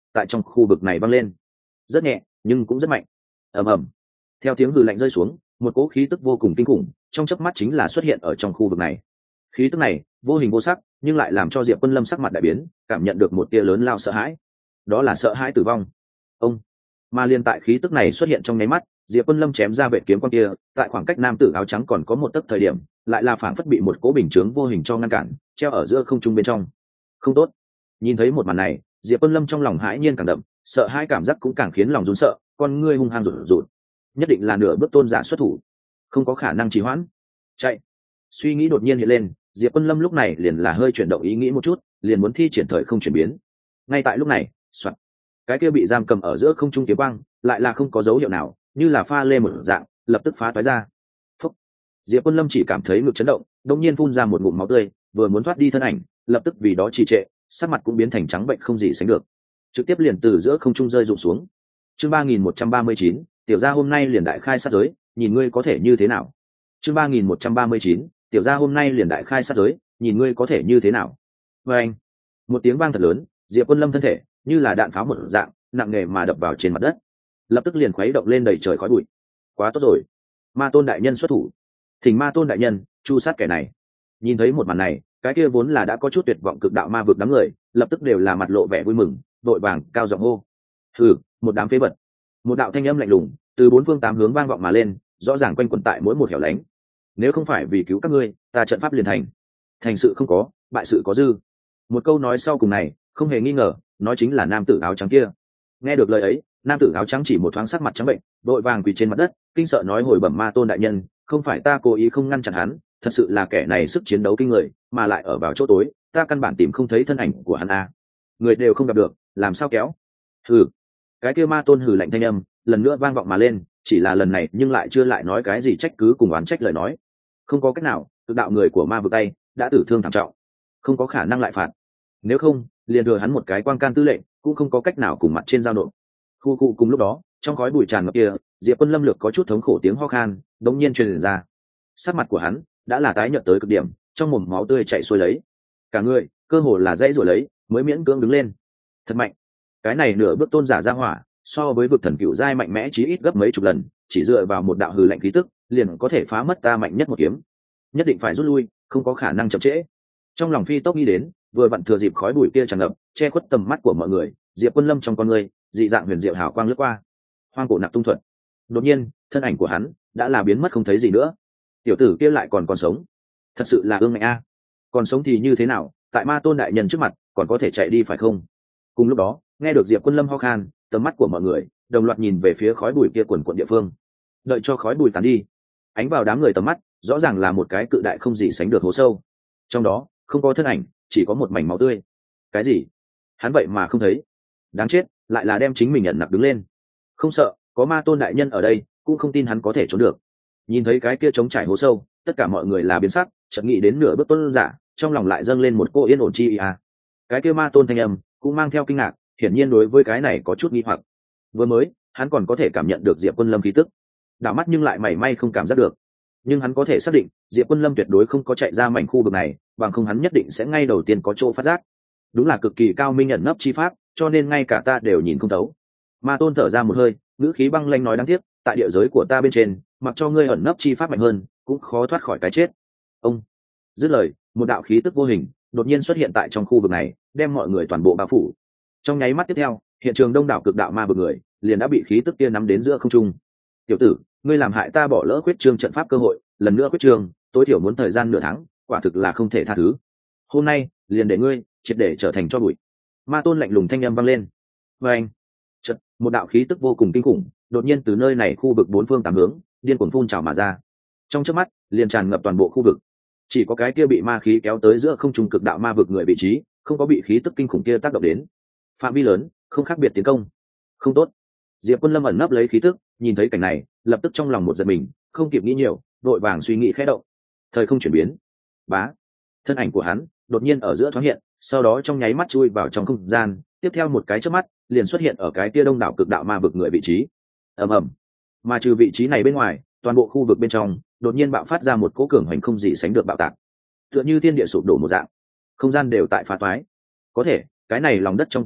tại trong khu vực này văng lên, rất nhẹ nhưng cũng rất mạnh. ầm ầm, theo tiếng hừ lạnh rơi xuống, một cỗ khí tức vô cùng kinh khủng trong chớp mắt chính là xuất hiện ở trong khu vực này. Khí tức này vô hình vô sắc nhưng lại làm cho Diệp Quân Lâm sắc mặt đại biến, cảm nhận được một tia lớn lao sợ hãi, đó là sợ hãi tử vong. Ông, mà liên tại khí tức này xuất hiện trong nháy mắt, Diệp Quân Lâm chém ra vệ kiếm quang kia, tại khoảng cách nam tử áo trắng còn có một tấc thời điểm, lại là phảng phất bị một cỗ bình chướng vô hình cho ngăn cản, treo ở giữa không trung bên trong. Không tốt. Nhìn thấy một màn này, Diệp Quân Lâm trong lòng hãi nhiên càng đậm, sợ hãi cảm giác cũng càng khiến lòng run sợ, con ngươi hung hăng rụt rụt. Nhất định là nửa bước tôn giả xuất thủ, không có khả năng trì hoãn. Chạy. Suy nghĩ đột nhiên hiện lên, Diệp Quân Lâm lúc này liền là hơi chuyển động ý nghĩ một chút, liền muốn thi triển thời không chuyển biến. Ngay tại lúc này, soạt, cái kia bị giam cầm ở giữa không trung kiếm quang, lại là không có dấu hiệu nào, như là pha lê một dạng, lập tức phá toái ra. Phúc. Diệp Quân Lâm chỉ cảm thấy ngực chấn động, đột nhiên phun ra một ngụm máu tươi, vừa muốn thoát đi thân ảnh, lập tức vì đó trì trệ, sắc mặt cũng biến thành trắng bệnh không gì sánh được, trực tiếp liền từ giữa không trung rơi rụng xuống. Chương 3139, tiểu gia hôm nay liền đại khai sát giới, nhìn ngươi có thể như thế nào. Chương 3139, tiểu gia hôm nay liền đại khai sát giới, nhìn ngươi có thể như thế nào. Và anh, một tiếng vang thật lớn, Diệp Quân Lâm thân thể như là đạn pháo một dạng, nặng nề mà đập vào trên mặt đất, lập tức liền khuấy động lên đầy trời khói bụi. Quá tốt rồi, Ma Tôn đại nhân xuất thủ, thỉnh Ma Tôn đại nhân chu sát kẻ này. Nhìn thấy một màn này, cái kia vốn là đã có chút tuyệt vọng cực đạo ma vực đám người, lập tức đều là mặt lộ vẻ vui mừng, vội vàng cao giọng hô: hừ, một đám phế vật. Một đạo thanh âm lạnh lùng từ bốn phương tám hướng vang vọng mà lên, rõ ràng quanh quẩn tại mỗi một hẻo lánh. Nếu không phải vì cứu các ngươi, ta trận pháp liền thành sự không có, bại sự có dư. Một câu nói sau cùng này không hề nghi ngờ nói chính là nam tử áo trắng kia. Nghe được lời ấy, nam tử áo trắng chỉ một thoáng sắc mặt trắng bệnh, vội vàng quỳ trên mặt đất, kinh sợ nói: hồi bẩm Ma Tôn đại nhân, không phải ta cố ý không ngăn chặn hắn, thật sự là kẻ này sức chiến đấu kinh người, mà lại ở vào chỗ tối, ta căn bản tìm không thấy thân ảnh của hắn a. Người đều không gặp được, làm sao kéo? Hừ. Cái kia Ma Tôn hừ lạnh thanh âm lần nữa vang vọng mà lên, chỉ là lần này nhưng lại chưa lại nói cái gì trách cứ cùng oán trách lời nói. Không có cách nào, cực đạo người của ma vực tay đã tử thương thảm trọng, không có khả năng lại phạt. Nếu không, liền thừa hắn một cái quang can tư lệnh, cũng không có cách nào cùng mặt trên giao nộp. Khu cụ cùng lúc đó, trong khói bụi tràn ngập kia, Diệp Quân Lâm lược có chút thống khổ tiếng ho khan đống nhiên truyền ra. Sắc mặt của hắn đã là tái nhợt tới cực điểm, trong mồm máu tươi chảy xuôi lấy, cả người cơ hồ là dãy rồi lấy mới miễn cưỡng đứng lên. Thật mạnh, cái này nửa bước tôn giả ra hỏa, so với vực thần cựu giai mạnh mẽ chí ít gấp mấy chục lần, chỉ dựa vào một đạo hừ lạnh khí tức liền có thể phá mất ta mạnh nhất một kiếm. Nhất định phải rút lui, không có khả năng chậm trễ. Trong lòng phi tốc nghĩ đến, vừa vặn thừa dịp khói bụi kia tràn ngập che khuất tầm mắt của mọi người, Diệp Quân Lâm trong con người dị dạng huyền diệu hào quang lướt qua, hoang cổ nạp tung thuật. Đột nhiên thân ảnh của hắn đã là biến mất không thấy gì nữa. Tiểu tử kia lại còn sống, thật sự là ương ngạnh a. Còn sống thì như thế nào, tại Ma Tôn đại nhân trước mặt còn có thể chạy đi phải không? Cùng lúc đó, nghe được Diệp Quân Lâm ho khan, tầm mắt của mọi người đồng loạt nhìn về phía khói bụi kia quần quần địa phương. Đợi cho khói bụi tàn đi, ánh vào đám người tầm mắt rõ ràng là một cái cự đại không gì sánh được hố sâu, trong đó không có thân ảnh, chỉ có một mảnh máu tươi. Cái gì? Hắn vậy mà không thấy? Đáng chết, lại là đem chính mình nhận nặc đứng lên. Không sợ, có Ma Tôn đại nhân ở đây, cũng không tin hắn có thể trốn được. Nhìn thấy cái kia trống trải hố sâu, tất cả mọi người là biến sắc, chợt nghĩ đến nửa bước tôn giả, trong lòng lại dâng lên một cô yên ổn chi à. Cái kia Ma Tôn thanh âm cũng mang theo kinh ngạc, hiển nhiên đối với cái này có chút nghi hoặc. Vừa mới, hắn còn có thể cảm nhận được Diệp Quân Lâm khí tức, đảo mắt nhưng lại mảy may không cảm giác được. Nhưng hắn có thể xác định, Diệp Quân Lâm tuyệt đối không có chạy ra mảnh khu vực này, bằng không hắn nhất định sẽ ngay đầu tiên có chỗ phát giác. Đúng là cực kỳ cao minh ẩn nấp chi pháp, cho nên ngay cả ta đều nhìn không thấu. Ma Tôn thở ra một hơi, ngữ khí băng lãnh nói: đáng tiếc, tại địa giới của ta bên trên, mặc cho ngươi ẩn nấp chi pháp mạnh hơn, cũng khó thoát khỏi cái chết. Ông dứt lời, một đạo khí tức vô hình đột nhiên xuất hiện tại trong khu vực này, đem mọi người toàn bộ bao phủ. Trong nháy mắt tiếp theo, hiện trường đông đảo cực đạo ma vực người liền đã bị khí tức kia nắm đến giữa không trung. Tiểu tử, ngươi làm hại ta bỏ lỡ khuyết trương trận pháp cơ hội, lần nữa khuyết trương, tối thiểu muốn thời gian nửa tháng, quả thực là không thể tha thứ. Hôm nay liền để ngươi triệt để trở thành tro bụi. Ma Tôn lạnh lùng thanh âm vang lên. Và anh, chợt một đạo khí tức vô cùng kinh khủng đột nhiên từ nơi này khu vực bốn phương tám hướng điên cuồng phun trào mà ra, trong chớp mắt liền tràn ngập toàn bộ khu vực. Chỉ có cái kia bị ma khí kéo tới giữa không trung cực đạo ma vực người vị trí không có bị khí tức kinh khủng kia tác động đến. Phạm vi lớn, không khác biệt tiến công. Không tốt. Diệp Quân Lâm ẩn nấp lấy khí tức, nhìn thấy cảnh này lập tức trong lòng một giật mình, không kịp nghĩ nhiều, vội vàng suy nghĩ khẽ động. Thời không chuyển biến. Bá, thân ảnh của hắn đột nhiên ở giữa thoáng hiện, sau đó trong nháy mắt chui vào trong không gian, tiếp theo một cái chớp mắt liền xuất hiện ở cái kia đông đảo cực đạo ma vực người vị trí. Ầm ầm. Mà trừ vị trí này bên ngoài, toàn bộ khu vực bên trong đột nhiên bạo phát ra một cỗ cường hành không gì sánh được bạo tạc, tựa như thiên địa sụp đổ một dạng, không gian đều tại phá toái. Có thể cái này lòng đất trong tổng bộ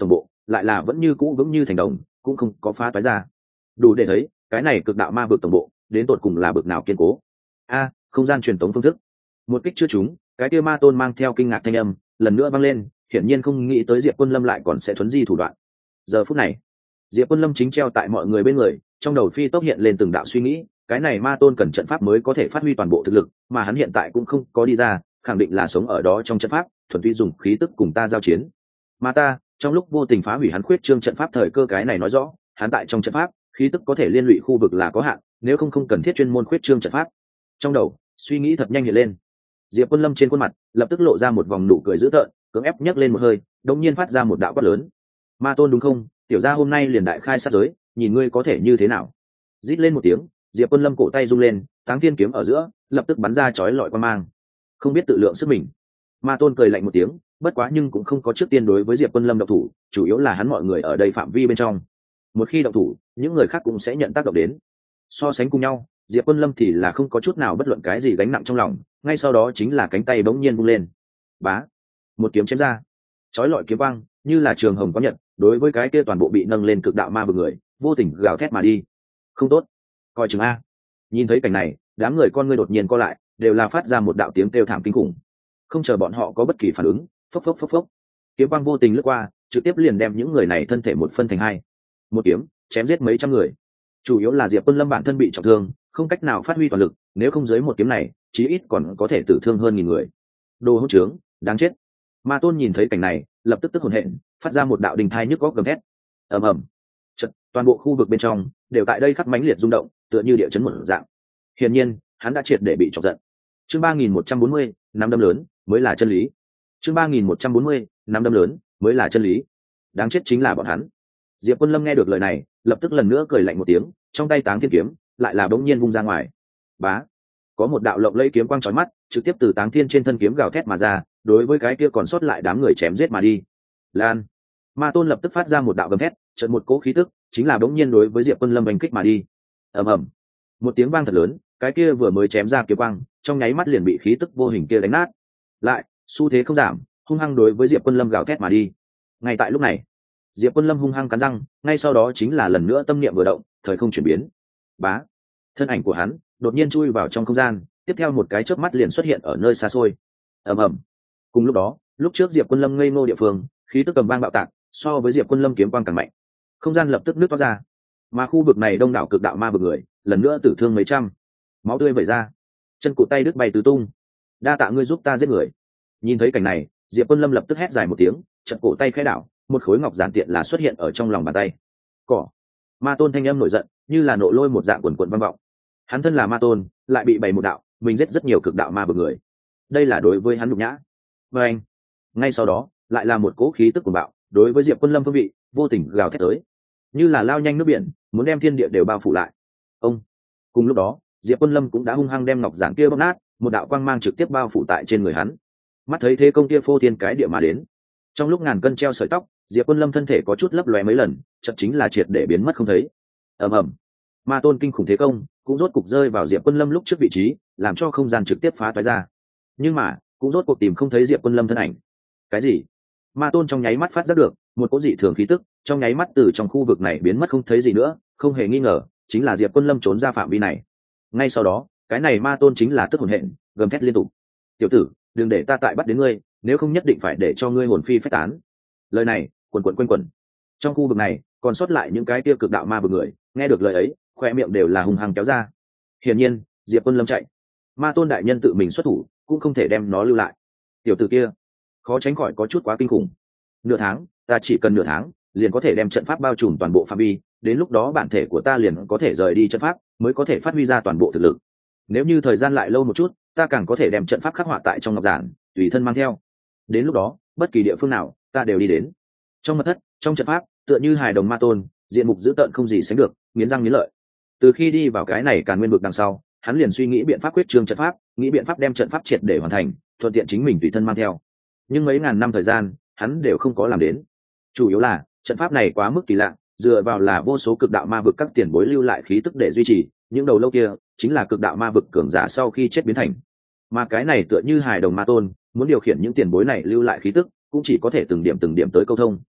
lại là vẫn như cũ vững như thành đồng, cũng không có phá toái ra. Đủ để thấy cái này cực đạo ma vực tổng bộ đến tột cùng là bực nào kiên cố. Không gian truyền tống phương thức. Một kích chưa trúng, cái kia ma tôn mang theo kinh ngạc thanh âm lần nữa vang lên, hiển nhiên không nghĩ tới Diệp Quân Lâm lại còn sẽ thuấn di thủ đoạn. Giờ phút này, Diệp Quân Lâm chính treo tại mọi người bên người, trong đầu phi tốc hiện lên từng đạo suy nghĩ, cái này ma tôn cần trận pháp mới có thể phát huy toàn bộ thực lực, mà hắn hiện tại cũng không có đi ra, khẳng định là sống ở đó trong trận pháp, thuần túy dùng khí tức cùng ta giao chiến. Mà ta, trong lúc vô tình phá hủy hắn khuyết trương trận pháp thời cơ, cái này nói rõ, hắn tại trong trận pháp, khí tức có thể liên lụy khu vực là có hạn, nếu không cần thiết chuyên môn khuyết trương trận pháp. Trong đầu, suy nghĩ thật nhanh hiện lên. Diệp Quân Lâm trên khuôn mặt lập tức lộ ra một vòng nụ cười dữ tợn, cưỡng ép nhấc lên một hơi, đột nhiên phát ra một đạo quát lớn. Ma tôn đúng không? Tiểu gia hôm nay liền đại khai sát giới, nhìn ngươi có thể như thế nào. Rít lên một tiếng, Diệp Quân Lâm cổ tay rung lên, Táng Thiên kiếm ở giữa lập tức bắn ra chói lọi quang mang. Không biết tự lượng sức mình. Ma tôn cười lạnh một tiếng, bất quá nhưng cũng không có trước tiên đối với Diệp Quân Lâm động thủ, chủ yếu là hắn mọi người ở đây phạm vi bên trong. Một khi động thủ, những người khác cũng sẽ nhận tác động đến. So sánh cùng nhau, Diệp Quân Lâm thì là không có chút nào bất luận cái gì gánh nặng trong lòng, ngay sau đó chính là cánh tay bỗng nhiên vung lên. Bá, một kiếm chém ra. Chói lọi kiếm quang, như là trường hồng có nhật, đối với cái kia toàn bộ bị nâng lên cực đạo ma vực người, vô tình gào thét mà đi. Không tốt, coi chừng a. Nhìn thấy cảnh này, đám người con ngươi đột nhiên co lại, đều là phát ra một đạo tiếng kêu thảm kinh khủng. Không chờ bọn họ có bất kỳ phản ứng, phốc phốc phốc phốc, kiếm quang vô tình lướt qua, trực tiếp liền đem những người này thân thể một phân thành hai. Một kiếm chém giết mấy trăm người. Chủ yếu là Diệp Quân Lâm bản thân bị trọng thương, không cách nào phát huy toàn lực, nếu không dưới một kiếm này, chí ít còn có thể tử thương hơn 1000 người. Đồ hỗn trướng, đáng chết. Ma tôn nhìn thấy cảnh này, lập tức tức hổn hển, phát ra một đạo đình thai nhức góc gầm thét. Ầm ầm. Chợt, toàn bộ khu vực bên trong đều tại đây khắc mãnh liệt rung động, tựa như địa chấn một dạng. Hiển nhiên, hắn đã triệt để bị chọc giận. Chương 3140, năm đâm lớn mới là chân lý. Chương 3140, năm đâm lớn mới là chân lý. Đáng chết chính là bọn hắn. Diệp Quân Lâm nghe được lời này, lập tức lần nữa cười lạnh một tiếng, trong tay Táng Thiên kiếm lại là bỗng nhiên vung ra ngoài. Bá, có một đạo lộng lẫy kiếm quang chói mắt, trực tiếp từ Táng Thiên trên thân kiếm gào thét mà ra, đối với cái kia còn sót lại đám người chém giết mà đi. Lan, Ma tôn lập tức phát ra một đạo gầm thét, chợt một cỗ khí tức, chính là bỗng nhiên đối với Diệp Quân Lâm đánh kích mà đi. Ầm ầm, một tiếng vang thật lớn, cái kia vừa mới chém ra kiếm quang, trong nháy mắt liền bị khí tức vô hình kia đánh nát. Lại, xu thế không giảm, hung hăng đối với Diệp Quân Lâm gào thét mà đi. Ngay tại lúc này, Diệp Quân Lâm hung hăng cắn răng, ngay sau đó chính là lần nữa tâm niệm vừa động, thời không chuyển biến. Bá, thân ảnh của hắn đột nhiên chui vào trong không gian, tiếp theo một cái chớp mắt liền xuất hiện ở nơi xa xôi. Ầm ầm. Cùng lúc đó, lúc trước Diệp Quân Lâm ngây ngô địa phương, khí tức cầm vang bạo tạc, so với Diệp Quân Lâm kiếm quang càng mạnh. Không gian lập tức nứt toát ra, mà khu vực này đông đảo cực đạo ma vực người, lần nữa tử thương mấy trăm, máu tươi vẩy ra, chân cụt tay đứt bay tứ tung. Đa tạ ngươi giúp ta giết người. Nhìn thấy cảnh này, Diệp Quân Lâm lập tức hét dài một tiếng, chật cổ tay khẽ đảo, một khối ngọc giản tiện là xuất hiện ở trong lòng bàn tay. Cỏ. Ma tôn thanh âm nổi giận, như là nộ lôi một dạng quần quần vang vọng. Hắn thân là ma tôn, lại bị bày một đạo, mình giết rất nhiều cực đạo ma vực người. Đây là đối với hắn nhục nhã. Và anh. Ngay sau đó, lại là một cỗ khí tức cuồng bạo, đối với Diệp Quân Lâm phương vị, vô tình gào thét tới, như là lao nhanh nước biển, muốn đem thiên địa đều bao phủ lại. Ông. Cùng lúc đó, Diệp Quân Lâm cũng đã hung hăng đem ngọc giản kia bóp nát, một đạo quang mang trực tiếp bao phủ tại trên người hắn. Mắt thấy thế công kia phô thiên cái địa mà đến, trong lúc ngàn cân treo sợi tóc, Diệp Quân Lâm thân thể có chút lấp lóe mấy lần, chợt chính là triệt để biến mất không thấy. Ầm ầm. Ma tôn kinh khủng thế công cũng rốt cục rơi vào Diệp Quân Lâm lúc trước vị trí, làm cho không gian trực tiếp phá toái ra. Nhưng mà, cũng rốt cuộc tìm không thấy Diệp Quân Lâm thân ảnh. Cái gì? Ma tôn trong nháy mắt phát giác được một cỗ dị thường khí tức, trong nháy mắt từ trong khu vực này biến mất không thấy gì nữa, không hề nghi ngờ, chính là Diệp Quân Lâm trốn ra phạm vi này. Ngay sau đó, cái này ma tôn chính là tức hồn hện, gầm thét liên tục. Tiểu tử, đừng để ta tại bắt đến ngươi, nếu không nhất định phải để cho ngươi hồn phi phách tán. Lời này quần quần quanh quẩn trong khu vực này, còn sót lại những cái tiêu cực đạo ma vực người, nghe được lời ấy, khoe miệng đều là hùng hăng kéo ra. Hiển nhiên, Diệp Quân Lâm chạy, ma tôn đại nhân tự mình xuất thủ, cũng không thể đem nó lưu lại. Tiểu tử kia, khó tránh khỏi có chút quá kinh khủng. Nửa tháng, ta chỉ cần nửa tháng, liền có thể đem trận pháp bao trùm toàn bộ phạm vi, đến lúc đó bản thể của ta liền có thể rời đi trận pháp, mới có thể phát huy ra toàn bộ thực lực. Nếu như thời gian lại lâu một chút, ta càng có thể đem trận pháp khắc họa tại trong ngọc giản, tùy thân mang theo. Đến lúc đó, bất kỳ địa phương nào, ta đều đi đến. Trong mật thất, trong trận pháp, tựa như hài đồng ma tôn, diện mục dữ tợn không gì sánh được, nghiến răng nghiến lợi. Từ khi đi vào cái này Càn Nguyên vực đằng sau, hắn liền suy nghĩ biện pháp quyết trương trận pháp, nghĩ biện pháp đem trận pháp triệt để hoàn thành, thuận tiện chính mình tùy thân mang theo. Nhưng mấy ngàn năm thời gian, hắn đều không có làm đến. Chủ yếu là trận pháp này quá mức kỳ lạ, dựa vào là vô số cực đạo ma vực các tiền bối lưu lại khí tức để duy trì, những đầu lâu kia chính là cực đạo ma vực cường giả sau khi chết biến thành. Mà cái này tựa như hài đồng ma tôn, muốn điều khiển những tiền bối này lưu lại khí tức, cũng chỉ có thể từng điểm tới câu thông.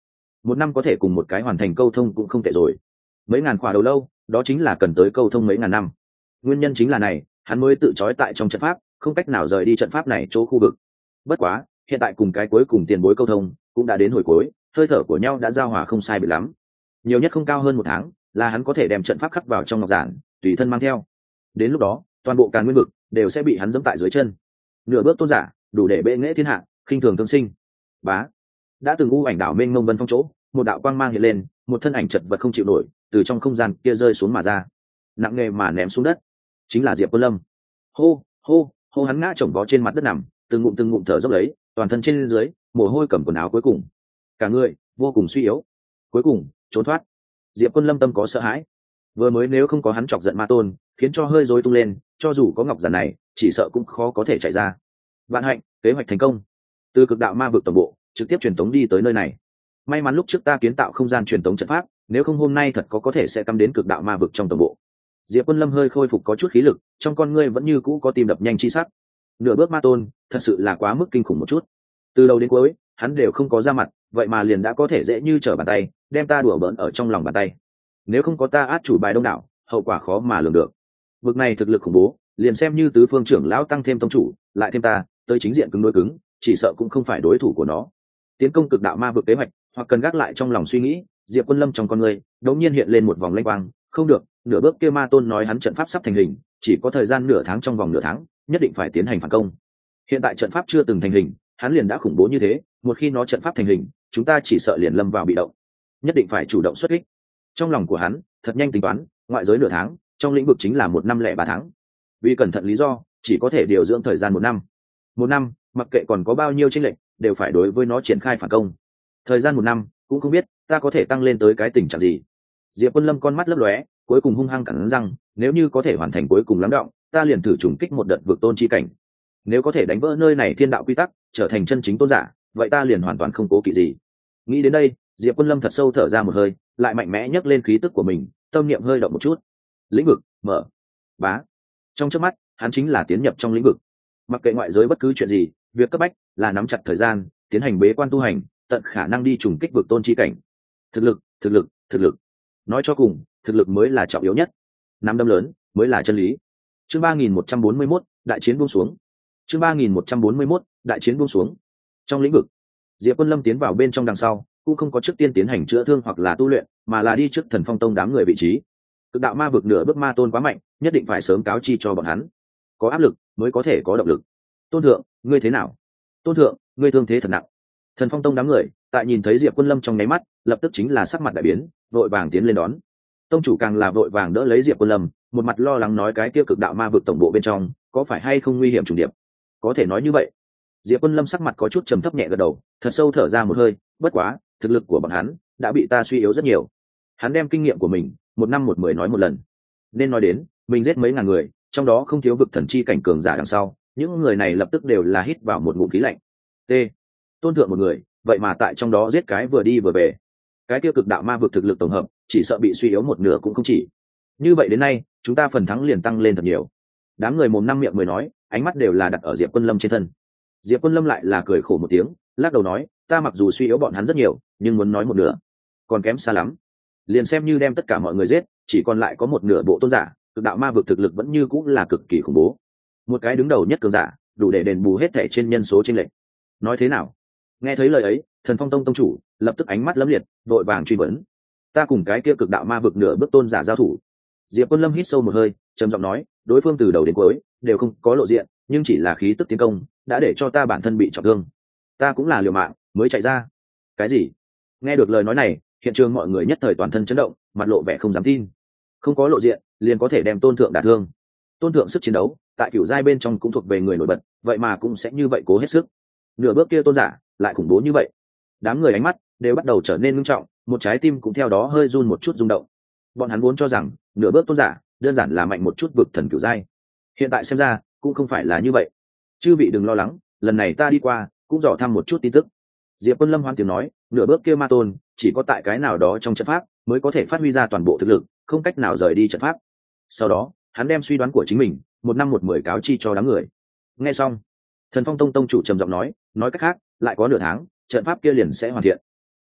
1 năm có thể cùng một cái hoàn thành câu thông cũng không tệ rồi. Mấy ngàn khỏa đầu lâu, đó chính là cần tới câu thông mấy ngàn năm. Nguyên nhân chính là này, hắn mới tự trói tại trong trận pháp, không cách nào rời đi trận pháp này chỗ khu vực. Bất quá, hiện tại cùng cái cuối cùng tiền bối câu thông cũng đã đến hồi cuối, hơi thở của nhau đã giao hòa không sai biệt lắm. Nhiều nhất không cao hơn 1 tháng, là hắn có thể đem trận pháp khắc vào trong ngọc giản, tùy thân mang theo. Đến lúc đó, toàn bộ Càn Nguyên vực đều sẽ bị hắn giẫm tại dưới chân. Nửa bước tôn giả, đủ để bệ nghệ thiên hạ, khinh thường tương sinh. Bá. Đã từng u ảnh đảo mênh mông vân phong chỗ, một đạo quang mang hiện lên, một thân ảnh chật vật không chịu nổi, từ trong không gian kia rơi xuống mà ra, nặng nề mà ném xuống đất. Chính là Diệp Quân Lâm. Hô, hô, hô, hắn ngã chồng vó trên mặt đất nằm, từng ngụm thở dốc lấy, toàn thân trên dưới mồ hôi cầm quần áo, cuối cùng cả người vô cùng suy yếu, cuối cùng trốn thoát. Diệp Quân Lâm tâm có sợ hãi, vừa mới nếu không có hắn chọc giận ma tôn, khiến cho hơi rối tung lên, cho dù có ngọc giản này, chỉ sợ cũng khó có thể chạy ra. Vạn hạnh, kế hoạch thành công, từ cực đạo ma vực tổng bộ trực tiếp truyền tống đi tới nơi này. May mắn lúc trước ta kiến tạo không gian truyền tống trận pháp, nếu không hôm nay thật có thể sẽ cắm đến cực đạo ma vực trong tổng bộ. Diệp Quân Lâm hơi khôi phục có chút khí lực, trong con ngươi vẫn như cũ có tim đập nhanh chi sắc. Nửa bước ma tôn, thật sự là quá mức kinh khủng một chút. Từ đầu đến cuối, hắn đều không có ra mặt, vậy mà liền đã có thể dễ như trở bàn tay, đem ta đùa bỡn ở trong lòng bàn tay. Nếu không có ta át chủ bài đông đảo, hậu quả khó mà lường được. Vực này thực lực khủng bố, liền xem như tứ phương trưởng lão tăng thêm tông chủ, lại thêm ta, tới chính diện cứng đối cứng, chỉ sợ cũng không phải đối thủ của nó. Tiến công cực đạo ma vực kế hoạch, hoặc cần gác lại trong lòng suy nghĩ. Diệp Quân Lâm trong con người đột nhiên hiện lên một vòng lanh quang, không được, nửa bước kia ma tôn nói hắn trận pháp sắp thành hình, chỉ có thời gian nửa tháng, trong vòng nửa tháng nhất định phải tiến hành phản công. Hiện tại trận pháp chưa từng thành hình, hắn liền đã khủng bố như thế, một khi nó trận pháp thành hình, chúng ta chỉ sợ liền lâm vào bị động, nhất định phải chủ động xuất kích. Trong lòng của hắn thật nhanh tính toán, ngoại giới nửa tháng, trong lĩnh vực chính là 1 năm lẻ 3 tháng. Vì cẩn thận lý do, chỉ có thể điều dưỡng thời gian 1 năm. 1 năm, mặc kệ còn có bao nhiêu chênh lệch, đều phải đối với nó triển khai phản công. Thời gian 1 năm, cũng không biết ta có thể tăng lên tới cái tình trạng gì. Diệp Quân Lâm con mắt lấp lóe, cuối cùng hung hăng cắn răng, nếu như có thể hoàn thành cuối cùng lắng động, ta liền thử trùng kích một đợt vực tôn chi cảnh. Nếu có thể đánh vỡ nơi này thiên đạo quy tắc, trở thành chân chính tôn giả, vậy ta liền hoàn toàn không cố kỵ gì. Nghĩ đến đây, Diệp Quân Lâm thật sâu thở ra một hơi, lại mạnh mẽ nhấc lên khí tức của mình, tâm niệm hơi động một chút. Lĩnh vực mở. Bá. Trong chớp mắt, hắn chính là tiến nhập trong lĩnh vực. Mặc kệ ngoại giới bất cứ chuyện gì, việc cấp bách là nắm chặt thời gian, tiến hành bế quan tu hành, tận khả năng đi trùng kích vực tôn chi cảnh. Thực lực, thực lực, thực lực. Nói cho cùng, thực lực mới là trọng yếu nhất. Nắm đấm lớn mới là chân lý. Chương 3141, đại chiến buông xuống. Chương 3141, đại chiến buông xuống. Trong lĩnh vực, Diệp Quân Lâm tiến vào bên trong đằng sau, cũng không có trước tiên tiến hành chữa thương hoặc là tu luyện, mà là đi trước Thần Phong Tông đám người vị trí. Cực đạo ma vực nửa bước ma tôn quá mạnh, nhất định phải sớm cáo chi cho bọn hắn. Có áp lực mới có thể có động lực. Tôn thượng, ngươi thế nào? Tôn thượng, ngươi thương thế thật nặng. Thần Phong Tông đám người tại nhìn thấy Diệp Quân Lâm trong nháy mắt, lập tức chính là sắc mặt đại biến, vội vàng tiến lên đón. Tông chủ càng là vội vàng đỡ lấy Diệp Quân Lâm, một mặt lo lắng nói cái kia cực đạo ma vực tổng bộ bên trong có phải hay không nguy hiểm trùng điệp. Có thể nói như vậy. Diệp Quân Lâm sắc mặt có chút trầm thấp nhẹ gật đầu, thật sâu thở ra một hơi, bất quá, thực lực của bọn hắn đã bị ta suy yếu rất nhiều. Hắn đem kinh nghiệm của mình 1 năm 1 10 nói một lần. Nên nói đến, mình giết mấy ngàn người, trong đó không thiếu vực thần chi cảnh cường giả đằng sau, những người này lập tức đều là hít vào một ngụm khí lạnh. T. Tôn thượng một người, vậy mà tại trong đó giết cái vừa đi vừa về. Cái kia cực đạo ma vực thực lực tổng hợp, chỉ sợ bị suy yếu một nửa cũng không chỉ. Như vậy đến nay, chúng ta phần thắng liền tăng lên thật nhiều. Đám người mồm năm miệng mười nói, ánh mắt đều là đặt ở Diệp Quân Lâm trên thân. Diệp Quân Lâm lại là cười khổ một tiếng, lắc đầu nói, ta mặc dù suy yếu bọn hắn rất nhiều, nhưng muốn nói một nửa, còn kém xa lắm. Liền xem như đem tất cả mọi người giết, chỉ còn lại có một nửa bộ tôn giả, cực đạo ma vực thực lực vẫn như cũng là cực kỳ khủng bố. Một cái đứng đầu nhất cường giả, đủ để đền bù hết thảy trên nhân số chênh lệch. Nói thế nào? Nghe thấy lời ấy, Thần Phong Tông tông chủ lập tức ánh mắt lấm liệt, vội vàng truy vấn. Ta cùng cái kia cực đạo ma vực nửa bước tôn giả giao thủ. Diệp Quân Lâm hít sâu một hơi, trầm giọng nói, đối phương từ đầu đến cuối đều không có lộ diện, nhưng chỉ là khí tức tiến công đã để cho ta bản thân bị trọng thương. Ta cũng là liều mạng mới chạy ra. Cái gì? Nghe được lời nói này, hiện trường mọi người nhất thời toàn thân chấn động, mặt lộ vẻ không dám tin. Không có lộ diện, liền có thể đem tôn thượng đả thương. Tôn thượng sức chiến đấu tại cửu giai bên trong cũng thuộc về người nổi bật, vậy mà cũng sẽ như vậy cố hết sức. Nửa bước kia tôn giả lại khủng bố như vậy. Đám người ánh mắt đều bắt đầu trở nên nghiêm trọng, một trái tim cũng theo đó hơi run một chút rung động. Bọn hắn vốn cho rằng nửa bước tôn giả đơn giản là mạnh một chút vực thần cửu giai, hiện tại xem ra cũng không phải là như vậy. Chư vị đừng lo lắng, lần này ta đi qua cũng dò thăm một chút tin tức. Diệp Quân Lâm hoan tiếng nói, nửa bước kia ma tôn chỉ có tại cái nào đó trong trận pháp mới có thể phát huy ra toàn bộ thực lực, không cách nào rời đi trận pháp. Sau đó hắn đem suy đoán của chính mình 1 năm 1 10 cáo chi cho đám người. Nghe xong, Thần Phong Tông tông chủ trầm giọng nói cách khác lại có nửa tháng trận pháp kia liền sẽ hoàn thiện.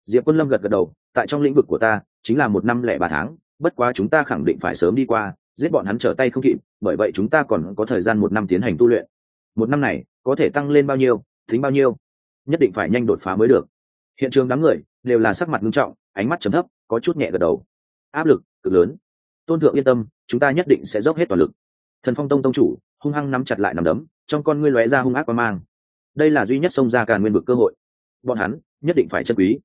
Diệp Quân Lâm gật gật đầu, tại trong lĩnh vực của ta chính là 1 năm lẻ 3 tháng, bất quá chúng ta khẳng định phải sớm đi qua, giết bọn hắn trở tay không kịp, bởi vậy chúng ta còn có thời gian 1 năm tiến hành tu luyện. 1 năm này có thể tăng lên bao nhiêu tính bao nhiêu, nhất định phải nhanh đột phá mới được. Hiện trường đám người đều là sắc mặt nghiêm trọng, ánh mắt trầm thấp, có chút nhẹ gật đầu. Áp lực cực lớn. Tôn thượng yên tâm, chúng ta nhất định sẽ dốc hết toàn lực. Thần Phong Tông tông chủ hung hăng nắm chặt lại nắm đấm, trong con ngươi lóe ra hung ác quang mang. Đây là duy nhất xông ra Càn Nguyên vực cơ hội, bọn hắn nhất định phải trân quý.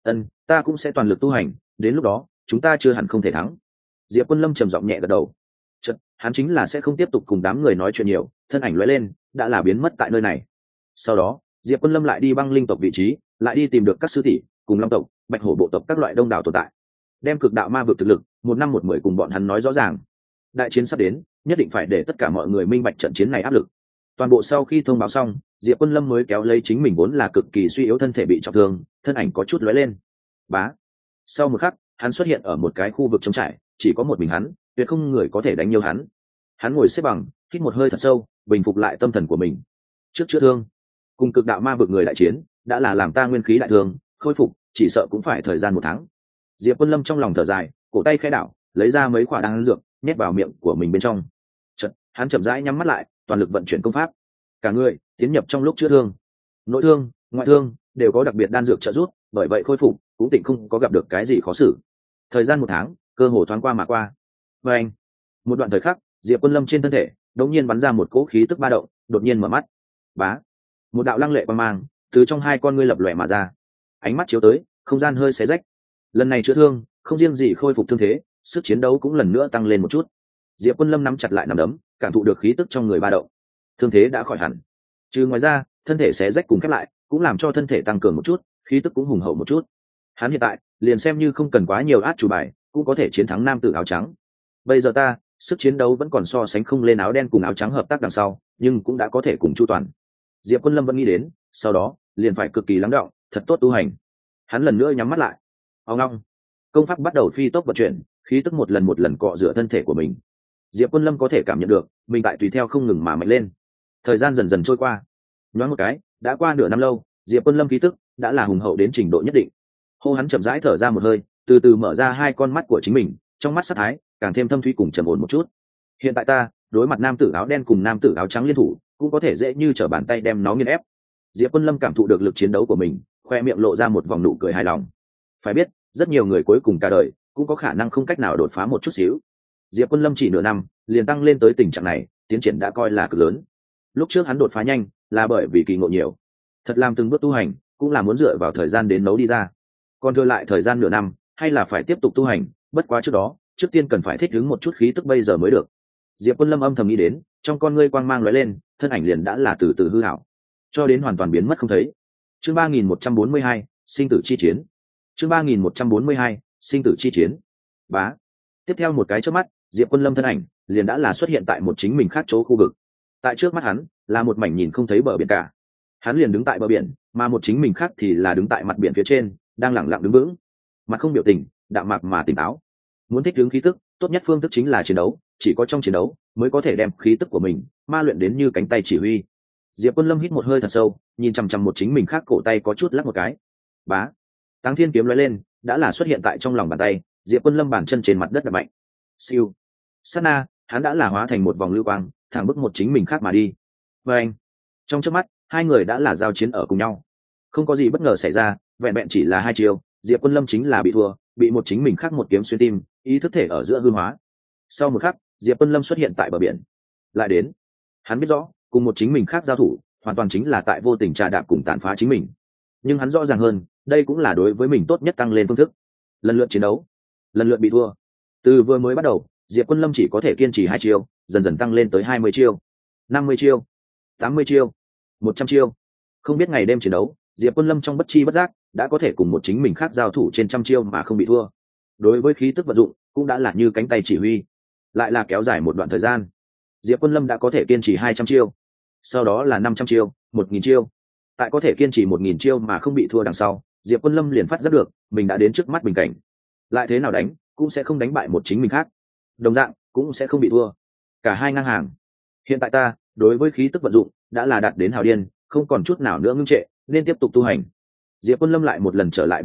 Ta cũng sẽ toàn lực tu hành, đến lúc đó chúng ta chưa hẳn không thể thắng. Diệp Quân Lâm trầm giọng nhẹ gật đầu. Chợt, hắn chính là sẽ không tiếp tục cùng đám người nói chuyện nhiều, thân ảnh lóe lên, đã là biến mất tại nơi này. Sau đó, Diệp Quân Lâm lại đi băng linh tộc vị trí, lại đi tìm được các sư tỷ, cùng long tộc, bạch hổ bộ tộc các loại đông đảo tồn tại, đem cực đạo ma vực thực lực 1 năm 1 10 cùng bọn hắn nói rõ ràng. Đại chiến sắp đến, nhất định phải để tất cả mọi người minh bạch trận chiến này áp lực. Toàn bộ sau khi thông báo xong, Diệp Quân Lâm mới kéo lấy chính mình vốn là cực kỳ suy yếu thân thể bị trọng thương, thân ảnh có chút lóe lên. Bá. Sau một khắc, hắn xuất hiện ở một cái khu vực trống trải, chỉ có một mình hắn, tuyệt không người có thể đánh nhiều hắn. Hắn ngồi xếp bằng, hít một hơi thật sâu, bình phục lại tâm thần của mình. Trước chữa thương, cùng cực đạo ma vực người đại chiến, đã là làm ta nguyên khí đại thương, khôi phục chỉ sợ cũng phải thời gian 1 tháng. Diệp Quân Lâm trong lòng thở dài, cổ tay khẽ đảo, lấy ra mấy quả đan dược, nhét vào miệng của mình bên trong. Chợt, hắn chậm rãi nhắm mắt lại, toàn lực vận chuyển công pháp. Cả người tiến nhập trong lúc chữa thương, nội thương, ngoại thương đều có đặc biệt đan dược trợ giúp, bởi vậy khôi phục cũng tịnh không có gặp được cái gì khó xử. Thời gian 1 tháng, cơ hồ thoáng qua mà qua. Và anh, một đoạn thời khắc, Diệp Quân Lâm trên thân thể đột nhiên bắn ra một cỗ khí tức ba động, đột nhiên mở mắt. Bá, một đạo lăng lệ quang mang từ trong hai con ngươi lập lòe mà ra. Ánh mắt chiếu tới, không gian hơi xé rách. Lần này chữa thương, không riêng gì khôi phục thương thế, sức chiến đấu cũng lần nữa tăng lên một chút. Diệp Quân Lâm nắm chặt lại nắm đấm, cảm thụ được khí tức trong người ba động. Thương thế đã khỏi hẳn. Trừ ngoài ra, thân thể xé rách cùng khép lại, cũng làm cho thân thể tăng cường một chút, khí tức cũng hùng hậu một chút. Hắn hiện tại, liền xem như không cần quá nhiều át chủ bài, cũng có thể chiến thắng nam tử áo trắng. Bây giờ ta, sức chiến đấu vẫn còn so sánh không lên áo đen cùng áo trắng hợp tác đằng sau, nhưng cũng đã có thể cùng chu toàn. Diệp Quân Lâm vẫn nghĩ đến, sau đó, liền phải cực kỳ lắng đọng, thật tốt tu hành. Hắn lần nữa nhắm mắt lại. Ông long, công pháp bắt đầu phi tốc vận chuyển, khí tức một lần cọ rửa thân thể của mình. Diệp Quân Lâm có thể cảm nhận được, mình tại tùy theo không ngừng mà mạnh lên. Thời gian dần dần trôi qua, nhoáng một cái, đã qua nửa năm lâu, Diệp Quân Lâm khí tức đã là hùng hậu đến trình độ nhất định. Hô hắn chậm rãi thở ra một hơi, từ từ mở ra hai con mắt của chính mình, trong mắt sát thái càng thêm thâm thúy cùng trầm ổn một chút. Hiện tại ta, đối mặt nam tử áo đen cùng nam tử áo trắng liên thủ, cũng có thể dễ như trở bàn tay đem nó nghiền ép. Diệp Quân Lâm cảm thụ được lực chiến đấu của mình, khoe miệng lộ ra một vòng nụ cười hài lòng. Phải biết, rất nhiều người cuối cùng cả đời cũng có khả năng không cách nào đột phá một chút xíu. Diệp Quân Lâm chỉ nửa năm liền tăng lên tới tình trạng này, tiến triển đã coi là cực lớn. Lúc trước hắn đột phá nhanh là bởi vì kỳ ngộ nhiều, thật làm từng bước tu hành cũng là muốn dựa vào thời gian đến nấu đi ra. Còn thừa lại thời gian nửa năm, hay là phải tiếp tục tu hành, bất quá trước đó, trước tiên cần phải thích ứng một chút khí tức bây giờ mới được. Diệp Quân Lâm âm thầm nghĩ đến, trong con ngươi quang mang lóe lên, thân ảnh liền đã là từ từ hư ảo, cho đến hoàn toàn biến mất không thấy. Chương 3142, sinh tử chi chiến. Chương 3142, sinh tử chi chiến. Bá. Tiếp theo một cái chớp mắt, Diệp Quân Lâm thân ảnh liền đã là xuất hiện tại một chính mình khác chỗ khu vực. Tại trước mắt hắn là một mảnh nhìn không thấy bờ biển cả. Hắn liền đứng tại bờ biển, mà một chính mình khác thì là đứng tại mặt biển phía trên, đang lẳng lặng đứng vững, mặt không biểu tình, đạm mạc mà tỉnh táo. Muốn thích ứng khí tức, tốt nhất phương thức chính là chiến đấu, chỉ có trong chiến đấu mới có thể đem khí tức của mình ma luyện đến như cánh tay chỉ huy. Diệp Quân Lâm hít một hơi thật sâu, nhìn chằm chằm một chính mình khác cổ tay có chút lắc một cái. Bá. Táng Thiên kiếm lóe lên, đã là xuất hiện tại trong lòng bàn tay. Diệp Quân Lâm bàn chân trên mặt đất đập mạnh. Siêu. Sát na, hắn đã là hóa thành một vòng lưu quang, thẳng bức một chính mình khác mà đi. Và anh. Trong chớp mắt, hai người đã là giao chiến ở cùng nhau. Không có gì bất ngờ xảy ra, vẹn vẹn chỉ là hai chiều, Diệp Quân Lâm chính là bị thua, bị một chính mình khác một kiếm xuyên tim, ý thức thể ở giữa hư hóa. Sau một khắc, Diệp Quân Lâm xuất hiện tại bờ biển. Lại đến, hắn biết rõ, cùng một chính mình khác giao thủ, hoàn toàn chính là tại vô tình trà đạp cùng tàn phá chính mình. Nhưng hắn rõ ràng hơn, đây cũng là đối với mình tốt nhất tăng lên phương thức. Lần lượt chiến đấu, lần lượt bị thua. Từ vừa mới bắt đầu, Diệp Quân Lâm chỉ có thể kiên trì 2 chiêu, dần dần tăng lên tới 20 chiêu, 50 chiêu, 80 chiêu, 100 chiêu. Không biết ngày đêm chiến đấu, Diệp Quân Lâm trong bất chi bất giác đã có thể cùng một chính mình khác giao thủ trên 100 chiêu mà không bị thua. Đối với khí tức vận dụng, cũng đã là như cánh tay chỉ huy. Lại là kéo dài một đoạn thời gian, Diệp Quân Lâm đã có thể kiên trì 200 chiêu, sau đó là 500 chiêu, 1000 chiêu. Tại có thể kiên trì 1000 chiêu mà không bị thua đằng sau, Diệp Quân Lâm liền phát giác được, mình đã đến trước mắt bình cảnh. Lại thế nào đánh, cũng sẽ không đánh bại một chính mình khác. Đồng dạng, cũng sẽ không bị thua. Cả hai ngang hàng. Hiện tại ta, đối với khí tức vận dụng, đã là đạt đến hào điên, không còn chút nào nữa ngưng trệ, nên tiếp tục tu hành. Diệp Quân Lâm lại một lần trở lại bờ biển,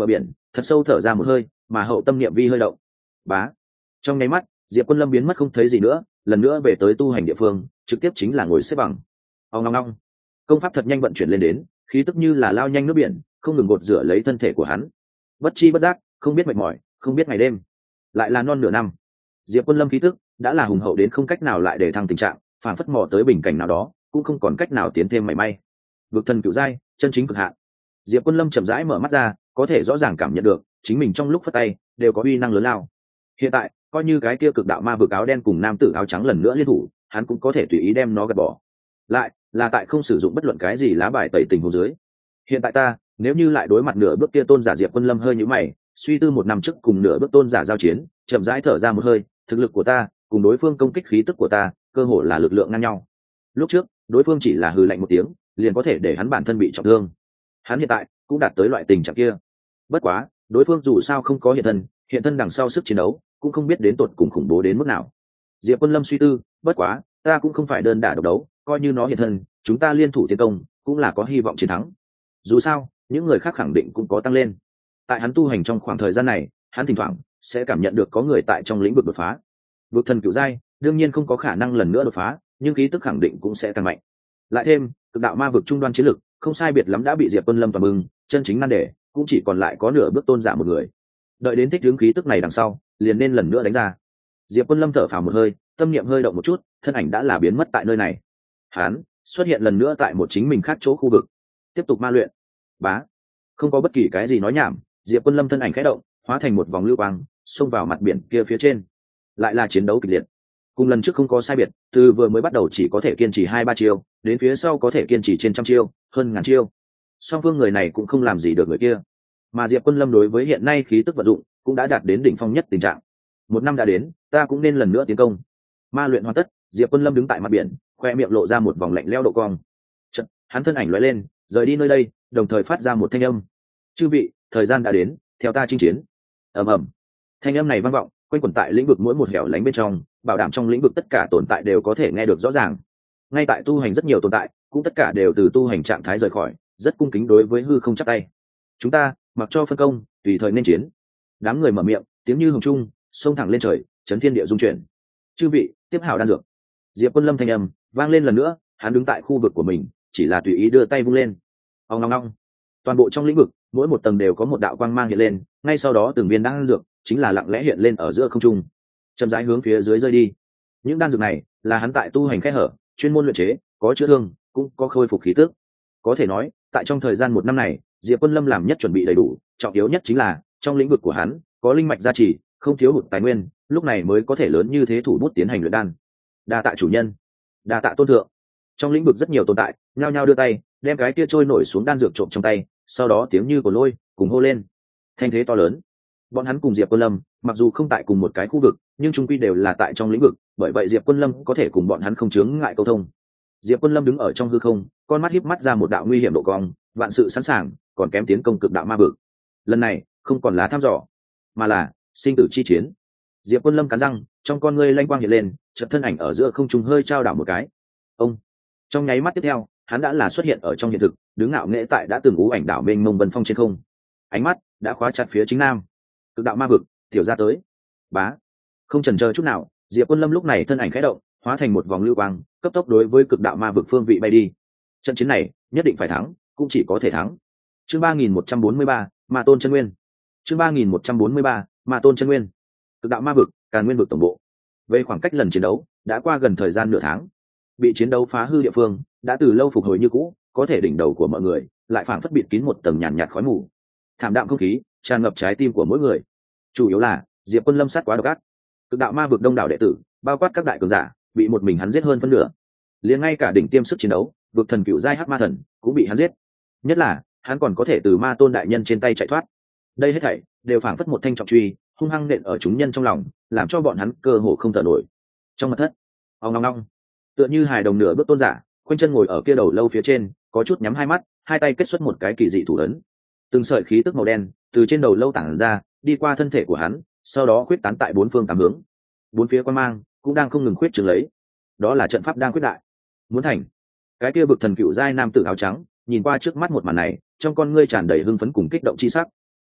thật sâu thở ra một hơi, mà hậu tâm niệm vi hơi động. Bá. Trong nháy mắt, Diệp Quân Lâm biến mất không thấy gì nữa, lần nữa về tới tu hành địa phương, trực tiếp chính là ngồi xếp bằng. Ong ong ong. Công pháp thật nhanh vận chuyển lên đến, khí tức như là lao nhanh nước biển, không ngừng gột rửa lấy thân thể của hắn. Bất chi bất giác, không biết mệt mỏi, không biết ngày đêm. Lại là non nửa năm. Diệp Quân Lâm khí tức đã là hùng hậu đến không cách nào lại để thăng tình trạng, phản phất mò tới bình cảnh nào đó, cũng không còn cách nào tiến thêm mảy may. Vực thần cửu giai, chân chính cực hạn. Diệp Quân Lâm chậm rãi mở mắt ra, có thể rõ ràng cảm nhận được, chính mình trong lúc phất tay đều có uy năng lớn lao. Hiện tại, coi như cái kia cực đạo ma vực áo đen cùng nam tử áo trắng lần nữa liên thủ, hắn cũng có thể tùy ý đem nó gạt bỏ. Lại là tại không sử dụng bất luận cái gì lá bài tẩy tình huống dưới. Hiện tại ta, nếu như lại đối mặt nửa bước kia tôn giả, Diệp Quân Lâm hơi nhíu mày, suy tư một năm trước cùng nửa bước tôn giả giao chiến, chậm rãi thở ra một hơi, thực lực của ta cùng đối phương công kích khí tức của ta, cơ hồ là lực lượng ngang nhau. Lúc trước, đối phương chỉ là hừ lạnh một tiếng, liền có thể để hắn bản thân bị trọng thương. Hắn hiện tại cũng đạt tới loại tình trạng kia. Bất quá, đối phương dù sao không có hiện thân đằng sau sức chiến đấu cũng không biết đến tột cùng khủng bố đến mức nào. Diệp Quân Lâm suy tư, bất quá, ta cũng không phải đơn đả độc đấu, coi như nó hiện thân, chúng ta liên thủ tiến công, cũng là có hy vọng chiến thắng. Dù sao, những người khác khẳng định cũng có tăng lên. Tại hắn tu hành trong khoảng thời gian này, hắn thỉnh thoảng sẽ cảm nhận được có người tại trong lĩnh vực đột phá. Vực thần cửu giai, đương nhiên không có khả năng lần nữa đột phá, nhưng khí tức khẳng định cũng sẽ tăng mạnh. Lại thêm, cực đạo ma vực trung đoan chiến lực, không sai biệt lắm đã bị Diệp Quân Lâm toàn bừng, chân chính nan đề, cũng chỉ còn lại có nửa bước tôn giả một người. Đợi đến thích ứng khí tức này đằng sau, liền nên lần nữa đánh ra. Diệp Quân Lâm thở phào một hơi, tâm niệm hơi động một chút, thân ảnh đã là biến mất tại nơi này. Hắn xuất hiện lần nữa tại một chính mình khác chỗ khu vực, tiếp tục ma luyện. Bá, không có bất kỳ cái gì nói nhảm, Diệp Quân Lâm thân ảnh khẽ động, hóa thành một vòng lưu quang, xông vào mặt biển kia phía trên. Lại là chiến đấu kịch liệt. Cùng lần trước không có sai biệt, từ vừa mới bắt đầu chỉ có thể kiên trì 2-3 chiêu, đến phía sau có thể kiên trì trên trăm chiêu, hơn ngàn chiêu. Song phương người này cũng không làm gì được người kia. Mà Diệp Quân Lâm đối với hiện nay khí tức vận dụng cũng đã đạt đến đỉnh phong nhất tình trạng. Một năm đã đến, ta cũng nên lần nữa tiến công. Ma luyện hoàn tất, Diệp Quân Lâm đứng tại mặt biển, khoe miệng lộ ra một vòng lạnh lẽo độ cong. Chợt, hắn thân ảnh lóe lên, rời đi nơi đây, đồng thời phát ra một thanh âm. Chư vị, thời gian đã đến, theo ta chinh chiến. Ầm ầm. Thanh âm này vang vọng, quanh quẩn tại lĩnh vực mỗi một hẻo lánh bên trong, bảo đảm trong lĩnh vực tất cả tồn tại đều có thể nghe được rõ ràng. Ngay tại tu hành rất nhiều tồn tại, cũng tất cả đều từ tu hành trạng thái rời khỏi, rất cung kính đối với hư không chắp tay. Chúng ta mặc cho phân công, tùy thời nên chiến. Đám người mở miệng, tiếng như hồng trung, xông thẳng lên trời, chấn thiên địa dung chuyển. Chư vị, tiếp hảo đan dược. Diệp Quân Lâm thanh âm vang lên lần nữa, hắn đứng tại khu vực của mình, chỉ là tùy ý đưa tay vung lên. Ong ong ong. Toàn bộ trong lĩnh vực, mỗi một tầng đều có một đạo quang mang hiện lên, ngay sau đó từng viên đan dược chính là lặng lẽ hiện lên ở giữa không trung, chậm rãi hướng phía dưới rơi đi. Những đan dược này là hắn tại tu hành kẽ hở, chuyên môn luyện chế, có chữa thương, cũng có khôi phục khí tức. Có thể nói, tại trong thời gian một năm này, Diệp Quân Lâm làm nhất chuẩn bị đầy đủ, trọng yếu nhất chính là trong lĩnh vực của hắn có linh mạch gia trì, không thiếu hụt tài nguyên, lúc này mới có thể lớn như thế thủ bút tiến hành luyện đan. Đa tạ chủ nhân, đa tạ tôn thượng. Trong lĩnh vực rất nhiều tồn tại, nhao nhao đưa tay, đem cái kia trôi nổi xuống đan dược trộm trong tay, sau đó tiếng như của lôi cùng hô lên. Thanh thế to lớn. Bọn hắn cùng Diệp Quân Lâm, mặc dù không tại cùng một cái khu vực, nhưng chung quy đều là tại trong lĩnh vực, bởi vậy Diệp Quân Lâm có thể cùng bọn hắn không chướng ngại câu thông. Diệp Quân Lâm đứng ở trong hư không, con mắt híp mắt ra một đạo nguy hiểm độ cong, vạn sự sẵn sàng, còn kém tiến công cực đạo ma vực. Lần này, không còn là thăm dò, mà là sinh tử chi chiến. Diệp Quân Lâm cắn răng, trong con ngươi lanh quang hiện lên, chợt thân ảnh ở giữa không trung hơi trao đảo một cái. Ông. Trong nháy mắt tiếp theo, hắn đã là xuất hiện ở trong hiện thực, đứng ngạo nghễ tại đã từng ú ảnh đảo mênh mông vân phong trên không. Ánh mắt đã khóa chặt phía chính nam. Cực đạo ma vực, tiểu ra tới. Bá. Không chần chờ chút nào, Diệp Quân Lâm lúc này thân ảnh khẽ động, hóa thành một vòng lưu quang, cấp tốc đối với cực đạo ma vực phương vị bay đi. Trận chiến này, nhất định phải thắng, cũng chỉ có thể thắng. Chương 3143, Ma Tôn chân nguyên. Chương 3143, Ma Tôn chân nguyên. Cực đạo ma vực, Càn Nguyên vực tổng bộ. Về khoảng cách lần chiến đấu, đã qua gần thời gian nửa tháng. Bị chiến đấu phá hư địa phương, đã từ lâu phục hồi như cũ, có thể đỉnh đầu của mọi người lại phảng phất bịt kín một tầng nhàn nhạt khói mù. Thảm đạm không khí tràn ngập trái tim của mỗi người. Chủ yếu là Diệp Quân Lâm sát quá độc ác. Cực đạo ma vực đông đảo đệ tử, bao quát các đại cường giả, bị một mình hắn giết hơn phân nửa. Liền ngay cả đỉnh tiêm sức chiến đấu, vực thần cựu giai hắc ma thần cũng bị hắn giết. Nhất là hắn còn có thể từ Ma Tôn đại nhân trên tay chạy thoát. Đây hết thảy đều phảng phất một thanh trọng truy, hung hăng nện ở chúng nhân trong lòng, làm cho bọn hắn cơ hồ không thở nổi. Trong mật thất, ong ong ong, tựa như hài đồng nửa bước tôn giả, khoanh chân ngồi ở kia đầu lâu phía trên, có chút nhắm hai mắt, hai tay kết xuất một cái kỳ dị thủ ấn. Từng sợi khí tức màu đen từ trên đầu lâu tản ra, đi qua thân thể của hắn, sau đó khuyết tán tại bốn phương tám hướng. Bốn phía quan mang cũng đang không ngừng khuyết trương lấy. Đó là trận pháp đang quyết đại. Muốn thành. Cái kia bực thần cựu giai nam tử áo trắng, nhìn qua trước mắt một màn này, trong con ngươi tràn đầy hưng phấn cùng kích động chi sắc.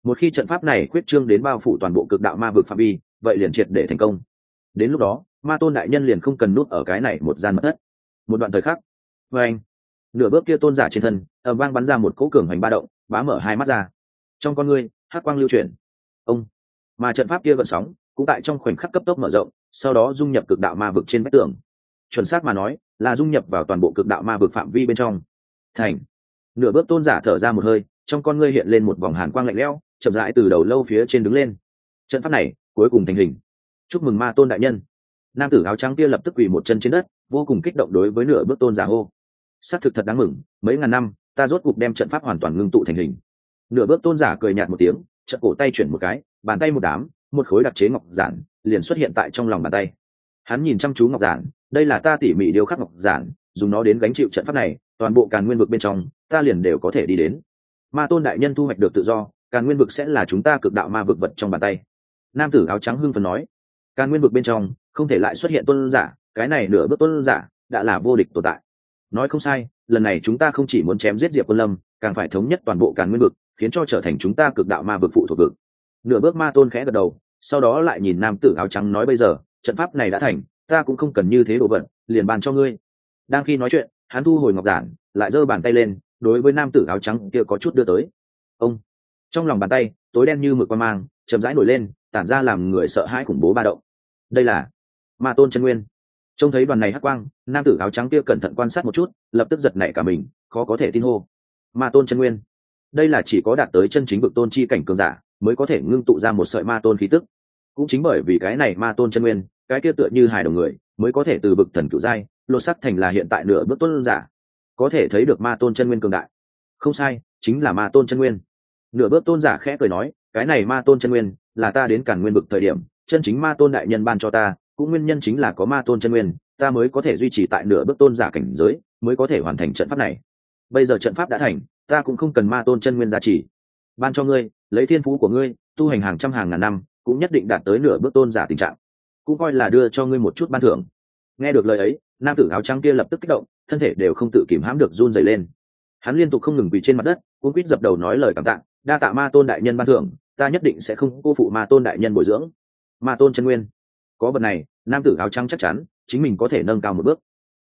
Một khi trận pháp này khuyết trương đến bao phủ toàn bộ cực đạo ma vực phạm vi, vậy liền triệt để thành công. Đến lúc đó ma tôn đại nhân liền không cần nút ở cái này một gian mật thất. Một đoạn thời khắc, vê anh, nửa bước kia tôn giả trên thân ầm vang bắn ra một cỗ cường hành ba động, bá mở hai mắt ra, trong con ngươi hắc quang lưu chuyển. Ông, mà trận pháp kia gợn sóng cũng tại trong khoảnh khắc cấp tốc mở rộng, sau đó dung nhập cực đạo ma vực trên vách tường. Chuẩn xác mà nói là dung nhập vào toàn bộ cực đạo ma vực phạm vi bên trong. Thành. Nửa bước tôn giả thở ra một hơi, trong con ngươi hiện lên một vòng hàn quang lạnh lẽo, chậm rãi từ đầu lâu phía trên đứng lên. Trận pháp này cuối cùng thành hình. Chúc mừng ma tôn đại nhân. Nam tử áo trắng kia lập tức quỳ một chân trên đất, vô cùng kích động đối với nửa bước tôn giả hô. Xác thực thật đáng mừng, mấy ngàn năm ta rốt cục đem trận pháp hoàn toàn ngưng tụ thành hình. Nửa bước tôn giả cười nhạt một tiếng, chợt cổ tay chuyển một cái, bàn tay một đám, một khối đặc chế ngọc giản liền xuất hiện tại trong lòng bàn tay. Hắn nhìn chăm chú ngọc giản, đây là ta tỉ mỉ điêu khắc ngọc giản, dùng nó đến gánh chịu trận pháp này, toàn bộ Càn Nguyên vực bên trong ta liền đều có thể đi đến. Ma tôn đại nhân thu hoạch được tự do, Càn Nguyên vực sẽ là chúng ta cực đạo ma vực vật trong bàn tay. Nam tử áo trắng hưng phấn nói. Càn Nguyên vực bên trong không thể lại xuất hiện tôn giả, cái này nửa bước tôn giả đã là vô địch tồn tại. Nói không sai, lần này chúng ta không chỉ muốn chém giết Diệp Quân Lâm, càng phải thống nhất toàn bộ Càn Nguyên vực, khiến cho trở thành chúng ta cực đạo ma vực phụ thuộc vực. Nửa bước ma tôn khẽ gật đầu, sau đó lại nhìn nam tử áo trắng nói, bây giờ trận pháp này đã thành, ta cũng không cần như thế đồ vật, liền bàn cho ngươi. Đang khi nói chuyện, hắn thu hồi ngọc giản, lại giơ bàn tay lên, đối với nam tử áo trắng kia có chút đưa tới. Ông, trong lòng bàn tay tối đen như mực qua mang, chậm rãi nổi lên, tản ra làm người sợ hãi khủng bố ba động. Đây là ma tôn chân nguyên. Trông thấy đoàn này hắc quang, nam tử áo trắng kia cẩn thận quan sát một chút, lập tức giật nảy cả mình, khó có thể tin hô. Ma tôn chân nguyên, đây là chỉ có đạt tới chân chính vực tôn chi cảnh cường giả mới có thể ngưng tụ ra một sợi ma tôn khí tức. Cũng chính bởi vì cái này ma tôn chân nguyên, cái kia tựa như hài đồng người, mới có thể từ vực thần cửu giai lột sắc thành là hiện tại nửa bước tôn giả. Có thể thấy được ma tôn chân nguyên cường đại. Không sai, chính là ma tôn chân nguyên. Nửa bước tôn giả khẽ cười nói, cái này ma tôn chân nguyên là ta đến Càn Nguyên vực thời điểm chân chính ma tôn đại nhân ban cho ta, cũng nguyên nhân chính là có ma tôn chân nguyên, ta mới có thể duy trì tại nửa bước tôn giả cảnh giới, mới có thể hoàn thành trận pháp này. Bây giờ trận pháp đã thành, ta cũng không cần ma tôn chân nguyên gia trì, ban cho ngươi, lấy thiên phú của ngươi tu hành hàng trăm hàng ngàn năm cũng nhất định đạt tới nửa bước tôn giả tình trạng, cũng coi là đưa cho ngươi một chút ban thưởng. Nghe được lời ấy, nam tử áo trắng kia lập tức kích động, thân thể đều không tự kìm hãm được run rẩy lên. Hắn liên tục không ngừng quỳ trên mặt đất, cuống quýt dập đầu nói lời cảm tạ, đa tạ ma tôn đại nhân ban thưởng, ta nhất định sẽ không cô phụ ma tôn đại nhân bồi dưỡng. Ma tôn chân nguyên, có vật này, nam tử áo trắng chắc chắn chính mình có thể nâng cao một bước.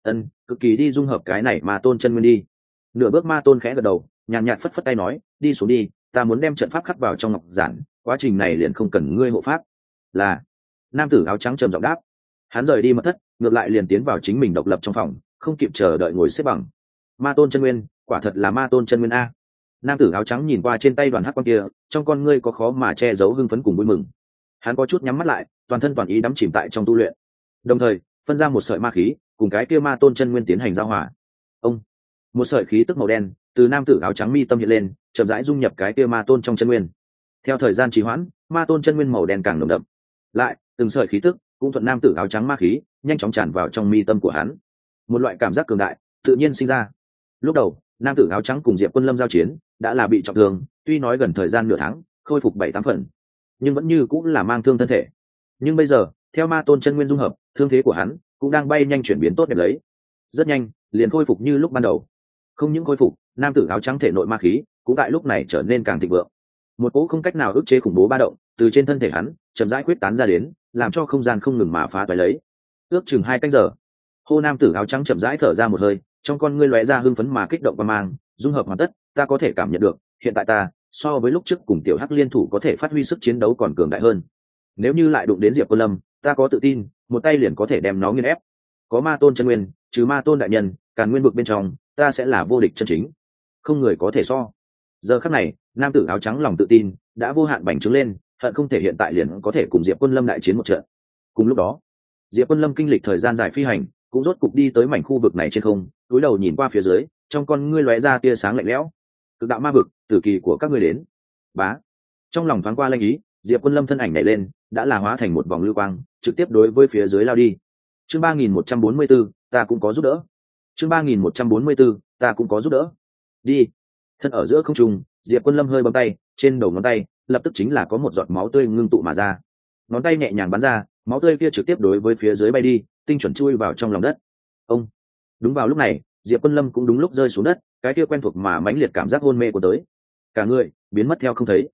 Cực kỳ đi dung hợp cái này ma tôn chân nguyên đi. Nửa bước ma tôn khẽ gật đầu, nhàn nhạt phất phất tay nói, đi xuống đi, ta muốn đem trận pháp khắc vào trong ngọc giản, quá trình này liền không cần ngươi hộ pháp. Là. Nam tử áo trắng trầm giọng đáp. Hắn rời đi mật thất, ngược lại liền tiến vào chính mình độc lập trong phòng, không kịp chờ đợi ngồi xếp bằng. Ma tôn chân nguyên, quả thật là ma tôn chân nguyên a. Nam tử áo trắng nhìn qua trên tay đoàn hắc quang kia, trong con ngươi có khó mà che giấu hưng phấn cùng vui mừng. Hắn có chút nhắm mắt lại, toàn thân toàn ý đắm chìm tại trong tu luyện, đồng thời phân ra một sợi ma khí cùng cái kia ma tôn chân nguyên tiến hành giao hòa. Ông, một sợi khí tức màu đen từ nam tử áo trắng mi tâm hiện lên, chậm rãi dung nhập cái kia ma tôn trong chân nguyên. Theo thời gian trì hoãn, ma tôn chân nguyên màu đen càng nồng đậm, lại từng sợi khí tức cũng thuận nam tử áo trắng ma khí nhanh chóng tràn vào trong mi tâm của hắn. Một loại cảm giác cường đại tự nhiên sinh ra. Lúc đầu nam tử áo trắng cùng Diệp Quân Lâm giao chiến đã là bị trọng thương, tuy nói gần thời gian nửa tháng khôi phục 7-8 phần, nhưng vẫn như cũng là mang thương thân thể. Nhưng bây giờ theo ma tôn chân nguyên dung hợp, thương thế của hắn cũng đang bay nhanh chuyển biến tốt đẹp lấy, rất nhanh liền khôi phục như lúc ban đầu. Không những khôi phục, nam tử áo trắng thể nội ma khí cũng tại lúc này trở nên càng thịnh vượng. Một cỗ không cách nào ức chế khủng bố ba động từ trên thân thể hắn chậm rãi quyết tán ra đến, làm cho không gian không ngừng mà phá toái lấy. Ước chừng 2 canh giờ, hô nam tử áo trắng chậm rãi thở ra một hơi, trong con ngươi lóe ra hưng phấn mà kích động và mang, dung hợp hoàn tất, ta có thể cảm nhận được, hiện tại ta so với lúc trước cùng tiểu hắc liên thủ có thể phát huy sức chiến đấu còn cường đại hơn. Nếu như lại đụng đến Diệp Quân Lâm, ta có tự tin một tay liền có thể đem nó nghiền ép. Có ma tôn chân nguyên, trừ ma tôn đại nhân, Càn Nguyên vực bên trong ta sẽ là vô địch chân chính, không người có thể so. Giờ khắc này nam tử áo trắng lòng tự tin đã vô hạn bành trướng lên, hận không thể hiện tại liền có thể cùng Diệp Quân Lâm đại chiến một trận. Cùng lúc đó Diệp Quân Lâm kinh lịch thời gian dài phi hành, cũng rốt cục đi tới mảnh khu vực này trên không, cúi đầu nhìn qua phía dưới, trong con ngươi lóe ra tia sáng lạnh lẽo. Cực đạo ma vực, tử kỳ của các ngươi đến. Bá. Trong lòng thoáng qua lanh ý, Diệp Quân Lâm thân ảnh nhảy lên, đã là hóa thành một vòng lưu quang, trực tiếp đối với phía dưới lao đi. Chương 3144, ta cũng có giúp đỡ. Chương 3144, ta cũng có giúp đỡ. Đi. Thân ở giữa không trung, Diệp Quân Lâm hơi bấm tay, trên đầu ngón tay lập tức chính là có một giọt máu tươi ngưng tụ mà ra. Ngón tay nhẹ nhàng bắn ra, máu tươi kia trực tiếp đối với phía dưới bay đi, tinh chuẩn chui vào trong lòng đất. Ông. Đúng vào lúc này, Diệp Quân Lâm cũng đúng lúc rơi xuống đất, cái kia quen thuộc mà mãnh liệt cảm giác hôn mê của tới, cả người biến mất theo không thấy.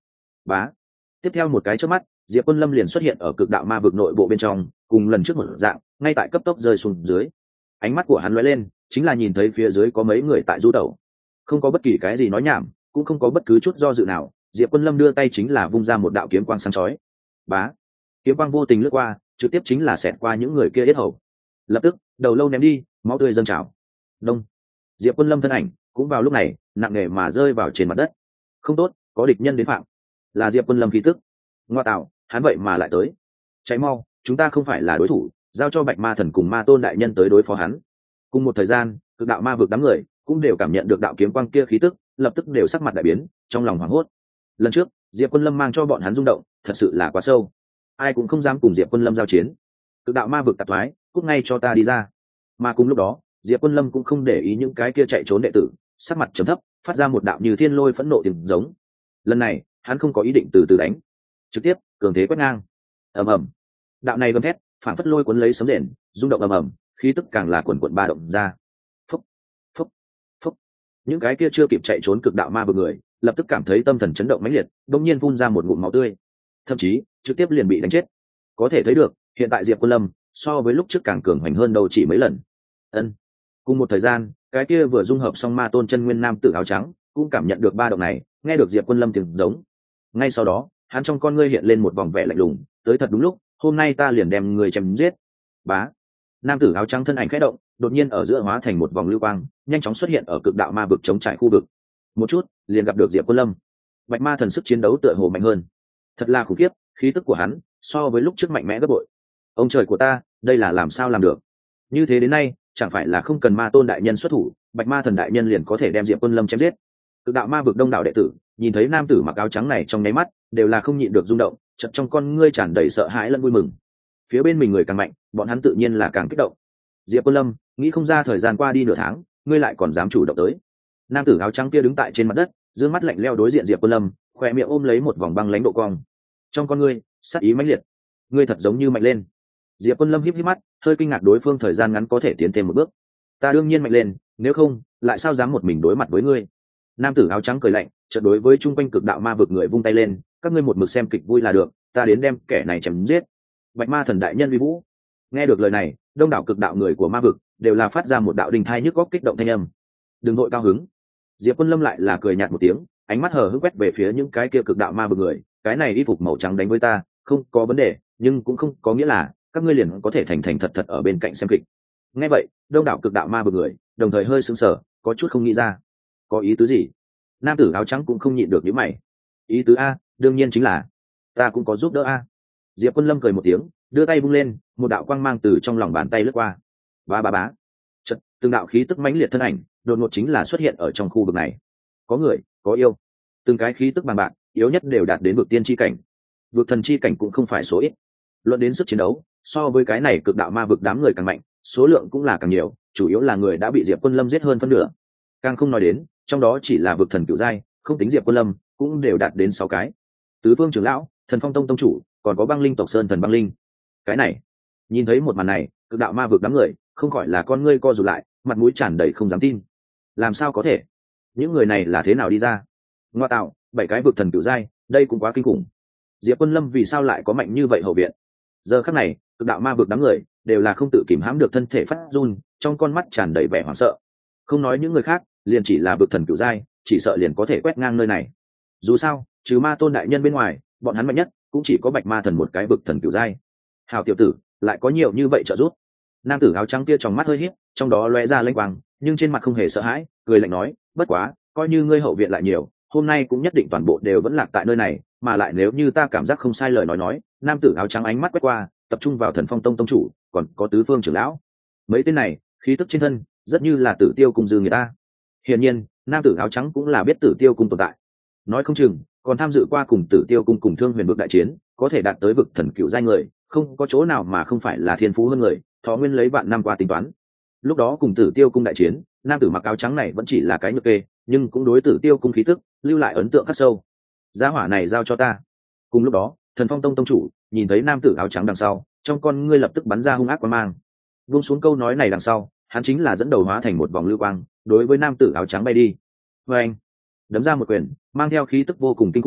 Bá. Tiếp theo một cái chớp mắt, Diệp Quân Lâm liền xuất hiện ở cực đạo ma vực nội bộ bên trong, cùng lần trước một dạng, ngay tại cấp tốc rơi xuống dưới. Ánh mắt của hắn lóe lên, chính là nhìn thấy phía dưới có mấy người tại du tẩu. Không có bất kỳ cái gì nói nhảm, cũng không có bất cứ chút do dự nào, Diệp Quân Lâm đưa tay chính là vung ra một đạo kiếm quang sáng chói. Bá. Kiếm quang vô tình lướt qua, trực tiếp chính là xẹt qua những người kia yết hầu. Lập tức, đầu lâu ném đi, máu tươi dâng trào. Đông. Diệp Quân Lâm thân ảnh cũng vào lúc này nặng nề mà rơi vào trên mặt đất. Không tốt, có địch nhân đến phạm. Là Diệp Quân Lâm khí tức. Ngoa tạo, hắn vậy mà lại tới. Cháy mau, chúng ta không phải là đối thủ, giao cho Bạch Ma Thần cùng Ma Tôn đại nhân tới đối phó hắn. Cùng một thời gian, cực đạo ma vực đám người cũng đều cảm nhận được đạo kiếm quang kia khí tức, lập tức đều sắc mặt đại biến, trong lòng hoảng hốt. Lần trước, Diệp Quân Lâm mang cho bọn hắn rung động, thật sự là quá sâu. Ai cũng không dám cùng Diệp Quân Lâm giao chiến. Cực đạo ma vực tạp thoái, cút ngay cho ta đi ra. Mà cùng lúc đó, Diệp Quân Lâm cũng không để ý những cái kia chạy trốn đệ tử, sắc mặt trầm thấp, phát ra một đạo như thiên lôi phẫn nộ tiếng giống. Lần này, hắn không có ý định từ từ đánh, trực tiếp cường thế quét ngang. Ầm ầm. Đạo này gầm thét, phản phất lôi cuốn lấy sấm rền, rung động ầm ầm, khí tức càng là quần quần ba động ra. Phúc, phúc, phúc. Những cái kia chưa kịp chạy trốn cực đạo ma vực người, lập tức cảm thấy tâm thần chấn động mãnh liệt, đột nhiên phun ra một ngụm máu tươi, thậm chí trực tiếp liền bị đánh chết. Có thể thấy được, hiện tại Diệp Quân Lâm so với lúc trước càng cường hoành hơn đâu chỉ mấy lần. Ân. Cùng một thời gian, cái kia vừa dung hợp xong Ma Tôn chân nguyên nam tử áo trắng cũng cảm nhận được ba động này, nghe được Diệp Quân Lâm tiếng giống. Ngay sau đó, hắn trong con ngươi hiện lên một vòng vẻ lạnh lùng, tới thật đúng lúc, hôm nay ta liền đem người chém giết. Bá. Nam tử áo trắng thân ảnh khẽ động, đột nhiên ở giữa hóa thành một vòng lưu quang, nhanh chóng xuất hiện ở cực đạo ma vực chống trải khu vực. Một chút, liền gặp được Diệp Quân Lâm. Bạch Ma Thần sức chiến đấu tựa hồ mạnh hơn. Thật là khủng khiếp, khí tức của hắn so với lúc trước mạnh mẽ gấp bội. Ông trời của ta, đây là làm sao làm được? Như thế đến nay, chẳng phải là không cần Ma Tôn đại nhân xuất thủ, Bạch Ma Thần đại nhân liền có thể đem Diệp Quân Lâm chém giết. Cực đạo ma vực đông đảo đệ tử, nhìn thấy nam tử mặc áo trắng này trong nháy mắt, đều là không nhịn được rung động, chợt trong con ngươi tràn đầy sợ hãi lẫn vui mừng. Phía bên mình người càng mạnh, bọn hắn tự nhiên là càng kích động. Diệp Quân Lâm, nghĩ không ra thời gian qua đi nửa tháng, ngươi lại còn dám chủ động tới. Nam tử áo trắng kia đứng tại trên mặt đất, dương mắt lạnh lẽo đối diện Diệp Quân Lâm, khóe miệng ôm lấy một vòng băng lãnh độ cong. Trong con ngươi, sát ý mãnh liệt. Ngươi thật giống như mạnh lên. Diệp Quân Lâm híp híp mắt, hơi kinh ngạc đối phương thời gian ngắn có thể tiến thêm một bước. Ta đương nhiên mạnh lên, nếu không, lại sao dám một mình đối mặt với ngươi? Nam tử áo trắng cười lạnh, chợt đối với trung quanh cực đạo ma vực người vung tay lên, các ngươi một mực xem kịch vui là được, ta đến đem kẻ này chém giết. Bạch Ma Thần đại nhân uy vũ. Nghe được lời này, đông đảo cực đạo người của ma vực đều là phát ra một đạo đình thai nhức góc kích động thanh âm. Đừng vội cao hứng. Diệp Quân Lâm lại là cười nhạt một tiếng, ánh mắt hờ hững quét về phía những cái kia cực đạo ma vực người, cái này y phục màu trắng đánh với ta, không có vấn đề, nhưng cũng không có nghĩa là các ngươi liền có thể thành thành thật thật ở bên cạnh xem kịch. Nghe vậy, đông đảo cực đạo ma vực người đồng thời hơi sững sờ, có chút không nghĩ ra, có ý tứ gì? Nam tử áo trắng cũng không nhịn được nhíu mày. Ý tứ a, đương nhiên chính là ta cũng có giúp đỡ a. Diệp Quân Lâm cười một tiếng, đưa tay vung lên, một đạo quang mang từ trong lòng bàn tay lướt qua. Bá bá bá. Chợt, từng đạo khí tức mãnh liệt thân ảnh, đột ngột chính là xuất hiện ở trong khu vực này. Có người, có yêu. Từng cái khí tức bằng bạc, yếu nhất đều đạt đến vực tiên chi cảnh. Vực thần chi cảnh cũng không phải số ít. Luận đến sức chiến đấu, so với cái này cực đạo ma vực đám người càng mạnh, số lượng cũng là càng nhiều, chủ yếu là người đã bị Diệp Quân Lâm giết hơn phân nửa. Càng không nói đến, trong đó chỉ là vực thần cửu giai, không tính Diệp Quân Lâm, cũng đều đạt đến 6 cái. Tứ Phương trưởng lão, Thần Phong tông tông chủ, còn có băng linh tộc Sơn Thần băng linh. Cái này, nhìn thấy một màn này, cực đạo ma vực đám người không khỏi là con ngươi co rụt lại, mặt mũi tràn đầy không dám tin. Làm sao có thể? Những người này là thế nào đi ra? Ngoa tạo, 7 cái vực thần cửu giai, đây cũng quá kinh khủng. Diệp Quân Lâm vì sao lại có mạnh như vậy hậu viện? Giờ khắc này, cực đạo ma vực đám người đều là không tự kìm hãm được thân thể phát run, trong con mắt tràn đầy vẻ hoảng sợ. Không nói những người khác, liền chỉ là vực thần cửu giai, chỉ sợ liền có thể quét ngang nơi này. Dù sao, trừ Ma Tôn đại nhân bên ngoài, bọn hắn mạnh nhất cũng chỉ có Bạch Ma Thần một cái vực thần cửu giai. Hào tiểu tử, lại có nhiều như vậy trợ giúp. Nam tử áo trắng kia trong mắt hơi híp, trong đó lóe ra lênh quang, nhưng trên mặt không hề sợ hãi, cười lạnh nói, bất quá, coi như ngươi hậu viện lại nhiều, hôm nay cũng nhất định toàn bộ đều vẫn lạc tại nơi này, mà lại nếu như ta cảm giác không sai lời nói, nam tử áo trắng ánh mắt quét qua, tập trung vào Thần Phong tông tông chủ, còn có Tứ Phương trưởng lão. Mấy tên này, khí tức trên thân, rất như là Tử Tiêu cung dư người ta. Hiển nhiên, nam tử áo trắng cũng là biết Tử Tiêu cung tồn tại. Nói không chừng, còn tham dự qua cùng Tử Tiêu cung cùng Thương Huyền vực đại chiến, có thể đạt tới vực thần cửu giai người, không có chỗ nào mà không phải là thiên phú hơn người, thọ nguyên lấy vạn năm qua tính toán. Lúc đó cùng Tử Tiêu cung đại chiến, nam tử mặc áo trắng này vẫn chỉ là cái nhược kê, nhưng cũng đối Tử Tiêu cung khí tức lưu lại ấn tượng khắc sâu. Giá hỏa này giao cho ta. Cùng lúc đó, Thần Phong tông tông chủ nhìn thấy nam tử áo trắng đằng sau, trong con ngươi lập tức bắn ra hung ác quang mang. Buông xuống câu nói này đằng sau, hắn chính là dẫn đầu hóa thành một vòng lưu quang, đối với nam tử áo trắng bay đi. Và anh đấm ra một quyền, mang theo khí tức vô cùng kinh khủng,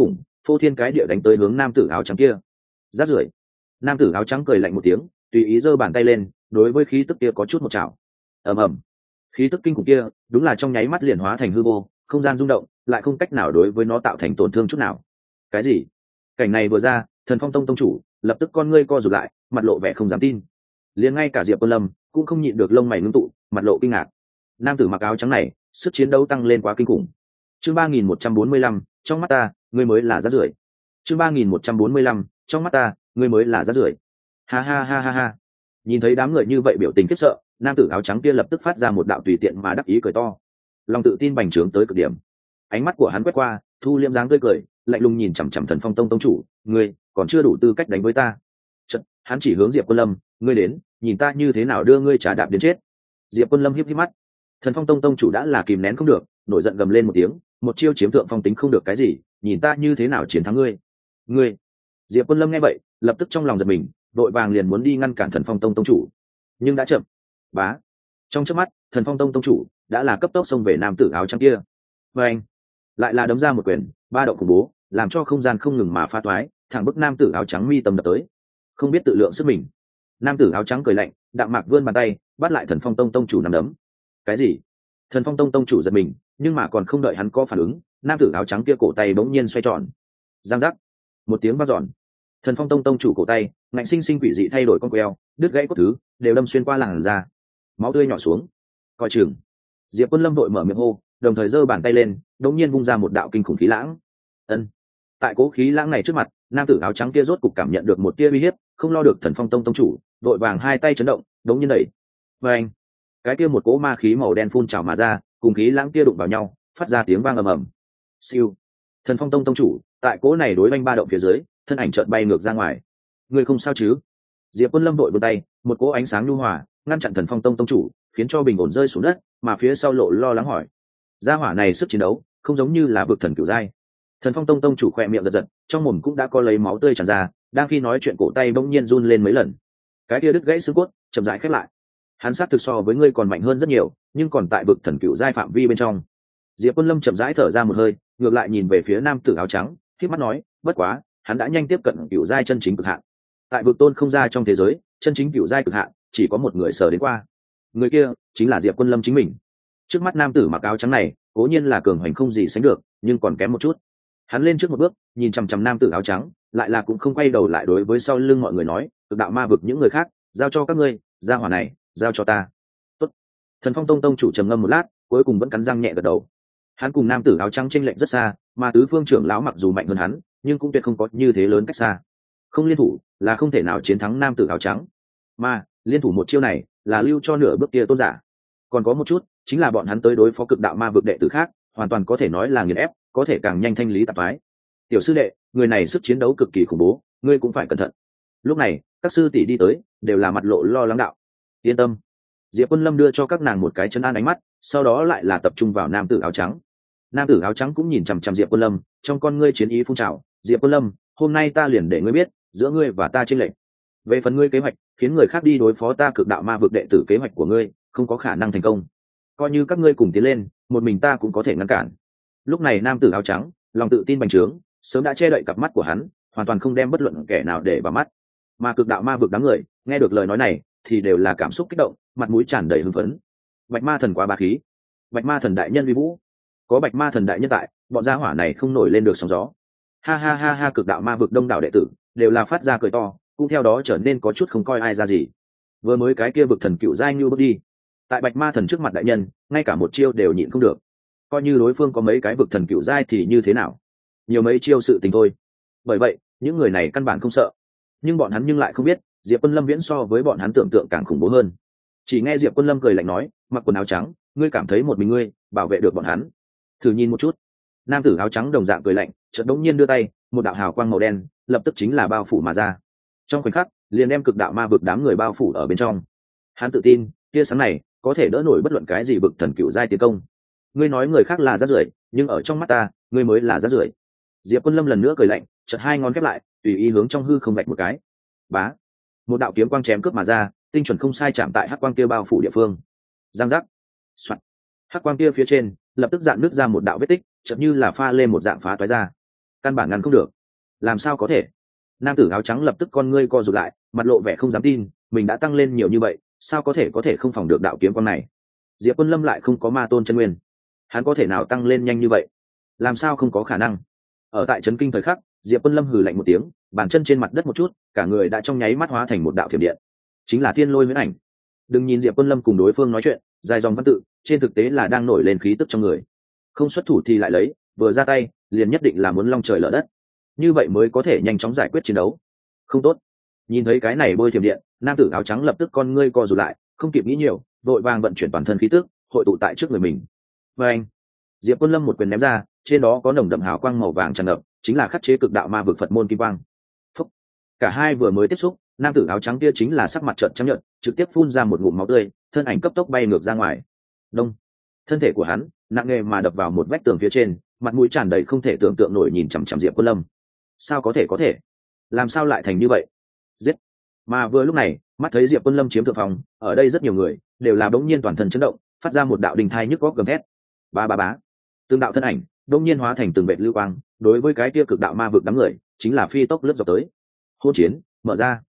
phô thiên cái địa đánh tới hướng nam tử áo trắng kia. Rát rưởi. Nam tử áo trắng cười lạnh một tiếng, tùy ý giơ bàn tay lên, đối với khí tức kia có chút một chảo. Ầm ầm. Khí tức kinh khủng kia đúng là trong nháy mắt liền hóa thành hư vô, không gian rung động, lại không cách nào đối với nó tạo thành tổn thương chút nào. Cái gì? Cảnh này vừa ra, Thần Phong Tông tông chủ lập tức con ngươi co rụt lại, mặt lộ vẻ không dám tin. Liền ngay cả Diệp Quân Lâm cũng không nhịn được lông mày ngưng tụ, mặt lộ kinh ngạc. Nam tử mặc áo trắng này, sức chiến đấu tăng lên quá kinh khủng. Chương 3145, trong mắt ta, ngươi mới là rác rưởi. Chương 3145, trong mắt ta, ngươi mới là rác rưởi. Ha ha ha ha ha. Nhìn thấy đám người như vậy biểu tình khiếp sợ, nam tử áo trắng kia lập tức phát ra một đạo tùy tiện mà đắc ý cười to. Lòng tự tin bành trướng tới cực điểm. Ánh mắt của hắn quét qua, thu liễm dáng tươi cười, lạnh lùng nhìn chằm chằm Thần Phong Tông tông chủ, ngươi còn chưa đủ tư cách đánh với ta. Chợt, hắn chỉ hướng Diệp Quân Lâm, ngươi đến, nhìn ta như thế nào đưa ngươi trà đạp đến chết. Diệp Quân Lâm híp híp mắt. Thần Phong Tông tông chủ đã là kìm nén không được, nổi giận gầm lên một tiếng, một chiêu chiếm thượng phong tính không được cái gì, nhìn ta như thế nào chiến thắng ngươi. Ngươi. Diệp Quân Lâm nghe vậy, lập tức trong lòng giật mình, đội vàng liền muốn đi ngăn cản Thần Phong Tông tông chủ, nhưng đã chậm. Bá. Trong chớp mắt, Thần Phong Tông tông chủ đã là cấp tốc xông về nam tử áo trắng kia. Và anh lại là đấm ra một quyền, ba động khủng bố, làm cho không gian không ngừng mà pha toái, thẳng bức nam tử áo trắng mi tâm đập tới. Không biết tự lượng sức mình. Nam tử áo trắng cười lạnh, đạm mạc vươn bàn tay, bắt lại Thần Phong Tông tông chủ nắm đấm. Cái gì? Thần Phong Tông tông chủ giật mình, nhưng mà còn không đợi hắn có phản ứng, nam tử áo trắng kia cổ tay bỗng nhiên xoay tròn. Giang giác. Một tiếng vang dọn. Thần Phong Tông tông chủ cổ tay, ngạnh sinh sinh quỷ dị thay đổi con queo, đứt gãy cốt thứ, đều đâm xuyên qua làn da. Máu tươi nhỏ xuống. Coi chừng. Diệp Quân Lâm vội mở miệng hô, đồng thời giơ bàn tay lên, đột nhiên vung ra một đạo kinh khủng khí lãng. Ân. Tại cố khí lãng này trước mặt, nam tử áo trắng kia rốt cục cảm nhận được một tia uy hiếp, không lo được Thần Phong Tông tông chủ, vội vàng hai tay chấn động, đống nhiên đẩy. Và anh, cái kia một cỗ ma khí màu đen phun trào mà ra, cùng khí lãng kia đụng vào nhau, phát ra tiếng vang ầm ầm. Siêu. Thần Phong Tông tông chủ, tại cỗ này đối oanh ba động phía dưới, thân ảnh chợt bay ngược ra ngoài. Người không sao chứ? Diệp Quân Lâm vội vươn tay, một cỗ ánh sáng nhu hòa ngăn chặn Thần Phong Tông tông chủ, khiến cho bình ổn rơi xuống đất, mà phía sau lộ lo lắng hỏi: gia hỏa này sức chiến đấu không giống như là vực thần cửu giai. Thần Phong Tông tông chủ khỏe miệng giật giật, trong mồm cũng đã có lấy máu tươi tràn ra, đang khi nói chuyện cổ tay bỗng nhiên run lên mấy lần, cái kia đứt gãy xương cốt chậm rãi khép lại. Hắn sát thực so với ngươi còn mạnh hơn rất nhiều, nhưng còn tại vực thần cửu giai phạm vi bên trong. Diệp Quân Lâm chậm rãi thở ra một hơi, ngược lại nhìn về phía nam tử áo trắng, khép mắt nói: bất quá, hắn đã nhanh tiếp cận cửu giai chân chính cực hạn. Tại vực tôn không ra trong thế giới, chân chính cửu giai cực hạn chỉ có một người sở đến qua. Người kia chính là Diệp Quân Lâm chính mình. Trước mắt nam tử mặc áo trắng này, cố nhiên là cường hoành không gì sánh được, nhưng còn kém một chút. Hắn lên trước một bước, nhìn chằm chằm nam tử áo trắng, lại là cũng không quay đầu lại đối với sau lưng mọi người nói: cực đạo ma vực những người khác, giao cho các ngươi, gia hỏa này, giao cho ta. Tốt. Thần Phong Tông tông chủ trầm ngâm một lát, cuối cùng vẫn cắn răng nhẹ gật đầu. Hắn cùng nam tử áo trắng chênh lệch rất xa, mà tứ phương trưởng lão mặc dù mạnh hơn hắn, nhưng cũng tuyệt không có như thế lớn cách xa. Không liên thủ là không thể nào chiến thắng nam tử áo trắng, mà liên thủ một chiêu này là lưu cho nửa bước kia tôn giả. Còn có một chút chính là bọn hắn tới đối phó cực đạo ma vực đệ tử khác, hoàn toàn có thể nói là nghiền ép, có thể càng nhanh thanh lý tạp phái. Tiểu sư đệ, người này sức chiến đấu cực kỳ khủng bố, ngươi cũng phải cẩn thận. Lúc này các sư tỷ đi tới, đều là mặt lộ lo lắng đạo: yên tâm. Diệp Quân Lâm đưa cho các nàng một cái chân an ánh mắt, sau đó lại là tập trung vào nam tử áo trắng. Nam tử áo trắng cũng nhìn chằm chằm Diệp Quân Lâm, trong con ngươi chiến ý phun trào. Diệp Quân Lâm, hôm nay ta liền để ngươi biết giữa ngươi và ta chênh lệch. Về phần ngươi kế hoạch khiến người khác đi đối phó ta cực đạo ma vực đệ tử, kế hoạch của ngươi không có khả năng thành công. Coi như các ngươi cùng tiến lên, một mình ta cũng có thể ngăn cản. Lúc này nam tử áo trắng lòng tự tin bành trướng, sớm đã che đậy cặp mắt của hắn, hoàn toàn không đem bất luận kẻ nào để vào mắt. Mà cực đạo ma vực đám người nghe được lời nói này thì đều là cảm xúc kích động, mặt mũi tràn đầy hưng phấn. Bạch ma thần quá bá khí, bạch ma thần đại nhân uy vũ, có bạch ma thần đại nhân tại, bọn gia hỏa này không nổi lên được sóng gió. Ha ha ha ha. Cực đạo ma vực đông đảo đệ tử đều là phát ra cười to, cũng theo đó trở nên có chút không coi ai ra gì. Vừa mới cái kia vực thần cựu giai như bước đi, tại bạch ma thần trước mặt đại nhân, ngay cả một chiêu đều nhịn không được. Coi như đối phương có mấy cái vực thần cựu giai thì như thế nào, nhiều mấy chiêu sự tình thôi. Bởi vậy những người này căn bản không sợ, nhưng bọn hắn nhưng lại không biết Diệp Quân Lâm viễn so với bọn hắn tưởng tượng càng khủng bố hơn. Chỉ nghe Diệp Quân Lâm cười lạnh nói: mặc quần áo trắng, ngươi cảm thấy một mình ngươi bảo vệ được bọn hắn? Thử nhìn một chút. Nam tử áo trắng đồng dạng cười lạnh, chợt đống nhiên đưa tay, một đạo hào quang màu đen lập tức chính là bao phủ mà ra. Trong khoảnh khắc liền đem cực đạo ma vực đám người bao phủ ở bên trong. Hắn tự tin tia sáng này có thể đỡ nổi bất luận cái gì vực thần cựu giai tiến công. Ngươi nói người khác là rác rưởi, nhưng ở trong mắt ta ngươi mới là rác rưởi. Diệp Quân Lâm lần nữa cười lạnh, chợt hai ngón khép lại, tùy ý hướng trong hư không vạch một cái. Bá. Một đạo kiếm quang chém cướp mà ra, tinh chuẩn không sai chạm tại hắc quang kia bao phủ địa phương. Giang giác. Soạt. Hắc quang kia phía trên lập tức dạn nứt ra một đạo vết tích, chợt như là pha lên một dạng phá toái ra. Căn bản ngăn không được. làm sao có thể? Nam tử áo trắng lập tức con ngươi co rụt lại, mặt lộ vẻ không dám tin, mình đã tăng lên nhiều như vậy, sao có thể không phòng được đạo kiếm quang này? Diệp Quân Lâm lại không có ma tôn chân nguyên, hắn có thể nào tăng lên nhanh như vậy? Làm sao không có khả năng? Ở tại trấn kinh thời khắc, Diệp Quân Lâm hừ lạnh một tiếng, bàn chân trên mặt đất một chút, cả người đã trong nháy mắt hóa thành một đạo thiểm điện, chính là Thiên Lôi Huyễn Ảnh. Đừng nhìn Diệp Quân Lâm cùng đối phương nói chuyện dài dòng văn tự, trên thực tế là đang nổi lên khí tức trong người. Không xuất thủ thì lại lấy, vừa ra tay liền nhất định là muốn long trời lở đất, như vậy mới có thể nhanh chóng giải quyết chiến đấu. Không tốt. Nhìn thấy cái này bôi thiểm điện, nam tử áo trắng lập tức con ngươi co rụt lại, không kịp nghĩ nhiều, vội vàng vận chuyển toàn thân khí tức hội tụ tại trước người mình. Và anh, Diệp Quân Lâm một quyền ném ra, trên đó có nồng đậm hào quang màu vàng tràn ngập, chính là khắc chế cực đạo ma vực Phật môn kim quang. Phúc. Cả hai vừa mới tiếp xúc, nam tử áo trắng kia chính là sắc mặt trợn trắng nhợt, trực tiếp phun ra một ngụm máu tươi, thân ảnh cấp tốc bay ngược ra ngoài. Đông. Thân thể của hắn nặng nề mà đập vào một vách tường phía trên, mặt mũi tràn đầy không thể tưởng tượng nổi nhìn chằm chằm Diệp Quân Lâm. Sao có thể? Làm sao lại thành như vậy? Giết! Mà vừa lúc này, mắt thấy Diệp Quân Lâm chiếm thượng phòng, ở đây rất nhiều người đều là bỗng nhiên toàn thân chấn động, phát ra một đạo đình thai nhức góc gầm thét. Bá. Từng đạo thân ảnh bỗng nhiên hóa thành từng vệt lưu quang, đối với cái kia cực đạo ma vực đám người, chính là phi tốc lướt dọc tới. Hôn chiến, mở ra.